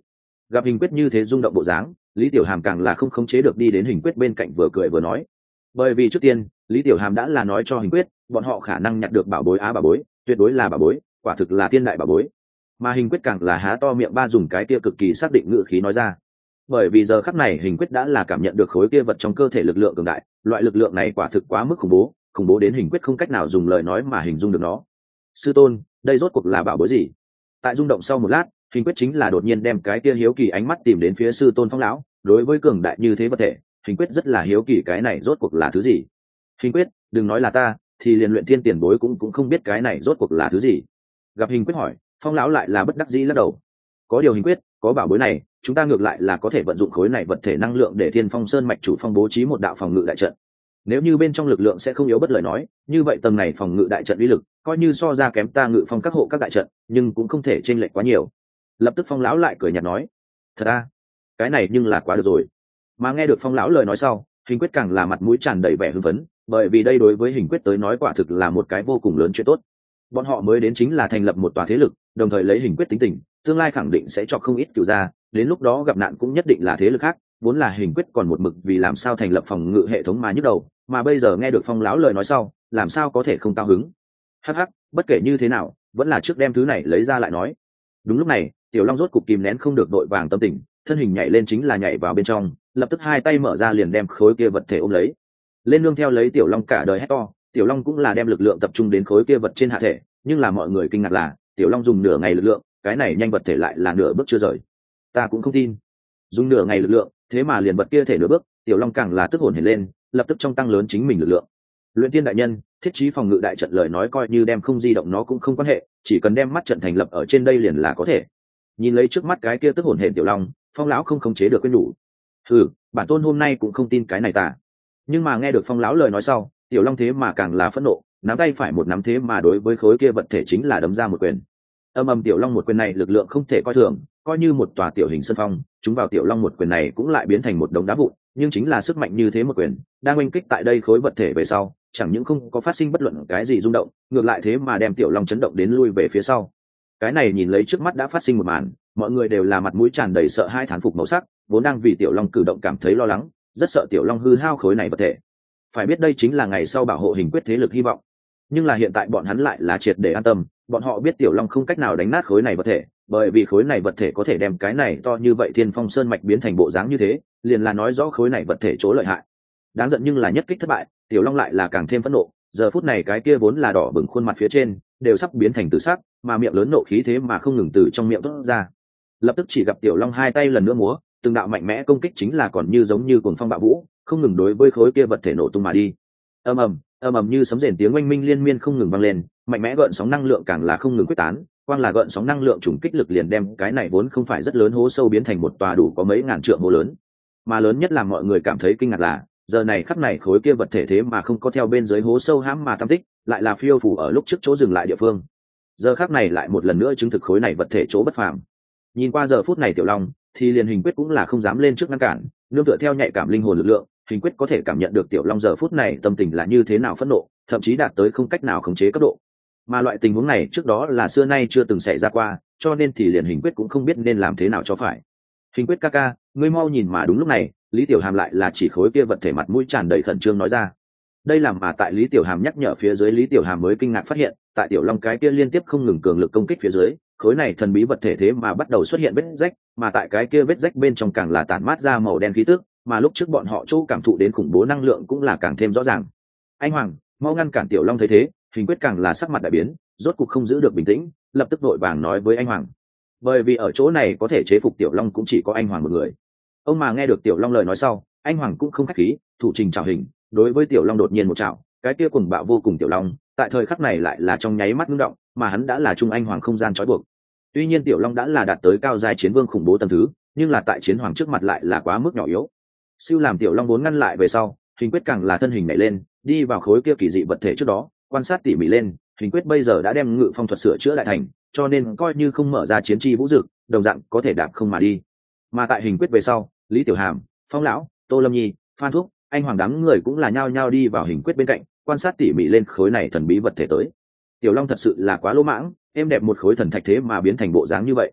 Gặp hình quyết như thế rung động bộ dáng, Lý Tiểu Hàm càng là không khống chế được đi đến hình quyết bên cạnh vừa cười vừa nói. Bởi vì trước tiên Lý Tiểu Hàm đã là nói cho hình quyết bọn họ khả năng nhặt được bảo bối á bảo bối tuyệt đối là bảo bối, quả thực là thiên đại bảo bối. Mà hình quyết càng là há to miệng ba dùng cái kia cực kỳ xác định ngữ khí nói ra. Bởi vì giờ khắc này hình quyết đã là cảm nhận được khối kia vật trong cơ thể lực lượng cường đại, loại lực lượng này quả thực quá mức khủng bố, khủng bố đến hình quyết không cách nào dùng lời nói mà hình dung được nó. Sư tôn, đây rốt cuộc là bảo bối gì? Tại rung động sau một lát, hình quyết chính là đột nhiên đem cái kia hiếu kỳ ánh mắt tìm đến phía sư tôn Phong lão. Đối với cường đại như thế vật thể, hình quyết rất là hiếu kỳ cái này rốt cuộc là thứ gì. Hình quyết, đừng nói là ta, thì liền luyện thiên tiền bối cũng cũng không biết cái này rốt cuộc là thứ gì. Gặp hình quyết hỏi, Phong lão lại là bất đắc dĩ lắc đầu. Có điều hình quyết, có bảo bối này, chúng ta ngược lại là có thể vận dụng khối này vật thể năng lượng để Thiên Phong Sơn mạch chủ phong bố trí một đạo phòng ngự đại trận. Nếu như bên trong lực lượng sẽ không yếu bất lời nói, như vậy tầng này phòng ngự đại trận uy lực coi như so ra kém ta ngự phong các hộ các đại trận, nhưng cũng không thể chênh lệch quá nhiều. Lập tức Phong lão lại cười nhạt nói, thật à, cái này nhưng là quá được rồi. Mà nghe được Phong lão lời nói sau, hình quyết càng là mặt mũi tràn đầy vẻ hưng phấn, bởi vì đây đối với hình quyết tới nói quả thực là một cái vô cùng lớn chuyện tốt. Bọn họ mới đến chính là thành lập một tòa thế lực, đồng thời lấy hình quyết tính tình, tương lai khẳng định sẽ cho không ít cửu gia, đến lúc đó gặp nạn cũng nhất định là thế lực khác. Vốn là hình quyết còn một mực vì làm sao thành lập phòng ngự hệ thống mà nhức đầu, mà bây giờ nghe được Phong lão lời nói sau, làm sao có thể không cao hứng. Hắc hắc, bất kể như thế nào, vẫn là trước đem thứ này lấy ra lại nói. Đúng lúc này, Tiểu Long rốt cục kìm nén không được đội vàng tâm tình, thân hình nhảy lên chính là nhảy vào bên trong, lập tức hai tay mở ra liền đem khối kia vật thể ôm lấy. Lên nương theo lấy Tiểu Long cả đời hét to, Tiểu Long cũng là đem lực lượng tập trung đến khối kia vật trên hạ thể, nhưng là mọi người kinh ngạc là, Tiểu Long dùng nửa ngày lực lượng, cái này nhanh vật thể lại là nửa bước chưa rời. Ta cũng không tin, dùng nửa ngày lực lượng, thế mà liền vật kia thể nửa bước. Tiểu Long càng là tức hồn hển lên, lập tức trong tăng lớn chính mình lực lượng. Luyện Tiên đại nhân, thiết trí phòng ngự đại trận lời nói coi như đem không di động nó cũng không quan hệ, chỉ cần đem mắt trận thành lập ở trên đây liền là có thể. Nhìn lấy trước mắt cái kia tức hồn hển Tiểu Long, Phong lão không khống chế được cái nhủ. Hừ, bản tôn hôm nay cũng không tin cái này ta. Nhưng mà nghe được Phong lão lời nói sau, Tiểu Long thế mà càng là phẫn nộ, nắm tay phải một nắm thế mà đối với khối kia vật thể chính là đấm ra một quyền. Âm ầm Tiểu Long một quyền này lực lượng không thể coi thường, coi như một tòa tiểu hình sân phong, chúng vào Tiểu Long một quyền này cũng lại biến thành một đống đá vụn, nhưng chính là sức mạnh như thế một quyền, đang oanh kích tại đây khối vật thể về sau, chẳng những không có phát sinh bất luận cái gì rung động, ngược lại thế mà đem Tiểu Long chấn động đến lui về phía sau. Cái này nhìn lấy trước mắt đã phát sinh một màn, mọi người đều là mặt mũi tràn đầy sợ hãi thán phục màu sắc, vốn đang vì Tiểu Long cử động cảm thấy lo lắng, rất sợ Tiểu Long hư hao khối này vật thể. Phải biết đây chính là ngày sau bảo hộ hình quyết thế lực hy vọng. Nhưng là hiện tại bọn hắn lại là triệt để an tâm, bọn họ biết Tiểu Long không cách nào đánh nát khối này vật thể, bởi vì khối này vật thể có thể đem cái này to như vậy Thiên Phong Sơn mạch biến thành bộ dáng như thế, liền là nói rõ khối này vật thể chỗ lợi hại. Đáng giận nhưng là nhất kích thất bại, Tiểu Long lại là càng thêm phẫn nộ, giờ phút này cái kia vốn là đỏ bừng khuôn mặt phía trên đều sắp biến thành tử sắc, mà miệng lớn nộ khí thế mà không ngừng từ trong miệng toát ra. Lập tức chỉ gặp Tiểu Long hai tay lần nữa múa, từng đạo mạnh mẽ công kích chính là còn như giống như cuồng phong bạo vũ, không ngừng đối với khối kia vật thể nổ tung mà đi. Ầm ầm, ầm ầm như sấm rền tiếng oanh minh liên miên không ngừng vang lên, mạnh mẽ gợn sóng năng lượng càng là không ngừng quyết tán, quang là gợn sóng năng lượng trùng kích lực liền đem cái này vốn không phải rất lớn hố sâu biến thành một tòa đủ có mấy ngàn trượng hố lớn. Mà lớn nhất là mọi người cảm thấy kinh ngạc là, giờ này khắp này khối kia vật thể thế mà không có theo bên dưới hố sâu hãm mà tam tích, lại là phiêu phù ở lúc trước chỗ dừng lại địa phương. Giờ khắc này lại một lần nữa chứng thực khối này vật thể chỗ bất phàm. Nhìn qua giờ phút này Tiểu Long, thì liền hình quyết cũng là không dám lên trước ngăn cản, nương tựa theo nhạy cảm linh hồn lực lượng, hình quyết có thể cảm nhận được Tiểu Long giờ phút này tâm tình là như thế nào phẫn nộ, thậm chí đạt tới không cách nào khống chế cấp độ. Mà loại tình huống này trước đó là xưa nay chưa từng xảy ra qua, cho nên thì liền hình quyết cũng không biết nên làm thế nào cho phải. Hình quyết ca ca, ngươi mau nhìn. Mà đúng lúc này, Lý Tiểu Hàm lại là chỉ khối kia vật thể mặt mũi tràn đầy khẩn trương nói ra. Đây làm mà tại Lý Tiểu Hàm nhắc nhở phía dưới, Lý Tiểu Hàm mới kinh ngạc phát hiện, tại Tiểu Long cái kia liên tiếp không ngừng cường lực công kích phía dưới, khối này thần bí vật thể thế mà bắt đầu xuất hiện vết rách, mà tại cái kia vết rách bên trong càng là tản mát ra màu đen khí tức, mà lúc trước bọn họ chỗ cảm thụ đến khủng bố năng lượng cũng là càng thêm rõ ràng. Anh Hoàng, mau ngăn cản Tiểu Long thấy thế, hình quyết càng là sắc mặt đại biến, rốt cục không giữ được bình tĩnh, lập tức vội vàng nói với anh Hoàng. Bởi vì ở chỗ này có thể chế phục Tiểu Long cũng chỉ có anh Hoàng một người. Ông mà nghe được Tiểu Long lời nói sau, anh Hoàng cũng không khách khí, thủ trình chào hình, đối với Tiểu Long đột nhiên một chảo, cái kia cuồng bạo vô cùng Tiểu Long, tại thời khắc này lại là trong nháy mắt ngưng động, mà hắn đã là trung anh Hoàng không gian trói buộc. Tuy nhiên Tiểu Long đã là đạt tới cao giai chiến vương khủng bố tầng thứ, nhưng là tại chiến hoàng trước mặt lại là quá mức nhỏ yếu. Siêu làm Tiểu Long vốn ngăn lại về sau, hình quyết càng là thân hình nhảy lên, đi vào khối kia kỳ dị vật thể trước đó, quan sát tỉ mỉ lên, hình quyết bây giờ đã đem ngự phong thuật sửa chữa lại thành, cho nên coi như không mở ra chiến chi vũ dực, đồng dạng có thể đạp không mà đi. Mà tại hình quyết về sau, Lý Tiểu Hàm, Phong lão, Tô Lâm Nhi, Phan Thúc, anh Hoàng đám người cũng là nhao nhao đi vào hình quyết bên cạnh, quan sát tỉ mỉ lên khối này thần bí vật thể tới. Tiểu Long thật sự là quá lỗ mãng, em đẹp một khối thần thạch thế mà biến thành bộ dáng như vậy.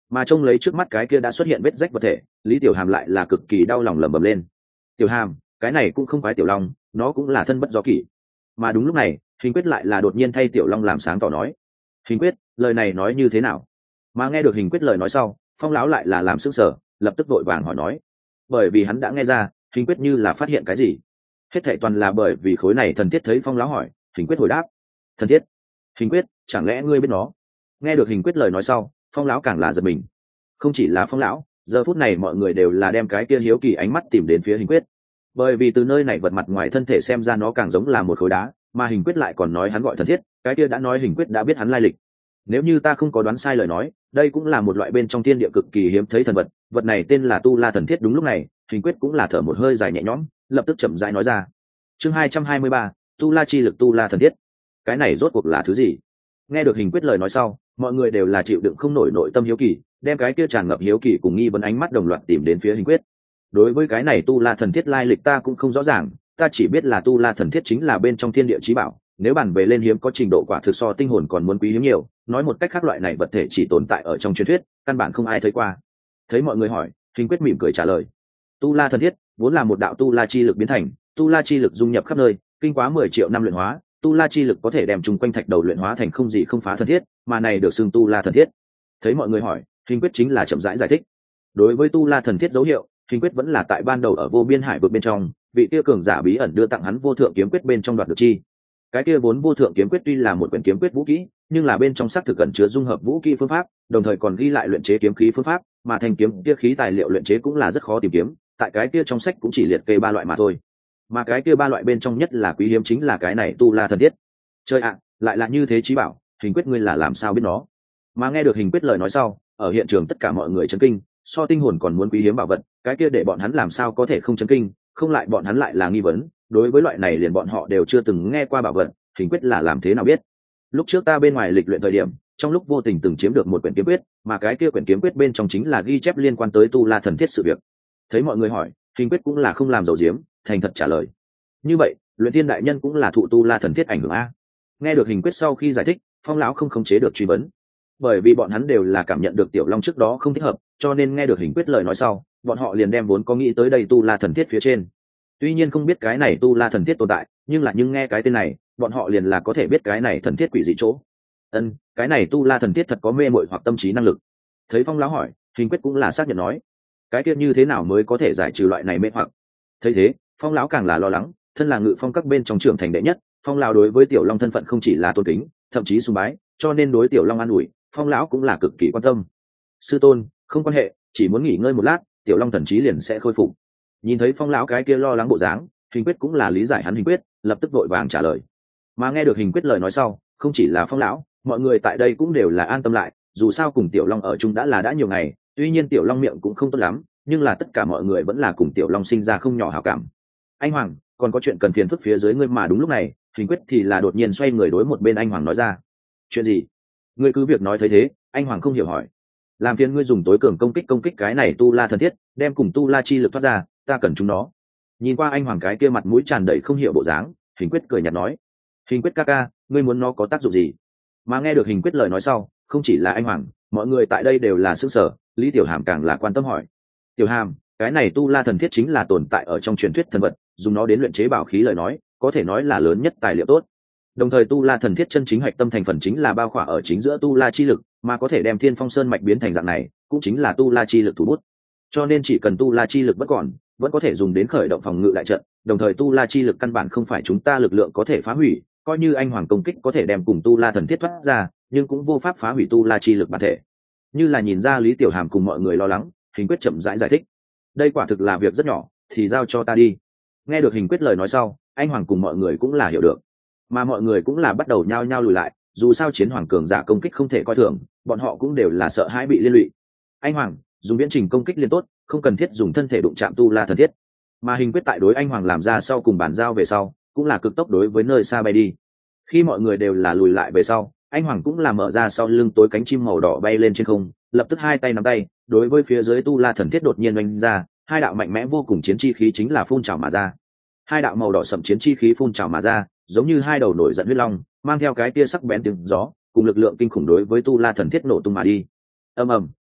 mà trông lấy trước mắt cái kia đã xuất hiện vết rách vật thể, Lý Tiểu Hàm lại là cực kỳ đau lòng lẩm bẩm lên. Tiểu Hàm, cái này cũng không phải Tiểu Long, nó cũng là thân bất do kỷ. Mà đúng lúc này, Hình Quyết lại là đột nhiên thay Tiểu Long làm sáng tỏ nói. Hình Quyết, lời này nói như thế nào? Mà nghe được Hình Quyết lời nói sau, Phong lão lại là làm sững sờ, lập tức vội vàng hỏi nói. Bởi vì hắn đã nghe ra, Hình Quyết như là phát hiện cái gì. Hết thảy toàn là bởi vì khối này thần thiết thấy Phong lão hỏi, Hình Quyết hồi đáp. Thần thiết? Hình Quyết, chẳng lẽ ngươi biết nó? Nghe được Hình Quyết lời nói sau, Phong lão càng là giật mình. Không chỉ là Phong lão, giờ phút này mọi người đều là đem cái kia hiếu kỳ ánh mắt tìm đến phía Hình Quyết. Bởi vì từ nơi này vật mặt ngoài thân thể xem ra nó càng giống là một khối đá, mà Hình Quyết lại còn nói hắn gọi thần thiết, cái kia đã nói Hình Quyết đã biết hắn lai lịch. Nếu như ta không có đoán sai lời nói, đây cũng là một loại bên trong thiên địa cực kỳ hiếm thấy thần vật, vật này tên là Tu La thần thiết. Đúng lúc này, Hình Quyết cũng là thở một hơi dài nhẹ nhõm, lập tức chậm rãi nói ra. Chương hai trăm hai mươi ba, Tu La chi lực Tu La thần thiết. Cái này rốt cuộc là thứ gì? Nghe được Hình Quyết lời nói sau, mọi người đều là chịu đựng không nổi nội tâm hiếu kỳ, đem cái kia tràn ngập hiếu kỳ cùng nghi vấn ánh mắt đồng loạt tìm đến phía Hình Quyết. Đối với cái này Tu La thần thiết lai lịch ta cũng không rõ ràng, ta chỉ biết là Tu La thần thiết chính là bên trong thiên địa chí bảo, nếu bàn về lên hiếm có trình độ quả thực so tinh hồn còn muốn quý hiếm nhiều, nói một cách khác loại này vật thể chỉ tồn tại ở trong truyền thuyết, căn bản không ai thấy qua. Thấy mọi người hỏi, Hình Quyết mỉm cười trả lời. Tu La thần thiết vốn là một đạo Tu La chi lực biến thành, Tu La chi lực dung nhập khắp nơi, kinh quá mười triệu năm luyện hóa, Tu La chi lực có thể đem chung quanh thạch đầu luyện hóa thành không gì không phá thần thiết, mà này được xưng Tu La thần thiết. Thấy mọi người hỏi, Hình Quyết chính là chậm rãi giải, giải thích. Đối với Tu La thần thiết dấu hiệu, Hình Quyết vẫn là tại ban đầu ở vô biên hải vực bên trong, vị kia cường giả bí ẩn đưa tặng hắn vô thượng kiếm quyết bên trong đoạt được chi. Cái kia vốn vô thượng kiếm quyết tuy là một quyển kiếm quyết vũ kỹ, nhưng là bên trong xác thực cẩn chứa dung hợp vũ kỹ phương pháp, đồng thời còn ghi lại luyện chế kiếm khí phương pháp, mà thành kiếm kia khí tài liệu luyện chế cũng là rất khó tìm kiếm, tại cái kia trong sách cũng chỉ liệt kê ba loại mà thôi. Mà cái kia ba loại bên trong nhất là quý hiếm chính là cái này Tu La thần thiết. Chơi ạ, lại là như thế chí bảo, Hình Quyết ngươi là làm sao biết nó? Mà nghe được Hình Quyết lời nói sau, ở hiện trường tất cả mọi người chấn kinh, so tinh hồn còn muốn quý hiếm bảo vật, cái kia để bọn hắn làm sao có thể không chấn kinh, không lại bọn hắn lại là nghi vấn, đối với loại này liền bọn họ đều chưa từng nghe qua bảo vật, Hình Quyết là làm thế nào biết? Lúc trước ta bên ngoài lịch luyện thời điểm, trong lúc vô tình từng chiếm được một quyển kiếm quyết, mà cái kia quyển kiếm quyết bên trong chính là ghi chép liên quan tới Tu La thần thiết sự việc. Thấy mọi người hỏi, Hình Quyết cũng là không làm dầu diếm, thành thật trả lời. Như vậy, luyện tiên đại nhân cũng là thụ Tu La thần thiết ảnh hưởng a? Nghe được Hình Quyết sau khi giải thích, Phong lão không khống chế được truy vấn, bởi vì bọn hắn đều là cảm nhận được Tiểu Long trước đó không thích hợp, cho nên nghe được Hình Quyết lời nói sau, bọn họ liền đem vốn có nghĩ tới đây Tu La thần thiết phía trên. Tuy nhiên không biết cái này Tu La thần thiết tồn tại, nhưng là nhưng nghe cái tên này, bọn họ liền là có thể biết cái này thần thiết quỷ dị chỗ. Ân, cái này Tu La thần thiết thật có mê muội hoặc tâm trí năng lực. Thấy Phong lão hỏi, Hình Quyết cũng là xác nhận nói, cái kia như thế nào mới có thể giải trừ loại này mê hoặc? Thấy thế, Phong lão càng là lo lắng, thân là ngự phong các bên trong trưởng thành đệ nhất, Phong lão đối với Tiểu Long thân phận không chỉ là tôn kính, thậm chí sùng bái, cho nên đối Tiểu Long an ủi, Phong lão cũng là cực kỳ quan tâm. Sư tôn, không quan hệ, chỉ muốn nghỉ ngơi một lát, Tiểu Long thần trí liền sẽ khôi phục. Nhìn thấy Phong lão cái kia lo lắng bộ dáng, Hình Quyết cũng là lý giải hắn Hình Quyết, lập tức vội vàng trả lời. Mà nghe được Hình Quyết lời nói sau, không chỉ là Phong lão, mọi người tại đây cũng đều là an tâm lại, dù sao cùng Tiểu Long ở chung đã là đã nhiều ngày, tuy nhiên Tiểu Long miệng cũng không tốt lắm, nhưng là tất cả mọi người vẫn là cùng Tiểu Long sinh ra không nhỏ hảo cảm. Anh Hoàng, còn có chuyện cần phiền phức phía dưới ngươi. Mà đúng lúc này, Hình Quyết thì là đột nhiên xoay người đối một bên anh Hoàng nói ra. Chuyện gì? Ngươi cứ việc nói thấy thế, anh Hoàng không hiểu hỏi. Làm phiền ngươi dùng tối cường công kích công kích cái này Tu La thần thiết, đem cùng Tu La chi lực thoát ra, ta cần chúng nó. Nhìn qua anh Hoàng cái kia mặt mũi tràn đầy không hiểu bộ dáng, Hình Quyết cười nhạt nói. Hình Quyết ca ca, ngươi muốn nó có tác dụng gì? Mà nghe được Hình Quyết lời nói sau, không chỉ là anh Hoàng, mọi người tại đây đều là sững sờ, Lý Tiểu Hàm càng là quan tâm hỏi. Tiểu Hàm, cái này Tu La thần thiết chính là tồn tại ở trong truyền thuyết thần vật, dùng nó đến luyện chế bảo khí lời nói, có thể nói là lớn nhất tài liệu tốt. Đồng thời Tu La thần thiết chân chính hạch tâm thành phần chính là bao khỏa ở chính giữa Tu La chi lực, mà có thể đem Thiên Phong Sơn mạch biến thành dạng này, cũng chính là Tu La chi lực thủ bút. Cho nên chỉ cần Tu La chi lực vẫn còn, vẫn có thể dùng đến khởi động phòng ngự đại trận, đồng thời Tu La chi lực căn bản không phải chúng ta lực lượng có thể phá hủy, coi như anh Hoàng công kích có thể đem cùng Tu La thần thiết thoát ra, nhưng cũng vô pháp phá hủy Tu La chi lực bản thể. Như là nhìn ra Lý Tiểu Hàm cùng mọi người lo lắng, Hình Quyết chậm rãi giải, giải thích. Đây quả thực là việc rất nhỏ, thì giao cho ta đi. Nghe được Hình Quyết lời nói sau, anh Hoàng cùng mọi người cũng là hiểu được, mà mọi người cũng là bắt đầu nhao nhao lùi lại, dù sao chiến hoàng cường giả công kích không thể coi thường, bọn họ cũng đều là sợ hãi bị liên lụy. Anh Hoàng, dùng viễn trình công kích liên tốt, không cần thiết dùng thân thể đụng chạm Tu La thần thiết. Mà Hình Quyết tại đối anh Hoàng làm ra sau cùng bàn giao về sau, cũng là cực tốc đối với nơi xa bay đi. Khi mọi người đều là lùi lại về sau, anh Hoàng cũng là mở ra sau lưng tối cánh chim màu đỏ bay lên trên không, lập tức hai tay nắm tay, đối với phía dưới Tu La thần thiết đột nhiên oanh ra, hai đạo mạnh mẽ vô cùng chiến chi khí chính là phun trào mà ra. Hai đạo màu đỏ sậm chiến chi khí phun trào mà ra, giống như hai đầu nổi giận huyết long, mang theo cái tia sắc bén tiếng gió, cùng lực lượng kinh khủng đối với Tu La thần thiết nổ tung mà đi. Ầm ầm,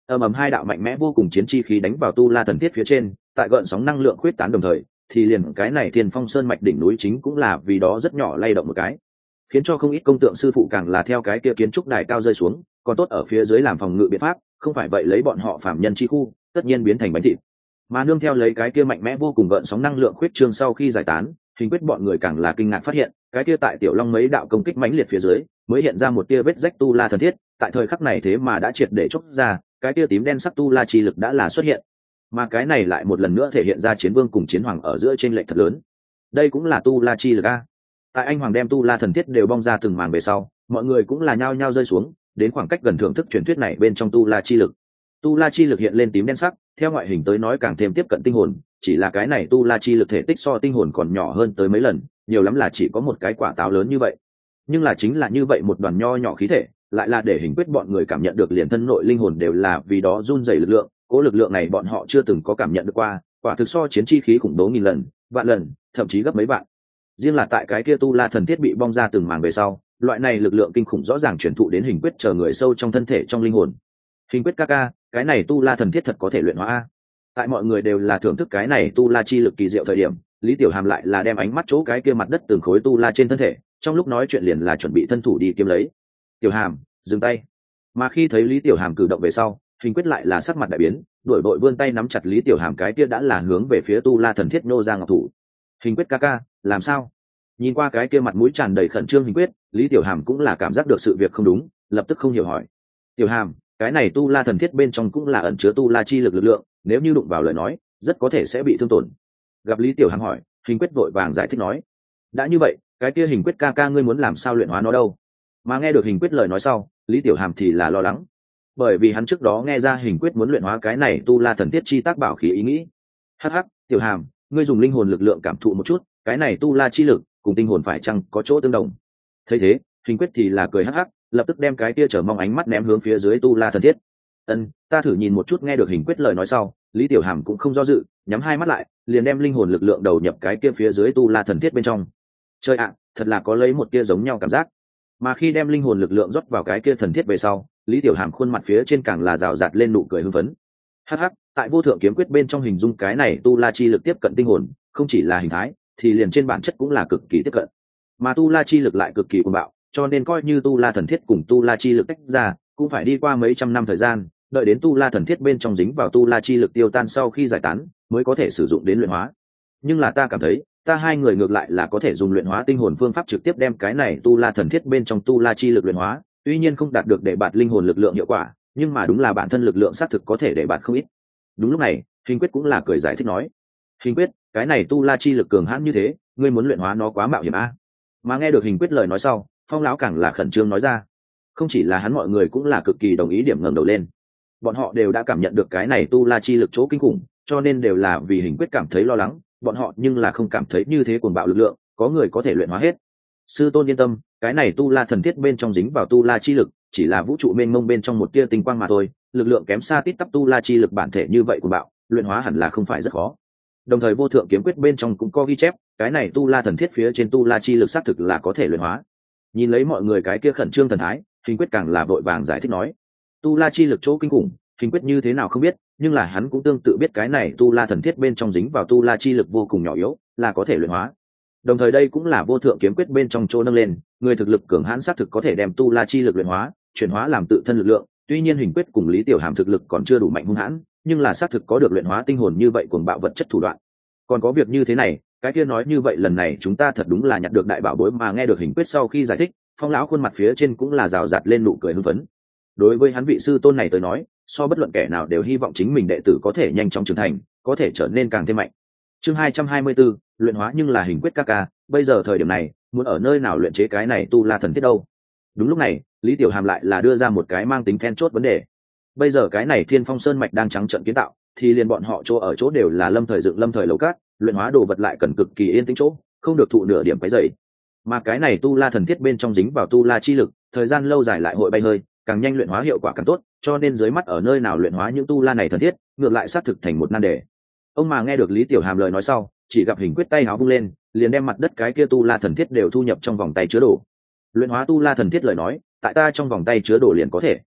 ầm ầm hai đạo mạnh mẽ vô cùng chiến chi khí đánh vào tu la thần thiết phía trên, tại gợn sóng năng lượng khuyết tán đồng thời thì liền cái này Thiên Phong Sơn mạch đỉnh núi chính cũng là vì đó rất nhỏ lay động một cái, khiến cho không ít công tượng sư phụ càng là theo cái kia kiến trúc đài cao rơi xuống, còn tốt ở phía dưới làm phòng ngự biện pháp, không phải vậy lấy bọn họ phạm nhân chi khu tất nhiên biến thành bánh thịt. Mà nương theo lấy cái kia mạnh mẽ vô cùng gợn sóng năng lượng khuyết trương sau khi giải tán, Hình quyết bọn người càng là kinh ngạc phát hiện cái kia tại Tiểu Long mấy đạo công kích mãnh liệt phía dưới mới hiện ra một tia vết rách tu la thần thiết, tại thời khắc này thế mà đã triệt để chốc ra, cái kia tím đen sắc tu la chi lực đã là xuất hiện, mà cái này lại một lần nữa thể hiện ra chiến vương cùng chiến hoàng ở giữa trên lệch thật lớn. Đây cũng là tu la chi lực a. Tại anh hoàng đem tu la thần thiết đều bong ra từng màn về sau, mọi người cũng là nhao nhao rơi xuống đến khoảng cách gần thưởng thức truyền thuyết này bên trong tu la chi lực. Tu la chi lực hiện lên tím đen sắc, theo ngoại hình tới nói càng thêm tiếp cận tinh hồn, chỉ là cái này tu la chi lực thể tích so tinh hồn còn nhỏ hơn tới mấy lần, nhiều lắm là chỉ có một cái quả táo lớn như vậy. Nhưng là chính là như vậy một đoàn nho nhỏ khí thể, lại là để Hình quyết bọn người cảm nhận được liền thân nội linh hồn đều là vì đó run rẩy lực lượng, cố lực lượng này bọn họ chưa từng có cảm nhận được qua, quả thực so chiến chi khí khủng bố nghìn lần, vạn lần, thậm chí gấp mấy vạn. Riêng là tại cái kia tu la thần thiết bị bong ra từng màn về sau, loại này lực lượng kinh khủng rõ ràng truyền thụ đến Hình quyết chờ người sâu trong thân thể trong linh hồn. Hình quyết ca ca, cái này tu la thần thiết thật có thể luyện hóa a. Tại mọi người đều là thưởng thức cái này tu la chi lực kỳ diệu thời điểm, Lý Tiểu Hàm lại là đem ánh mắt chỗ cái kia mặt đất từng khối tu la trên thân thể, trong lúc nói chuyện liền là chuẩn bị thân thủ đi kiếm lấy. Tiểu Hàm, dừng tay. Mà khi thấy Lý Tiểu Hàm cử động về sau, Hình quyết lại là sắc mặt đại biến, đuổi vội vươn tay nắm chặt Lý Tiểu Hàm cái kia đã là hướng về phía tu la thần thiết nô ra ngọc thủ. Hình quyết ca ca, làm sao? Nhìn qua cái kia mặt mũi tràn đầy khẩn trương Hình quyết, Lý Tiểu Hàm cũng là cảm giác được sự việc không đúng, lập tức không hiểu hỏi. Tiểu Hàm, cái này tu la thần thiết bên trong cũng là ẩn chứa tu la chi lực lực lượng, nếu như đụng vào lời nói rất có thể sẽ bị thương tổn. Gặp Lý Tiểu Hàm hỏi, Hình quyết vội vàng giải thích nói, đã như vậy cái kia Hình quyết ca ca ngươi muốn làm sao luyện hóa nó đâu? Mà nghe được Hình quyết lời nói sau, Lý Tiểu Hàm thì là lo lắng, bởi vì hắn trước đó nghe ra Hình quyết muốn luyện hóa cái này tu la thần thiết chi tác bảo khí ý nghĩ. Hắc hắc, Tiểu Hàm, ngươi dùng linh hồn lực lượng cảm thụ một chút, cái này tu la chi lực cùng tinh hồn phải chăng có chỗ tương đồng? Thấy thế, Hình quyết thì là cười hắc hắc, lập tức đem cái kia chờ mong ánh mắt ném hướng phía dưới tu la thần thiết. Ân, ta thử nhìn một chút. Nghe được Hình quyết lời nói sau, Lý Tiểu Hàm cũng không do dự, nhắm hai mắt lại, liền đem linh hồn lực lượng đầu nhập cái kia phía dưới tu la thần thiết bên trong. Chơi ạ, thật là có lấy một kia giống nhau cảm giác. Mà khi đem linh hồn lực lượng rót vào cái kia thần thiết về sau, Lý Tiểu Hàm khuôn mặt phía trên càng là rào rạt lên nụ cười hưng phấn. Hắc hắc, tại vô thượng kiếm quyết bên trong hình dung cái này tu la chi lực tiếp cận tinh hồn, không chỉ là hình thái, thì liền trên bản chất cũng là cực kỳ tiếp cận. Mà tu la chi lực lại cực kỳ cuồng bạo, cho nên coi như tu la thần thiết cùng tu la chi lực tách ra, cũng phải đi qua mấy trăm năm thời gian, đợi đến tu la thần thiết bên trong dính vào tu la chi lực tiêu tan sau khi giải tán, mới có thể sử dụng đến luyện hóa. Nhưng là ta cảm thấy, ta hai người ngược lại là có thể dùng luyện hóa tinh hồn phương pháp trực tiếp đem cái này tu la thần thiết bên trong tu la chi lực luyện hóa, tuy nhiên không đạt được để bạt linh hồn lực lượng hiệu quả, nhưng mà đúng là bản thân lực lượng xác thực có thể để bạt không ít. Đúng lúc này, Hình quyết cũng là cười giải thích nói, Hình quyết, cái này tu la chi lực cường hãn như thế, ngươi muốn luyện hóa nó quá mạo hiểm a. Mà nghe được Hình quyết lời nói sau, Phong lão càng là khẩn trương nói ra. Không chỉ là hắn, mọi người cũng là cực kỳ đồng ý điểm ngẩng đầu lên. Bọn họ đều đã cảm nhận được cái này tu la chi lực chỗ kinh khủng, cho nên đều là vì Hình quyết cảm thấy lo lắng, bọn họ nhưng là không cảm thấy như thế cuồng bạo lực lượng có người có thể luyện hóa hết. Sư tôn yên tâm, cái này tu la thần thiết bên trong dính vào tu la chi lực chỉ là vũ trụ mênh mông bên trong một tia tinh quang mà thôi, lực lượng kém xa tít tắp tu la chi lực bản thể như vậy cuồng bạo, luyện hóa hẳn là không phải rất khó. Đồng thời vô thượng kiếm quyết bên trong cũng có ghi chép, cái này tu la thần thiết phía trên tu la chi lực xác thực là có thể luyện hóa. Nhìn lấy mọi người cái kia khẩn trương thần thái, Hình quyết càng là vội vàng giải thích nói, tu la chi lực chỗ kinh khủng, Hình quyết như thế nào không biết, nhưng là hắn cũng tương tự biết cái này tu la thần thiết bên trong dính vào tu la chi lực vô cùng nhỏ yếu, là có thể luyện hóa. Đồng thời đây cũng là vô thượng kiếm quyết bên trong chỗ nâng lên, người thực lực cường hãn xác thực có thể đem tu la chi lực luyện hóa, chuyển hóa làm tự thân lực lượng. Tuy nhiên Hình quyết cùng Lý Tiểu Hàm thực lực còn chưa đủ mạnh hung hãn, nhưng là xác thực có được luyện hóa tinh hồn như vậy cuồng bạo vật chất thủ đoạn. Còn có việc như thế này, cái kia nói như vậy lần này chúng ta thật đúng là nhặt được đại bảo bối. Mà nghe được Hình quyết sau khi giải thích, Phong lão khuôn mặt phía trên cũng là rào rạt lên nụ cười hưng phấn. Đối với hắn vị sư tôn này tới nói, so bất luận kẻ nào đều hy vọng chính mình đệ tử có thể nhanh chóng trưởng thành, có thể trở nên càng thêm mạnh. Chương hai trăm hai mươi bốn, luyện hóa nhưng là Hình quyết ca ca, bây giờ thời điểm này, muốn ở nơi nào luyện chế cái này tu la thần thiết đâu? Đúng lúc này, Lý Tiểu Hàm lại là đưa ra một cái mang tính then chốt vấn đề. Bây giờ cái này Thiên Phong Sơn mạch đang trắng trợn kiến tạo, thì liền bọn họ chỗ ở chỗ đều là lâm thời dựng lâm thời lầu cát, luyện hóa đồ vật lại cần cực kỳ yên tĩnh chỗ, không được thụ nửa điểm quấy rầy. Mà cái này tu la thần thiết bên trong dính vào tu la chi lực, thời gian lâu dài lại hội bay hơi, càng nhanh luyện hóa hiệu quả càng tốt, cho nên dưới mắt ở nơi nào luyện hóa những tu la này thần thiết, ngược lại xác thực thành một nan đề. Ông mà nghe được Lý Tiểu Hàm lời nói sau, chỉ gặp Hình quyết tay áo vung lên, liền đem mặt đất cái kia tu la thần thiết đều thu nhập trong vòng tay chứa đồ. Luyện hóa tu la thần thiết lời nói, tại ta trong vòng tay chứa đồ liền có thể.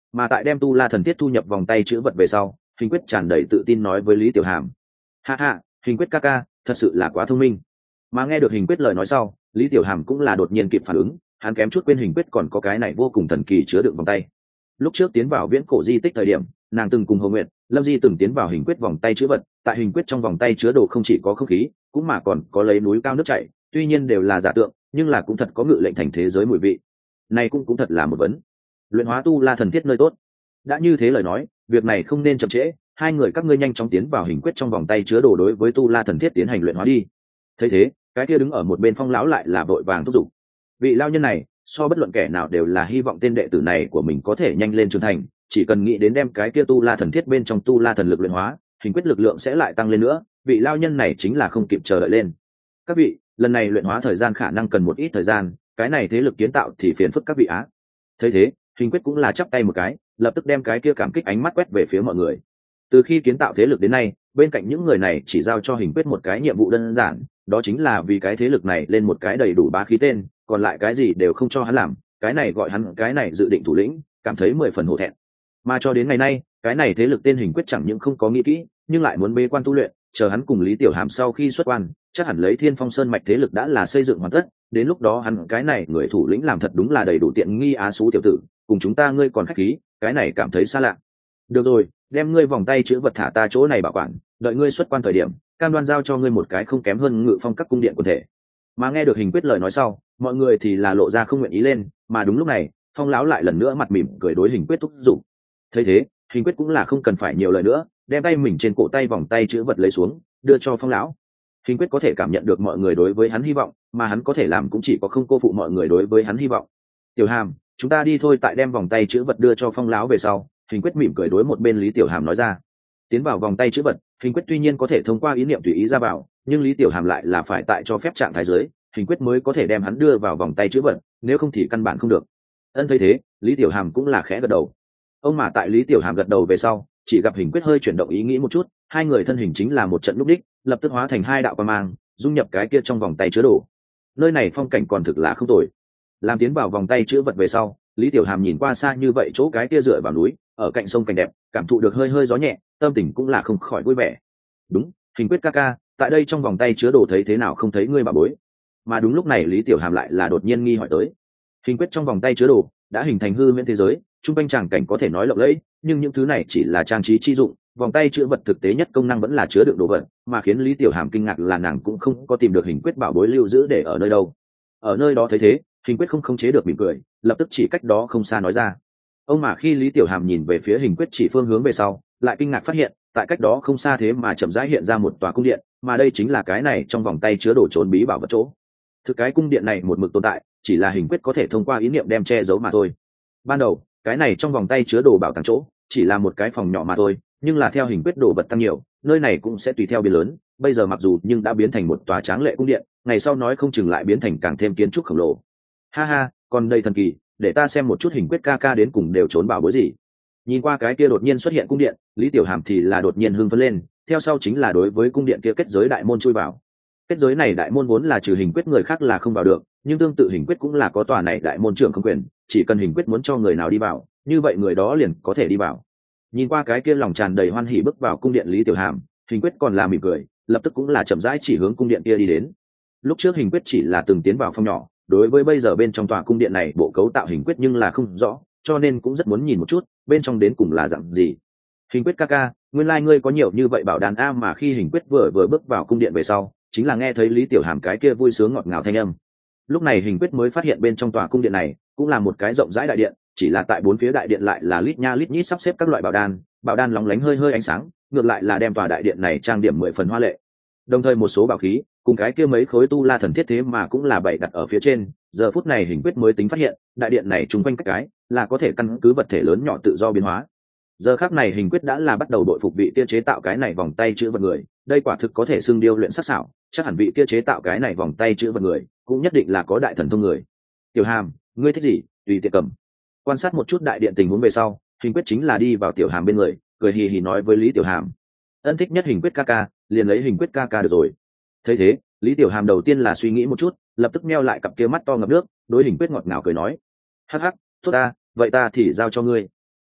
Mà tại đem tu la thần thiết thu nhập vòng tay chữ vật về sau, hình quyết tràn đầy tự tin nói với Lý Tiểu Hàm: ha ha, hình quyết ca ca thật sự là quá thông minh. Mà nghe được hình quyết lời nói sau, Lý Tiểu Hàm cũng là đột nhiên kịp phản ứng, hắn kém chút quên hình quyết còn có cái này vô cùng thần kỳ chứa đựng vòng tay. Lúc trước tiến vào viễn cổ di tích thời điểm, nàng từng cùng Hồ Nguyệt, Lâm Di từng tiến vào hình quyết vòng tay chứa vật, tại hình quyết trong vòng tay chứa đồ không chỉ có không khí, cũng mà còn có lấy núi cao nước chảy, tuy nhiên đều là giả tượng, nhưng là cũng thật có ngự lệnh thành thế giới mùi vị. Này cũng cũng thật là một vấn. Luyện hóa tu la thần thiết nơi tốt. Đã như thế lời nói, việc này không nên chậm trễ, hai người các ngươi nhanh chóng tiến vào hình quyết trong vòng tay chứa đồ đối với tu la thần thiết tiến hành luyện hóa đi. Thấy thế, cái kia đứng ở một bên Phong lão lại là vội vàng thúc giục. Vị lao nhân này, so bất luận kẻ nào đều là hy vọng tên đệ tử này của mình có thể nhanh lên trưởng thành, chỉ cần nghĩ đến đem cái kia tu la thần thiết bên trong tu la thần lực luyện hóa, hình quyết lực lượng sẽ lại tăng lên nữa, vị lao nhân này chính là không kịp chờ đợi lên. Các vị, lần này luyện hóa thời gian khả năng cần một ít thời gian, cái này thế lực kiến tạo thì phiền phức các vị á. Thấy thế, hình quyết cũng là chắp tay một cái, lập tức đem cái kia cảm kích ánh mắt quét về phía mọi người. Từ khi kiến tạo thế lực đến nay, bên cạnh những người này chỉ giao cho hình quyết một cái nhiệm vụ đơn giản, đó chính là vì cái thế lực này lên một cái đầy đủ bá khí tên, còn lại cái gì đều không cho hắn làm, cái này gọi hắn cái này dự định thủ lĩnh, cảm thấy mười phần hổ thẹn. Mà cho đến ngày nay, cái này thế lực tên hình quyết chẳng những không có nghĩ kỹ, nhưng lại muốn bế quan tu luyện, chờ hắn cùng Lý Tiểu Hàm sau khi xuất quan, chắc hẳn lấy Thiên Phong Sơn mạch thế lực đã là xây dựng hoàn tất, đến lúc đó hắn cái này người thủ lĩnh làm thật đúng là đầy đủ tiện nghi á xú tiểu tử, cùng chúng ta ngươi còn khách khí, cái này cảm thấy xa lạ. Được rồi, đem ngươi vòng tay chữ vật thả ta chỗ này bảo quản, đợi ngươi xuất quan thời điểm, cam đoan giao cho ngươi một cái không kém hơn Ngự Phong các cung điện quần thể. Mà nghe được hình quyết lời nói sau, mọi người thì là lộ ra không nguyện ý lên, mà đúng lúc này, Phong lão lại lần nữa mặt mỉm cười đối hình quyết thúc giục. Thấy thế, hình quyết cũng là không cần phải nhiều lời nữa, đem tay mình trên cổ tay vòng tay chữ vật lấy xuống, đưa cho Phong lão. Hình quyết có thể cảm nhận được mọi người đối với hắn hy vọng, mà hắn có thể làm cũng chỉ có không cô phụ mọi người đối với hắn hy vọng. Tiểu Hàm, chúng ta đi thôi. Tại đem vòng tay chữ vật đưa cho Phong lão về sau, hình quyết mỉm cười đối một bên Lý Tiểu Hàm nói ra. Tiến vào vòng tay chữ vật, hình quyết tuy nhiên có thể thông qua ý niệm tùy ý ra vào, nhưng Lý Tiểu Hàm lại là phải tại cho phép trạng thái dưới, hình quyết mới có thể đem hắn đưa vào vòng tay chữ vật, nếu không thì căn bản không được. Ân thấy thế, Lý Tiểu Hàm cũng là khẽ gật đầu. Ông mà tại Lý Tiểu Hàm gật đầu về sau, chỉ gặp hình quyết hơi chuyển động ý nghĩ một chút, hai người thân hình chính là một trận lúc đích, lập tức hóa thành hai đạo quang mang, dung nhập cái kia trong vòng tay chứa đồ. Nơi này phong cảnh còn thực là không tồi. Làm tiến vào vòng tay chứa vật về sau, Lý Tiểu Hàm nhìn qua xa như vậy chỗ cái kia dựa vào núi, ở cạnh sông cảnh đẹp, cảm thụ được hơi hơi gió nhẹ, tâm tình cũng là không khỏi vui vẻ. Đúng, hình quyết ca ca, tại đây trong vòng tay chứa đồ thấy thế nào không thấy ngươi bà bối. Mà đúng lúc này Lý Tiểu Hàm lại là đột nhiên nghi hỏi tới. Hình quyết trong vòng tay chứa đồ đã hình thành hư miễn thế giới, trung quanh tràng cảnh có thể nói lộng lẫy, nhưng những thứ này chỉ là trang trí chi dụng, vòng tay chứa vật thực tế nhất công năng vẫn là chứa đựng đồ vật, mà khiến Lý Tiểu Hàm kinh ngạc là nàng cũng không có tìm được hình quyết bảo bối lưu giữ để ở nơi đâu. Ở nơi đó thấy thế, hình quyết không khống chế được mỉm cười, lập tức chỉ cách đó không xa nói ra. Ông mà khi Lý Tiểu Hàm nhìn về phía hình quyết chỉ phương hướng về sau, lại kinh ngạc phát hiện, tại cách đó không xa thế mà chậm rãi hiện ra một tòa cung điện, mà đây chính là cái này trong vòng tay chứa đồ trốn bí bảo vật chỗ. Thực cái cung điện này một mực tồn tại, chỉ là hình quyết có thể thông qua ý niệm đem che giấu mà thôi. Ban đầu, cái này trong vòng tay chứa đồ bảo tàng chỗ, chỉ là một cái phòng nhỏ mà thôi, nhưng là theo hình quyết đồ vật tăng nhiều, nơi này cũng sẽ tùy theo biến lớn, bây giờ mặc dù nhưng đã biến thành một tòa tráng lệ cung điện, ngày sau nói không chừng lại biến thành càng thêm kiến trúc khổng lồ. Ha ha, còn đây thần kỳ, để ta xem một chút hình quyết ca ca đến cùng đều trốn bảo bối gì. Nhìn qua cái kia đột nhiên xuất hiện cung điện, Lý Tiểu Hàm thì là đột nhiên hưng phấn lên, theo sau chính là đối với cung điện kia kết giới đại môn chui vào. Kết giới này đại môn vốn là trừ hình quyết người khác là không vào được, nhưng tương tự hình quyết cũng là có tòa này đại môn trưởng không quyền, chỉ cần hình quyết muốn cho người nào đi vào, như vậy người đó liền có thể đi vào. Nhìn qua cái kia lòng tràn đầy hoan hỉ bước vào cung điện Lý Tiểu Hàm, hình quyết còn là mỉm cười, lập tức cũng là chậm rãi chỉ hướng cung điện kia đi đến. Lúc trước hình quyết chỉ là từng tiến vào phòng nhỏ, đối với bây giờ bên trong tòa cung điện này bộ cấu tạo hình quyết nhưng là không rõ, cho nên cũng rất muốn nhìn một chút bên trong đến cùng là dạng gì. Hình quyết ca ca, nguyên lai like ngươi có nhiều như vậy bảo đàn a. Mà khi hình quyết vừa vừa bước vào cung điện về sau, chính là nghe thấy Lý Tiểu Hàm cái kia vui sướng ngọt ngào thanh âm. Lúc này hình quyết mới phát hiện bên trong tòa cung điện này cũng là một cái rộng rãi đại điện, chỉ là tại bốn phía đại điện lại là lít nha lít nhít sắp xếp các loại bảo đan, bảo đan lóng lánh hơi hơi ánh sáng, ngược lại là đem tòa đại điện này trang điểm mười phần hoa lệ. Đồng thời một số bảo khí cùng cái kia mấy khối tu la thần thiết thế mà cũng là bày đặt ở phía trên. Giờ phút này hình quyết mới tính phát hiện, đại điện này chung quanh các cái là có thể căn cứ vật thể lớn nhỏ tự do biến hóa. Giờ khắc này hình quyết đã là bắt đầu đội phục vị kia chế tạo cái này vòng tay chữ vật người, đây quả thực có thể xưng điêu luyện sắc sảo, chắc hẳn vị kia chế tạo cái này vòng tay chữ vật người cũng nhất định là có đại thần thông người. Tiểu Hàm, ngươi thích gì, tùy tiện cầm. Quan sát một chút đại điện tình huống về sau, hình quyết chính là đi vào Tiểu Hàm bên người, cười hì hì nói với Lý Tiểu Hàm. Ân thích nhất hình quyết ca ca, liền lấy hình quyết ca ca được rồi. Thấy thế, Lý Tiểu Hàm đầu tiên là suy nghĩ một chút, lập tức meo lại cặp kia mắt to ngập nước, đối hình quyết ngọt ngào cười nói. Hắc hắc, tốt ta, vậy ta thì giao cho ngươi.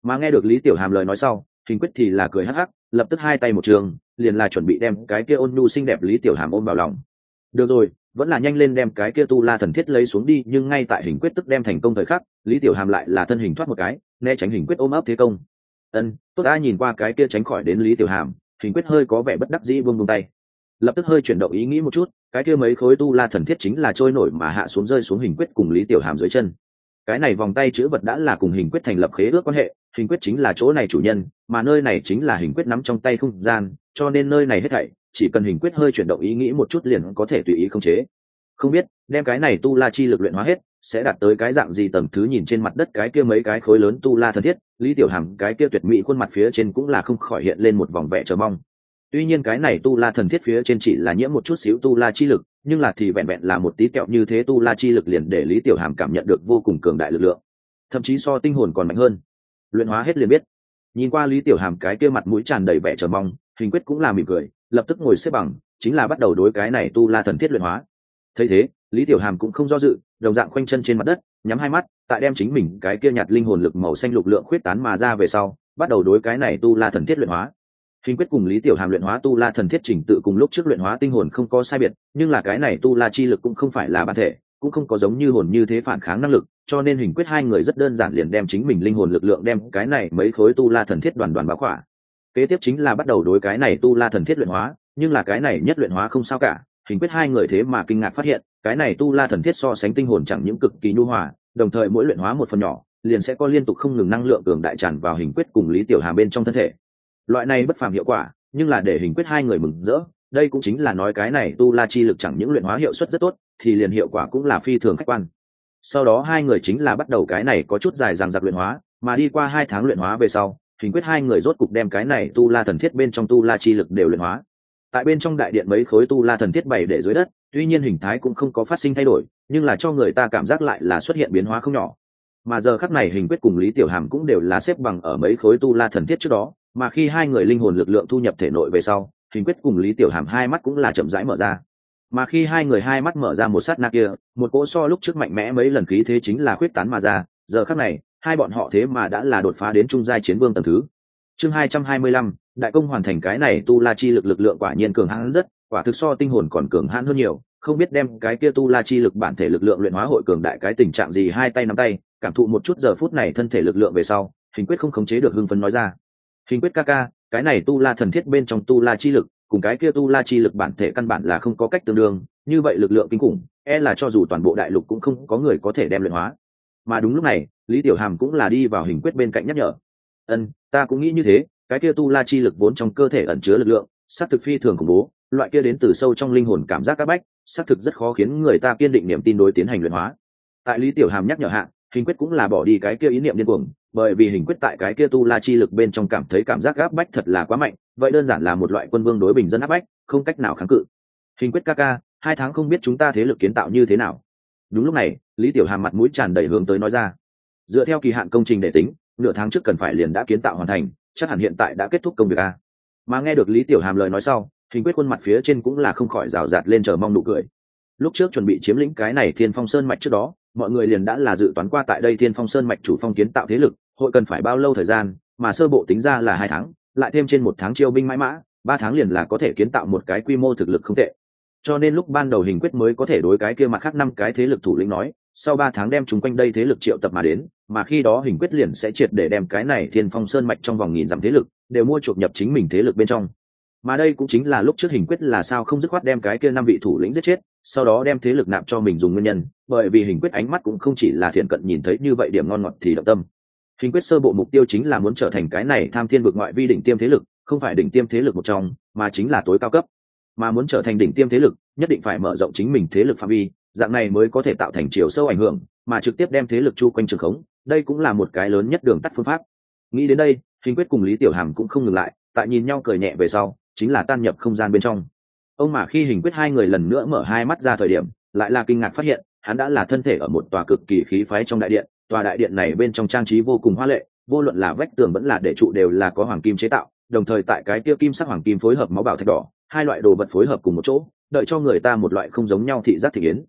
Mà nghe được Lý Tiểu Hàm lời nói sau, Hình Quyết thì là cười hắc hắc, lập tức hai tay một trường, liền là chuẩn bị đem cái kia ôn nhu xinh đẹp Lý Tiểu Hàm ôm vào lòng. Được rồi, vẫn là nhanh lên đem cái kia tu la thần thiết lấy xuống đi, nhưng ngay tại Hình Quyết tức đem thành công thời khắc, Lý Tiểu Hàm lại là thân hình thoát một cái, né tránh Hình Quyết ôm ấp thế công. Ân, tốt ai nhìn qua cái kia tránh khỏi đến Lý Tiểu Hàm, Hình Quyết hơi có vẻ bất đắc dĩ buông buông tay, lập tức hơi chuyển động ý nghĩ một chút, cái kia mấy khối tu la thần thiết chính là trôi nổi mà hạ xuống rơi xuống Hình Quyết cùng Lý Tiểu Hàm dưới chân. Cái này vòng tay chữ vật đã là cùng Hình Quyết thành lập khế ước quan hệ, Hình Quyết chính là chỗ này chủ nhân, mà nơi này chính là Hình Quyết nắm trong tay không gian, cho nên nơi này hết thảy chỉ cần Hình Quyết hơi chuyển động ý nghĩ một chút liền có thể tùy ý khống chế. Không biết đem cái này tu la chi lực luyện hóa hết sẽ đạt tới cái dạng gì tầng thứ. Nhìn trên mặt đất cái kia mấy cái khối lớn tu la thần thiết, Lý Tiểu Hàm cái kia tuyệt mỹ khuôn mặt phía trên cũng là không khỏi hiện lên một vòng vẻ chờ mong. Tuy nhiên cái này tu la thần thiết phía trên chỉ là nhiễm một chút xíu tu la chi lực, nhưng là thì vẹn vẹn là một tí kẹo như thế tu la chi lực liền để Lý Tiểu Hàm cảm nhận được vô cùng cường đại lực lượng, thậm chí so tinh hồn còn mạnh hơn. Luyện hóa hết liền biết. Nhìn qua Lý Tiểu Hàm cái kia mặt mũi tràn đầy vẻ chờ mong, Hình Quyết cũng là mỉm cười, lập tức ngồi xếp bằng, chính là bắt đầu đối cái này tu la thần thiết luyện hóa. Thấy thế, Lý Tiểu Hàm cũng không do dự, đồng dạng khoanh chân trên mặt đất, nhắm hai mắt, tại đem chính mình cái kia nhạt linh hồn lực màu xanh lục lượng khuyết tán mà ra về sau, bắt đầu đối cái này tu la thần thiết luyện hóa. Hình Quyết cùng Lý Tiểu Hàm luyện hóa tu la thần thiết trình tự cùng lúc trước luyện hóa tinh hồn không có sai biệt, nhưng là cái này tu la chi lực cũng không phải là bản thể, cũng không có giống như hồn như thế phản kháng năng lực, cho nên Hình Quyết hai người rất đơn giản liền đem chính mình linh hồn lực lượng đem cái này mấy khối tu la thần thiết đoàn đoàn bao khỏa. Kế tiếp chính là bắt đầu đối cái này tu la thần thiết luyện hóa, nhưng là cái này nhất luyện hóa không sao cả, Hình Quyết hai người thế mà kinh ngạc phát hiện, cái này tu la thần thiết so sánh tinh hồn chẳng những cực kỳ nhu hòa, đồng thời mỗi luyện hóa một phần nhỏ, liền sẽ có liên tục không ngừng năng lượng cường đại tràn vào Hình Quyết cùng Lý Tiểu Hàm bên trong thân thể. Loại này bất phàm hiệu quả, nhưng là để Hình Quyết hai người mừng rỡ, đây cũng chính là nói cái này tu la chi lực chẳng những luyện hóa hiệu suất rất tốt, thì liền hiệu quả cũng là phi thường khách quan. Sau đó hai người chính là bắt đầu cái này có chút dài dằng dặc luyện hóa, mà đi qua hai tháng luyện hóa về sau, Hình Quyết hai người rốt cục đem cái này tu la thần thiết bên trong tu la chi lực đều luyện hóa. Tại bên trong đại điện mấy khối tu la thần thiết bày để dưới đất, tuy nhiên hình thái cũng không có phát sinh thay đổi, nhưng là cho người ta cảm giác lại là xuất hiện biến hóa không nhỏ. Mà giờ khắc này Hình Quyết cùng Lý Tiểu Hàm cũng đều là xếp bằng ở mấy khối tu la thần thiết trước đó, mà khi hai người linh hồn lực lượng thu nhập thể nội về sau, Hình Quyết cùng Lý Tiểu Hàm hai mắt cũng là chậm rãi mở ra. Mà khi hai người hai mắt mở ra một sát na kia, một cỗ so lúc trước mạnh mẽ mấy lần khí thế chính là khuyết tán mà ra, giờ khắc này, hai bọn họ thế mà đã là đột phá đến trung giai chiến vương tầng thứ. Chương hai trăm hai mươi lăm, đại công hoàn thành. Cái này tu la chi lực lực lượng quả nhiên cường hãn rất, quả thực so tinh hồn còn cường hãn hơn nhiều, không biết đem cái kia tu la chi lực bản thể lực lượng luyện hóa hội cường đại cái tình trạng gì. Hai tay nắm tay, cảm thụ một chút giờ phút này thân thể lực lượng về sau, Hình Quyết không khống chế được hưng phấn nói ra: Hình Quyết ca ca, cái này tu la thần thiết bên trong tu la chi lực cùng cái kia tu la chi lực bản thể căn bản là không có cách tương đương, như vậy lực lượng kinh khủng, e là cho dù toàn bộ đại lục cũng không có người có thể đem luyện hóa. Mà đúng lúc này, Lý Tiểu Hàm cũng là đi vào Hình Quyết bên cạnh nhắc nhở: ân, ta cũng nghĩ như thế, cái kia tu la chi lực vốn trong cơ thể ẩn chứa lực lượng xác thực phi thường khủng bố, loại kia đến từ sâu trong linh hồn cảm giác áp bách, xác thực rất khó khiến người ta kiên định niềm tin đối tiến hành luyện hóa. Tại Lý Tiểu Hàm nhắc nhở hạ, Hình Quyết cũng là bỏ đi cái kia ý niệm điên cuồng, bởi vì Hình Quyết tại cái kia tu la chi lực bên trong cảm thấy cảm giác áp bách thật là quá mạnh, vậy đơn giản là một loại quân vương đối bình dân áp bách, không cách nào kháng cự. Hình Quyết ca ca, hai tháng không biết chúng ta thế lực kiến tạo như thế nào. Đúng lúc này, Lý Tiểu Hàm mặt mũi tràn đầy hướng tới nói ra: dựa theo kỳ hạn công trình để tính, nửa tháng trước cần phải liền đã kiến tạo hoàn thành, chắc hẳn hiện tại đã kết thúc công việc a. Mà nghe được Lý Tiểu Hàm lời nói sau, Hình Quyết khuôn mặt phía trên cũng là không khỏi rào rạt lên chờ mong nụ cười. Lúc trước chuẩn bị chiếm lĩnh cái này Thiên Phong Sơn mạch trước đó, mọi người liền đã là dự toán qua tại đây Thiên Phong Sơn mạch chủ phong kiến tạo thế lực hội cần phải bao lâu thời gian, mà sơ bộ tính ra là hai tháng, lại thêm trên một tháng chiêu binh mãi mã, ba tháng liền là có thể kiến tạo một cái quy mô thực lực không tệ. Cho nên lúc ban đầu Hình Quyết mới có thể đối cái kia mặt khác năm cái thế lực thủ lĩnh nói, sau ba tháng đem chúng quanh đây thế lực triệu tập mà đến, mà khi đó Hình Quyết liền sẽ triệt để đem cái này Thiên Phong Sơn mạch trong vòng nghìn dặm thế lực đều mua chuộc nhập chính mình thế lực bên trong. Mà đây cũng chính là lúc trước Hình Quyết là sao không dứt khoát đem cái kia năm vị thủ lĩnh giết chết, sau đó đem thế lực nạp cho mình dùng nguyên nhân, bởi vì Hình Quyết ánh mắt cũng không chỉ là thiện cận nhìn thấy như vậy điểm ngon ngọt thì động tâm. Hình Quyết sơ bộ mục tiêu chính là muốn trở thành cái này Tham Thiên vực ngoại vi đỉnh tiêm thế lực, không phải đỉnh tiêm thế lực một trong, mà chính là tối cao cấp. Mà muốn trở thành đỉnh tiêm thế lực, nhất định phải mở rộng chính mình thế lực phạm vi, dạng này mới có thể tạo thành chiều sâu ảnh hưởng, mà trực tiếp đem thế lực chu quanh trường khống, đây cũng là một cái lớn nhất đường tắt phương pháp. Nghĩ đến đây, Hình Quyết cùng Lý Tiểu Hàm cũng không ngừng lại, tại nhìn nhau cười nhẹ về sau, chính là tan nhập không gian bên trong. Ông mà khi Hình Quyết hai người lần nữa mở hai mắt ra thời điểm, lại là kinh ngạc phát hiện, hắn đã là thân thể ở một tòa cực kỳ khí phái trong đại điện, tòa đại điện này bên trong trang trí vô cùng hoa lệ, vô luận là vách tường vẫn là để trụ đều là có hoàng kim chế tạo, đồng thời tại cái kia kim sắc hoàng kim phối hợp máu bảo thạch đỏ, hai loại đồ vật phối hợp cùng một chỗ, đợi cho người ta một loại không giống nhau thị giác thị yến.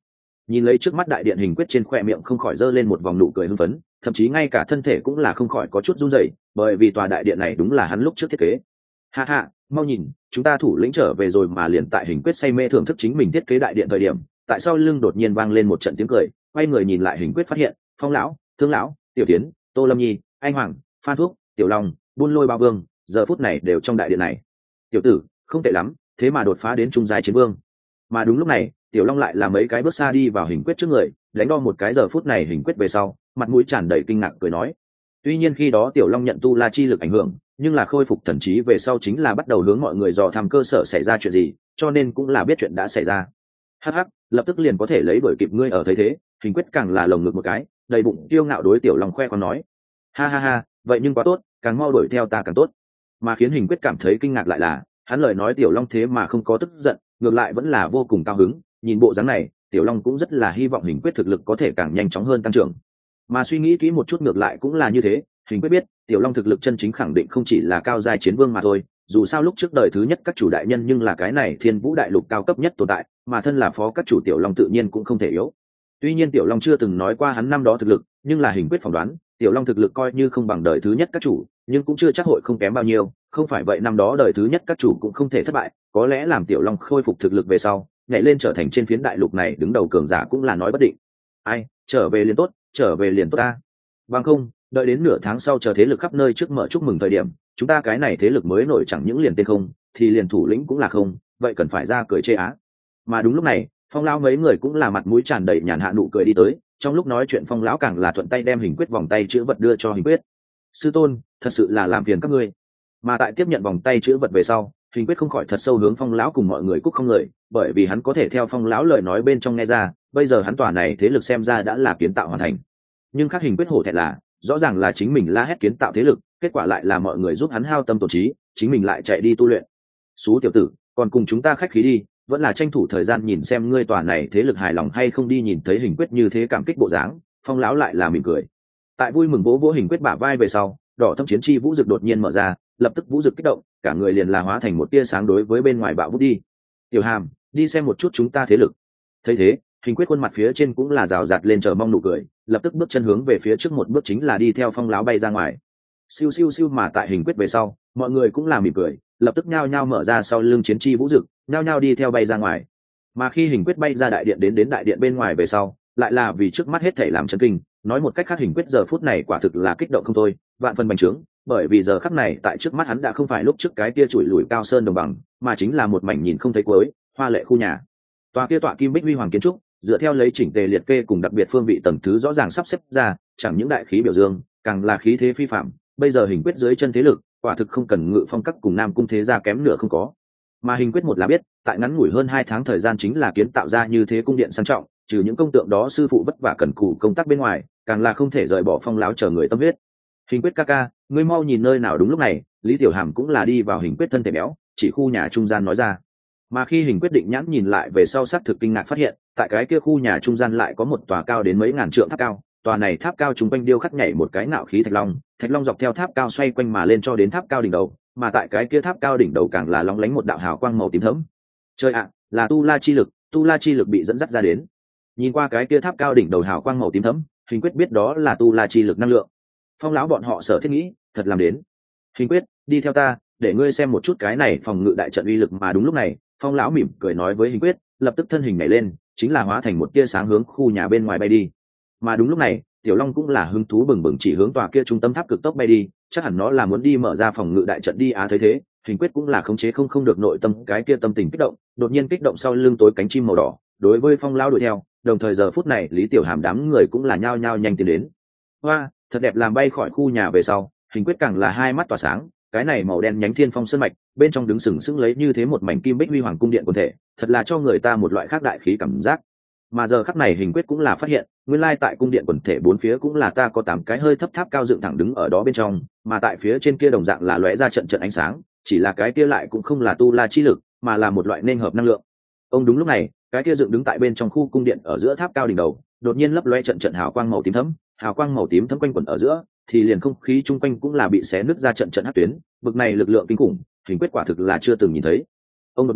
Nhìn lấy trước mắt đại điện, hình quyết trên khoe miệng không khỏi giơ lên một vòng nụ cười hưng phấn, thậm chí ngay cả thân thể cũng là không khỏi có chút run rẩy, bởi vì tòa đại điện này đúng là hắn lúc trước thiết kế. Ha ha, mau nhìn, chúng ta thủ lĩnh trở về rồi. Mà liền tại hình quyết say mê thưởng thức chính mình thiết kế đại điện thời điểm, tại sao lưng đột nhiên vang lên một trận tiếng cười, quay người nhìn lại hình quyết phát hiện Phong lão, Thương lão, Tiểu Tiến, Tô Lâm Nhi, anh Hoàng, Phan Thuốc, Tiểu Long, Buôn Lôi Ba Vương giờ phút này đều trong đại điện này. Tiểu tử không tệ lắm, thế mà đột phá đến trung giai chiến vương. Mà đúng lúc này Tiểu Long lại là mấy cái bước xa đi vào hình quyết trước người, đánh đo một cái giờ phút này hình quyết về sau, mặt mũi tràn đầy kinh ngạc cười nói. Tuy nhiên khi đó Tiểu Long nhận tu la chi lực ảnh hưởng, nhưng là khôi phục thần trí về sau chính là bắt đầu hướng mọi người dò thăm cơ sở xảy ra chuyện gì, cho nên cũng là biết chuyện đã xảy ra. Hắc hắc, lập tức liền có thể lấy đuổi kịp ngươi. Ở thấy thế, hình quyết càng là lồng ngực một cái, đầy bụng kiêu ngạo đối Tiểu Long khoe khoang nói. Ha ha ha, vậy nhưng quá tốt, càng mau đuổi theo ta càng tốt. Mà khiến hình quyết cảm thấy kinh ngạc lại là, hắn lời nói Tiểu Long thế mà không có tức giận, ngược lại vẫn là vô cùng cao hứng. Nhìn bộ dáng này, Tiểu Long cũng rất là hy vọng hình quyết thực lực có thể càng nhanh chóng hơn tăng trưởng. Mà suy nghĩ kỹ một chút ngược lại cũng là như thế, hình quyết biết Tiểu Long thực lực chân chính khẳng định không chỉ là cao giai chiến vương mà thôi. Dù sao lúc trước đời thứ nhất các chủ đại nhân nhưng là cái này Thiên Vũ đại lục cao cấp nhất tồn tại, mà thân là phó các chủ Tiểu Long tự nhiên cũng không thể yếu. Tuy nhiên Tiểu Long chưa từng nói qua hắn năm đó thực lực, nhưng là hình quyết phỏng đoán Tiểu Long thực lực coi như không bằng đời thứ nhất các chủ, nhưng cũng chưa chắc hội không kém bao nhiêu. Không phải vậy năm đó đời thứ nhất các chủ cũng không thể thất bại, có lẽ làm Tiểu Long khôi phục thực lực về sau, nhảy lên trở thành trên phiến đại lục này đứng đầu cường giả cũng là nói bất định. Ai, trở về liền tốt, trở về liền tốt ta. Bằng không, đợi đến nửa tháng sau chờ thế lực khắp nơi trước mở chúc mừng thời điểm, chúng ta cái này thế lực mới nổi chẳng những liền tên không, thì liền thủ lĩnh cũng là không, vậy cần phải ra cười chê á. Mà đúng lúc này, Phong lão mấy người cũng là mặt mũi tràn đầy nhàn hạ nụ cười đi tới, trong lúc nói chuyện Phong lão càng là thuận tay đem hình quyết vòng tay chữ vật đưa cho hình quyết. Sư tôn, thật sự là làm phiền các ngươi. Mà tại tiếp nhận vòng tay chữ vật về sau, hình quyết không khỏi thật sâu hướng Phong lão cùng mọi người cúc không lời, bởi vì hắn có thể theo Phong lão lời nói bên trong nghe ra, bây giờ hắn tòa này thế lực xem ra đã là kiến tạo hoàn thành. Nhưng khác hình quyết hổ thẹn là, rõ ràng là chính mình la hét kiến tạo thế lực, kết quả lại là mọi người giúp hắn hao tâm tổn trí, chính mình lại chạy đi tu luyện. Xú tiểu tử, còn cùng chúng ta khách khí đi, vẫn là tranh thủ thời gian nhìn xem ngươi tòa này thế lực hài lòng hay không đi. Nhìn thấy hình quyết như thế cảm kích bộ dáng, Phong lão lại là mỉm cười. Tại vui mừng vỗ vỗ hình quyết bả vai về sau, đỏ thâm chiến chi vũ dực đột nhiên mở ra, lập tức vũ dực kích động, cả người liền là hóa thành một tia sáng đối với bên ngoài bạo vút đi. Tiểu Hàm, đi xem một chút chúng ta thế lực. Thấy thế, hình quyết khuôn mặt phía trên cũng là rào rạt lên chờ mong nụ cười, lập tức bước chân hướng về phía trước một bước chính là đi theo Phong lão bay ra ngoài. Siêu siêu siêu. Mà tại hình quyết về sau, mọi người cũng là mỉm cười, lập tức nhao nhao mở ra sau lưng chiến chi vũ dực, nhao nhao đi theo bay ra ngoài. Mà khi hình quyết bay ra đại điện đến đến đại điện bên ngoài về sau, lại là vì trước mắt hết thảy làm chấn kinh. Nói một cách khác, hình quyết giờ phút này quả thực là kích động không thôi, vạn phần bành trướng, bởi vì giờ khắc này tại trước mắt hắn đã không phải lúc trước cái kia chùi lùi cao sơn đồng bằng, mà chính là một mảnh nhìn không thấy cuối, hoa lệ khu nhà. Tòa kia tọa kim bích huy hoàng kiến trúc, dựa theo lấy chỉnh tề liệt kê cùng đặc biệt phương vị tầng thứ rõ ràng sắp xếp ra, chẳng những đại khí biểu dương, càng là khí thế phi phạm. Bây giờ hình quyết dưới chân thế lực, quả thực không cần ngự phong các cùng nam cung thế gia kém nửa không có. Mà hình quyết một là biết, tại ngắn ngủi hơn hai tháng thời gian chính là kiến tạo ra như thế cung điện sang trọng, trừ những công tượng đó sư phụ vất vả cần cù công tác bên ngoài, càng là không thể rời bỏ Phong lão chờ người tâm huyết. Hình quyết ca ca, ngươi mau nhìn nơi nào. Đúng lúc này, Lý Tiểu Hàm cũng là đi vào hình quyết thân thể béo, chỉ khu nhà trung gian nói ra. Mà khi hình quyết định nhãn nhìn lại về sau xác thực kinh ngạc phát hiện, tại cái kia khu nhà trung gian lại có một tòa cao đến mấy ngàn trượng tháp cao. Tòa này tháp cao trung quanh điêu khắc nhảy một cái ngạo khí thạch long, thạch long dọc theo tháp cao xoay quanh mà lên cho đến tháp cao đỉnh đầu, mà tại cái kia tháp cao đỉnh đầu càng là lóng lánh một đạo hào quang màu tím thẫm. Trời ạ, là tu la chi lực, tu la chi lực bị dẫn dắt ra đến. Nhìn qua cái kia tháp cao đỉnh đầu hào quang màu tím thẫm, hình quyết biết đó là tu la chi lực năng lượng. Phong lão bọn họ sở thiết nghĩ, thật làm đến. Hình quyết, đi theo ta, để ngươi xem một chút cái này phòng ngự đại trận uy lực. Mà đúng lúc này, Phong lão mỉm cười nói với hình quyết, lập tức thân hình nhảy lên, chính là hóa thành một tia sáng hướng khu nhà bên ngoài bay đi. Mà đúng lúc này, Tiểu Long cũng là hứng thú bừng bừng chỉ hướng tòa kia trung tâm tháp cực tốc bay đi, chắc hẳn nó là muốn đi mở ra phòng ngự đại trận đi. Á thấy thế, hình quyết cũng là khống chế không không được nội tâm cái kia tâm tình kích động, đột nhiên kích động sau lưng tối cánh chim màu đỏ, đối với Phong lão đuổi theo. Đồng thời giờ phút này Lý Tiểu Hàm đám người cũng là nhao nhao nhanh tiến đến. Hoa, thật đẹp. Làm bay khỏi khu nhà về sau, hình quyết càng là hai mắt tỏa sáng, cái này màu đen nhánh thiên phong sơn mạch bên trong đứng sừng sững lấy như thế một mảnh kim bích huy hoàng cung điện quần thể, thật là cho người ta một loại khác đại khí cảm giác. Mà giờ khắc này hình quyết cũng là phát hiện, nguyên lai tại cung điện quần thể bốn phía cũng là ta có tám cái hơi thấp tháp cao dựng thẳng đứng ở đó bên trong, mà tại phía trên kia đồng dạng là lóe ra trận trận ánh sáng, chỉ là cái kia lại cũng không là tu la chi lực, mà là một loại nên hợp năng lượng. Ông đúng lúc này, cái kia dựng đứng tại bên trong khu cung điện ở giữa tháp cao đỉnh đầu, đột nhiên lấp lóe trận trận hào quang màu tím thẫm, hào quang màu tím thẫm quanh quẩn ở giữa, thì liền không khí chung quanh cũng là bị xé nứt ra trận trận hắc tuyến, bực này lực lượng kinh khủng, hình quyết quả thực là chưa từng nhìn thấy. Ông đột nhiên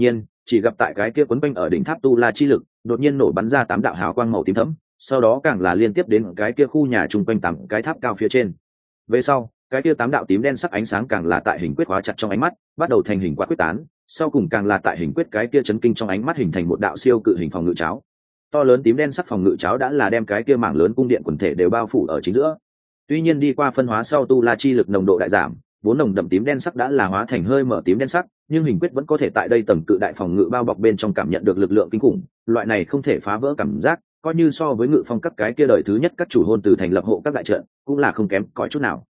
chỉ gặp tại cái kia quấn quanh ở đỉnh tháp tu la chi lực đột nhiên nổ bắn ra tám đạo hào quang màu tím thẫm, sau đó càng là liên tiếp đến cái kia khu nhà chung quanh tám cái tháp cao phía trên. Về sau cái kia tám đạo tím đen sắc ánh sáng càng là tại hình quyết hóa chặt trong ánh mắt bắt đầu thành hình quạt quyết tán, sau cùng càng là tại hình quyết cái kia chấn kinh trong ánh mắt hình thành một đạo siêu cự hình phòng ngự cháo. To lớn tím đen sắc phòng ngự cháo đã là đem cái kia mảng lớn cung điện quần thể đều bao phủ ở chính giữa. Tuy nhiên đi qua phân hóa sau tu la chi lực nồng độ đại giảm, vốn nồng đậm tím đen sắc đã là hóa thành hơi mở tím đen sắc, nhưng hình quyết vẫn có thể tại đây tầng cự đại phòng ngự bao bọc bên trong cảm nhận được lực lượng kinh khủng, loại này không thể phá vỡ cảm giác, coi như so với ngự phong các cái kia đời thứ nhất các chủ hôn từ thành lập hộ các đại trận, cũng là không kém cỏi chút nào.